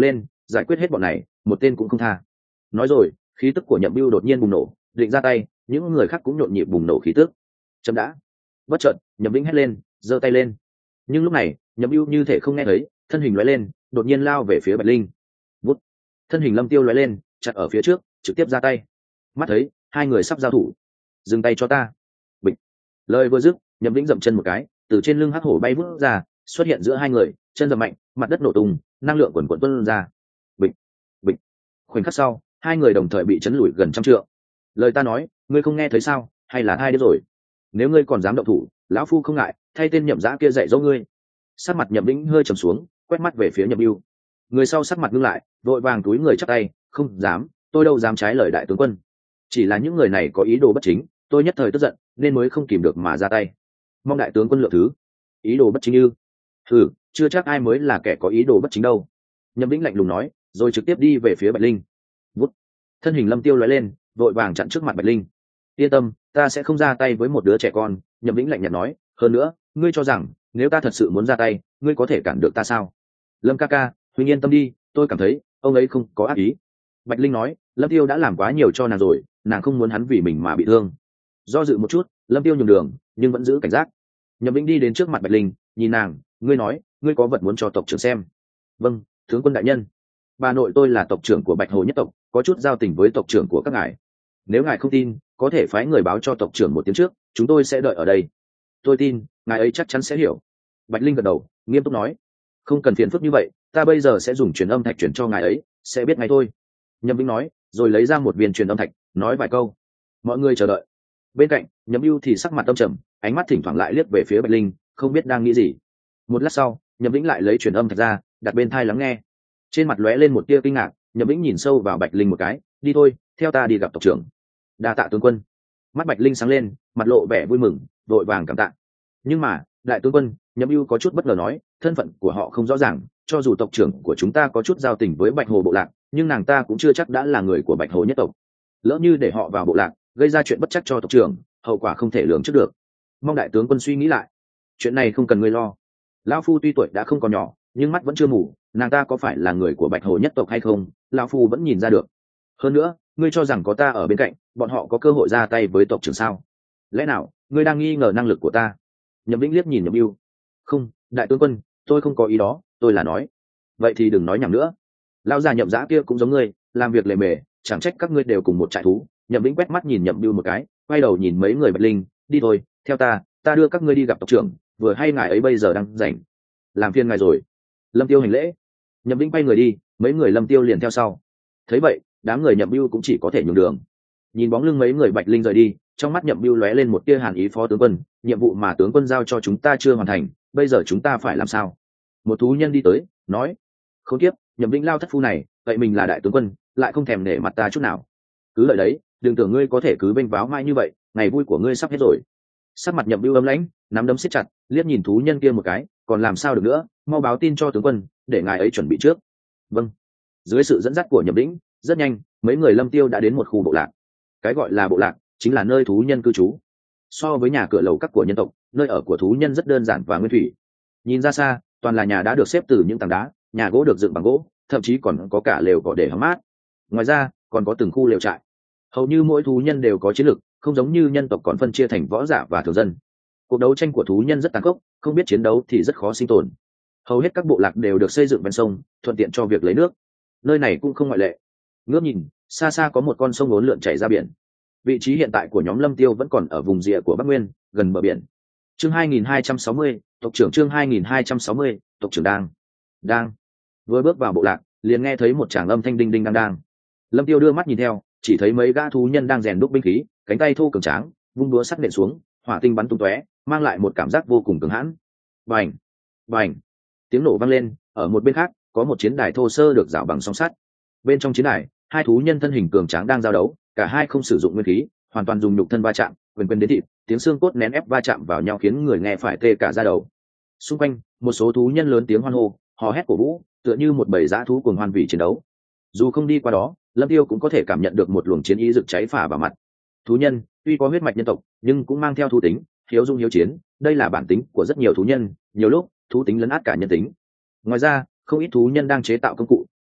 giải quyết hết bọn này một tên cũng không tha. Nói rồi khí tức của Nhậm Bưu đột nhiên bùng nổ, định ra tay, những người khác cũng nhộn nhịp bùng nổ khí tức. Chấm đã. Bất chợt Nhậm Vĩnh hét lên, giơ tay lên. Nhưng lúc này Nhậm Bưu như thể không nghe thấy, thân hình lóe lên, đột nhiên lao về phía Bạch Linh. Vút. Thân hình Lâm Tiêu lóe lên, chặt ở phía trước, trực tiếp ra tay. Mắt thấy hai người sắp giao thủ, dừng tay cho ta. Bịch. Lời vừa dứt, Nhậm Vĩnh dậm chân một cái, từ trên lưng hắc hổ bay vút ra, xuất hiện giữa hai người, chân dầm mạnh, mặt đất nổ tung, năng lượng quần quần tuôn ra. Bịch. Bịch. Khoảnh khắc sau, hai người đồng thời bị chấn lùi gần trăm trượng. Lời ta nói, ngươi không nghe thấy sao, hay là hai đứa rồi? Nếu ngươi còn dám động thủ, lão phu không ngại thay tên Nhậm Giã kia dạy dỗ ngươi. Sắc mặt Nhậm Vĩnh hơi trầm xuống, quét mắt về phía Nhậm Bưu. Người sau sắc mặt ngưng lại, vội vàng túi người chắp tay, không dám, tôi đâu dám trái lời đại tướng quân. Chỉ là những người này có ý đồ bất chính, tôi nhất thời tức giận nên mới không kìm được mà ra tay. Mong đại tướng quân lượng thứ. Ý đồ bất chính như? Thử, chưa chắc ai mới là kẻ có ý đồ bất chính đâu. Nhậm Vĩnh lạnh lùng nói, rồi trực tiếp đi về phía Bạch Linh. Vút. Thân hình Lâm Tiêu lóe lên, vội vàng chặn trước mặt Bạch Linh. Yên tâm, ta sẽ không ra tay với một đứa trẻ con. Nhậm Vĩnh lạnh nhạt nói, hơn nữa, ngươi cho rằng nếu ta thật sự muốn ra tay, ngươi có thể cản được ta sao? Lâm ca ca, huynh yên tâm đi, tôi cảm thấy ông ấy không có ác ý. Bạch Linh nói, Lâm Tiêu đã làm quá nhiều cho nàng rồi, nàng không muốn hắn vì mình mà bị thương. Do dự một chút, Lâm Tiêu nhường đường, nhưng vẫn giữ cảnh giác. Nhậm Vĩnh đi đến trước mặt Bạch Linh, nhìn nàng, ngươi nói, ngươi có vật muốn cho tộc trưởng xem? Vâng, tướng quân đại nhân. Bà nội tôi là tộc trưởng của Bạch Hồ nhất tộc, có chút giao tình với tộc trưởng của các ngài. Nếu ngài không tin, có thể phái người báo cho tộc trưởng một tiếng trước, chúng tôi sẽ đợi ở đây. Tôi tin, ngài ấy chắc chắn sẽ hiểu. Bạch Linh gật đầu, nghiêm túc nói, không cần phiền phức như vậy, ta bây giờ sẽ dùng truyền âm thạch truyền cho ngài ấy, sẽ biết ngay thôi. Nhậm Vĩnh nói, rồi lấy ra một viên truyền âm thạch, nói vài câu. Mọi người chờ đợi. Bên cạnh Nhậm Bưu thì sắc mặt âm trầm, ánh mắt thỉnh thoảng lại liếc về phía Bạch Linh, không biết đang nghĩ gì. Một lát sau, Nhậm Vĩnh lại lấy truyền âm thạch ra, đặt bên tai lắng nghe. Trên mặt lóe lên một tia kinh ngạc, Nhậm Vĩnh nhìn sâu vào Bạch Linh một cái, đi thôi, theo ta đi gặp tộc trưởng. Đa tạ tướng quân. Mắt Bạch Linh sáng lên, mặt lộ vẻ vui mừng, vội vàng cảm tạ. Nhưng mà đại tướng quân, Nhậm Bưu có chút bất ngờ nói, thân phận của họ không rõ ràng, cho dù tộc trưởng của chúng ta có chút giao tình với Bạch Hồ bộ lạc, nhưng nàng ta cũng chưa chắc đã là người của Bạch Hồ nhất tộc. Lỡ như để họ vào bộ lạc, gây ra chuyện bất trắc cho tộc trưởng, hậu quả không thể lường trước được. Mong đại tướng quân suy nghĩ lại. Chuyện này không cần ngươi lo. Lão phu tuy tuổi đã không còn nhỏ, nhưng mắt vẫn chưa mù, nàng ta có phải là người của Bạch Hồ nhất tộc hay không, lão phu vẫn nhìn ra được. Hơn nữa, ngươi cho rằng có ta ở bên cạnh, bọn họ có cơ hội ra tay với tộc trưởng sao? Lẽ nào ngươi đang nghi ngờ năng lực của ta? Nhậm Vĩnh liếc nhìn Nhậm Bưu. Không, đại tướng quân, tôi không có ý đó, tôi là nói. Vậy thì đừng nói nhảm nữa. Lão già Nhậm Giã kia cũng giống ngươi, làm việc lề mề, chẳng trách các ngươi đều cùng một trại thú. Nhậm Vĩnh quét mắt nhìn Nhậm Bưu một cái, quay đầu nhìn mấy người Bạch Linh, đi thôi, theo ta, ta đưa các ngươi đi gặp tộc trưởng, vừa hay ngài ấy bây giờ đang rảnh. Làm phiền ngài rồi. Lâm Tiêu hành lễ. Nhậm Vĩnh quay người đi, mấy người Lâm Tiêu liền theo sau. Thấy vậy, đám người Nhậm Bưu cũng chỉ có thể nhường đường. Nhìn bóng lưng mấy người Bạch Linh rời đi, trong mắt Nhậm Bưu lóe lên một tia hàn ý. Phó tướng quân, nhiệm vụ mà tướng quân giao cho chúng ta chưa hoàn thành, bây giờ chúng ta phải làm sao? Một thú nhân đi tới, nói, khốn kiếp, Nhậm Vĩnh lao thất phu này, vậy mình là đại tướng quân, lại không thèm nể mặt ta chút nào. Cứ lợi đấy, đừng tưởng ngươi có thể cứ vênh váo mãi như vậy, ngày vui của ngươi sắp hết rồi. Sắc mặt Nhậm Bưu âm lãnh, nắm đấm siết chặt, liếc nhìn thú nhân kia một cái, còn làm sao được nữa, mau báo tin cho tướng quân, để ngài ấy chuẩn bị trước. Vâng. Dưới sự dẫn dắt của Nhậm Vĩnh, rất nhanh, mấy người Lâm Tiêu đã đến một khu bộ lạc. Cái gọi là bộ lạc chính là nơi thú nhân cư trú. So với nhà cửa lầu các của nhân tộc, nơi ở của thú nhân rất đơn giản và nguyên thủy. Nhìn ra xa, toàn là nhà đá được xếp từ những tảng đá, nhà gỗ được dựng bằng gỗ, thậm chí còn có cả lều cỏ để hóng mát. Ngoài ra, còn có từng khu lều trại. Hầu như mỗi thú nhân đều có chiến lược, không giống như nhân tộc còn phân chia thành võ giả và thường dân. Cuộc đấu tranh của thú nhân rất tàn khốc, không biết chiến đấu thì rất khó sinh tồn. Hầu hết các bộ lạc đều được xây dựng ven sông, thuận tiện cho việc lấy nước. Nơi này cũng không ngoại lệ. Ngước nhìn, xa xa có một con sông uốn lượn chảy ra biển. Vị trí hiện tại của nhóm Lâm Tiêu vẫn còn ở vùng rìa của Bắc Nguyên, gần bờ biển. Chương hai nghìn hai trăm sáu mươi, tộc trưởng chương hai nghìn hai trăm sáu mươi, tộc trưởng đang. Đang. Vừa bước vào bộ lạc, liền nghe thấy một tràng âm thanh đinh đinh đang đang. Lâm Tiêu đưa mắt nhìn theo, chỉ thấy mấy gã thú nhân đang rèn đúc binh khí, cánh tay thô cường tráng, vung đũa sắt nện xuống, hỏa tinh bắn tung tóe, mang lại một cảm giác vô cùng cứng hãn. Bành, bành, tiếng nổ vang lên. Ở một bên khác, có một chiến đài thô sơ được rào bằng song sắt. Bên trong chiến đài, hai thú nhân thân hình cường tráng đang giao đấu, cả hai không sử dụng nguyên khí, hoàn toàn dùng nhục thân va chạm, quyền quyền đến thịt, tiếng xương cốt nén ép va chạm vào nhau khiến người nghe phải tê cả da đầu. Xung quanh, một số thú nhân lớn tiếng hoan hô, hò hét cổ vũ, tựa như một bầy dã thú cuồng hoan vì chiến đấu. Dù không đi qua đó, Lâm Tiêu cũng có thể cảm nhận được một luồng chiến ý rực cháy phả vào mặt. Thú nhân tuy có huyết mạch nhân tộc, nhưng cũng mang theo thú tính, hiếu dung hiếu chiến, đây là bản tính của rất nhiều thú nhân, nhiều lúc thú tính lấn át cả nhân tính. Ngoài ra, không ít thú nhân đang chế tạo công cụ,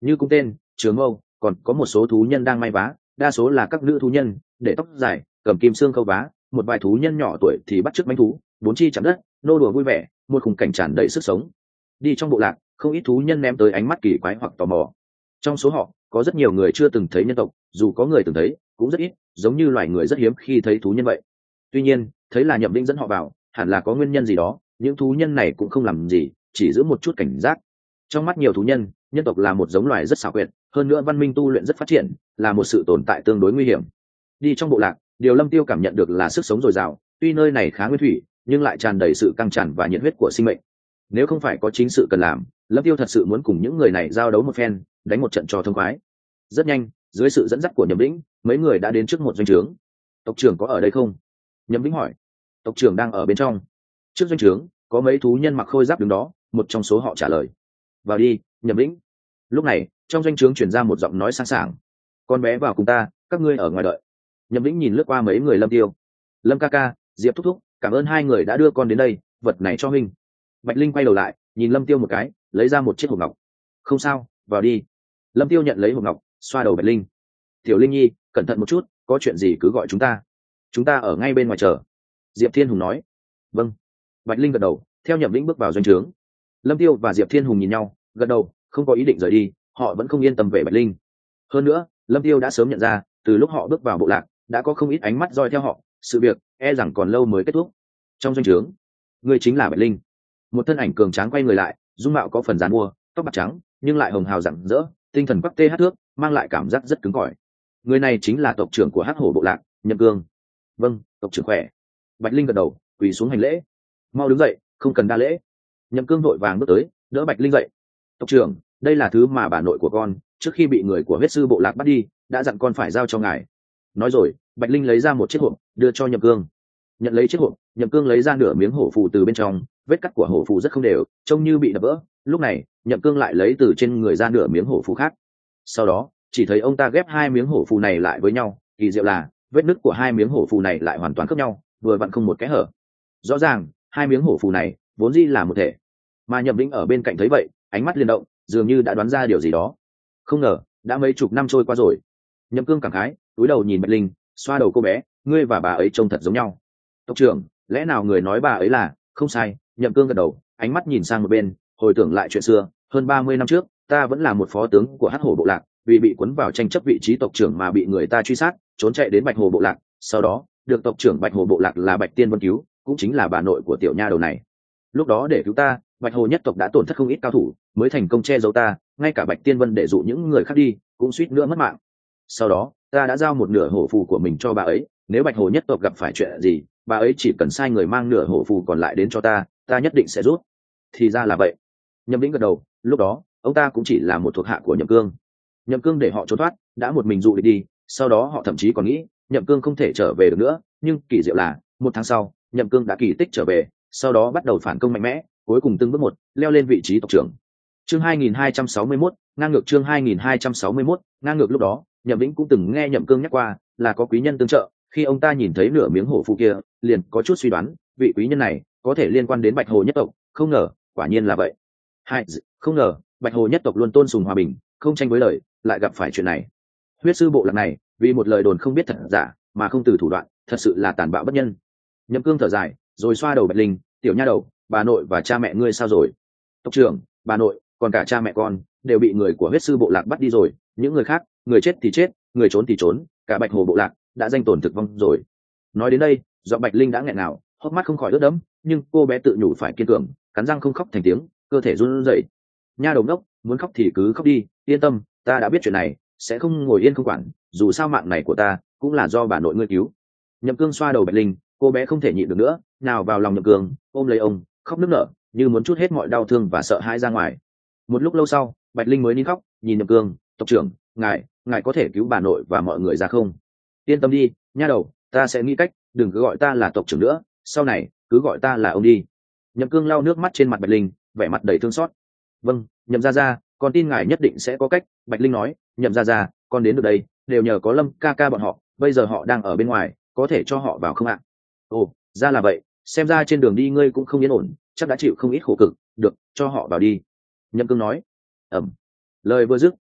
như cung tên, trường mâu, còn có một số thú nhân đang may vá, đa số là các nữ thú nhân, để tóc dài, cầm kim xương khâu vá, một vài thú nhân nhỏ tuổi thì bắt chước manh thú, bốn chi chạm đất, nô đùa vui vẻ, một khung cảnh tràn đầy sức sống. Đi trong bộ lạc, không ít thú nhân ném tới ánh mắt kỳ quái hoặc tò mò. Trong số họ, có rất nhiều người chưa từng thấy nhân tộc, dù có người từng thấy, cũng rất ít, giống như loài người rất hiếm khi thấy thú nhân vậy. Tuy nhiên, thấy là Nhậm Vĩnh dẫn họ vào, hẳn là có nguyên nhân gì đó, những thú nhân này cũng không làm gì, chỉ giữ một chút cảnh giác. Trong mắt nhiều thú nhân, nhân tộc là một giống loài rất xảo quyệt, hơn nữa văn minh tu luyện rất phát triển, là một sự tồn tại tương đối nguy hiểm. Đi trong bộ lạc, điều Lâm Tiêu cảm nhận được là sức sống dồi dào, tuy nơi này khá nguyên thủy, nhưng lại tràn đầy sự căng tràn và nhiệt huyết của sinh mệnh. Nếu không phải có chính sự cần làm, Lâm Tiêu thật sự muốn cùng những người này giao đấu một phen, đánh một trận cho thông khoái. Rất nhanh, dưới sự dẫn dắt của Nhậm Vĩnh, mấy người đã đến trước một doanh trướng. Tộc trưởng có ở đây không? Nhậm Vĩnh hỏi. Tộc trưởng đang ở bên trong. Trước doanh trướng, có mấy thú nhân mặc khôi giáp đứng đó, một trong số họ trả lời. Vào đi, Nhậm Vĩnh. Lúc này, trong doanh trướng truyền ra một giọng nói sang sảng. Con bé vào cùng ta, các ngươi ở ngoài đợi. Nhậm Vĩnh nhìn lướt qua mấy người Lâm Tiêu. Lâm ca ca, Diệp thúc thúc, cảm ơn hai người đã đưa con đến đây, vật này cho huynh. Bạch Linh quay đầu lại, nhìn Lâm Tiêu một cái, lấy ra một chiếc hộp ngọc. Không sao, vào đi. Lâm Tiêu nhận lấy hộp ngọc, xoa đầu Bạch Linh. Tiểu Linh nhi, cẩn thận một chút, có chuyện gì cứ gọi chúng ta. Chúng ta ở ngay bên ngoài chờ. Diệp Thiên Hùng nói. Vâng. Bạch Linh gật đầu, theo Nhậm Vĩnh bước vào doanh trướng. Lâm Tiêu và Diệp Thiên Hùng nhìn nhau, gật đầu, không có ý định rời đi, họ vẫn không yên tâm về Bạch Linh. Hơn nữa, Lâm Tiêu đã sớm nhận ra, từ lúc họ bước vào bộ lạc, đã có không ít ánh mắt dõi theo họ, sự việc e rằng còn lâu mới kết thúc. Trong doanh trướng, người chính là Bạch Linh. Một thân ảnh cường tráng quay người lại, dung mạo có phần dàn mua, tóc bạc trắng, nhưng lại hồng hào rạng rỡ, tinh thần quắc tê hát thước, mang lại cảm giác rất cứng cỏi. Người này chính là tộc trưởng của Hắc Hổ bộ lạc, Nhậm Cương. Vâng, tộc trưởng khỏe. Bạch Linh gật đầu, quỳ xuống hành lễ. Mau đứng dậy, không cần đa lễ. Nhậm Cương vội vàng bước tới, đỡ Bạch Linh dậy. Tộc trưởng, đây là thứ mà bà nội của con trước khi bị người của huyết sư bộ lạc bắt đi đã dặn con phải giao cho ngài. Nói rồi, Bạch Linh lấy ra một chiếc hộp đưa cho Nhậm Cương. Nhận lấy chiếc hộp, Nhậm Cương lấy ra nửa miếng hổ phù từ bên trong, vết cắt của hổ phù rất không đều, trông như bị đập vỡ. Lúc này, Nhậm Cương lại lấy từ trên người ra nửa miếng hổ phù khác. Sau đó, chỉ thấy ông ta ghép hai miếng hổ phù này lại với nhau, kỳ diệu là vết nứt của hai miếng hổ phù này lại hoàn toàn khớp nhau, vừa vặn không một kẽ hở. Rõ ràng, hai miếng hổ phù này vốn dĩ là một thể. Mà Nhậm Vĩnh ở bên cạnh thấy vậy, ánh mắt liên động, dường như đã đoán ra điều gì đó. Không ngờ, đã mấy chục năm trôi qua rồi. Nhậm Cương cảm khái, cúi đầu nhìn Bạch Linh, xoa đầu cô bé, ngươi và bà ấy trông thật giống nhau. Tộc trưởng, lẽ nào người nói bà ấy là? Không sai. Nhậm Cương gật đầu, ánh mắt nhìn sang một bên, hồi tưởng lại chuyện xưa. Hơn ba mươi năm trước, ta vẫn là một phó tướng của Hắc Hổ bộ lạc, vì bị cuốn vào tranh chấp vị trí tộc trưởng mà bị người ta truy sát, trốn chạy đến Bạch Hồ bộ lạc. Sau đó, được tộc trưởng Bạch Hồ bộ lạc là Bạch Tiên Vân cứu, cũng chính là bà nội của tiểu nha đầu này. Lúc đó để cứu ta, Bạch Hồ nhất tộc đã tổn thất không ít cao thủ, mới thành công che giấu ta, ngay cả Bạch Tiên Vân để dụ những người khác đi, cũng suýt nữa mất mạng. Sau đó, ta đã giao một nửa hổ phù của mình cho bà ấy, nếu Bạch Hồ nhất tộc gặp phải chuyện gì, bà ấy chỉ cần sai người mang nửa hổ phù còn lại đến cho ta, ta nhất định sẽ rút. Thì ra là vậy. Nhậm Vĩnh gật đầu, lúc đó, ông ta cũng chỉ là một thuộc hạ của Nhậm Cương. Nhậm Cương để họ trốn thoát, đã một mình dụ địch đi, sau đó họ thậm chí còn nghĩ Nhậm Cương không thể trở về được nữa, nhưng kỳ diệu là, một tháng sau, Nhậm Cương đã kỳ tích trở về, sau đó bắt đầu phản công mạnh mẽ, cuối cùng từng bước một leo lên vị trí tộc trưởng. Chương hai nghìn hai trăm sáu mươi mốt, ngang ngược chương hai nghìn hai trăm sáu mươi mốt, ngang ngược lúc đó, Nhậm Vĩnh cũng từng nghe Nhậm Cương nhắc qua, là có quý nhân tương trợ, khi ông ta nhìn thấy nửa miếng hổ phù kia, liền có chút suy đoán, vị quý nhân này có thể liên quan đến Bạch Hồ nhất tộc, không ngờ, quả nhiên là vậy. Hai, không ngờ, Bạch Hồ nhất tộc luôn tôn sùng hòa bình, không tranh với lời, lại gặp phải chuyện này. Huyết sư bộ lạc này, vì một lời đồn không biết thật giả, mà không từ thủ đoạn, thật sự là tàn bạo bất nhân. Nhậm Cương thở dài, rồi xoa đầu Bạch Linh, tiểu nha đầu, bà nội và cha mẹ ngươi sao rồi? Tộc trưởng, bà nội, còn cả cha mẹ con đều bị người của huyết sư bộ lạc bắt đi rồi, những người khác, người chết thì chết, người trốn thì trốn, cả Bạch Hồ bộ lạc đã danh tổn thực vong rồi. Nói đến đây, giọng Bạch Linh đã nghẹn ngào, hốc mắt không khỏi ướt đẫm, nhưng cô bé tự nhủ phải kiên cường, cắn răng không khóc thành tiếng, cơ thể run rẩy. Nha đầu ngốc, muốn khóc thì cứ khóc đi, yên tâm, ta đã biết chuyện này, sẽ không ngồi yên không quản, dù sao mạng này của ta cũng là do bà nội ngươi cứu. Nhậm Cương xoa đầu Bạch Linh, cô bé không thể nhịn được nữa, nào vào lòng Nhậm Cương, ôm lấy ông, khóc nức nở, như muốn trút hết mọi đau thương và sợ hãi ra ngoài. Một lúc lâu sau, Bạch Linh mới nín khóc, nhìn Nhậm Cương, tộc trưởng, ngài, ngài có thể cứu bà nội và mọi người ra không? Yên tâm đi, nha đầu, ta sẽ nghĩ cách, đừng cứ gọi ta là tộc trưởng nữa, sau này cứ gọi ta là ông đi. Nhậm Cương lau nước mắt trên mặt Bạch Linh, vẻ mặt đầy thương xót. Vâng, Nhậm gia gia, con tin ngài nhất định sẽ có cách. Bạch Linh nói, Nhậm gia gia, con đến được đây đều nhờ có Lâm ca ca bọn họ, bây giờ họ đang ở bên ngoài, có thể cho họ vào không ạ? Ồ, ra là vậy, xem ra trên đường đi ngươi cũng không yên ổn, chắc đã chịu không ít khổ cực, được, cho họ vào đi. Nhậm Cương nói. Ẩm. Lời vừa dứt,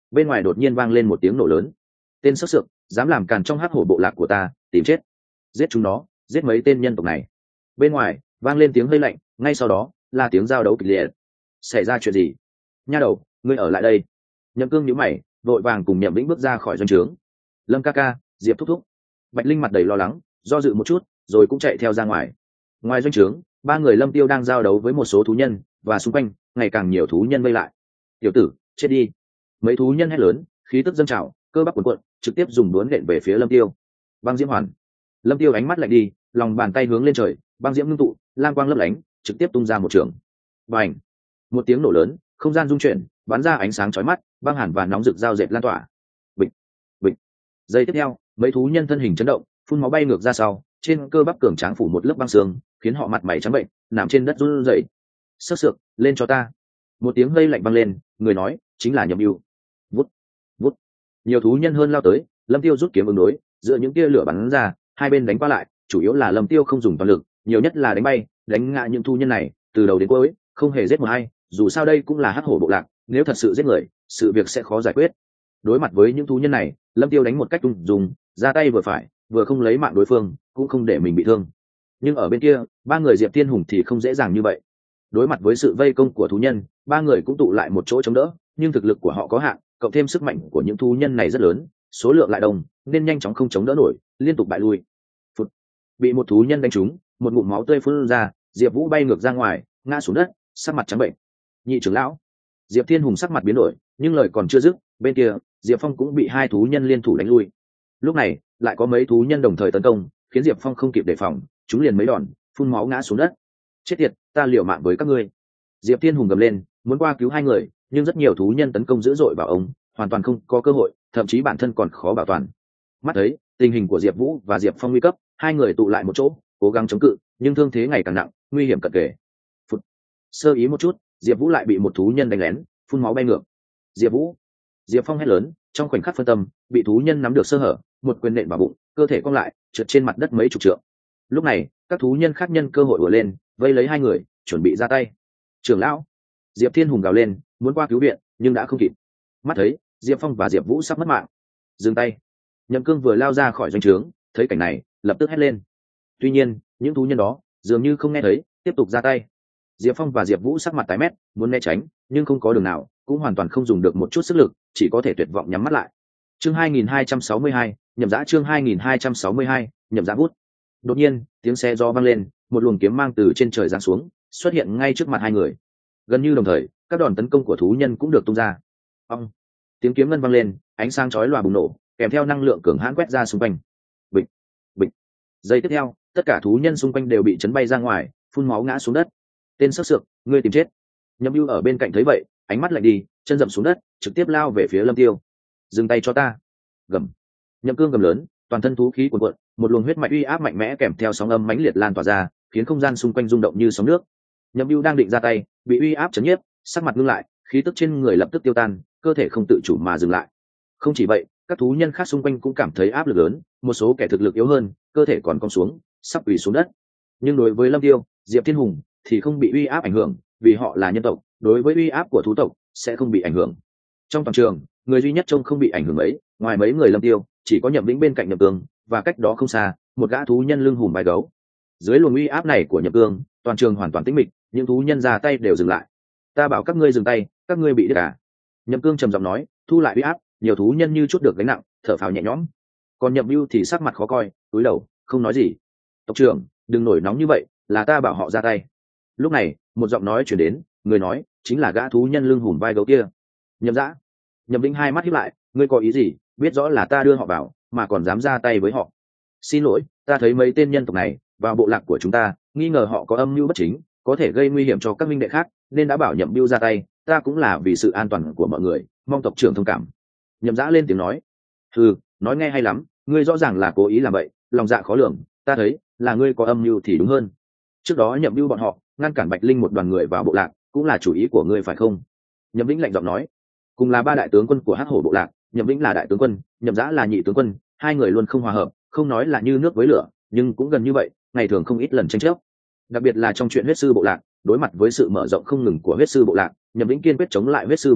bên ngoài đột nhiên vang lên một tiếng nổ lớn. Tên sắc sược dám làm càn trong hắc hổ bộ lạc của ta, tìm chết, giết chúng nó, giết mấy tên nhân tộc này. Bên ngoài vang lên tiếng hơi lạnh, ngay sau đó là tiếng giao đấu kịch liệt. Xảy ra chuyện gì? Nha đầu, ngươi ở lại đây. Nhậm Cương nhíu mày, vội vàng cùng Nhậm Vĩnh bước ra khỏi doanh trướng. Lâm ca ca, Diệp thúc thúc. Bạch Linh mặt đầy lo lắng, do dự một chút rồi cũng chạy theo ra ngoài. Ngoài doanh trướng, ba người Lâm Tiêu đang giao đấu với một số thú nhân, và xung quanh ngày càng nhiều thú nhân vây lại. Tiểu tử, chết đi. Mấy thú nhân hét lớn, khí tức dâng trào, cơ bắp cuộn cuộn, trực tiếp dùng đuốn nện về phía Lâm Tiêu. Băng diễm hoàn. Lâm Tiêu ánh mắt lạnh đi, lòng bàn tay hướng lên trời, băng diễm ngưng tụ, lam quang lấp lánh, trực tiếp tung ra một trường. Bành! Một tiếng nổ lớn, không gian rung chuyển, bắn ra ánh sáng chói mắt, băng hàn và nóng rực giao dệt lan tỏa. Bịch! Bịch! Giây tiếp theo, mấy thú nhân thân hình chấn động, phun máu bay ngược ra sau, trên cơ bắp cường tráng phủ một lớp băng xương, khiến họ mặt mày trắng bệnh, nằm trên đất run rẩy. Sức sược, lên cho ta! Một tiếng lây lạnh vang lên, người nói chính là Nhậm Ưu. Vút! Vút! Nhiều thú nhân hơn lao tới, Lâm Tiêu rút kiếm ứng đối, giữa những tia lửa bắn ra, hai bên đánh qua lại, chủ yếu là Lâm Tiêu không dùng toàn lực, nhiều nhất là đánh bay, đánh ngã những thú nhân này, từ đầu đến cuối, không hề giết một ai, dù sao đây cũng là hắc hổ bộ lạc, nếu thật sự giết người, sự việc sẽ khó giải quyết. Đối mặt với những thú nhân này, Lâm Tiêu đánh một cách ung dung, ra tay vừa phải, vừa không lấy mạng đối phương, cũng không để mình bị thương. Nhưng ở bên kia, ba người Diệp Thiên Hùng thì không dễ dàng như vậy. Đối mặt với sự vây công của thú nhân, ba người cũng tụ lại một chỗ chống đỡ, nhưng thực lực của họ có hạn, cộng thêm sức mạnh của những thú nhân này rất lớn, số lượng lại đông, nên nhanh chóng không chống đỡ nổi, liên tục bại lui. Phụt. Bị một thú nhân đánh trúng, một ngụm máu tươi phun ra, Diệp Vũ bay ngược ra ngoài, ngã xuống đất, sắc mặt trắng bệnh. Nhị trưởng lão. Diệp Thiên Hùng sắc mặt biến đổi, nhưng lời còn chưa dứt, bên kia, Diệp Phong cũng bị hai thú nhân liên thủ đánh lui. Lúc này, lại có mấy thú nhân đồng thời tấn công, khiến Diệp Phong không kịp đề phòng, chúng liền mấy đòn, phun máu ngã xuống đất. Chết tiệt, ta liều mạng với các ngươi. Diệp Thiên Hùng gầm lên, muốn qua cứu hai người, nhưng rất nhiều thú nhân tấn công dữ dội vào ông, hoàn toàn không có cơ hội, thậm chí bản thân còn khó bảo toàn. Mắt thấy tình hình của Diệp Vũ và Diệp Phong nguy cấp, hai người tụ lại một chỗ, cố gắng chống cự, nhưng thương thế ngày càng nặng, nguy hiểm cận kề. Phụt. Sơ ý một chút, Diệp Vũ lại bị một thú nhân đánh lén, phun máu bay ngược. Diệp Vũ! Diệp Phong hét lớn, trong khoảnh khắc phân tâm, bị thú nhân nắm được sơ hở, một quyền nện vào bụng, cơ thể cong lại, trượt trên mặt đất mấy chục trượng. Lúc này, các thú nhân khác nhân cơ hội ùa lên, vây lấy hai người, chuẩn bị ra tay. Trưởng lão! Diệp Thiên Hùng gào lên, muốn qua cứu viện, nhưng đã không kịp. Mắt thấy Diệp Phong và Diệp Vũ sắp mất mạng, dừng tay. Nhậm Cương vừa lao ra khỏi doanh trướng, thấy cảnh này, lập tức hét lên. Tuy nhiên, những thú nhân đó dường như không nghe thấy, tiếp tục ra tay. Diệp Phong và Diệp Vũ sắc mặt tái mét, muốn né tránh, nhưng không có đường nào, cũng hoàn toàn không dùng được một chút sức lực, chỉ có thể tuyệt vọng nhắm mắt lại. Chương hai nghìn hai trăm sáu mươi hai, Nhậm Dã chương hai nghìn hai trăm sáu mươi hai, Nhậm Dã vút. Đột nhiên, tiếng xe gió vang lên, một luồng kiếm mang từ trên trời giáng xuống, xuất hiện ngay trước mặt hai người. Gần như đồng thời, các đòn tấn công của thú nhân cũng được tung ra. Ong! Tiếng kiếm ngân vang lên, ánh sáng chói lòa bùng nổ, kèm theo năng lượng cường hãn quét ra xung quanh. Bịch, bịch. Giây tiếp theo, tất cả thú nhân xung quanh đều bị chấn bay ra ngoài, phun máu ngã xuống đất. Tên sắc sược, ngươi tìm chết. Nhậm Ưu ở bên cạnh thấy vậy, ánh mắt lạnh đi, chân dậm xuống đất, trực tiếp lao về phía Lâm Tiêu. Dừng tay cho ta. Gầm. Nhậm Cương gầm lớn, toàn thân thú khí cuồn cuộn, một luồng huyết mạch uy áp mạnh mẽ kèm theo sóng âm mãnh liệt lan tỏa ra, khiến không gian xung quanh rung động như sóng nước. Nhậm Ưu đang định ra tay, bị uy áp chấn nhiếp, sắc mặt ngưng lại, khí tức trên người lập tức tiêu tan, cơ thể không tự chủ mà dừng lại. Không chỉ vậy, các thú nhân khác xung quanh cũng cảm thấy áp lực lớn, một số kẻ thực lực yếu hơn, cơ thể còn cong xuống, sắp quỳ xuống đất. Nhưng đối với Lâm Tiêu, Diệp Thiên Hùng thì không bị uy áp ảnh hưởng, vì họ là nhân tộc, đối với uy áp của thú tộc sẽ không bị ảnh hưởng. Trong toàn trường, người duy nhất trông không bị ảnh hưởng ấy, ngoài mấy người Lâm Tiêu, chỉ có Nhậm Vĩnh bên cạnh Nhậm Cương, và cách đó không xa, một gã thú nhân lưng hùm vai gấu. Dưới luồng uy áp này của Nhậm Cương, toàn trường hoàn toàn tĩnh mịch, những thú nhân ra tay đều dừng lại. Ta bảo các ngươi dừng tay, các ngươi bị điếc à? Nhậm Cương trầm giọng nói, thu lại uy áp, nhiều thú nhân như chút được gánh nặng, thở phào nhẹ nhõm. Còn Nhậm Ưu thì sắc mặt khó coi, cúi đầu, không nói gì. Tộc trưởng, đừng nổi nóng như vậy, là ta bảo họ ra tay. Lúc này, một giọng nói truyền đến, người nói chính là gã thú nhân lưng hùm vai gấu kia. Nhậm Dã. Nhậm Vĩnh hai mắt híp lại, ngươi có ý gì? Biết rõ là ta đưa họ vào, mà còn dám ra tay với họ. Xin lỗi, ta thấy mấy tên nhân tộc này vào bộ lạc của chúng ta, nghi ngờ họ có âm mưu bất chính, có thể gây nguy hiểm cho các minh đệ khác, nên đã bảo Nhậm Bưu ra tay. Ta cũng là vì sự an toàn của mọi người, mong tộc trưởng thông cảm. Nhậm Dã lên tiếng nói. Ừ, nói nghe hay lắm, ngươi rõ ràng là cố ý làm vậy, lòng dạ khó lường. Ta thấy là ngươi có âm mưu thì đúng hơn. Trước đó Nhậm Bưu bọn họ ngăn cản Bạch Linh một đoàn người vào bộ lạc, cũng là chủ ý của ngươi phải không? Nhậm Vĩnh lạnh giọng nói. Cùng là ba đại tướng quân của Hắc Hổ bộ lạc, Nhậm Vĩnh là đại tướng quân, Nhậm Dã là nhị tướng quân, hai người luôn không hòa hợp, không nói là như nước với lửa, nhưng cũng gần như vậy, ngày thường không ít lần tranh chấp. Đặc biệt là trong chuyện huyết sư bộ lạc, đối mặt với sự mở rộng không ngừng của huyết sư bộ lạc, Nhậm Vĩnh kiên quyết chống lại huyết sư bộ lạc,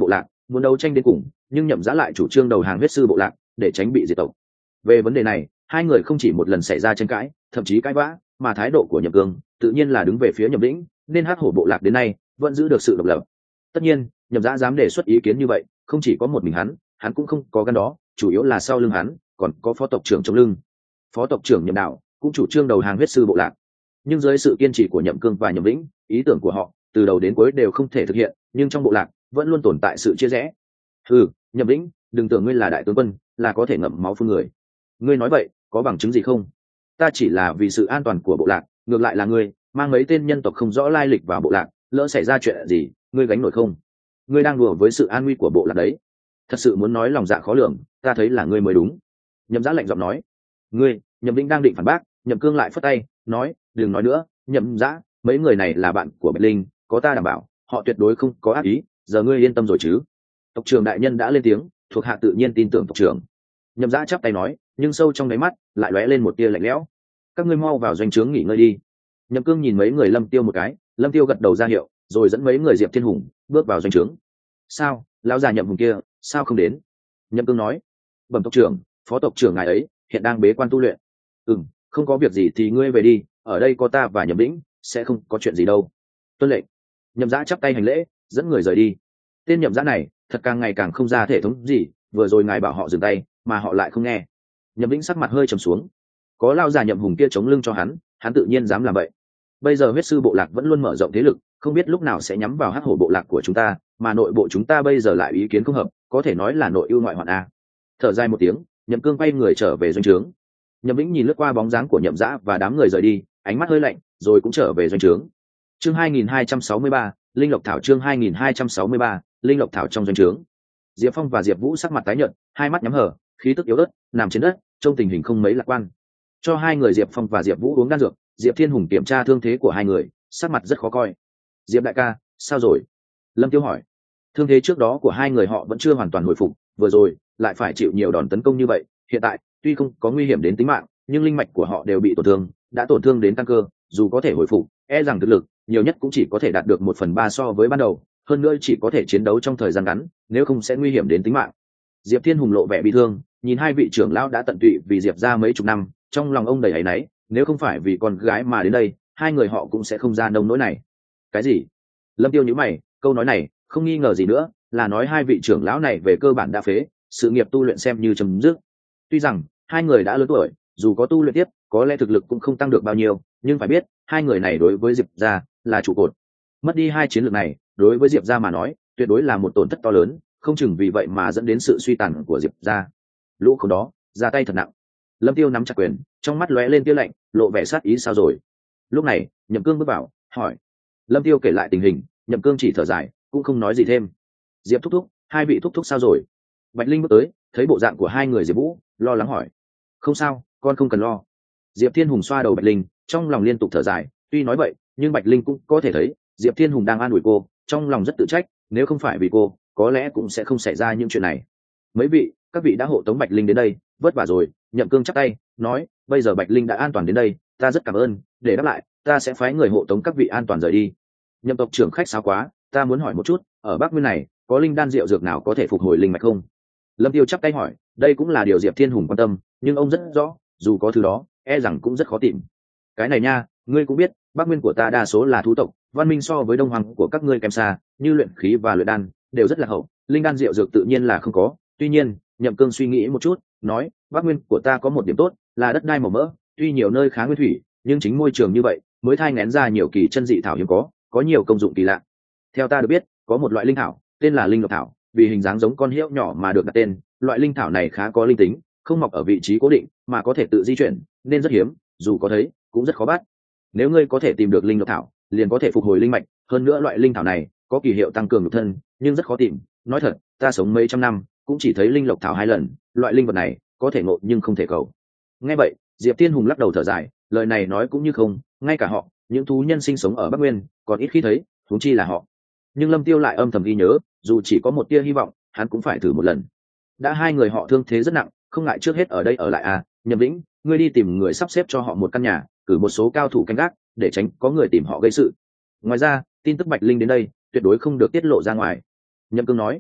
muốn đấu tranh đến cùng, nhưng Nhậm Dã lại chủ trương đầu hàng huyết sư bộ lạc để tránh bị diệt tộc. Về vấn đề này, hai người không chỉ một lần xảy ra tranh cãi, thậm chí cãi vã, mà thái độ của Nhậm Cương tự nhiên là đứng về phía Nhậm Lĩnh, nên Hắc Hổ bộ lạc đến nay vẫn giữ được sự độc lập. Tất nhiên, Nhậm Dã dám đề xuất ý kiến như vậy, không chỉ có một mình hắn, hắn cũng không có gan đó, chủ yếu là sau lưng hắn còn có phó tộc trưởng chống lưng. Phó tộc trưởng Nhậm Đạo cũng chủ trương đầu hàng huyết sư bộ lạc, nhưng dưới sự kiên trì của Nhậm Cương và Nhậm Lĩnh, ý tưởng của họ từ đầu đến cuối đều không thể thực hiện, nhưng trong bộ lạc vẫn luôn tồn tại sự chia rẽ. Ừ, Nhậm Lĩnh, đừng tưởng ngươi là đại tướng quân, là có thể ngậm máu phun người. Ngươi nói vậy có bằng chứng gì không? Ta chỉ là vì sự an toàn của bộ lạc, ngược lại là ngươi mang mấy tên nhân tộc không rõ lai lịch vào bộ lạc, lỡ xảy ra chuyện gì ngươi gánh nổi không? Ngươi đang đùa với sự an nguy của bộ lạc đấy. Thật sự muốn nói lòng dạ khó lường, ta thấy là ngươi mới đúng. Nhậm Dã lạnh giọng nói. Ngươi, Nhậm Lĩnh đang định phản bác, Nhậm Cương lại phất tay nói, đừng nói nữa, Nhậm Dã, mấy người này là bạn của Bạch Linh, có ta đảm bảo họ tuyệt đối không có ác ý, giờ ngươi yên tâm rồi chứ? Tộc trưởng đại nhân đã lên tiếng, thuộc hạ tự nhiên tin tưởng tộc trưởng. Nhậm Dã chắp tay nói, nhưng sâu trong đáy mắt lại lóe lên một tia lạnh lẽo. Các ngươi mau vào doanh trướng nghỉ ngơi đi. Nhậm Cương nhìn mấy người Lâm Tiêu một cái, Lâm Tiêu gật đầu ra hiệu, rồi dẫn mấy người Diệp Thiên Hùng bước vào doanh trướng. Sao, lão già Nhậm Hùng kia sao không đến? Nhậm Cương nói, bẩm tộc trưởng, phó tộc trưởng ngài ấy hiện đang bế quan tu luyện. Ừm, không có việc gì thì ngươi về đi, ở đây có ta và Nhậm Lĩnh, sẽ không có chuyện gì đâu. Tuân lệnh. Nhậm Dã chắp tay hành lễ, dẫn người rời đi. Tên Nhậm Dã này thật càng ngày càng không ra thể thống gì, vừa rồi ngài bảo họ dừng tay mà họ lại không nghe. Nhậm Lĩnh sắc mặt hơi trầm xuống. Có lao già Nhậm Hùng kia chống lưng cho hắn, hắn tự nhiên dám làm vậy. Bây giờ huyết sư bộ lạc vẫn luôn mở rộng thế lực, không biết lúc nào sẽ nhắm vào Hắc Hổ bộ lạc của chúng ta, mà nội bộ chúng ta bây giờ lại ý kiến không hợp, có thể nói là nội ưu ngoại hoạn a. Thở dài một tiếng, Nhậm Cương quay người trở về doanh trướng. Nhậm Lĩnh nhìn lướt qua bóng dáng của Nhậm Dã và đám người rời đi, ánh mắt hơi lạnh, rồi cũng trở về doanh trướng. Chương hai nghìn hai trăm sáu mươi ba, Linh Lộc Thảo. Chương hai nghìn hai trăm sáu mươi ba, Linh Lộc Thảo. Trong doanh trướng, Diệp Phong và Diệp Vũ sắc mặt tái nhợt, hai mắt nhắm hờ, khí tức yếu ớt, nằm trên đất, trông tình hình không mấy lạc quan. Cho hai người Diệp Phong và Diệp Vũ uống đan dược, Diệp Thiên Hùng kiểm tra thương thế của hai người, sắc mặt rất khó coi. Diệp đại ca, sao rồi? Lâm Tiêu hỏi. Thương thế trước đó của hai người họ vẫn chưa hoàn toàn hồi phục, vừa rồi lại phải chịu nhiều đòn tấn công như vậy, hiện tại tuy không có nguy hiểm đến tính mạng, nhưng linh mạch của họ đều bị tổn thương, đã tổn thương đến căn cơ, dù có thể hồi phục, e rằng thực lực nhiều nhất cũng chỉ có thể đạt được một phần ba so với ban đầu, hơn nữa chỉ có thể chiến đấu trong thời gian ngắn, nếu không sẽ nguy hiểm đến tính mạng. Diệp Thiên Hùng lộ vẻ bị thương, nhìn hai vị trưởng lão đã tận tụy vì Diệp gia mấy chục năm, trong lòng ông đầy áy náy, nếu không phải vì con gái mà đến đây, hai người họ cũng sẽ không ra nông nỗi này. Cái gì? Lâm Tiêu nhíu mày, câu nói này không nghi ngờ gì nữa là nói hai vị trưởng lão này về cơ bản đã phế, sự nghiệp tu luyện xem như chấm dứt. Tuy rằng hai người đã lớn tuổi, dù có tu luyện tiếp, có lẽ thực lực cũng không tăng được bao nhiêu, nhưng phải biết, hai người này đối với Diệp gia là trụ cột. Mất đi hai chiến lược này, đối với Diệp gia mà nói, tuyệt đối là một tổn thất to lớn, không chừng vì vậy mà dẫn đến sự suy tàn của Diệp gia. Lũ khốn đó, ra tay thật nặng. Lâm Tiêu nắm chặt quyền, trong mắt lóe lên tia lạnh, lộ vẻ sát ý. Sao rồi? Lúc này, Nhậm Cương bước vào, hỏi. Lâm Tiêu kể lại tình hình, Nhậm Cương chỉ thở dài, cũng không nói gì thêm. Diệp thúc thúc, hai vị thúc thúc sao rồi? Bạch Linh bước tới, thấy bộ dạng của hai người Diệp Vũ, lo lắng hỏi. Không sao, con không cần lo. Diệp Thiên Hùng xoa đầu Bạch Linh, trong lòng liên tục thở dài, tuy nói vậy, nhưng Bạch Linh cũng có thể thấy, Diệp Thiên Hùng đang an ủi cô, trong lòng rất tự trách, nếu không phải vì cô, có lẽ cũng sẽ không xảy ra những chuyện này. Mấy vị, các vị đã hộ tống Bạch Linh đến đây, vất vả rồi. Nhậm Cương chắp tay nói, bây giờ Bạch Linh đã an toàn đến đây, ta rất cảm ơn, để đáp lại, ta sẽ phái người hộ tống các vị an toàn rời đi. Nhậm tộc trưởng khách sáo quá, ta muốn hỏi một chút, ở Bắc Nguyên này có linh đan rượu dược nào có thể phục hồi linh mạch không? Lâm Tiêu chắp tay hỏi, đây cũng là điều Diệp Thiên Hùng quan tâm, nhưng ông rất rõ, dù có thứ đó, e rằng cũng rất khó tìm. Cái này nha, ngươi cũng biết, Bắc Nguyên của ta đa số là thú tộc, văn minh so với Đông Hoàng của các ngươi kém xa, như luyện khí và luyện đan đều rất là hậu, linh đan rượu dược tự nhiên là không có. Tuy nhiên, Nhậm Cương suy nghĩ một chút, nói, Bắc Nguyên của ta có một điểm tốt, là đất đai màu mỡ, tuy nhiều nơi khá nguyên thủy, nhưng chính môi trường như vậy mới thai nghén ra nhiều kỳ chân dị thảo hiếm có, có nhiều công dụng kỳ lạ. Theo ta được biết, có một loại linh thảo, tên là linh lộc thảo, vì hình dáng giống con hươu nhỏ mà được đặt tên. Loại linh thảo này khá có linh tính, không mọc ở vị trí cố định, mà có thể tự di chuyển, nên rất hiếm, dù có thấy, cũng rất khó bắt. Nếu ngươi có thể tìm được linh lộc thảo, liền có thể phục hồi linh mạch. Hơn nữa loại linh thảo này có kỳ hiệu tăng cường nhục thân, nhưng rất khó tìm. Nói thật, ta sống mấy trăm năm, cũng chỉ thấy linh lộc thảo hai lần. Loại linh vật này có thể ngộ nhưng không thể cầu. Nghe vậy, Diệp Thiên Hùng lắc đầu thở dài, lời này nói cũng như không, ngay cả họ, những thú nhân sinh sống ở Bắc Nguyên, còn ít khi thấy, huống chi là họ. Nhưng Lâm Tiêu lại âm thầm ghi nhớ, dù chỉ có một tia hy vọng, hắn cũng phải thử một lần. Đã hai người họ thương thế rất nặng, không ngại trước hết ở đây ở lại à? Nhậm Lĩnh, ngươi đi tìm người sắp xếp cho họ một căn nhà, cử một số cao thủ canh gác, để tránh có người tìm họ gây sự. Ngoài ra, tin tức Bạch Linh đến đây tuyệt đối không được tiết lộ ra ngoài. Nhậm Cương nói.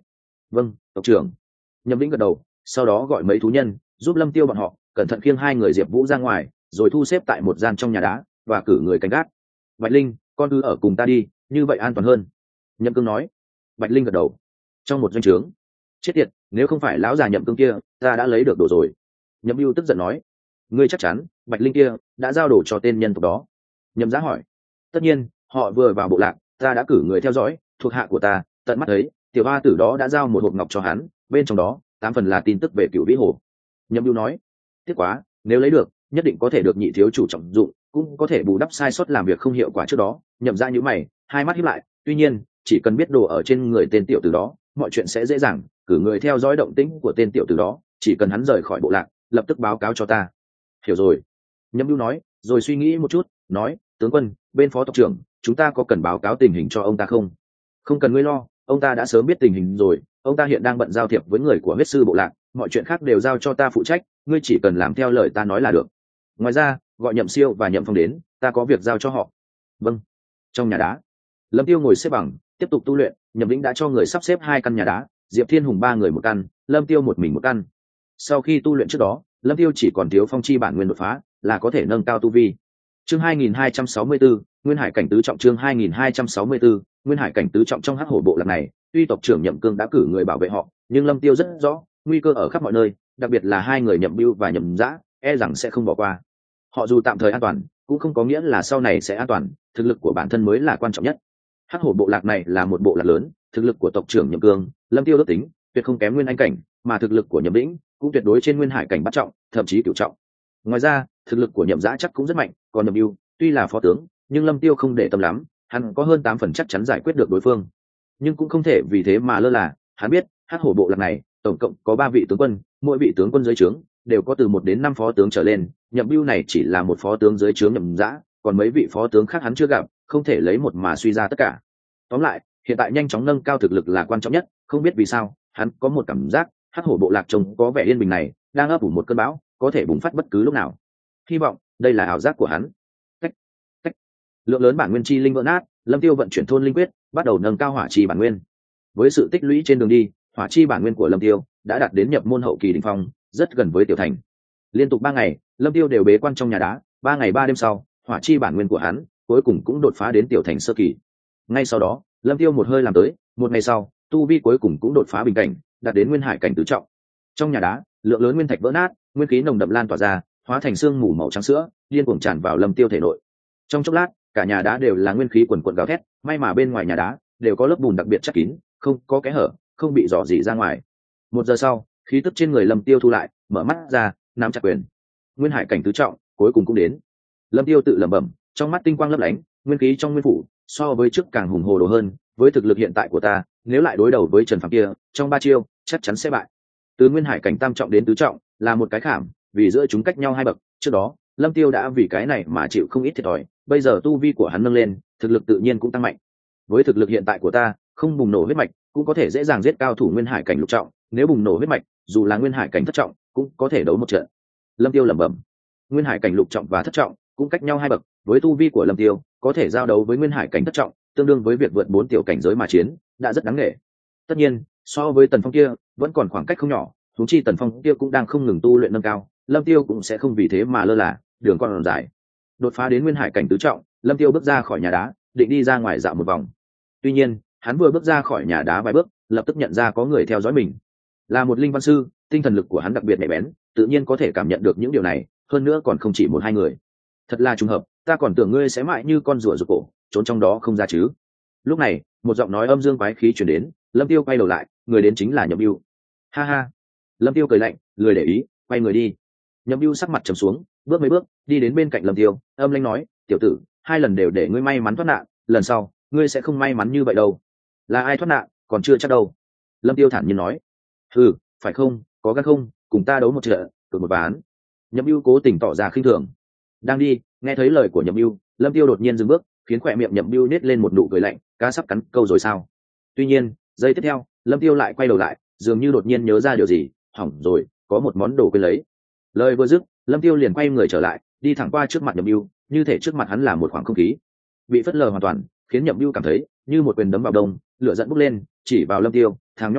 Vâng, tộc trưởng. Nhậm Vĩnh gật đầu, sau đó gọi mấy thú nhân giúp Lâm Tiêu bọn họ cẩn thận khiêng hai người Diệp Vũ ra ngoài, rồi thu xếp tại một gian trong nhà đá và cử người canh gác. Bạch Linh, con cứ ở cùng ta đi, như vậy an toàn hơn. Nhậm Cương nói. Bạch Linh gật đầu. Trong một doanh trướng. Chết tiệt, nếu không phải lão già Nhậm Cương kia, ta đã lấy được đồ rồi. Nhậm Bưu tức giận nói. Ngươi chắc chắn Bạch Linh kia đã giao đồ cho tên nhân tộc đó? Nhậm Giá hỏi. Tất nhiên, họ vừa vào bộ lạc, ta đã cử người theo dõi, thuộc hạ của ta tận mắt thấy tiểu ba tử đó đã giao một hộp ngọc cho hắn, bên trong đó tám phần là tin tức về Cửu Vĩ Hồ. Nhậm Bưu nói. Tiếc quá, nếu lấy được nhất định có thể được nhị thiếu chủ trọng dụng, cũng có thể bù đắp sai sót làm việc không hiệu quả trước đó. Nhậm Ra nhíu mày, hai mắt híp lại. Tuy nhiên, chỉ cần biết đồ ở trên người tên tiểu tử đó, mọi chuyện sẽ dễ dàng. Cử người theo dõi động tĩnh của tên tiểu tử đó, chỉ cần hắn rời khỏi bộ lạc, lập tức báo cáo cho ta. Hiểu rồi. Nhậm Bưu nói, rồi suy nghĩ một chút, nói, tướng quân, bên phó tộc trưởng, chúng ta có cần báo cáo tình hình cho ông ta không? Không cần ngươi lo, ông ta đã sớm biết tình hình rồi. Ông ta hiện đang bận giao thiệp với người của huyết sư bộ lạc, mọi chuyện khác đều giao cho ta phụ trách, ngươi chỉ cần làm theo lời ta nói là được. Ngoài ra, gọi Nhậm Siêu và Nhậm Phong đến, ta có việc giao cho họ. Vâng. Trong nhà đá, Lâm Tiêu ngồi xếp bằng, tiếp tục tu luyện. Nhậm Vĩnh đã cho người sắp xếp hai căn nhà đá, Diệp Thiên Hùng ba người một căn, Lâm Tiêu một mình một căn. Sau khi tu luyện trước đó, Lâm Tiêu chỉ còn thiếu phong chi bản nguyên đột phá, là có thể nâng cao tu vi. Chương hai nghìn hai trăm sáu mươi tư, Nguyên Hải cảnh tứ trọng. Chương hai nghìn hai trăm sáu mươi tư, Nguyên Hải cảnh tứ trọng. Trong Hắc Hổ bộ lạc này, tuy tộc trưởng Nhậm Cương đã cử người bảo vệ họ, nhưng Lâm Tiêu rất rõ, nguy cơ ở khắp mọi nơi, đặc biệt là hai người Nhậm Bưu và Nhậm Dã, e rằng sẽ không bỏ qua. Họ dù tạm thời an toàn, cũng không có nghĩa là sau này sẽ an toàn, thực lực của bản thân mới là quan trọng nhất. Hắc Hổ bộ lạc này là một bộ lạc lớn, thực lực của tộc trưởng Nhậm Cương, Lâm Tiêu ước tính, tuyệt không kém Nguyên Anh cảnh, mà thực lực của Nhậm Vĩnh cũng tuyệt đối trên Nguyên Hải cảnh bát trọng, thậm chí cửu trọng. Ngoài ra, thực lực của Nhậm Dã chắc cũng rất mạnh, còn Nhậm Bưu tuy là phó tướng, nhưng Lâm Tiêu không để tâm lắm, hắn có hơn tám phần chắc chắn giải quyết được đối phương. Nhưng cũng không thể vì thế mà lơ là, hắn biết, Hắc Hổ bộ lạc này tổng cộng có ba vị tướng quân, mỗi vị tướng quân dưới trướng đều có từ một đến năm phó tướng trở lên, Nhậm Bưu này chỉ là một phó tướng dưới trướng Nhậm Dã, còn mấy vị phó tướng khác hắn chưa gặp, không thể lấy một mà suy ra tất cả. Tóm lại, hiện tại nhanh chóng nâng cao thực lực là quan trọng nhất, không biết vì sao, hắn có một cảm giác, Hắc Hổ bộ lạc trông có vẻ yên bình này, đang ấp ủ một cơn bão, có thể bùng phát bất cứ lúc nào. Hy vọng đây là ảo giác của hắn. Cách, cách. Lượng lớn bản nguyên chi linh vỡ nát, Lâm Tiêu vận chuyển thôn linh quyết, bắt đầu nâng cao hỏa chi bản nguyên. Với sự tích lũy trên đường đi, hỏa chi bản nguyên của Lâm Tiêu đã đạt đến nhập môn hậu kỳ đỉnh phong, rất gần với tiểu thành. Liên tục ba ngày, Lâm Tiêu đều bế quan trong nhà đá, ba ngày ba đêm sau, hỏa chi bản nguyên của hắn cuối cùng cũng đột phá đến tiểu thành sơ kỳ. Ngay sau đó, Lâm Tiêu một hơi làm tới, một ngày sau, tu vi cuối cùng cũng đột phá bình cảnh, đạt đến Nguyên Hải cảnh tứ trọng. Trong nhà đá, lượng lớn nguyên thạch vỡ nát, nguyên khí nồng đậm lan tỏa ra, hóa thành xương mù màu trắng sữa, điên cuồng tràn vào Lâm Tiêu thể nội. Trong chốc lát, cả nhà đá đều là nguyên khí quần quần gào thét, may mà bên ngoài nhà đá đều có lớp bùn đặc biệt chắc kín, không có kẽ hở, không bị rò rỉ ra ngoài. Một giờ sau, khí tức trên người Lâm Tiêu thu lại, mở mắt ra, nắm chặt quyền. Nguyên Hải cảnh tứ trọng cuối cùng cũng đến. Lâm Tiêu tự lẩm bẩm, trong mắt tinh quang lấp lánh, nguyên khí trong nguyên phủ so với trước càng hùng hồ đồ hơn, với thực lực hiện tại của ta, nếu lại đối đầu với Trần Phàm kia, trong ba chiêu chắc chắn sẽ bại. Từ Nguyên Hải cảnh tam trọng đến tứ trọng là một cái khảm, vì giữa chúng cách nhau hai bậc, trước đó Lâm Tiêu đã vì cái này mà chịu không ít thiệt thòi, bây giờ tu vi của hắn nâng lên, thực lực tự nhiên cũng tăng mạnh. Với thực lực hiện tại của ta, không bùng nổ huyết mạch cũng có thể dễ dàng giết cao thủ Nguyên Hải cảnh lục trọng, nếu bùng nổ huyết mạch, dù là Nguyên Hải cảnh thất trọng cũng có thể đấu một trận. Lâm Tiêu lẩm bẩm. Nguyên Hải cảnh lục trọng và thất trọng cũng cách nhau hai bậc, với tu vi của Lâm Tiêu, có thể giao đấu với Nguyên Hải cảnh thất trọng, tương đương với việc vượt bốn tiểu cảnh giới mà chiến, đã rất đáng nể. Tất nhiên, so với Tần Phong kia, vẫn còn khoảng cách không nhỏ, huống chi Tần Phong kia cũng đang không ngừng tu luyện nâng cao, Lâm Tiêu cũng sẽ không vì thế mà lơ là, đường còn dài. Đột phá đến Nguyên Hải cảnh tứ trọng, Lâm Tiêu bước ra khỏi nhà đá, định đi ra ngoài dạo một vòng. Tuy nhiên, hắn vừa bước ra khỏi nhà đá vài bước, lập tức nhận ra có người theo dõi mình. Là một linh văn sư, tinh thần lực của hắn đặc biệt nhạy bén, tự nhiên có thể cảm nhận được những điều này, hơn nữa còn không chỉ một hai người. Thật là trùng hợp, ta còn tưởng ngươi sẽ mãi như con rùa rụt cổ, trốn trong đó không ra chứ. Lúc này, một giọng nói âm dương quái khí truyền đến, Lâm Tiêu quay đầu lại, người đến chính là Nhậm Bưu. Ha ha. Lâm Tiêu cười lạnh, lười để ý, quay người đi. Nhậm Bưu sắc mặt trầm xuống, bước mấy bước, đi đến bên cạnh Lâm Tiêu, âm lãnh nói, tiểu tử, hai lần đều để ngươi may mắn thoát nạn, lần sau, ngươi sẽ không may mắn như vậy đâu. Là ai thoát nạn, còn chưa chắc đâu. Lâm Tiêu thản nhiên nói. Ừ, phải không, có gan không, cùng ta đấu một trận, cược một ván. Nhậm Bưu cố tình tỏ ra khinh thường. Đang đi, nghe thấy lời của Nhậm Bưu, Lâm Tiêu đột nhiên dừng bước, khiến khỏe miệng Nhậm Bưu nết lên một nụ cười lạnh, cá sắp cắn câu rồi sao? Tuy nhiên, giây tiếp theo, Lâm Tiêu lại quay đầu lại, dường như đột nhiên nhớ ra điều gì, hỏng rồi, có một món đồ quên lấy. Lời vừa dứt, Lâm Tiêu liền quay người trở lại, đi thẳng qua trước mặt Nhậm Bưu, như thể trước mặt hắn là một khoảng không khí, bị phất lờ hoàn toàn, khiến Nhậm Bưu cảm thấy như một quyền đấm vào đông, lửa giận bốc lên, chỉ vào Lâm Tiêu, thằng nhóc khốn,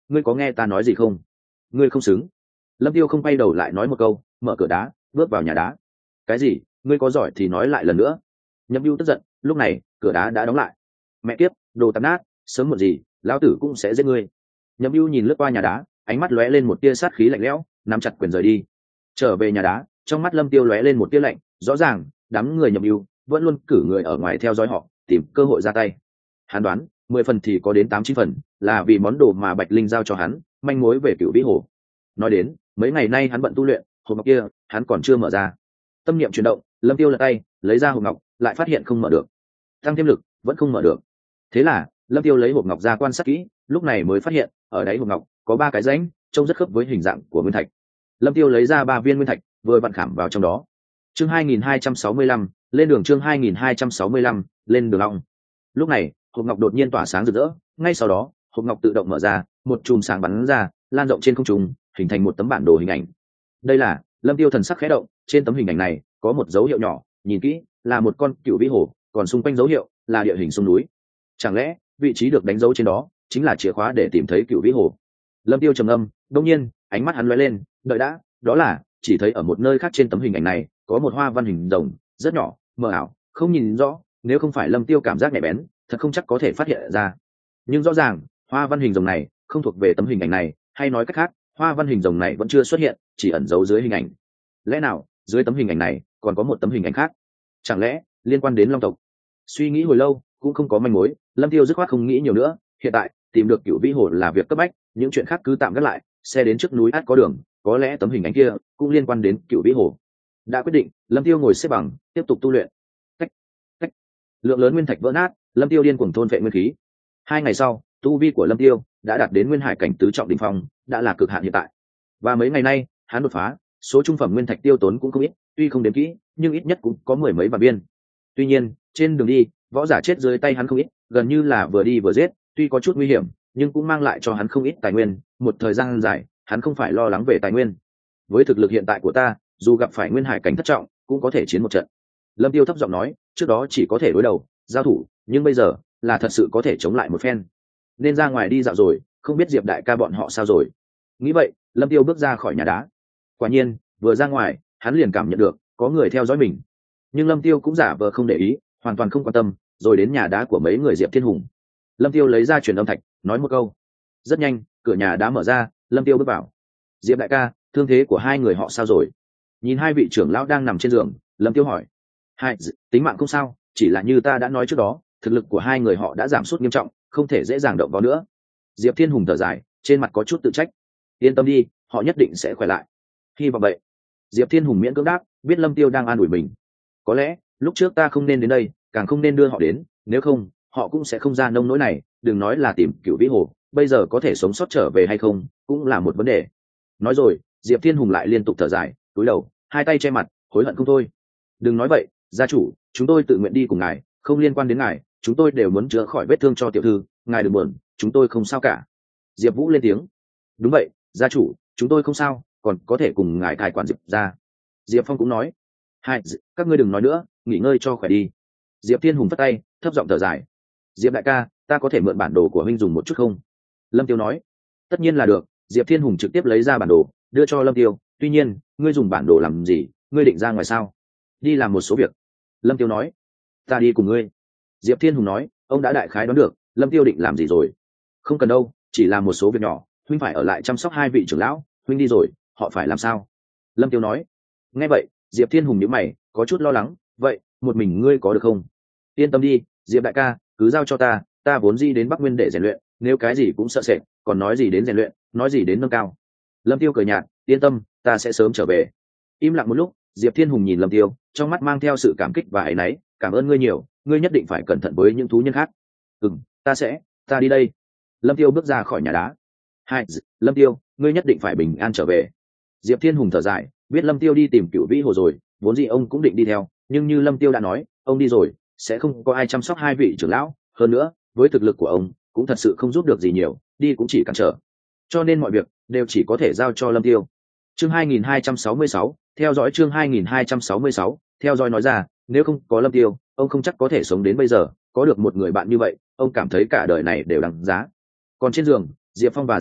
ngươi có nghe ta nói gì không? Ngươi không xứng. Lâm Tiêu không quay đầu lại nói một câu, mở cửa đá, bước vào nhà đá. Cái gì? Ngươi có giỏi thì nói lại lần nữa. Nhậm Bưu tức giận, lúc này cửa đá đã đóng lại. Mẹ kiếp, đồ tạp nát, sớm muộn gì lão tử cũng sẽ giết ngươi. Nhậm Bưu nhìn lướt qua nhà đá, ánh mắt lóe lên một tia sát khí lạnh lẽo, nắm chặt quyền rời đi. Trở về nhà đá, trong mắt Lâm Tiêu lóe lên một tia lạnh, rõ ràng đám người Nhậm Bưu vẫn luôn cử người ở ngoài theo dõi họ, tìm cơ hội ra tay. Hắn đoán mười phần thì có đến tám chín phần là vì món đồ mà Bạch Linh giao cho hắn, manh mối về Cửu Vĩ Hồ. Nói đến mấy ngày nay hắn bận tu luyện, hộp ngọc kia hắn còn chưa mở ra. Tâm niệm chuyển động, Lâm Tiêu lật tay lấy ra hộp ngọc, lại phát hiện không mở được. Tăng thêm lực vẫn không mở được. Thế là Lâm Tiêu lấy hộp ngọc ra quan sát kỹ, lúc này mới phát hiện ở đáy hộp ngọc có ba cái rãnh, trông rất khớp với hình dạng của nguyên thạch. Lâm Tiêu lấy ra ba viên nguyên thạch, vừa vặn khảm vào trong đó. Chương hai nghìn hai trăm sáu mươi lăm, lên đường. Chương hai nghìn hai trăm sáu mươi lăm, lên đường long. Lúc này hộp ngọc đột nhiên tỏa sáng rực rỡ, ngay sau đó hộp ngọc tự động mở ra, một chùm sáng bắn ra, lan rộng trên không trung, hình thành một tấm bản đồ hình ảnh. Đây là Lâm Tiêu thần sắc khẽ động, trên tấm hình ảnh này có một dấu hiệu nhỏ, nhìn kỹ là một con Cửu Vĩ Hồ, còn xung quanh dấu hiệu là địa hình sông núi. Chẳng lẽ vị trí được đánh dấu trên đó chính là chìa khóa để tìm thấy Cửu Vĩ Hồ? Lâm Tiêu trầm ngâm, đột nhiên ánh mắt hắn lóe lên, đợi đã, đó là chỉ thấy ở một nơi khác trên tấm hình ảnh này có một hoa văn hình rồng, rất nhỏ, mờ ảo, không nhìn rõ, nếu không phải Lâm Tiêu cảm giác nhạy bén, thật không chắc có thể phát hiện ra. Nhưng rõ ràng hoa văn hình rồng này không thuộc về tấm hình ảnh này, hay nói cách khác, hoa văn hình rồng này vẫn chưa xuất hiện, chỉ ẩn giấu dưới hình ảnh. Lẽ nào dưới tấm hình ảnh này còn có một tấm hình ảnh khác? Chẳng lẽ liên quan đến long tộc? Suy nghĩ hồi lâu cũng không có manh mối, Lâm Tiêu dứt khoát không nghĩ nhiều nữa, hiện tại tìm được Cửu Vĩ Hồ là việc cấp bách, những chuyện khác cứ tạm gác lại, xe đến trước núi át có đường, có lẽ tấm hình ảnh kia cũng liên quan đến Cửu Vĩ Hồ. Đã quyết định, Lâm Tiêu ngồi xếp bằng, tiếp tục tu luyện. Cách, cách. Lượng lớn nguyên thạch vỡ nát, Lâm Tiêu điên cuồng thôn phệ nguyên khí. Hai ngày sau, tu vi của Lâm Tiêu đã đạt đến nguyên hải cảnh tứ trọng đỉnh phong, đã là cực hạn hiện tại. Và mấy ngày nay, hắn đột phá, số trung phẩm nguyên thạch tiêu tốn cũng không ít, tuy không đếm kỹ, nhưng ít nhất cũng có mười mấy vạn viên. Tuy nhiên, trên đường đi, võ giả chết dưới tay hắn không ít, gần như là vừa đi vừa giết, tuy có chút nguy hiểm, nhưng cũng mang lại cho hắn không ít tài nguyên. Một thời gian dài, hắn không phải lo lắng về tài nguyên. Với thực lực hiện tại của ta, dù gặp phải nguyên hải cảnh thất trọng, cũng có thể chiến một trận. Lâm Tiêu thấp giọng nói, trước đó chỉ có thể đối đầu, giao thủ, nhưng bây giờ là thật sự có thể chống lại một phen. Nên ra ngoài đi dạo rồi, không biết Diệp đại ca bọn họ sao rồi. Nghĩ vậy, Lâm Tiêu bước ra khỏi nhà đá. Quả nhiên, vừa ra ngoài, hắn liền cảm nhận được có người theo dõi mình. Nhưng Lâm Tiêu cũng giả vờ không để ý, hoàn toàn không quan tâm, rồi đến nhà đá của mấy người Diệp Thiên Hùng. Lâm Tiêu lấy ra truyền âm thạch, nói một câu. Rất nhanh, cửa nhà đá mở ra, Lâm Tiêu bước vào. Diệp đại ca, thương thế của hai người họ sao rồi? Nhìn hai vị trưởng lão đang nằm trên giường, Lâm Tiêu hỏi. Hai, tính mạng không sao, chỉ là như ta đã nói trước đó, thực lực của hai người họ đã giảm sút nghiêm trọng, không thể dễ dàng động vào nữa. Diệp Thiên Hùng thở dài, trên mặt có chút tự trách. Yên tâm đi, họ nhất định sẽ khỏe lại. Hy vọng vậy. Diệp Thiên Hùng miễn cưỡng đáp, biết Lâm Tiêu đang an ủi mình. Có lẽ lúc trước ta không nên đến đây, càng không nên đưa họ đến, nếu không họ cũng sẽ không ra nông nỗi này. Đừng nói là tìm Cửu Vĩ Hồ, bây giờ có thể sống sót trở về hay không cũng là một vấn đề. Nói rồi, Diệp Thiên Hùng lại liên tục thở dài, cúi đầu, hai tay che mặt, hối hận không thôi. Đừng nói vậy, gia chủ, chúng tôi tự nguyện đi cùng ngài, không liên quan đến ngài, chúng tôi đều muốn chữa khỏi vết thương cho tiểu thư, ngài đừng buồn, chúng tôi không sao cả. Diệp Vũ lên tiếng. Đúng vậy, gia chủ, chúng tôi không sao, còn có thể cùng ngài cai quản Diệp ra. Diệp Phong cũng nói. Hai, các ngươi đừng nói nữa, nghỉ ngơi cho khỏe đi. Diệp Thiên Hùng vất tay, thấp giọng thở dài. Diệp đại ca, ta có thể mượn bản đồ của huynh dùng một chút không? Lâm Tiêu nói. Tất nhiên là được. Diệp Thiên Hùng trực tiếp lấy ra bản đồ, đưa cho Lâm Tiêu. Tuy nhiên, ngươi dùng bản đồ làm gì? Ngươi định ra ngoài sao? Đi làm một số việc. Lâm Tiêu nói. Ta đi cùng ngươi. Diệp Thiên Hùng nói. Ông đã đại khái đoán được Lâm Tiêu định làm gì rồi. Không cần đâu, chỉ là một số việc nhỏ, huynh phải ở lại chăm sóc hai vị trưởng lão. Huynh đi rồi, họ phải làm sao? Lâm Tiêu nói. Nghe vậy, Diệp Thiên Hùng nhíu mày, có chút lo lắng. Vậy, một mình ngươi có được không? Yên tâm đi, Diệp đại ca, cứ giao cho ta, ta vốn di đến Bắc Nguyên để rèn luyện, nếu cái gì cũng sợ sệt, còn nói gì đến rèn luyện, nói gì đến nâng cao. Lâm Tiêu cười nhạt, yên tâm, ta sẽ sớm trở về. Im lặng một lúc, Diệp Thiên Hùng nhìn Lâm Tiêu, trong mắt mang theo sự cảm kích và áy náy, cảm ơn ngươi nhiều, ngươi nhất định phải cẩn thận với những thú nhân khác. Ừm, ta sẽ, ta đi đây. Lâm Tiêu bước ra khỏi nhà đá. Hai, Lâm Tiêu, ngươi nhất định phải bình an trở về. Diệp Thiên Hùng thở dài, biết Lâm Tiêu đi tìm Cửu Vĩ Hồ rồi, vốn gì ông cũng định đi theo, nhưng như Lâm Tiêu đã nói, ông đi rồi sẽ không có ai chăm sóc hai vị trưởng lão, hơn nữa với thực lực của ông cũng thật sự không giúp được gì nhiều, đi cũng chỉ cản trở, cho nên mọi việc đều chỉ có thể giao cho Lâm Tiêu. Chương hai nghìn hai trăm sáu mươi sáu, theo dõi. Chương hai nghìn hai trăm sáu mươi sáu, theo dõi nói ra, nếu không có Lâm Tiêu, ông không chắc có thể sống đến bây giờ, có được một người bạn như vậy, ông cảm thấy cả đời này đều đáng giá. Còn trên giường, Diệp Phong và Diệp Vũ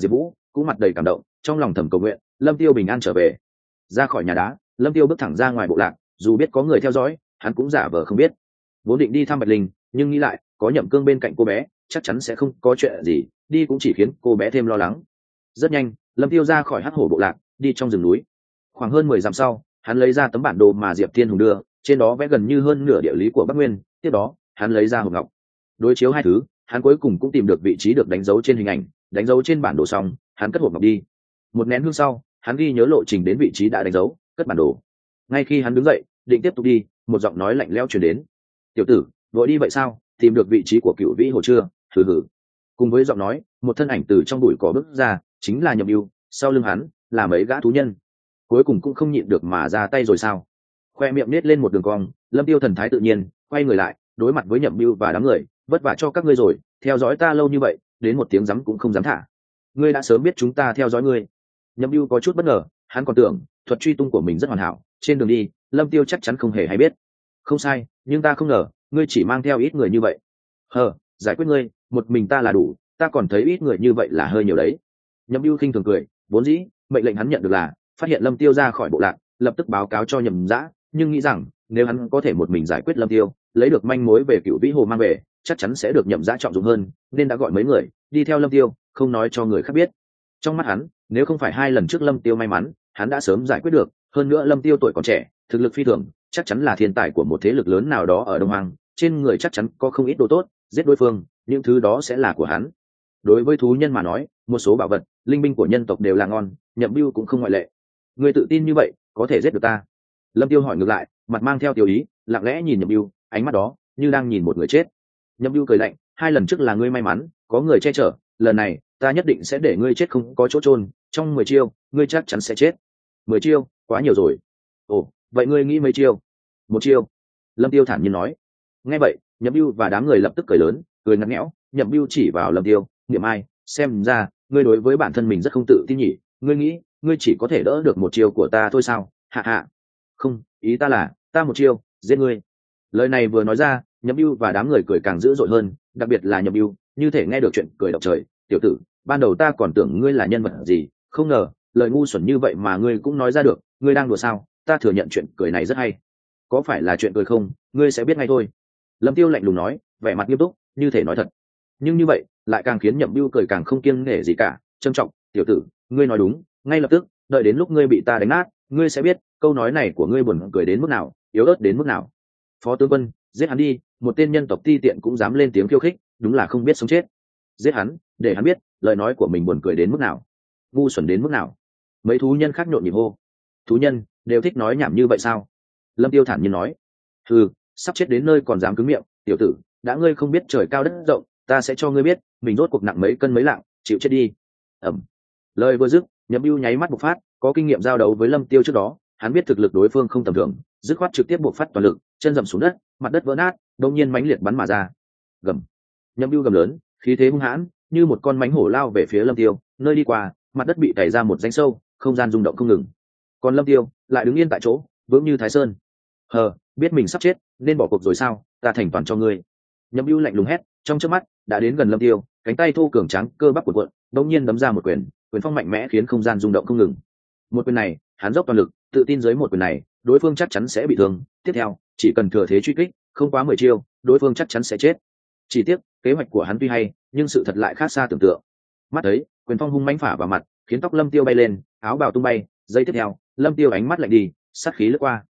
cũng mặt đầy cảm động, trong lòng thầm cầu nguyện lâm tiêu bình an trở về. Ra khỏi nhà đá, lâm tiêu bước thẳng ra ngoài bộ lạc, dù biết có người theo dõi hắn cũng giả vờ không biết. Vốn định đi thăm Bạch Linh, nhưng nghĩ lại có Nhậm Cương bên cạnh cô bé chắc chắn sẽ không có chuyện gì, đi cũng chỉ khiến cô bé thêm lo lắng. Rất nhanh lâm tiêu ra khỏi hắc hổ bộ lạc, đi trong rừng núi. Khoảng hơn mười dặm sau, hắn lấy ra tấm bản đồ mà Diệp Thiên Hùng đưa, trên đó vẽ gần như hơn nửa địa lý của Bắc Nguyên. Tiếp đó hắn lấy ra hộp ngọc, đối chiếu hai thứ, hắn cuối cùng cũng tìm được vị trí được đánh dấu trên hình ảnh, đánh dấu trên bản đồ xong hắn cất hộp ngọc đi. Một nén hương sau, hắn ghi nhớ lộ trình đến vị trí đã đánh dấu, cất bản đồ. Ngay khi hắn đứng dậy định tiếp tục đi, một giọng nói lạnh lẽo truyền đến. Tiểu tử, vội đi vậy sao? Tìm được vị trí của Cựu Vĩ Hồ chưa? Hừ hừ. Cùng với giọng nói, một thân ảnh từ trong bụi cỏ bước ra, chính là Nhậm Bưu. Sau lưng hắn là mấy gã thú nhân. Cuối cùng cũng không nhịn được mà ra tay rồi sao? Khoe miệng nết lên một đường cong, lâm tiêu thần thái tự nhiên quay người lại, đối mặt với Nhậm Bưu và đám người. Vất vả cho các ngươi rồi, theo dõi ta lâu như vậy, đến một tiếng rắm cũng không dám thả. Ngươi đã sớm biết chúng ta theo dõi ngươi. Nhậm Bưu có chút bất ngờ, hắn còn tưởng thuật truy tung của mình rất hoàn hảo, trên đường đi lâm tiêu chắc chắn không hề hay biết. Không sai, nhưng ta không ngờ ngươi chỉ mang theo ít người như vậy. Hờ, giải quyết ngươi một mình ta là đủ, ta còn thấy ít người như vậy là hơi nhiều đấy. Nhậm Bưu khinh thường cười, vốn dĩ mệnh lệnh hắn nhận được là phát hiện lâm tiêu ra khỏi bộ lạc, lập tức báo cáo cho Nhậm Dã, nhưng nghĩ rằng nếu hắn có thể một mình giải quyết lâm tiêu, lấy được manh mối về Cựu Vĩ Hồ mang về, chắc chắn sẽ được Nhậm Dã trọng dụng hơn, nên đã gọi mấy người đi theo lâm tiêu, không nói cho người khác biết. Trong mắt hắn, nếu không phải hai lần trước lâm tiêu may mắn, hắn đã sớm giải quyết được. Hơn nữa lâm tiêu tuổi còn trẻ, thực lực phi thường, chắc chắn là thiên tài của một thế lực lớn nào đó ở Đông Hoang, trên người chắc chắn có không ít đồ tốt, giết đối phương những thứ đó sẽ là của hắn. Đối với thú nhân mà nói, một số bảo vật linh binh của nhân tộc đều là ngon, Nhậm Bưu cũng không ngoại lệ. Người tự tin như vậy có thể giết được ta? Lâm tiêu hỏi ngược lại, mặt mang theo tiêu ý, lặng lẽ nhìn Nhậm Bưu, ánh mắt đó như đang nhìn một người chết. Nhậm Bưu cười lạnh, hai lần trước là ngươi may mắn có người che chở, lần này ta nhất định sẽ để ngươi chết không có chỗ chôn, trong mười chiêu ngươi chắc chắn sẽ chết. Mười chiêu quá nhiều rồi. Ồ, vậy ngươi nghĩ mấy chiêu? Một chiêu. Lâm tiêu thản nhiên nói. Nghe vậy Nhậm Bưu và đám người lập tức cười lớn, cười ngặt nghẽo. Nhậm Bưu chỉ vào Lâm tiêu, niệm ai, xem ra ngươi đối với bản thân mình rất không tự tin nhỉ. Ngươi nghĩ ngươi chỉ có thể đỡ được một chiêu của ta thôi sao? Hạ hạ. Không, ý ta là ta một chiêu giết ngươi. Lời này vừa nói ra, Nhậm Bưu và đám người cười càng dữ dội hơn, đặc biệt là Nhậm Bưu, như thể nghe được chuyện cười động trời. Tiểu tử, ban đầu ta còn tưởng ngươi là nhân vật gì, không ngờ lời ngu xuẩn như vậy mà ngươi cũng nói ra được. Ngươi đang đùa sao? Ta thừa nhận chuyện cười này rất hay. Có phải là chuyện cười không, ngươi sẽ biết ngay thôi. Lâm Tiêu lạnh lùng nói, vẻ mặt nghiêm túc, như thể nói thật. Nhưng như vậy lại càng khiến Nhậm Bưu cười càng không kiêng nể gì cả, trân trọng. Tiểu tử, ngươi nói đúng, ngay lập tức, đợi đến lúc ngươi bị ta đánh nát, ngươi sẽ biết câu nói này của ngươi buồn cười đến mức nào, yếu ớt đến mức nào. Phó tướng quân, giết hắn đi. Một tên nhân tộc ti tiện cũng dám lên tiếng khiêu khích, đúng là không biết sống chết. Giết hắn, để hắn biết lời nói của mình buồn cười đến mức nào, ngu xuẩn đến mức nào. Mấy thú nhân khác nhộn nhịp hô. Thú nhân đều thích nói nhảm như vậy sao? Lâm Tiêu thản nhiên nói. Ừ, sắp chết đến nơi còn dám cứng miệng. Tiểu tử, đã ngươi không biết trời cao đất rộng, ta sẽ cho ngươi biết mình rốt cuộc nặng mấy cân mấy lạng, chịu chết đi. Ẩm. Lời vừa dứt, Nhậm Bưu nháy mắt bộc phát, có kinh nghiệm giao đấu với Lâm Tiêu trước đó, hắn biết thực lực đối phương không tầm thường, dứt khoát trực tiếp bộc phát toàn lực, chân dậm xuống đất, mặt đất vỡ nát, đột nhiên mãnh liệt bắn mà ra. Gầm. Nhậm Bưu gầm lớn, khí thế hung hãn, như một con mãnh hổ lao về phía Lâm Tiêu, nơi đi qua, mặt đất bị tẩy ra một rãnh sâu, không gian rung động không ngừng. Còn Lâm Tiêu lại đứng yên tại chỗ, vững như Thái Sơn. Hờ, biết mình sắp chết, nên bỏ cuộc rồi sao? Ta thành toàn cho ngươi. Nhậm Bưu lạnh lùng hét, trong chớp mắt đã đến gần Lâm Tiêu, cánh tay thô cường tráng cơ bắp cuộn cuộn, đột nhiên đấm ra một quyền, quyền phong mạnh mẽ khiến không gian rung động không ngừng. Một quyền này, hắn dốc toàn lực, tự tin dưới một quyền này, đối phương chắc chắn sẽ bị thương. Tiếp theo, chỉ cần thừa thế truy kích, không quá mười chiêu, đối phương chắc chắn sẽ chết. Chỉ tiếc, kế hoạch của hắn tuy hay, nhưng sự thật lại khác xa tưởng tượng. Mắt thấy, quyền phong hung mãnh phả vào mặt, khiến tóc Lâm Tiêu bay lên, áo bào tung bay. Giây tiếp theo, Lâm Tiêu ánh mắt lạnh đi, sát khí lướt qua.